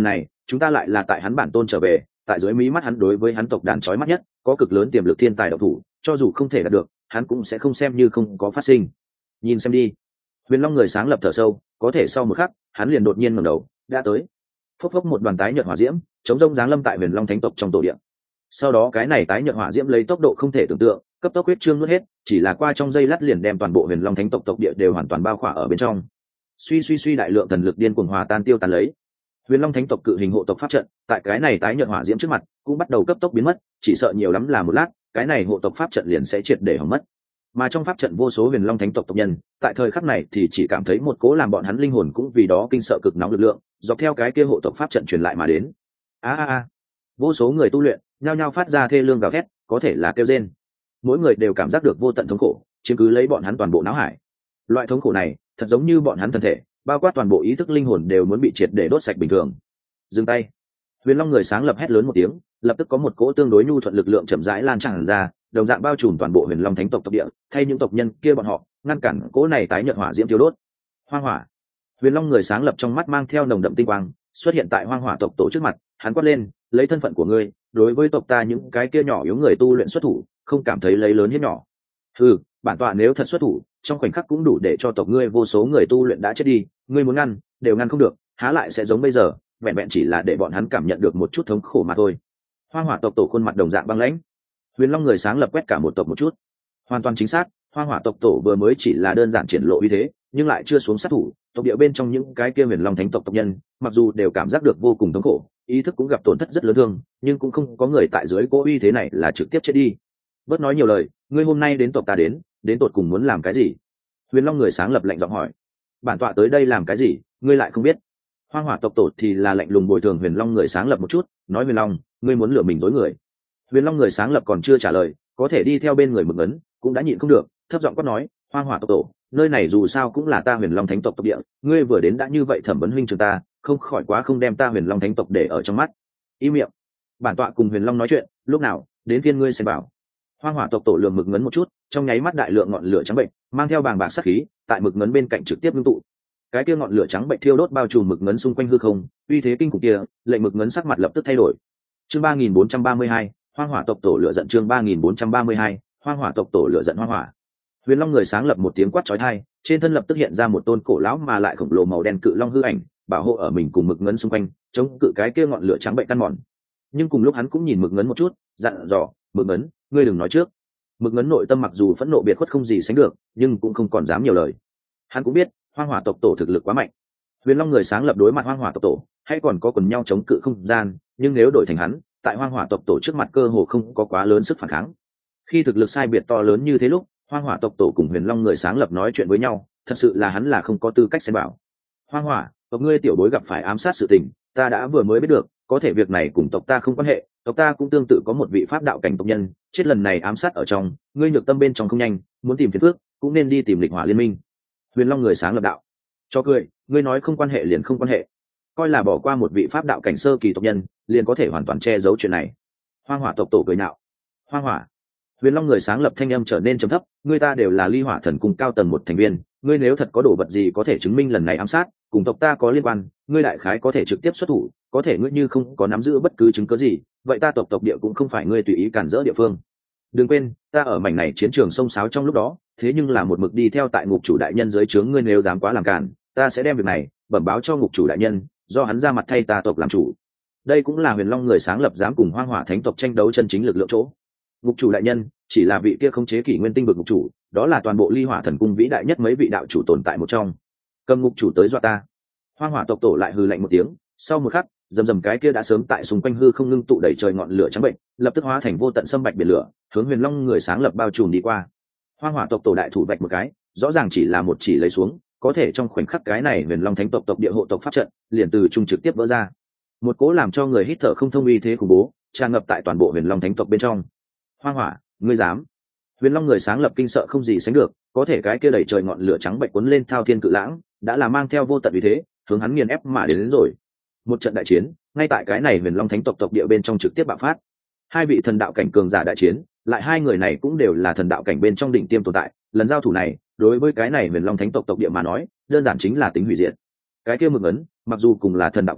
chúng ta lại là tại hắn bản tôn trở về, tại dưới mí mắt hắn đối với hắn tộc đàn chói mắt nhất, có cực lớn tiềm lực thiên tài độc thủ, cho dù không thể đạt được, hắn cũng sẽ không xem như không có phát sinh. Nhìn xem đi. Huyền Long người sáng lập thở sâu, có thể sau một khắc, hắn liền đột nhiên ngẩng đầu, đã tới. Phốc phốc một đoàn tái nhợt hỏa diễm, chống rông giáng lâm tại Huyền Long thánh tộc trong tổ địa. Sau đó cái này tái nhợt hỏa diễm lấy tốc độ không thể tưởng tượng, cấp tốc huyết trương nuốt hết, chỉ là qua trong giây lát liền đem toàn bộ Huyền Long thánh tộc tộc địa đều hoàn toàn bao khỏa ở bên trong. Suy suy suy đại lượng thần lực điên cuồng hòa tan tiêu tán lấy. Huyền Long thánh tộc cự hình hộ tộc pháp trận, tại cái này tái nhợt hỏa diễm trước mặt, cũng bắt đầu cấp tốc biến mất, chỉ sợ nhiều lắm là một lát, cái này hộ tộc pháp trận liền sẽ triệt để hỏng mất. Mà trong pháp trận vô số Huyền Long thánh tộc tộc nhân, tại thời khắc này thì chỉ cảm thấy một cố làm bọn hắn linh hồn cũng vì đó kinh sợ cực nóng lực lượng, dọc theo cái kia hộ tộc pháp trận truyền lại mà đến. A a a. Vô số người tu luyện, nhao nhao phát ra thê lương gào thét, có thể là kêu rên. Mỗi người đều cảm giác được vô tận thống khổ, chiếm cứ lấy bọn hắn toàn bộ não hải. Loại thống khổ này, thật giống như bọn hắn thân thể, bao quát toàn bộ ý thức linh hồn đều muốn bị triệt để đốt sạch bình thường. Dừng tay. Huyền Long người sáng lập hét lớn một tiếng, lập tức có một cỗ tương đối nhu thuận lực lượng chậm rãi lan tràn ra, đồng dạng bao trùm toàn bộ Huyền Long thánh tộc tộc địa, thay những tộc nhân kia bọn họ ngăn cản cỗ này tái nhợt hỏa diễm tiêu đốt. Hoang hỏa. Huyền Long người sáng lập trong mắt mang theo nồng đậm tinh quang, xuất hiện tại hoang hỏa tộc tổ trước mặt, hắn quát lên, lấy thân phận của ngươi, đối với tộc ta những cái kia nhỏ yếu người tu luyện xuất thủ, không cảm thấy lấy lớn hiếp nhỏ. Ừ, bản tọa nếu thật xuất thủ, trong khoảnh khắc cũng đủ để cho tộc ngươi vô số người tu luyện đã chết đi, ngươi muốn ngăn, đều ngăn không được, há lại sẽ giống bây giờ, vẹn vẹn chỉ là để bọn hắn cảm nhận được một chút thống khổ mà thôi. Hoang hỏa tộc tổ khuôn mặt đồng dạng băng lãnh. Huyền Long người sáng lập quét cả một tộc một chút. Hoàn toàn chính xác, hoang hỏa tộc tổ vừa mới chỉ là đơn giản triển lộ uy thế, nhưng lại chưa xuống sát thủ, tộc địa bên trong những cái kia Huyền Long thánh tộc tộc nhân, mặc dù đều cảm giác được vô cùng thống khổ, ý thức cũng gặp tổn thất rất lớn thương, nhưng cũng không có người tại dưới cố uy thế này là trực tiếp chết đi. Bớt nói nhiều lời, ngươi hôm nay đến tộc ta đến, đến tột cùng muốn làm cái gì? Huyền Long người sáng lập lạnh giọng hỏi. Bản tọa tới đây làm cái gì, ngươi lại không biết? Hoang hỏa tộc tổ thì là lạnh lùng bồi thường Huyền Long người sáng lập một chút, nói Huyền Long, ngươi muốn lừa mình dối người. Huyền Long người sáng lập còn chưa trả lời, có thể đi theo bên người Mực Ấn, cũng đã nhịn không được, thấp giọng quát nói, Hoang hỏa tộc tổ, nơi này dù sao cũng là ta Huyền Long thánh tộc tộc địa, ngươi vừa đến đã như vậy thẩm vấn huynh trường ta, không khỏi quá không đem ta Huyền Long thánh tộc để ở trong mắt. Im miệng. Bản tọa cùng Huyền Long nói chuyện, lúc nào đến phiên ngươi xem bảo. Hoang hỏa tộc tổ lườm Mực Ngấn một chút, trong nháy mắt đại lượng ngọn lửa trắng bệnh, mang theo bàng bạc sát khí, tại Mực Ngấn bên cạnh trực tiếp ngưng tụ. Cái kia ngọn lửa trắng bệnh thiêu đốt bao trùm Mực Ngấn xung quanh hư không, uy thế kinh khủng kia, lệnh Mực Ngấn sắc mặt lập tức thay đổi. Chương ba nghìn bốn trăm ba mươi hai, Hoang hỏa tộc tổ lửa giận. Chương ba nghìn bốn trăm ba mươi hai, Hoang hỏa tộc tổ lửa giận. Hoang hỏa. Huyền Long người sáng lập một tiếng quát chói tai, trên thân lập tức hiện ra một tôn cổ lão mà lại khổng lồ màu đen cự long hư ảnh, bảo hộ ở mình cùng Mực Ngấn xung quanh, chống cự cái kia ngọn lửa trắng bệnh căn mòn. Nhưng cùng lúc hắn cũng nhìn Mực Ngấn một chút, dặn dò, Mực Ngấn, ngươi đừng nói trước. Mực Ngấn nội tâm mặc dù phẫn nộ biệt khuất không gì sánh được, nhưng cũng không còn dám nhiều lời. Hắn cũng biết, Hoang hỏa tộc tổ thực lực quá mạnh. Huyền Long người sáng lập đối mặt Hoang hỏa tộc tổ, hay còn có quần nhau chống cự không gian, nhưng nếu đổi thành hắn, tại Hoang hỏa tộc tổ trước mặt cơ hồ không có quá lớn sức phản kháng. Khi thực lực sai biệt to lớn như thế lúc, Hoang hỏa tộc tổ cùng Huyền Long người sáng lập nói chuyện với nhau, thật sự là hắn là không có tư cách xen bảo. Hoang hỏa, tộc ngươi tiểu bối gặp phải ám sát sự tình, ta đã vừa mới biết được, có thể việc này cùng tộc ta không quan hệ, tộc ta cũng tương tự có một vị pháp đạo cảnh tộc nhân, chết lần này ám sát ở trong, ngươi nhược tâm bên trong không nhanh, muốn tìm phiền phước, cũng nên đi tìm lịch hỏa liên minh. Huyền Long người sáng lập đạo. Cho cười, ngươi nói không quan hệ liền không quan hệ, coi là bỏ qua một vị pháp đạo cảnh sơ kỳ tộc nhân, liền có thể hoàn toàn che giấu chuyện này. Hoang hỏa tộc tổ cười nhạo. Hoang hỏa. Huyền Long người sáng lập thanh âm trở nên trầm thấp, ngươi ta đều là Ly Hỏa Thần Cung cao tầng một thành viên, ngươi nếu thật có đồ vật gì có thể chứng minh lần này ám sát cùng tộc ta có liên quan, ngươi đại khái có thể trực tiếp xuất thủ, có thể ngươi như không có nắm giữ bất cứ chứng cứ gì, vậy ta tộc tộc địa cũng không phải ngươi tùy ý cản rỡ địa phương. Đừng quên, ta ở mảnh này chiến trường sông sáo trong lúc đó, thế nhưng là một mực đi theo tại ngục chủ đại nhân dưới trướng, ngươi nếu dám quá làm cản, ta sẽ đem việc này bẩm báo cho ngục chủ đại nhân, do hắn ra mặt thay ta tộc làm chủ. Đây cũng là Huyền Long người sáng lập dám cùng Hoang hỏa thánh tộc tranh đấu chân chính lực lượng chỗ. Ngục chủ đại nhân chỉ là vị kia khống chế kỷ nguyên tinh vực ngục chủ, đó là toàn bộ Ly Hỏa Thần Cung vĩ đại nhất mấy vị đạo chủ tồn tại một trong. Cầm ngục chủ tới dọa ta. Hoang hỏa tộc tổ lại hừ lạnh một tiếng, sau một khắc, rầm rầm cái kia đã sớm tại xung quanh hư không ngưng tụ đầy trời ngọn lửa trắng bệnh, lập tức hóa thành vô tận sâm bạch biển lửa, hướng Huyền Long người sáng lập bao trùm đi qua. Hoang hỏa tộc tổ đại thủ vạch một cái, rõ ràng chỉ là một chỉ lấy xuống, có thể trong khoảnh khắc cái này Huyền Long thánh tộc tộc địa hộ tộc pháp trận liền từ trung trực tiếp vỡ ra. Một cỗ làm cho người hít thở không thông uy thế khủng bố tràn ngập tại toàn bộ Huyền Long thánh tộc bên trong. Hoang hỏa, ngươi dám? Huyền Long người sáng lập kinh sợ không gì sánh được, có thể cái kia đầy trời ngọn lửa trắng bệnh cuốn lên thao thiên cự lãng, đã là mang theo vô tận uy thế, hướng hắn nghiền ép mà đến, đến rồi. Một trận đại chiến, ngay tại cái này Huyền Long thánh tộc tộc địa bên trong trực tiếp bạo phát. Hai vị thần đạo cảnh cường giả đại chiến, lại hai người này cũng đều là thần đạo cảnh bên trong đỉnh tiêm tồn tại, lần giao thủ này, đối với cái này Huyền Long thánh tộc tộc địa mà nói, đơn giản chính là tính hủy diệt. Cái kia Mực Ấn, mặc dù cùng là thần đạo cảnh,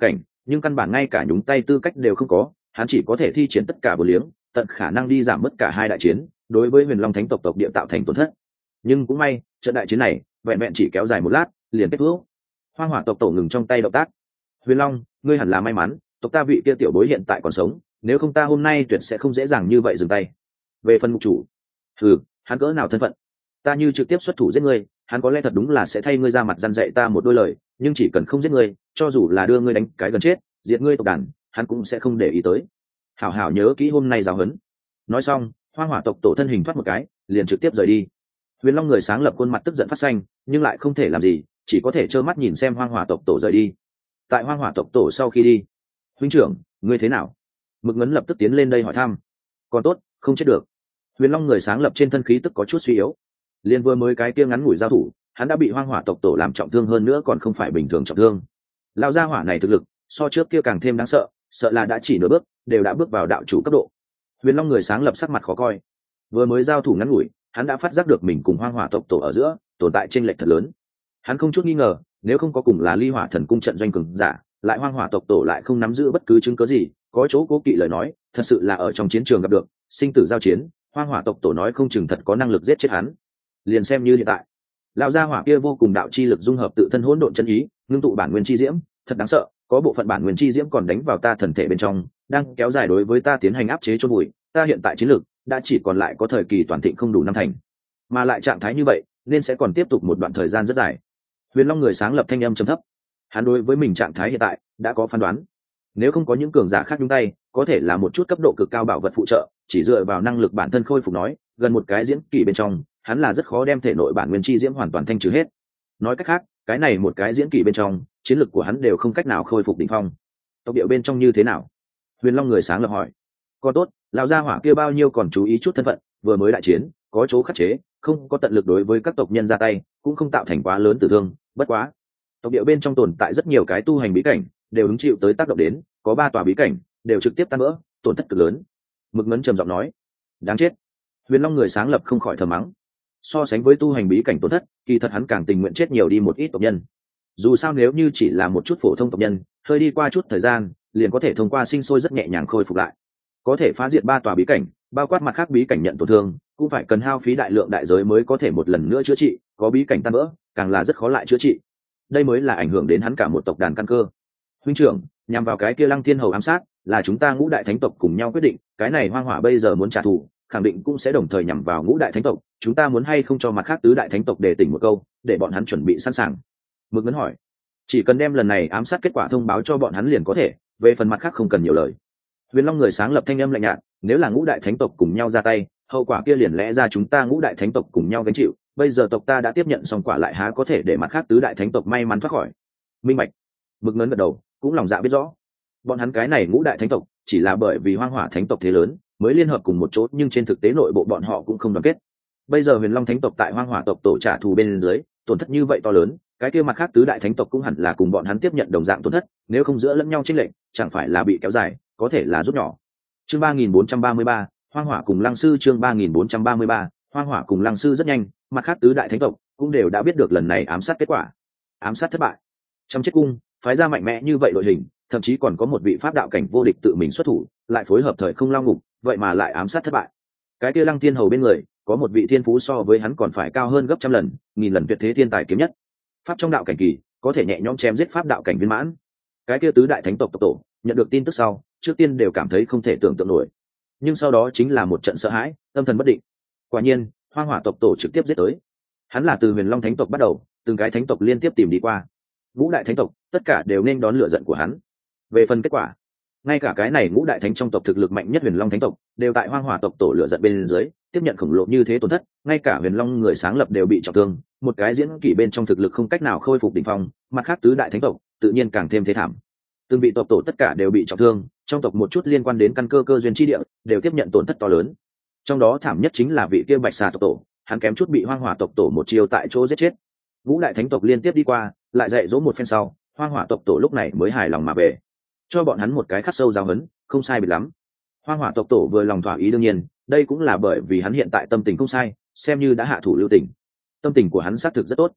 nhưng căn bản ngay cả nhúng tay tư cách đều không có, hắn chỉ có thể thi triển tất cả bờ liếng, tận khả năng đi giảm mất cả hai đại chiến đối với huyền long thánh tộc tộc địa tạo thành tổn thất. Nhưng cũng may trận đại chiến này vẹn vẹn chỉ kéo dài một lát liền kết thúc. Hoang hỏa tộc tổ ngừng trong tay động tác. Huyền long, ngươi hẳn là may mắn tộc ta vị kia tiểu bối hiện tại còn sống, nếu không ta hôm nay tuyệt sẽ không dễ dàng như vậy dừng tay. Về phần mục chủ, thử hắn cỡ nào thân phận, ta như trực tiếp xuất thủ giết ngươi, hắn có lẽ thật đúng là sẽ thay ngươi ra mặt răn dạy ta một đôi lời, nhưng chỉ cần không giết ngươi, cho dù là đưa ngươi đánh cái gần chết, diệt ngươi tộc đàn, hắn cũng sẽ không để ý tới. Hảo hảo nhớ kỹ hôm nay giáo huấn. Nói xong, hoang hỏa tộc tổ thân hình thoát một cái, liền trực tiếp rời đi. Huyền long người sáng lập khuôn mặt tức giận phát xanh, nhưng lại không thể làm gì, chỉ có thể trơ mắt nhìn xem hoang hỏa tộc tổ rời đi. Tại hoang hỏa tộc tổ sau khi đi, huynh trưởng, ngươi thế nào? Mực ngấn lập tức tiến lên đây hỏi thăm. Còn tốt, không chết được. Huyền long người sáng lập trên thân khí tức có chút suy yếu, liên vừa mới cái kia ngắn ngủi giao thủ, hắn đã bị hoang hỏa tộc tổ làm trọng thương, hơn nữa còn không phải bình thường trọng thương. Lão gia hỏa này thực lực so trước kia càng thêm đáng sợ, sợ là đã chỉ nửa bước đều đã bước vào đạo chủ cấp độ. Huyền long người sáng lập sắc mặt khó coi, vừa mới giao thủ ngắn ngủi hắn đã phát giác được mình cùng hoang hỏa tộc tổ ở giữa tồn tại chênh lệch thật lớn. Hắn không chút nghi ngờ, nếu không có cùng là ly hỏa thần cung trận doanh cường giả, lại hoang hỏa tộc tổ lại không nắm giữ bất cứ chứng cứ gì, có chỗ cố kỵ lời nói, thật sự là ở trong chiến trường gặp được sinh tử giao chiến, hoang hỏa tộc tổ nói không chừng thật có năng lực giết chết hắn. Liền xem như hiện tại, lão gia hỏa kia vô cùng đạo chi lực dung hợp tự thân hỗn độn chân ý, ngưng tụ bản nguyên chi diễm, thật đáng sợ, có bộ phận bản nguyên chi diễm còn đánh vào ta thần thể bên trong, đang kéo dài đối với ta tiến hành áp chế chôn bụi. Ta hiện tại chiến lực đã chỉ còn lại có thời kỳ toàn thịnh không đủ năm thành, mà lại trạng thái như vậy nên sẽ còn tiếp tục một đoạn thời gian rất dài. Huyền long người sáng lập thanh âm trầm thấp, hắn đối với mình trạng thái hiện tại đã có phán đoán. Nếu không có những cường giả khác nhúng tay, có thể là một chút cấp độ cực cao bảo vật phụ trợ, chỉ dựa vào năng lực bản thân khôi phục nói, gần một cái diễn kỳ bên trong, hắn là rất khó đem thể nội bản nguyên chi diễm hoàn toàn thanh trừ hết. Nói cách khác, cái này một cái diễn kỳ bên trong, chiến lực của hắn đều không cách nào khôi phục đỉnh phong. Tộc điệu bên trong như thế nào? Huyền long người sáng lập hỏi. Còn tốt, lão gia hỏa kia bao nhiêu còn chú ý chút thân phận, vừa mới đại chiến có chỗ khắc chế, không có tận lực đối với các tộc nhân ra tay, cũng không tạo thành quá lớn tử thương. Bất quá tộc địa bên trong tồn tại rất nhiều cái tu hành bí cảnh, đều hứng chịu tới tác động đến, có ba tòa bí cảnh đều trực tiếp tan vỡ, tổn thất cực lớn. Mực ngấn trầm giọng nói. Đáng chết. Huyền long người sáng lập không khỏi thầm mắng. So sánh với tu hành bí cảnh tổn thất, kỳ thật hắn càng tình nguyện chết nhiều đi một ít tộc nhân. Dù sao nếu như chỉ là một chút phổ thông tộc nhân, hơi đi qua chút thời gian liền có thể thông qua sinh sôi rất nhẹ nhàng khôi phục lại. Có thể phá diệt ba tòa bí cảnh, bao quát mặt khác bí cảnh nhận tổn thương, cũng phải cần hao phí đại lượng đại giới mới có thể một lần nữa chữa trị, có bí cảnh tan vỡ càng là rất khó lại chữa trị. Đây mới là ảnh hưởng đến hắn cả một tộc đàn căn cơ. Huynh trưởng, nhằm vào cái kia Lăng Thiên Hầu ám sát, là chúng ta ngũ đại thánh tộc cùng nhau quyết định, cái này hoang hỏa bây giờ muốn trả thù, khẳng định cũng sẽ đồng thời nhằm vào ngũ đại thánh tộc, chúng ta muốn hay không cho mặt khác tứ đại thánh tộc đề tỉnh một câu, để bọn hắn chuẩn bị sẵn sàng. Mực ngấn hỏi. Chỉ cần đem lần này ám sát kết quả thông báo cho bọn hắn liền có thể, về phần mặt khác không cần nhiều lời. Huyền long người sáng lập thanh âm lạnh nhạt, nếu là ngũ đại thánh tộc cùng nhau ra tay, hậu quả kia liền lẽ ra chúng ta ngũ đại thánh tộc cùng nhau gánh chịu, bây giờ tộc ta đã tiếp nhận xong quả lại há có thể để mặt khác tứ đại thánh tộc may mắn thoát khỏi. Minh bạch. Mực ngấn gật đầu, cũng lòng dạ biết rõ. Bọn hắn cái này ngũ đại thánh tộc chỉ là bởi vì hoang hỏa thánh tộc thế lớn mới liên hợp cùng một chỗ, nhưng trên thực tế nội bộ bọn họ cũng không đoàn kết. Bây giờ huyền long thánh tộc tại hoang hỏa tộc tổ trả thù bên dưới tổn thất như vậy to lớn, cái kia mặt khác tứ đại thánh tộc cũng hẳn là cùng bọn hắn tiếp nhận đồng dạng tổn thất, nếu không giữa lẫn nhau chênh lệch chẳng phải là bị kéo dài, có thể là rút nhỏ. Chương ba nghìn bốn trăm ba mươi ba, hoang hỏa cùng lăng sư. Chương ba nghìn bốn trăm ba mươi ba, hoang hỏa cùng lăng sư. Rất nhanh, mặt khác tứ đại thánh tộc cũng đều đã biết được lần này ám sát kết quả. Ám sát thất bại. Trong chết cung phái ra mạnh mẽ như vậy đội hình, thậm chí còn có một vị pháp đạo cảnh vô địch tự mình xuất thủ, lại phối hợp thời không lao ngục, vậy mà lại ám sát thất bại. Cái kia Lăng Thiên Hầu bên người có một vị thiên phú so với hắn còn phải cao hơn gấp trăm lần, nghìn lần tuyệt thế thiên tài kiếm nhất, pháp trong đạo cảnh kỳ, có thể nhẹ nhõm chém giết pháp đạo cảnh viên mãn. Cái kia tứ đại thánh tộc tộc tổ nhận được tin tức sau, trước tiên đều cảm thấy không thể tưởng tượng nổi, nhưng sau đó chính là một trận sợ hãi, tâm thần bất định. Quả nhiên, hoang hỏa tộc tổ trực tiếp giết tới. Hắn là từ huyền long thánh tộc bắt đầu, từng cái thánh tộc liên tiếp tìm đi qua, ngũ đại thánh tộc tất cả đều nên đón lửa giận của hắn. Về phần kết quả, ngay cả cái này ngũ đại thánh trong tộc thực lực mạnh nhất huyền long thánh tộc đều tại hoang hỏa tộc tổ lửa giận bên dưới tiếp nhận khổng lồ như thế tổn thất, ngay cả huyền long người sáng lập đều bị trọng thương, một cái diễn kỷ bên trong thực lực không cách nào khôi phục đỉnh phong, mặt khác tứ đại thánh tộc tự nhiên càng thêm thế thảm. Từng vị tộc tổ tất cả đều bị trọng thương, trong tộc một chút liên quan đến căn cơ cơ duyên chi địa đều tiếp nhận tổn thất to lớn. Trong đó thảm nhất chính là vị kia bạch xà tộc tổ, hắn kém chút bị hoang hỏa tộc tổ một chiêu tại chỗ giết chết. Ngũ đại thánh tộc liên tiếp đi qua, lại dạy dỗ một phen sau, hoang hỏa tộc tổ lúc này mới hài lòng mà về, cho bọn hắn một cái khắc sâu giáo huấn, không sai biệt lắm. Hoang hỏa tộc tổ vừa lòng thỏa ý, đương nhiên đây cũng là bởi vì hắn hiện tại tâm tình không sai, xem như đã hạ thủ lưu tình. Tâm tình của hắn xác thực rất tốt.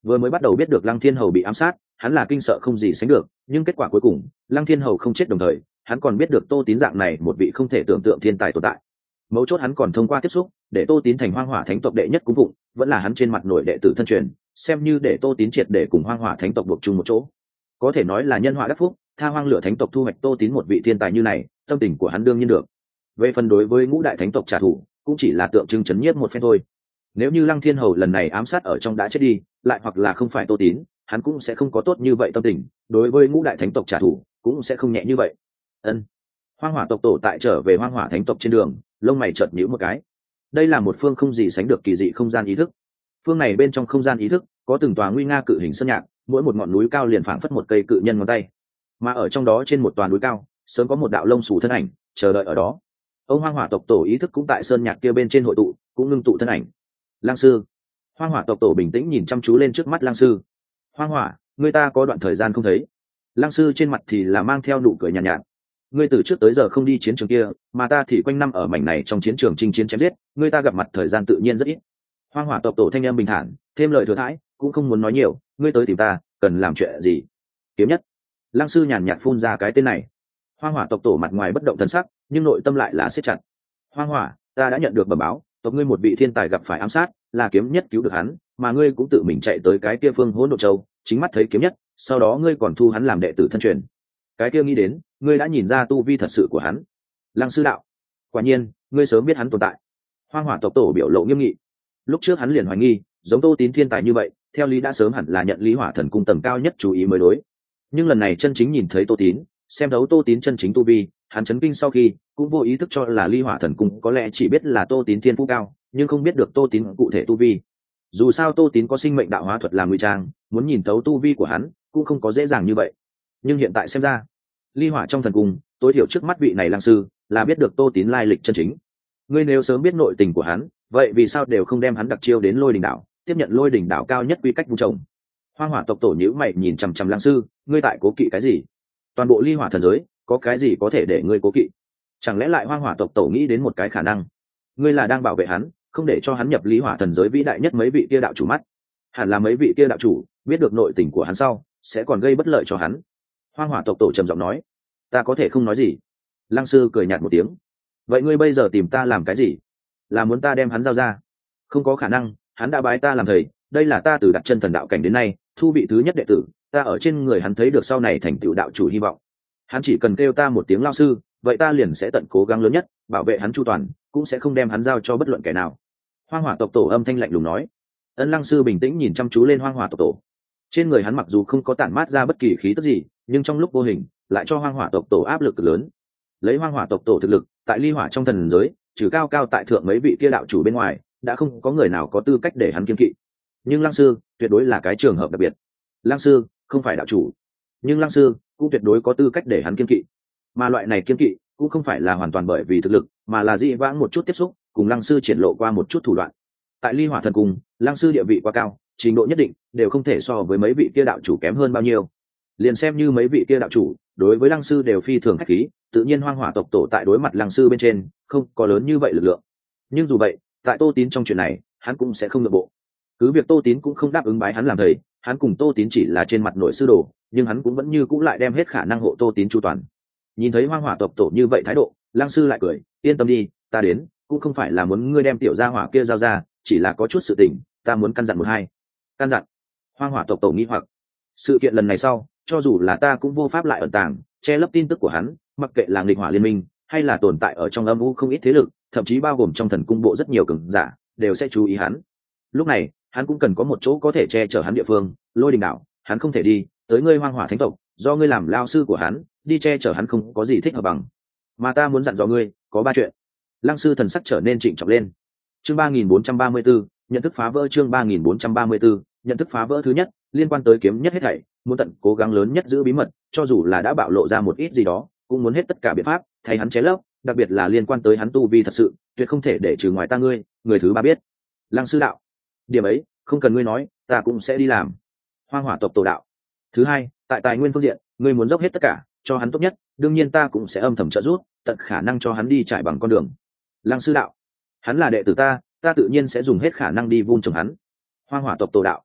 Vừa mới bắt đầu biết được Lăng Thiên Hầu bị ám sát, hắn là kinh sợ không gì sánh được, nhưng kết quả cuối cùng Lăng Thiên Hầu không chết, đồng thời hắn còn biết được Tô Tín dạng này một vị không thể tưởng tượng thiên tài tồn tại. Mấu chốt hắn còn thông qua tiếp xúc để Tô Tín thành Hoang Hỏa Thánh tộc đệ nhất cung phụng, vẫn là hắn trên mặt nổi đệ tử thân truyền, xem như để Tô Tín triệt để cùng Hoang Hỏa Thánh tộc buộc chung một chỗ. Có thể nói là nhân họa đắc phúc, tha Hoang Lửa Thánh tộc thu hoạch Tô Tín một vị thiên tài như này, tâm tình của hắn đương nhiên được. Về phần đối với Ngũ Đại Thánh tộc trả thù, cũng chỉ là tượng trưng chấn nhiếp một phen thôi. Nếu như Lăng Thiên Hầu lần này ám sát ở trong đã chết đi, lại hoặc là không phải Tô Tín, hắn cũng sẽ không có tốt như vậy tâm tình, đối với Ngũ Đại Thánh tộc trả thù cũng sẽ không nhẹ như vậy. Ân. Hoang Hỏa tộc tổ tại trở về Hoang Hỏa Thánh tộc trên đường, lông mày chợt nhíu một cái. Đây là một phương không gì sánh được kỳ dị không gian ý thức. Phương này bên trong không gian ý thức có từng tòa nguy nga cự hình sơn nhạc, mỗi một ngọn núi cao liền phảng phất một cây cự nhân ngón tay. Mà ở trong đó trên một tòa núi cao, sớm có một đạo lông xù thân ảnh chờ đợi ở đó. Ông Hoang Hỏa tộc tổ ý thức cũng tại sơn nhạc kia bên trên hội tụ, cũng ngưng tụ thân ảnh. Lang sư. Hoang Hỏa tộc tổ bình tĩnh nhìn chăm chú lên trước mắt Lang sư. Hoang Hỏa, người ta có đoạn thời gian không thấy. Lang sư trên mặt thì là mang theo nụ cười nhàn nhạt, nhạt. Ngươi từ trước tới giờ không đi chiến trường kia, mà ta thì quanh năm ở mảnh này trong chiến trường chinh chiến chém giết, ngươi ta gặp mặt thời gian tự nhiên rất ít. Hoang Hỏa tộc tổ thanh em bình thản, thêm lời thừa thãi, cũng không muốn nói nhiều, ngươi tới tìm ta, cần làm chuyện gì? Kiếm nhất. Lăng sư nhàn nhạt phun ra cái tên này. Hoang Hỏa tộc tổ mặt ngoài bất động thần sắc, nhưng nội tâm lại là siết chặt. Hoang Hỏa, ta đã nhận được bẩm báo, tộc ngươi một vị thiên tài gặp phải ám sát, là kiếm nhất cứu được hắn, mà ngươi cũng tự mình chạy tới cái kia phương Hỗn Độn Châu, chính mắt thấy kiếm nhất, sau đó ngươi còn thu hắn làm đệ tử thân truyền. Cái kia nghĩ đến, ngươi đã nhìn ra tu vi thật sự của hắn. Lăng sư đạo, quả nhiên, ngươi sớm biết hắn tồn tại. Hoang Hỏa tộc tổ biểu lộ nghiêm nghị. Lúc trước hắn liền hoài nghi, giống Tô Tín thiên tài như vậy, theo lý đã sớm hẳn là nhận Lý Hỏa Thần cung tầng cao nhất chú ý mới đối. Nhưng lần này chân chính nhìn thấy Tô Tín, xem thấu Tô Tín chân chính tu vi, hắn chấn kinh sau khi cũng vô ý thức cho là Ly Hỏa Thần cung có lẽ chỉ biết là Tô Tín thiên phú cao, nhưng không biết được Tô Tín cụ thể tu vi. Dù sao Tô Tín có sinh mệnh đạo hóa thuật làm ngụy trang, muốn nhìn thấu tu vi của hắn cũng không có dễ dàng như vậy. Nhưng hiện tại xem ra, Ly Hỏa trong thần cung, tối thiểu trước mắt vị này lang sư là biết được Tô Tín lai lịch chân chính. Ngươi nếu sớm biết nội tình của hắn, vậy vì sao đều không đem hắn đặc chiêu đến Lôi Đỉnh đảo, tiếp nhận Lôi Đỉnh đảo cao nhất quy cách vu trồng? Hoang Hỏa tộc tổ nhíu mày nhìn chằm chằm lang sư, ngươi tại cố kỵ cái gì? Toàn bộ Ly Hỏa thần giới, có cái gì có thể để ngươi cố kỵ? Chẳng lẽ lại Hoang Hỏa tộc tổ nghĩ đến một cái khả năng, ngươi là đang bảo vệ hắn, không để cho hắn nhập Ly Hỏa thần giới vĩ đại nhất mấy vị kia đạo chủ mắt? Hẳn là mấy vị kia đạo chủ biết được nội tình của hắn sau, sẽ còn gây bất lợi cho hắn. Hoang Hỏa tộc tổ trầm giọng nói, ta có thể không nói gì. Lăng sư cười nhạt một tiếng, vậy ngươi bây giờ tìm ta làm cái gì? Là muốn ta đem hắn giao ra? Không có khả năng, hắn đã bái ta làm thầy, đây là ta từ đặt chân thần đạo cảnh đến nay thu vị thứ nhất đệ tử, ta ở trên người hắn thấy được sau này thành tựu đạo chủ hy vọng. Hắn chỉ cần kêu ta một tiếng lao sư, vậy ta liền sẽ tận cố gắng lớn nhất bảo vệ hắn chu toàn, cũng sẽ không đem hắn giao cho bất luận kẻ nào. Hoang Hỏa tộc tổ âm thanh lạnh lùng nói. Ân Lăng sư bình tĩnh nhìn chăm chú lên Hoang Hỏa tộc tổ. Trên người hắn mặc dù không có tản mát ra bất kỳ khí tức gì, nhưng trong lúc vô hình lại cho Hoang Hỏa tộc tổ áp lực lớn. Lấy Hoang Hỏa tộc tổ thực lực, tại Ly Hỏa trong thần giới, trừ cao cao tại thượng mấy vị kia đạo chủ bên ngoài, đã không có người nào có tư cách để hắn kiên kỵ. Nhưng Lăng sư tuyệt đối là cái trường hợp đặc biệt. Lăng sư không phải đạo chủ, nhưng Lăng sư cũng tuyệt đối có tư cách để hắn kiên kỵ. Mà loại này kiên kỵ cũng không phải là hoàn toàn bởi vì thực lực, mà là dị vãng một chút tiếp xúc, cùng Lăng sư triển lộ qua một chút thủ đoạn. Tại Ly Hỏa thần cung, Lăng sư địa vị quá cao, trình độ nhất định đều không thể so với mấy vị kia đạo chủ kém hơn bao nhiêu. Liền xem như mấy vị kia đạo chủ đối với Lăng sư đều phi thường khách khí, tự nhiên Hoang Hỏa tộc tổ tại đối mặt Lăng sư bên trên không có lớn như vậy lực lượng. Nhưng dù vậy, tại Tô Tín trong chuyện này, hắn cũng sẽ không nhượng bộ. Cứ việc Tô Tín cũng không đáp ứng bái hắn làm thầy, hắn cùng Tô Tín chỉ là trên mặt nội sư đồ, nhưng hắn cũng vẫn như cũng lại đem hết khả năng hộ Tô Tín chu toàn. Nhìn thấy Hoang Hỏa tộc tổ như vậy thái độ, Lăng sư lại cười, yên tâm đi, ta đến cũng không phải là muốn ngươi đem tiểu gia hỏa kia giao ra, chỉ là có chút sự tình ta muốn căn dặn một hai. Căn dặn? Hoang Hỏa tộc tổ nghi hoặc. Sự kiện lần này sau, cho dù là ta cũng vô pháp lại ẩn tàng che lấp tin tức của hắn, mặc kệ là nghịch hỏa liên minh hay là tồn tại ở trong âm u không ít thế lực, thậm chí bao gồm trong thần cung bộ rất nhiều cường giả đều sẽ chú ý hắn. Lúc này hắn cũng cần có một chỗ có thể che chở hắn địa phương. Lôi Đình đảo hắn không thể đi tới, ngươi Hoang Hỏa thánh tộc do ngươi làm lao sư của hắn đi che chở hắn không có gì thích hợp bằng. Mà ta muốn dặn dò ngươi có ba chuyện. Lăng sư thần sắc trở nên trịnh trọng lên. Chương ba nghìn bốn trăm ba mươi 434, nhận thức phá vỡ. Chương ba nghìn bốn trăm ba mươi 434, nhận thức phá vỡ. Thứ nhất, liên quan tới kiếm nhất hết thảy, muốn tận cố gắng lớn nhất giữ bí mật, cho dù là đã bạo lộ ra một ít gì đó, cũng muốn hết tất cả biện pháp thay hắn chế lấp, đặc biệt là liên quan tới hắn tu vi thật sự, tuyệt không thể để trừ ngoài ta ngươi, người thứ ba biết. Lăng sư đạo, điểm ấy không cần ngươi nói, ta cũng sẽ đi làm. Hoang Hỏa tộc tổ đạo. Thứ hai, tại tài nguyên phương diện, ngươi muốn dốc hết tất cả cho hắn tốt nhất, đương nhiên ta cũng sẽ âm thầm trợ giúp, tận khả năng cho hắn đi trải bằng con đường. Lăng sư đạo, hắn là đệ tử ta, ta tự nhiên sẽ dùng hết khả năng đi vun trồng hắn. Hoang Hỏa tộc tổ đạo.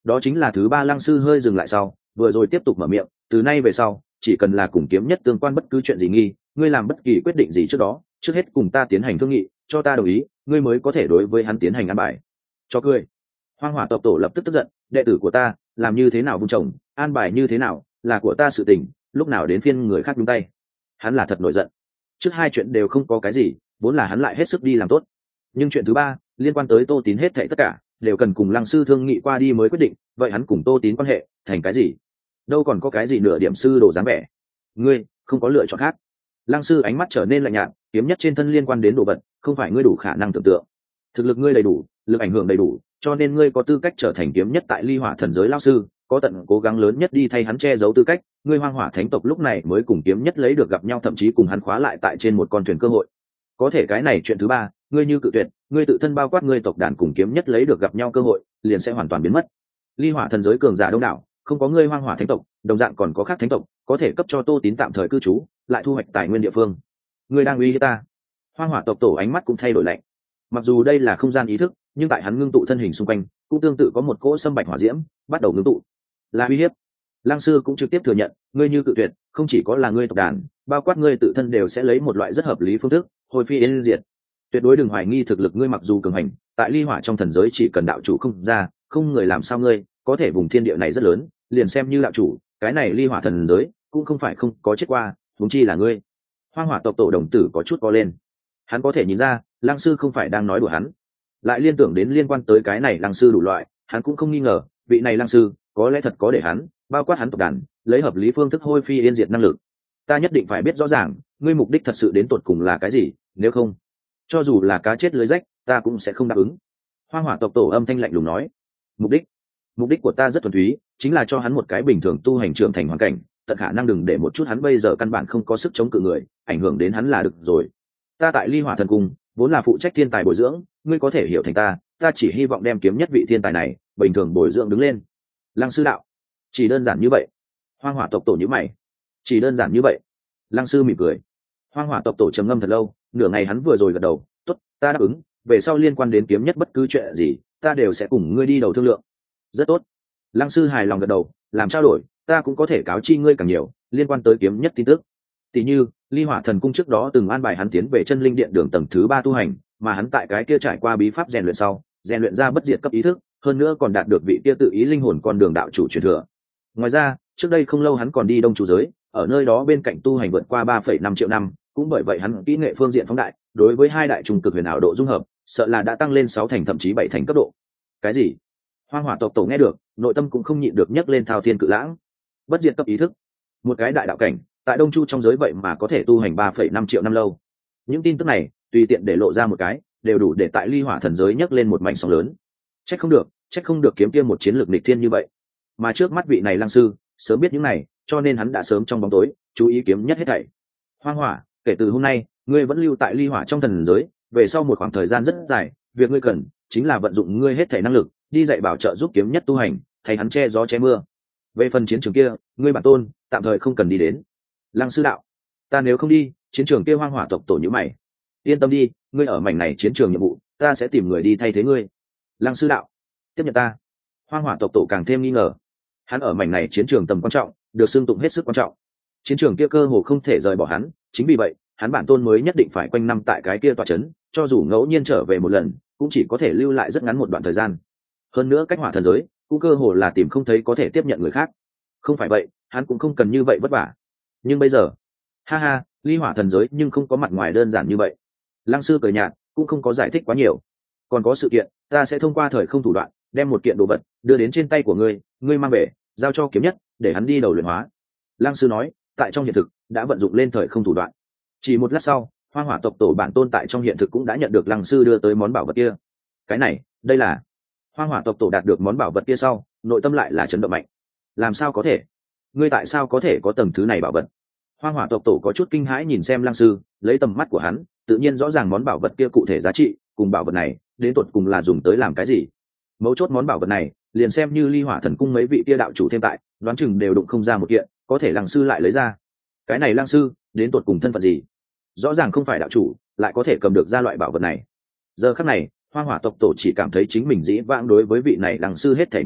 đó chính là thứ ba. Lăng sư hơi dừng lại sau vừa rồi tiếp tục mở miệng, từ nay về sau chỉ cần là cùng kiếm nhất tương quan bất cứ chuyện gì nghi, ngươi làm bất kỳ quyết định gì trước đó trước hết cùng ta tiến hành thương nghị, cho ta đồng ý ngươi mới có thể đối với hắn tiến hành an bài. Cho cười. Hoang Hỏa tộc tổ lập tức tức giận, đệ tử của ta làm như thế nào vung chồng an bài như thế nào là của ta sự tình, lúc nào đến phiên người khác nhúng tay. Hắn là thật nổi giận. Trước hai chuyện đều không có cái gì, vốn là hắn lại hết sức đi làm tốt, nhưng chuyện thứ ba liên quan tới Tô Tín hết thảy tất cả đều cần cùng Lăng sư thương nghị qua đi mới quyết định, vậy hắn cùng Tô Tín quan hệ thành cái gì? Đâu còn có cái gì nửa điểm sư đồ dáng vẻ. Ngươi không có lựa chọn khác. Lăng sư ánh mắt trở nên lạnh nhạt, kiếm nhất trên thân liên quan đến đồ vật không phải ngươi đủ khả năng tưởng tượng. Thực lực ngươi đầy đủ, lực ảnh hưởng đầy đủ, cho nên ngươi có tư cách trở thành kiếm nhất tại Ly Hỏa thần giới lão sư, có tận cố gắng lớn nhất đi thay hắn che giấu tư cách. Ngươi Hoang Hỏa thánh tộc lúc này mới cùng kiếm nhất lấy được gặp nhau, thậm chí cùng hắn khóa lại tại trên một con thuyền cơ hội. Có thể cái này chuyện thứ ba ngươi như cự tuyệt, ngươi tự thân bao quát ngươi tộc đàn cùng kiếm nhất lấy được gặp nhau cơ hội liền sẽ hoàn toàn biến mất. Ly Hỏa thần giới cường giả đông đảo, không có ngươi Hoang Hỏa thánh tộc, đồng dạng còn có khác thánh tộc có thể cấp cho Tô Tín tạm thời cư trú, lại thu hoạch tài nguyên địa phương. Ngươi đang uy hiếp ta. Hoang Hỏa tộc tổ ánh mắt cũng thay đổi lạnh. Mặc dù đây là không gian ý thức, nhưng tại hắn ngưng tụ thân hình xung quanh cũng tương tự có một cỗ sâm bạch hỏa diễm bắt đầu ngưng tụ, là uy hiếp. Lăng sư cũng trực tiếp thừa nhận, ngươi như cự tuyệt, không chỉ có là ngươi tộc đàn, bao quát ngươi tự thân đều sẽ lấy một loại rất hợp lý phương thức hồi phi yên diệt. Tuyệt đối đừng hoài nghi thực lực ngươi, mặc dù cường hành, tại Ly Hỏa trong thần giới chỉ cần đạo chủ không ra, không người làm sao ngươi có thể vùng thiên địa này rất lớn, liền xem như đạo chủ, cái này Ly Hỏa thần giới cũng không phải không có chết qua, huống chi là ngươi. Hoang Hỏa tộc tổ đồng tử có chút co lên. Hắn có thể nhìn ra, Lăng sư không phải đang nói đùa hắn, lại liên tưởng đến liên quan tới cái này Lăng sư đủ loại, hắn cũng không nghi ngờ, vị này Lăng sư có lẽ thật có để hắn, bao quát hắn tộc đàn, lấy hợp lý phương thức hôi phi yên diệt năng lực. Ta nhất định phải biết rõ ràng, ngươi mục đích thật sự đến tột cùng là cái gì, nếu không, cho dù là cá chết lưới rách, ta cũng sẽ không đáp ứng. Hoang Hỏa tộc tổ âm thanh lạnh lùng nói. Mục đích, mục đích của ta rất thuần túy, chính là cho hắn một cái bình thường tu hành trưởng thành hoàn cảnh, tận khả năng đừng để một chút hắn bây giờ căn bản không có sức chống cự người ảnh hưởng đến hắn là được rồi. Ta tại Ly Hỏa thần cung vốn là phụ trách thiên tài bồi dưỡng, ngươi có thể hiểu thành ta, ta chỉ hy vọng đem kiếm nhất vị thiên tài này bình thường bồi dưỡng đứng lên. Lăng sư đạo, chỉ đơn giản như vậy. Hoang Hỏa tộc tổ nhíu mày. Chỉ đơn giản như vậy. Lăng sư mỉm cười. Hoang Hỏa tộc tổ trầm ngâm thật lâu, nửa ngày hắn vừa rồi gật đầu, tốt, ta đáp ứng, về sau liên quan đến kiếm nhất bất cứ chuyện gì ta đều sẽ cùng ngươi đi đầu thương lượng. Rất tốt. Lăng sư hài lòng gật đầu, làm trao đổi, ta cũng có thể cáo chi ngươi càng nhiều liên quan tới kiếm nhất tin tức. Tỷ như Ly Hỏa thần cung trước đó từng an bài hắn tiến về chân linh điện đường tầng thứ ba tu hành, mà hắn tại cái kia trải qua bí pháp rèn luyện sau rèn luyện ra bất diệt cấp ý thức, hơn nữa còn đạt được vị kia tự ý linh hồn con đường đạo chủ truyền thừa. Ngoài ra trước đây không lâu hắn còn đi đông chủ giới, ở nơi đó bên cạnh tu hành vượt qua ba phẩy năm triệu năm, cũng bởi vậy hắn kỹ nghệ phương diện phóng đại, đối với hai đại trùng cực huyền ảo độ dung hợp sợ là đã tăng lên sáu thành thậm chí bảy thành cấp độ. Cái gì? Hoang Hỏa tộc tổ nghe được, nội tâm cũng không nhịn được nhấc lên thao thiên cự lãng. Bất diệt cấp ý thức, một cái đại đạo cảnh tại đông chu trong giới vậy mà có thể tu hành ba phẩy năm triệu năm lâu. Những tin tức này tùy tiện để lộ ra một cái đều đủ để tại Ly Hỏa thần giới nhấc lên một mảnh sóng lớn. Trách không được, trách không được kiếm kia một chiến lược nghịch thiên như vậy. Mà trước mắt vị này Lăng sư sớm biết những này, cho nên hắn đã sớm trong bóng tối chú ý kiếm nhất hết thảy. Hoang Hỏa, kể từ hôm nay ngươi vẫn lưu tại Ly Hỏa trong thần giới, về sau một khoảng thời gian rất dài, việc ngươi cần chính là vận dụng ngươi hết thảy năng lực đi dạy bảo trợ giúp kiếm nhất tu hành, thay hắn che gió che mưa. Về phần chiến trường kia, ngươi bản tôn tạm thời không cần đi đến. Lăng sư đạo, ta nếu không đi, chiến trường kia Hoang Hỏa tộc tổ như mày. Yên tâm đi, ngươi ở mảnh này chiến trường nhiệm vụ, ta sẽ tìm người đi thay thế ngươi. Lăng sư đạo, tiếp nhận ta. Hoang Hỏa tộc tổ càng thêm nghi ngờ. Hắn ở mảnh này chiến trường tầm quan trọng, được xưng tụng hết sức quan trọng. Chiến trường kia cơ hồ không thể rời bỏ hắn, chính vì vậy, hắn bản tôn mới nhất định phải quanh năm tại cái kia tòa trấn, cho dù ngẫu nhiên trở về một lần, cũng chỉ có thể lưu lại rất ngắn một đoạn thời gian. Hơn nữa cách Hỏa thần giới, cũng cơ hồ là tìm không thấy có thể tiếp nhận người khác. Không phải vậy, hắn cũng không cần như vậy vất vả. Nhưng bây giờ, ha ha, Ly Hỏa thần giới nhưng không có mặt ngoài đơn giản như vậy. Lăng sư cười nhạt, cũng không có giải thích quá nhiều. Còn có sự kiện, ta sẽ thông qua thời không thủ đoạn, đem một kiện đồ vật đưa đến trên tay của ngươi, ngươi mang về, giao cho kiếm nhất, để hắn đi đầu luyện hóa. Lăng sư nói, tại trong hiện thực đã vận dụng lên thời không thủ đoạn. Chỉ một lát sau, Hoang Hỏa tộc tổ bản tôn tại trong hiện thực cũng đã nhận được Lăng sư đưa tới món bảo vật kia. Cái này, đây là Hoang Hỏa tộc tổ đạt được món bảo vật kia sau, nội tâm lại là chấn động mạnh. Làm sao có thể? Ngươi tại sao có thể có tầng thứ này bảo vật? Hoang Hỏa tộc tổ có chút kinh hãi nhìn xem Lăng sư, lấy tầm mắt của hắn, tự nhiên rõ ràng món bảo vật kia cụ thể giá trị, cùng bảo vật này đến tột cùng là dùng tới làm cái gì. Mấu chốt món bảo vật này, liền xem như Ly Hỏa thần cung mấy vị kia đạo chủ thêm tại, đoán chừng đều đụng không ra một kiện, có thể Lăng sư lại lấy ra. Cái này Lăng sư đến tột cùng thân phận gì? Rõ ràng không phải đạo chủ, lại có thể cầm được ra loại bảo vật này. Giờ khắc này, Hoang Hỏa tộc tổ chỉ cảm thấy chính mình dĩ vãng đối với vị này Lăng sư hết thể nhận biết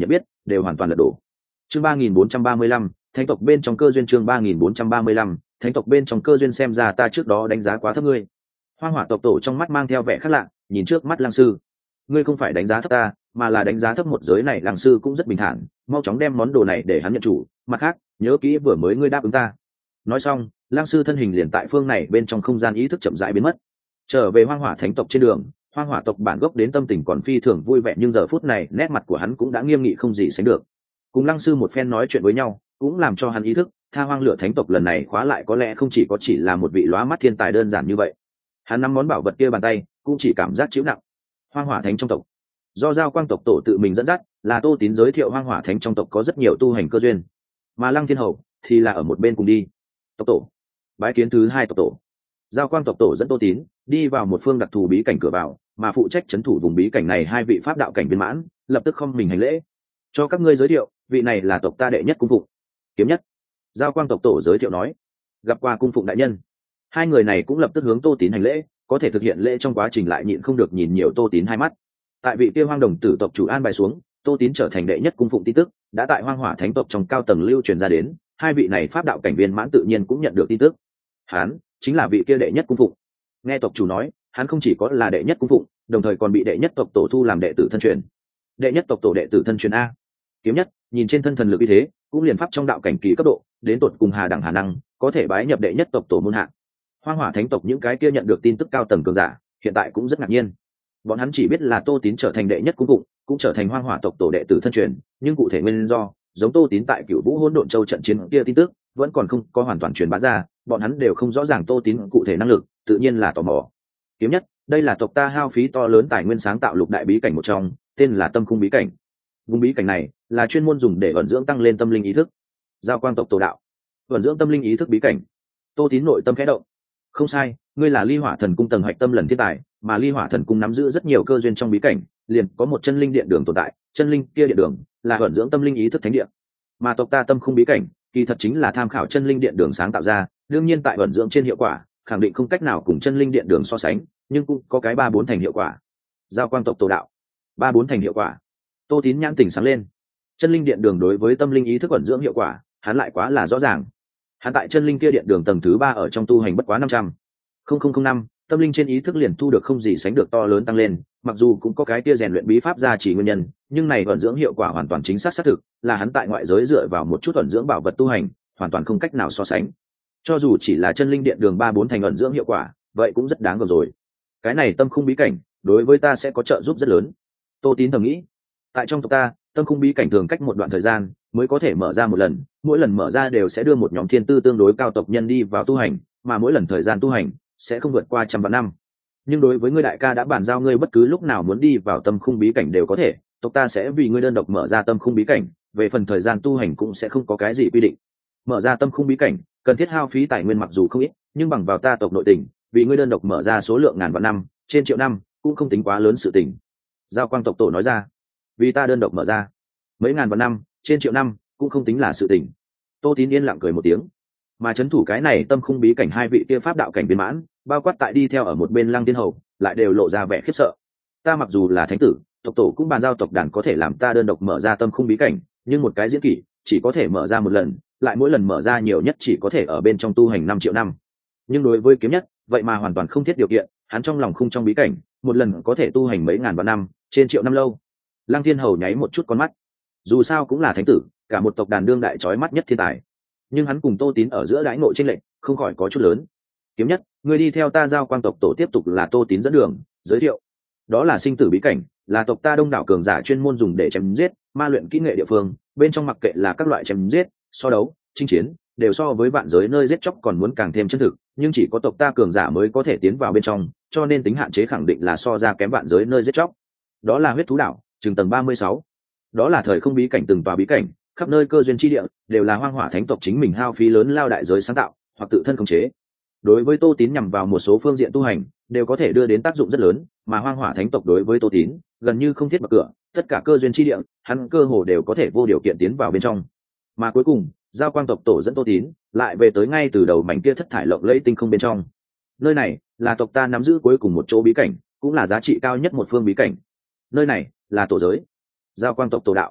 đều hoàn toàn lật đổ. Chương ba nghìn bốn trăm ba mươi lăm, thánh tộc bên trong cơ duyên. Chương ba nghìn bốn trăm ba mươi lăm, thánh tộc bên trong cơ duyên. Xem ra ta trước đó đánh giá quá thấp ngươi. Hoang hỏa tộc tổ trong mắt mang theo vẻ khác lạ, nhìn trước mắt Lăng sư. Ngươi không phải đánh giá thấp ta, mà là đánh giá thấp một giới này. Lăng sư cũng rất bình thản, mau chóng đem món đồ này để hắn nhận chủ. Mặt khác, nhớ kỹ vừa mới ngươi đáp ứng ta. Nói xong, Lăng sư thân hình liền tại phương này bên trong không gian ý thức chậm rãi biến mất. Trở về hoang hỏa thánh tộc trên đường, hoang hỏa tộc bản gốc đến tâm tình còn phi thường vui vẻ, nhưng giờ phút này nét mặt của hắn cũng đã nghiêm nghị không gì sánh được. Cùng Lăng sư một phen nói chuyện với nhau, cũng làm cho hắn ý thức tha hoang lửa thánh tộc lần này khóa lại có lẽ không chỉ có chỉ là một vị lóa mắt thiên tài đơn giản như vậy. Hắn nắm món bảo vật kia bàn tay cũng chỉ cảm giác chịu nặng. Hoang hỏa thánh trong tộc, do giao quang tộc tổ tự mình dẫn dắt, là Tô Tín giới thiệu hoang hỏa thánh trong tộc có rất nhiều tu hành cơ duyên, mà Lăng Thiên Hầu thì là ở một bên cùng đi. Tộc tổ bái kiến thứ hai tộc tổ. Giao quang tộc tổ dẫn Tô Tín đi vào một phương đặc thù bí cảnh cửa vào, mà phụ trách trấn thủ vùng bí cảnh này hai vị pháp đạo cảnh viên mãn lập tức không mình hành lễ. Cho các ngươi giới thiệu, vị này là tộc ta đệ nhất cung phụng Kiếm Nhất. Giao quang tộc tổ giới thiệu nói. Gặp qua cung phụng đại nhân. Hai người này cũng lập tức hướng Tô Tín hành lễ, có thể thực hiện lễ trong quá trình lại nhịn không được nhìn nhiều Tô Tín hai mắt. Tại vị kia hoang đồng tử tộc chủ an bài xuống, Tô Tín trở thành đệ nhất cung phụng tin tức đã tại hoang hỏa thánh tộc trong cao tầng lưu truyền ra đến, hai vị này pháp đạo cảnh viên mãn tự nhiên cũng nhận được tin tức. Hắn chính là vị kia đệ nhất cung phụng. Nghe tộc chủ nói, hắn không chỉ có là đệ nhất cung phụng, đồng thời còn bị đệ nhất tộc tổ thu làm đệ tử thân truyền. Đệ nhất tộc tổ đệ tử thân truyền a. Kiếm Nhất nhìn trên thân thần lực như thế, cũng liền pháp trong đạo cảnh kỳ cấp độ, đến tột cùng hà đẳng hà năng, có thể bái nhập đệ nhất tộc tổ môn hạ. Hoang hỏa thánh tộc những cái kia nhận được tin tức cao tầng cường giả, hiện tại cũng rất ngạc nhiên. Bọn hắn chỉ biết là Tô Tín trở thành đệ nhất cung phụng, cũng trở thành hoang hỏa tộc tổ đệ tử thân truyền, nhưng cụ thể nguyên do, giống Tô Tín tại Cửu Vũ Hỗn Độn Châu trận chiến kia tin tức, vẫn còn không có hoàn toàn truyền bá ra, bọn hắn đều không rõ ràng Tô Tín cụ thể năng lực, tự nhiên là tò mò. Kiếm Nhất, đây là tộc ta hao phí to lớn tài nguyên sáng tạo lục đại bí cảnh một trong, tên là Tâm Khung bí cảnh. Vùng bí cảnh này là chuyên môn dùng để ẩn dưỡng tăng lên tâm linh ý thức. Giao quang tộc tổ đạo, ẩn dưỡng tâm linh ý thức bí cảnh. Tô Tín nội tâm khẽ động. Không sai, ngươi là Ly Hỏa Thần Cung tầng hạch tâm lần thiên tài, mà Ly Hỏa Thần Cung nắm giữ rất nhiều cơ duyên trong bí cảnh, liền có một chân linh điện đường tồn tại, chân linh kia điện đường là ẩn dưỡng tâm linh ý thức thánh địa. Mà tộc ta Tâm Khung bí cảnh, kỳ thật chính là tham khảo chân linh điện đường sáng tạo ra, đương nhiên tại ẩn dưỡng trên hiệu quả, khẳng định không cách nào cùng chân linh điện đường so sánh, nhưng cũng có cái ba bốn thành hiệu quả. Giao quang tộc tổ đạo, ba bốn thành hiệu quả. Tô Tín nhãn tỉnh sáng lên. Chân linh điện đường đối với tâm linh ý thức ẩn dưỡng hiệu quả, hắn lại quá là rõ ràng. Hắn tại chân linh kia điện đường tầng thứ ba ở trong tu hành bất quá năm trăm không năm, tâm linh trên ý thức liền thu được không gì sánh được to lớn tăng lên, mặc dù cũng có cái kia rèn luyện bí pháp gia chỉ nguyên nhân, nhưng này ẩn dưỡng hiệu quả hoàn toàn chính xác xác thực, là hắn tại ngoại giới dựa vào một chút ẩn dưỡng bảo vật tu hành, hoàn toàn không cách nào so sánh. Cho dù chỉ là chân linh điện đường ba bốn thành ẩn dưỡng hiệu quả, vậy cũng rất đáng gờm rồi. Cái này tâm khung bí cảnh, đối với ta sẽ có trợ giúp rất lớn. Tô Tín thầm nghĩ. Tại trong tộc ta, tâm khung bí cảnh thường cách một đoạn thời gian mới có thể mở ra một lần, mỗi lần mở ra đều sẽ đưa một nhóm thiên tư tương đối cao tộc nhân đi vào tu hành, mà mỗi lần thời gian tu hành sẽ không vượt qua trăm vạn năm. Nhưng đối với ngươi đại ca đã bàn giao ngươi bất cứ lúc nào muốn đi vào tâm khung bí cảnh đều có thể, tộc ta sẽ vì ngươi đơn độc mở ra tâm khung bí cảnh, về phần thời gian tu hành cũng sẽ không có cái gì quy định. Mở ra tâm khung bí cảnh cần thiết hao phí tài nguyên mặc dù không ít, nhưng bằng vào ta tộc nội tình, vì ngươi đơn độc mở ra số lượng ngàn vạn năm, trên triệu năm, cũng không tính quá lớn sự tình. Giao quang tộc tổ nói ra. Vì ta đơn độc mở ra mấy ngàn vạn năm, trên triệu năm, cũng không tính là sự tình. Tô Tín yên lặng cười một tiếng. Mà trấn thủ cái này tâm khung bí cảnh hai vị kia pháp đạo cảnh viên mãn, bao quát tại đi theo ở một bên Lăng Tiên Hầu, lại đều lộ ra vẻ khiếp sợ. Ta mặc dù là thánh tử, tộc tổ cũng bàn giao tộc đàn có thể làm ta đơn độc mở ra tâm khung bí cảnh, nhưng một cái diễn kỷ chỉ có thể mở ra một lần, lại mỗi lần mở ra nhiều nhất chỉ có thể ở bên trong tu hành năm triệu năm. Nhưng đối với Kiếm Nhất, vậy mà hoàn toàn không thiết điều kiện, hắn trong lòng khung trong bí cảnh, một lần có thể tu hành mấy ngàn vạn năm, trên triệu năm lâu. Lăng Thiên Hầu nháy một chút con mắt. Dù sao cũng là thánh tử, cả một tộc đàn đương đại chói mắt nhất thiên tài, nhưng hắn cùng Tô Tín ở giữa đãi ngộ chênh lệch không khỏi có chút lớn. Kiếm Nhất, người đi theo ta giao quang tộc tổ tiếp tục. Là Tô Tín dẫn đường giới thiệu. Đó là sinh tử bí cảnh, là tộc ta đông đảo cường giả chuyên môn dùng để chém giết ma luyện kỹ nghệ địa phương, bên trong mặc kệ là các loại chém giết, so đấu, chinh chiến, đều so với vạn giới nơi giết chóc còn muốn càng thêm chân thực, nhưng chỉ có tộc ta cường giả mới có thể tiến vào bên trong, cho nên tính hạn chế khẳng định là so ra kém vạn giới nơi giết chóc. Đó là huyết thú đảo, chừng tầng ba mươi sáu. Đó là thời không bí cảnh, từng tòa bí cảnh, khắp nơi cơ duyên chi địa, đều là hoang hỏa thánh tộc chính mình hao phí lớn lao đại giới sáng tạo, hoặc tự thân khống chế. Đối với Tô Tín nhằm vào một số phương diện tu hành, đều có thể đưa đến tác dụng rất lớn, mà hoang hỏa thánh tộc đối với Tô Tín, gần như không thiết bậc cửa, tất cả cơ duyên chi địa, hắn cơ hồ đều có thể vô điều kiện tiến vào bên trong. Mà cuối cùng, giao quang tộc tổ dẫn Tô Tín, lại về tới ngay từ đầu mảnh kia thất thải lộng lẫy tinh không bên trong. Nơi này, là tộc ta nắm giữ cuối cùng một chỗ bí cảnh, cũng là giá trị cao nhất một phương bí cảnh. Nơi này, là tổ giới. Giao quang tộc tổ đạo.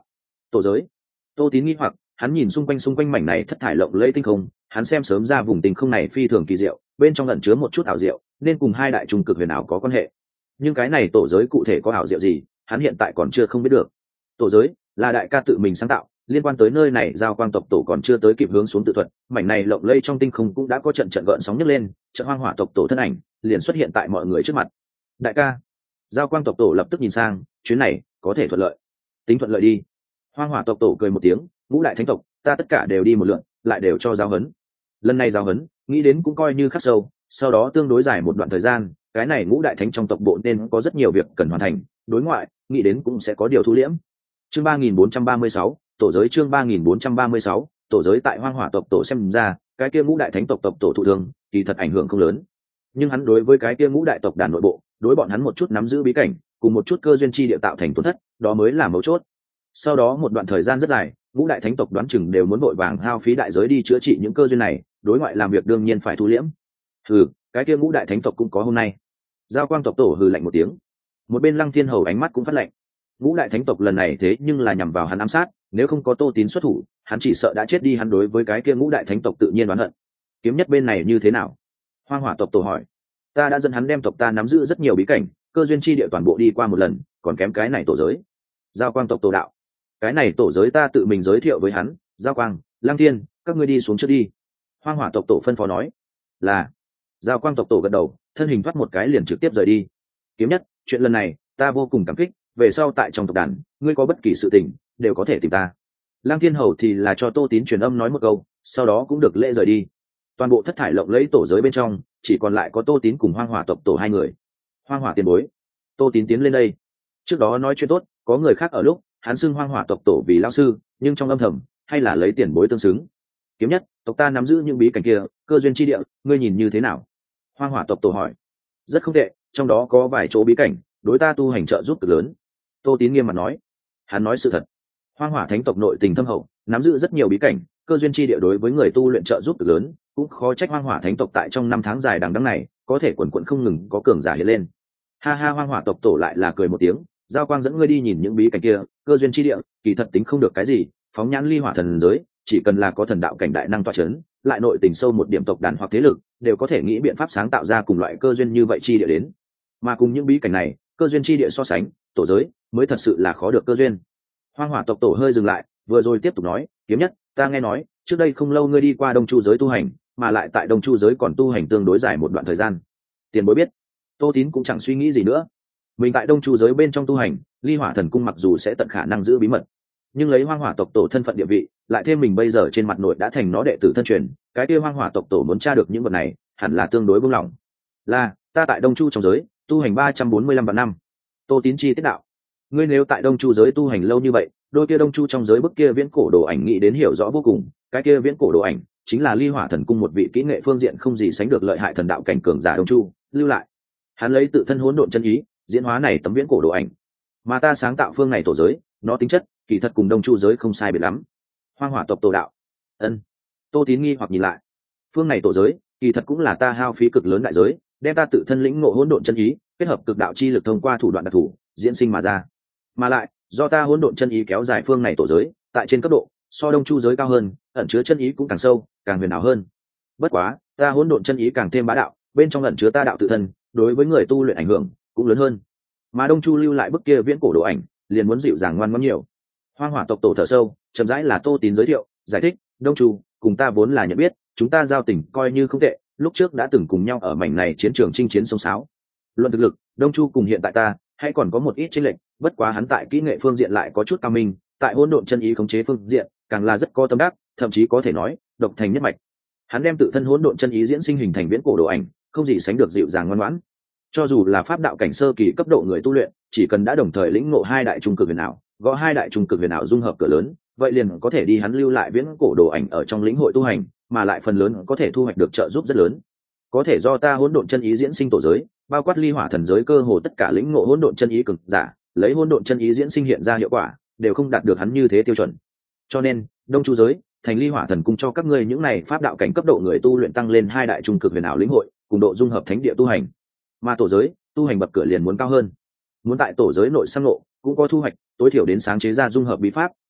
Tổ giới. Tô Tín nghi hoặc, hắn nhìn xung quanh xung quanh mảnh này thất thải lộng lẫy tinh không, hắn xem sớm ra vùng tinh không này phi thường kỳ diệu, bên trong ẩn chứa một chút ảo diệu, nên cùng hai đại trung cực huyền ảo có quan hệ. Nhưng cái này tổ giới cụ thể có ảo diệu gì, hắn hiện tại còn chưa không biết được. Tổ giới là đại ca tự mình sáng tạo, liên quan tới nơi này giao quang tộc tổ còn chưa tới kịp hướng xuống tự thuật, mảnh này lộng lẫy trong tinh không cũng đã có trận trận gợn sóng nhấc lên, trận hoang hỏa tộc tổ thân ảnh liền xuất hiện tại mọi người trước mặt. Đại ca. Giao quang tộc tổ lập tức nhìn sang, chuyến này có thể thuận lợi. Tính thuận lợi đi. Hoang hỏa tộc tổ cười một tiếng, ngũ đại thánh tộc ta tất cả đều đi một lượn, lại đều cho giáo huấn. Lần này giáo huấn nghĩ đến cũng coi như khắc sâu, sau đó tương đối dài một đoạn thời gian, cái này ngũ đại thánh trong tộc bộ nên có rất nhiều việc cần hoàn thành, đối ngoại nghĩ đến cũng sẽ có điều thu liễm. Chương ba nghìn bốn trăm ba mươi sáu, tổ giới. Chương ba nghìn bốn trăm ba mươi sáu, tổ giới. Tại hoang hỏa tộc tổ xem ra, cái kia ngũ đại thánh tộc tộc tổ thụ thương kỳ thật ảnh hưởng không lớn, nhưng hắn đối với cái kia ngũ đại tộc đàn nội bộ, đối bọn hắn một chút nắm giữ bí cảnh cùng một chút cơ duyên chi địa tạo thành tổn thất, đó mới là mấu chốt. Sau đó một đoạn thời gian rất dài, ngũ đại thánh tộc đoán chừng đều muốn vội vàng hao phí đại giới đi chữa trị những cơ duyên này, đối ngoại làm việc đương nhiên phải thu liễm. Hừ, cái kia ngũ đại thánh tộc cũng có hôm nay. Giao quang tộc tổ hừ lạnh một tiếng. Một bên Lăng Thiên Hầu ánh mắt cũng phát lạnh. Ngũ đại thánh tộc lần này thế nhưng là nhằm vào hắn ám sát, nếu không có Tô Tín xuất thủ, hắn chỉ sợ đã chết đi. Hắn đối với cái kia ngũ đại thánh tộc tự nhiên oán hận. Kiếm nhất bên này như thế nào? Hoang hỏa tộc tổ hỏi. Ta đã dẫn hắn đem tộc ta nắm giữ rất nhiều bí cảnh, cơ duyên chi địa toàn bộ đi qua một lần, còn kém cái này tổ giới. Giao quang tộc tổ đạo. Cái này tổ giới ta tự mình giới thiệu với hắn. Giao quang, Lăng Thiên, các ngươi đi xuống trước đi. Hoang hỏa tộc tổ phân phó nói. Là. Giao quang tộc tổ gật đầu, thân hình thoát một cái liền trực tiếp rời đi. Kiếm nhất, chuyện lần này ta vô cùng cảm kích, về sau tại trong tộc đàn ngươi có bất kỳ sự tình đều có thể tìm ta. Lăng Thiên Hầu thì là cho Tô Tín truyền âm nói một câu, sau đó cũng được lễ rời đi. Toàn bộ thất thải lộng lẫy tổ giới bên trong chỉ còn lại có Tô Tín cùng hoang hỏa tộc tổ hai người. Hoang hỏa tiền bối. Tô Tín tiến lên đây. Trước đó nói chuyện tốt, có người khác ở lúc hắn xưng hoang hỏa tộc tổ vì lão sư, nhưng trong âm thầm hay là lấy tiền bối tương xứng. Kiếm nhất, tộc ta nắm giữ những bí cảnh kia, cơ duyên chi địa, ngươi nhìn như thế nào? Hoang hỏa tộc tổ hỏi. Rất không tệ, trong đó có vài chỗ bí cảnh đối ta tu hành trợ giúp cực lớn. Tô Tín nghiêm mặt nói. Hắn nói sự thật. Hoang hỏa thánh tộc nội tình thâm hậu, nắm giữ rất nhiều bí cảnh, cơ duyên chi địa đối với người tu luyện trợ giúp cực lớn, cũng khó trách hoang hỏa thánh tộc tại trong năm tháng dài đằng đẵng này có thể quần quận không ngừng có cường giả hiện lên. Ha ha, hoang hỏa tộc tổ lại là cười một tiếng. Giao quang dẫn ngươi đi nhìn những bí cảnh kia, cơ duyên chi địa kỳ thật tính không được cái gì, phóng nhãn ly hỏa thần giới, chỉ cần là có thần đạo cảnh đại năng toa chấn, lại nội tình sâu một điểm tộc đàn hoặc thế lực, đều có thể nghĩ biện pháp sáng tạo ra cùng loại cơ duyên như vậy chi địa đến. Mà cùng những bí cảnh này, cơ duyên chi địa so sánh, tổ giới mới thật sự là khó được cơ duyên. Hoang hỏa tộc tổ hơi dừng lại, vừa rồi tiếp tục nói, kiếm nhất, ta nghe nói trước đây không lâu ngươi đi qua Đông Chu giới tu hành, mà lại tại Đông Chu giới còn tu hành tương đối dài một đoạn thời gian. Tiền bối biết. Tô Tín cũng chẳng suy nghĩ gì nữa. Mình tại Đông Chu giới bên trong tu hành, ly hỏa thần cung mặc dù sẽ tận khả năng giữ bí mật, nhưng lấy hoang hỏa tộc tổ thân phận địa vị, lại thêm mình bây giờ trên mặt nội đã thành nó đệ tử thân truyền, cái kia hoang hỏa tộc tổ muốn tra được những vật này hẳn là tương đối buông lỏng. Là ta tại Đông Chu trong giới tu hành ba trăm bốn mươi lăm vạn năm. Tô Tín chi tiết đạo. Ngươi nếu tại Đông Chu giới tu hành lâu như vậy, đôi kia Đông Chu trong giới bức kia viễn cổ đồ ảnh nghĩ đến hiểu rõ vô cùng, cái kia viễn cổ đồ ảnh chính là ly hỏa thần cung một vị kỹ nghệ phương diện không gì sánh được lợi hại thần đạo cảnh cường giả Đông Chu lưu lại. Hắn lấy tự thân hỗn độn chân ý diễn hóa này tấm viễn cổ đồ ảnh, mà ta sáng tạo phương này tổ giới, nó tính chất kỳ thật cùng Đông Chu giới không sai biệt lắm. Hoang hỏa tộc tổ đạo. Ân. Tô Tín nghi hoặc nhìn lại. Phương này tổ giới kỳ thật cũng là ta hao phí cực lớn đại giới, đem ta tự thân lĩnh ngộ hỗn độn chân ý, kết hợp cực đạo chi lực thông qua thủ đoạn đặc thù diễn sinh mà ra. Mà lại do ta hỗn độn chân ý kéo dài phương này tổ giới, tại trên cấp độ so Đông Chu giới cao hơn, ẩn chứa chân ý cũng càng sâu, càng huyền ảo hơn. Bất quá, ta hỗn độn chân ý càng thêm bá đạo, bên trong ẩn chứa ta đạo tự thân, đối với người tu luyện ảnh hưởng cũng lớn hơn. Mà Đông Chu lưu lại bức kia viễn cổ đồ ảnh, liền muốn dịu dàng ngoan ngoãn nhiều. Hoang hỏa tộc tổ thở sâu, chậm rãi là Tô Tín giới thiệu, giải thích, Đông Chu cùng ta vốn là nhận biết, chúng ta giao tình coi như không tệ, lúc trước đã từng cùng nhau ở mảnh này chiến trường chinh chiến sông sáo. Luận thực lực, Đông Chu cùng hiện tại ta hay còn có một ít chênh lệch, bất quá hắn tại kỹ nghệ phương diện lại có chút cao minh, tại hỗn độn chân ý khống chế phương diện càng là rất có tâm đắc, thậm chí có thể nói độc thành nhất mạch. Hắn đem tự thân hỗn độn chân ý diễn sinh hình thành viễn cổ đồ ảnh, không gì sánh được dịu dàng ngoan ngoãn. Cho dù là pháp đạo cảnh sơ kỳ cấp độ người tu luyện, chỉ cần đã đồng thời lĩnh ngộ hai đại trung cực huyền ảo, gõ hai đại trung cực huyền ảo dung hợp cửa lớn, vậy liền có thể đi hắn lưu lại viễn cổ đồ ảnh ở trong lĩnh hội tu hành, mà lại phần lớn có thể thu hoạch được trợ giúp rất lớn. Có thể do ta hỗn độn chân ý diễn sinh tổ giới, bao quát ly hỏa thần giới cơ hồ tất cả lĩnh ngộ hỗn độn chân ý cực giả, lấy hỗn độn chân ý diễn sinh hiện ra hiệu quả, đều không đạt được hắn như thế tiêu chuẩn. Cho nên, Đông Chu giới, thành ly hỏa thần cung cho các ngươi những này pháp đạo cảnh cấp độ người tu luyện tăng lên hai đại trung cực huyền ảo lĩnh hội, cùng độ dung hợp thánh địa tu hành. Mà tổ giới, tu hành bậc cửa liền muốn cao hơn. Muốn tại tổ giới nội sang ngộ, cũng có thu hoạch, tối thiểu đến sáng chế ra dung hợp bí pháp,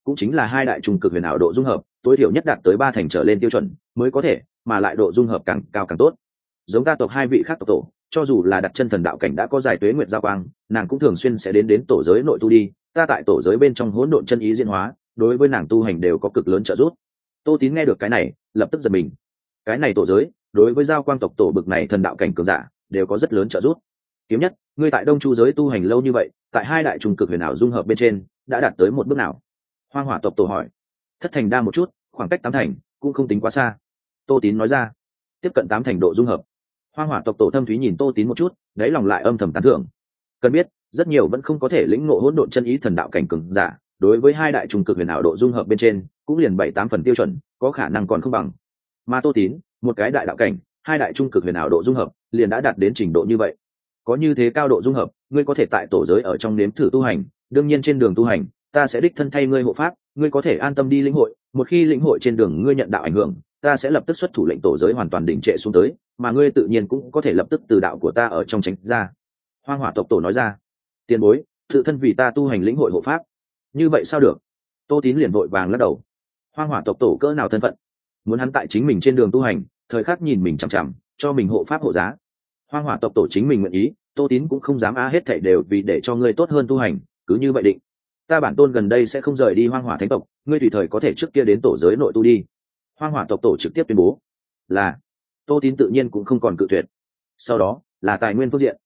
cũng chính là hai đại trung cực huyền ảo độ dung hợp tối thiểu nhất đạt tới ba thành trở lên tiêu chuẩn mới có thể, mà lại độ dung hợp càng cao càng tốt. Giống ta tộc hai vị khác tộc tổ, cho dù là đặt chân thần đạo cảnh đã có giải tuế nguyệt giao quang, nàng cũng thường xuyên sẽ đến đến tổ giới nội tu đi, ta tại tổ giới bên trong hỗn độn chân ý diễn hóa, đối với nàng tu hành đều có cực lớn trợ giúp. Tô Tín nghe được cái này, lập tức giật mình. Cái này tổ giới, đối với giao quang tộc tổ bực này thần đạo cảnh cường giả, đều có rất lớn trợ giúp. Kiếm Nhất, ngươi tại Đông Chu giới tu hành lâu như vậy, tại hai đại trùng cực huyền ảo dung hợp bên trên, đã đạt tới một bước nào? Hoang Hỏa tộc tổ hỏi. Thất thành đa một chút, khoảng cách tám thành, cũng không tính quá xa. Tô Tín nói ra. Tiếp cận tám thành độ dung hợp. Hoang Hỏa tộc tổ thâm thúy nhìn Tô Tín một chút, đáy lòng lại âm thầm tán thưởng. Cần biết, rất nhiều vẫn không có thể lĩnh ngộ hỗn độn chân ý thần đạo cảnh cường giả, đối với hai đại trùng cực huyền ảo độ dung hợp bên trên, cũng liền bảy tám phần tiêu chuẩn, có khả năng còn không bằng. Mà Tô Tín, một cái đại đạo cảnh, hai đại trung cực huyền ảo độ dung hợp, liền đã đạt đến trình độ như vậy. Có như thế cao độ dung hợp, ngươi có thể tại tổ giới ở trong nếm thử tu hành, đương nhiên trên đường tu hành, ta sẽ đích thân thay ngươi hộ pháp, ngươi có thể an tâm đi lĩnh hội, một khi lĩnh hội trên đường ngươi nhận đạo ảnh hưởng, ta sẽ lập tức xuất thủ lệnh tổ giới hoàn toàn đỉnh trệ xuống tới, mà ngươi tự nhiên cũng có thể lập tức từ đạo của ta ở trong tránh ra. Hoang Hỏa tộc tổ nói ra. Tiền bối, tự thân vì ta tu hành lĩnh hội hộ pháp, như vậy sao được? Tô Tín liền vội vàng lắc đầu. Hoang Hỏa tộc tổ cỡ nào thân phận, muốn hắn tại chính mình trên đường tu hành, thời khắc nhìn mình chằm chằm, cho mình hộ pháp hộ giá. Hoang Hỏa tộc tổ chính mình nguyện ý, Tô Tín cũng không dám a hết thảy đều vì để cho ngươi tốt hơn tu hành, cứ như vậy định. Ta bản tôn gần đây sẽ không rời đi Hoang Hỏa thánh tộc, ngươi tùy thời có thể trước kia đến tổ giới nội tu đi. Hoang Hỏa tộc tổ trực tiếp tuyên bố. Là. Tô Tín tự nhiên cũng không còn cự tuyệt. Sau đó là tài nguyên phương diện.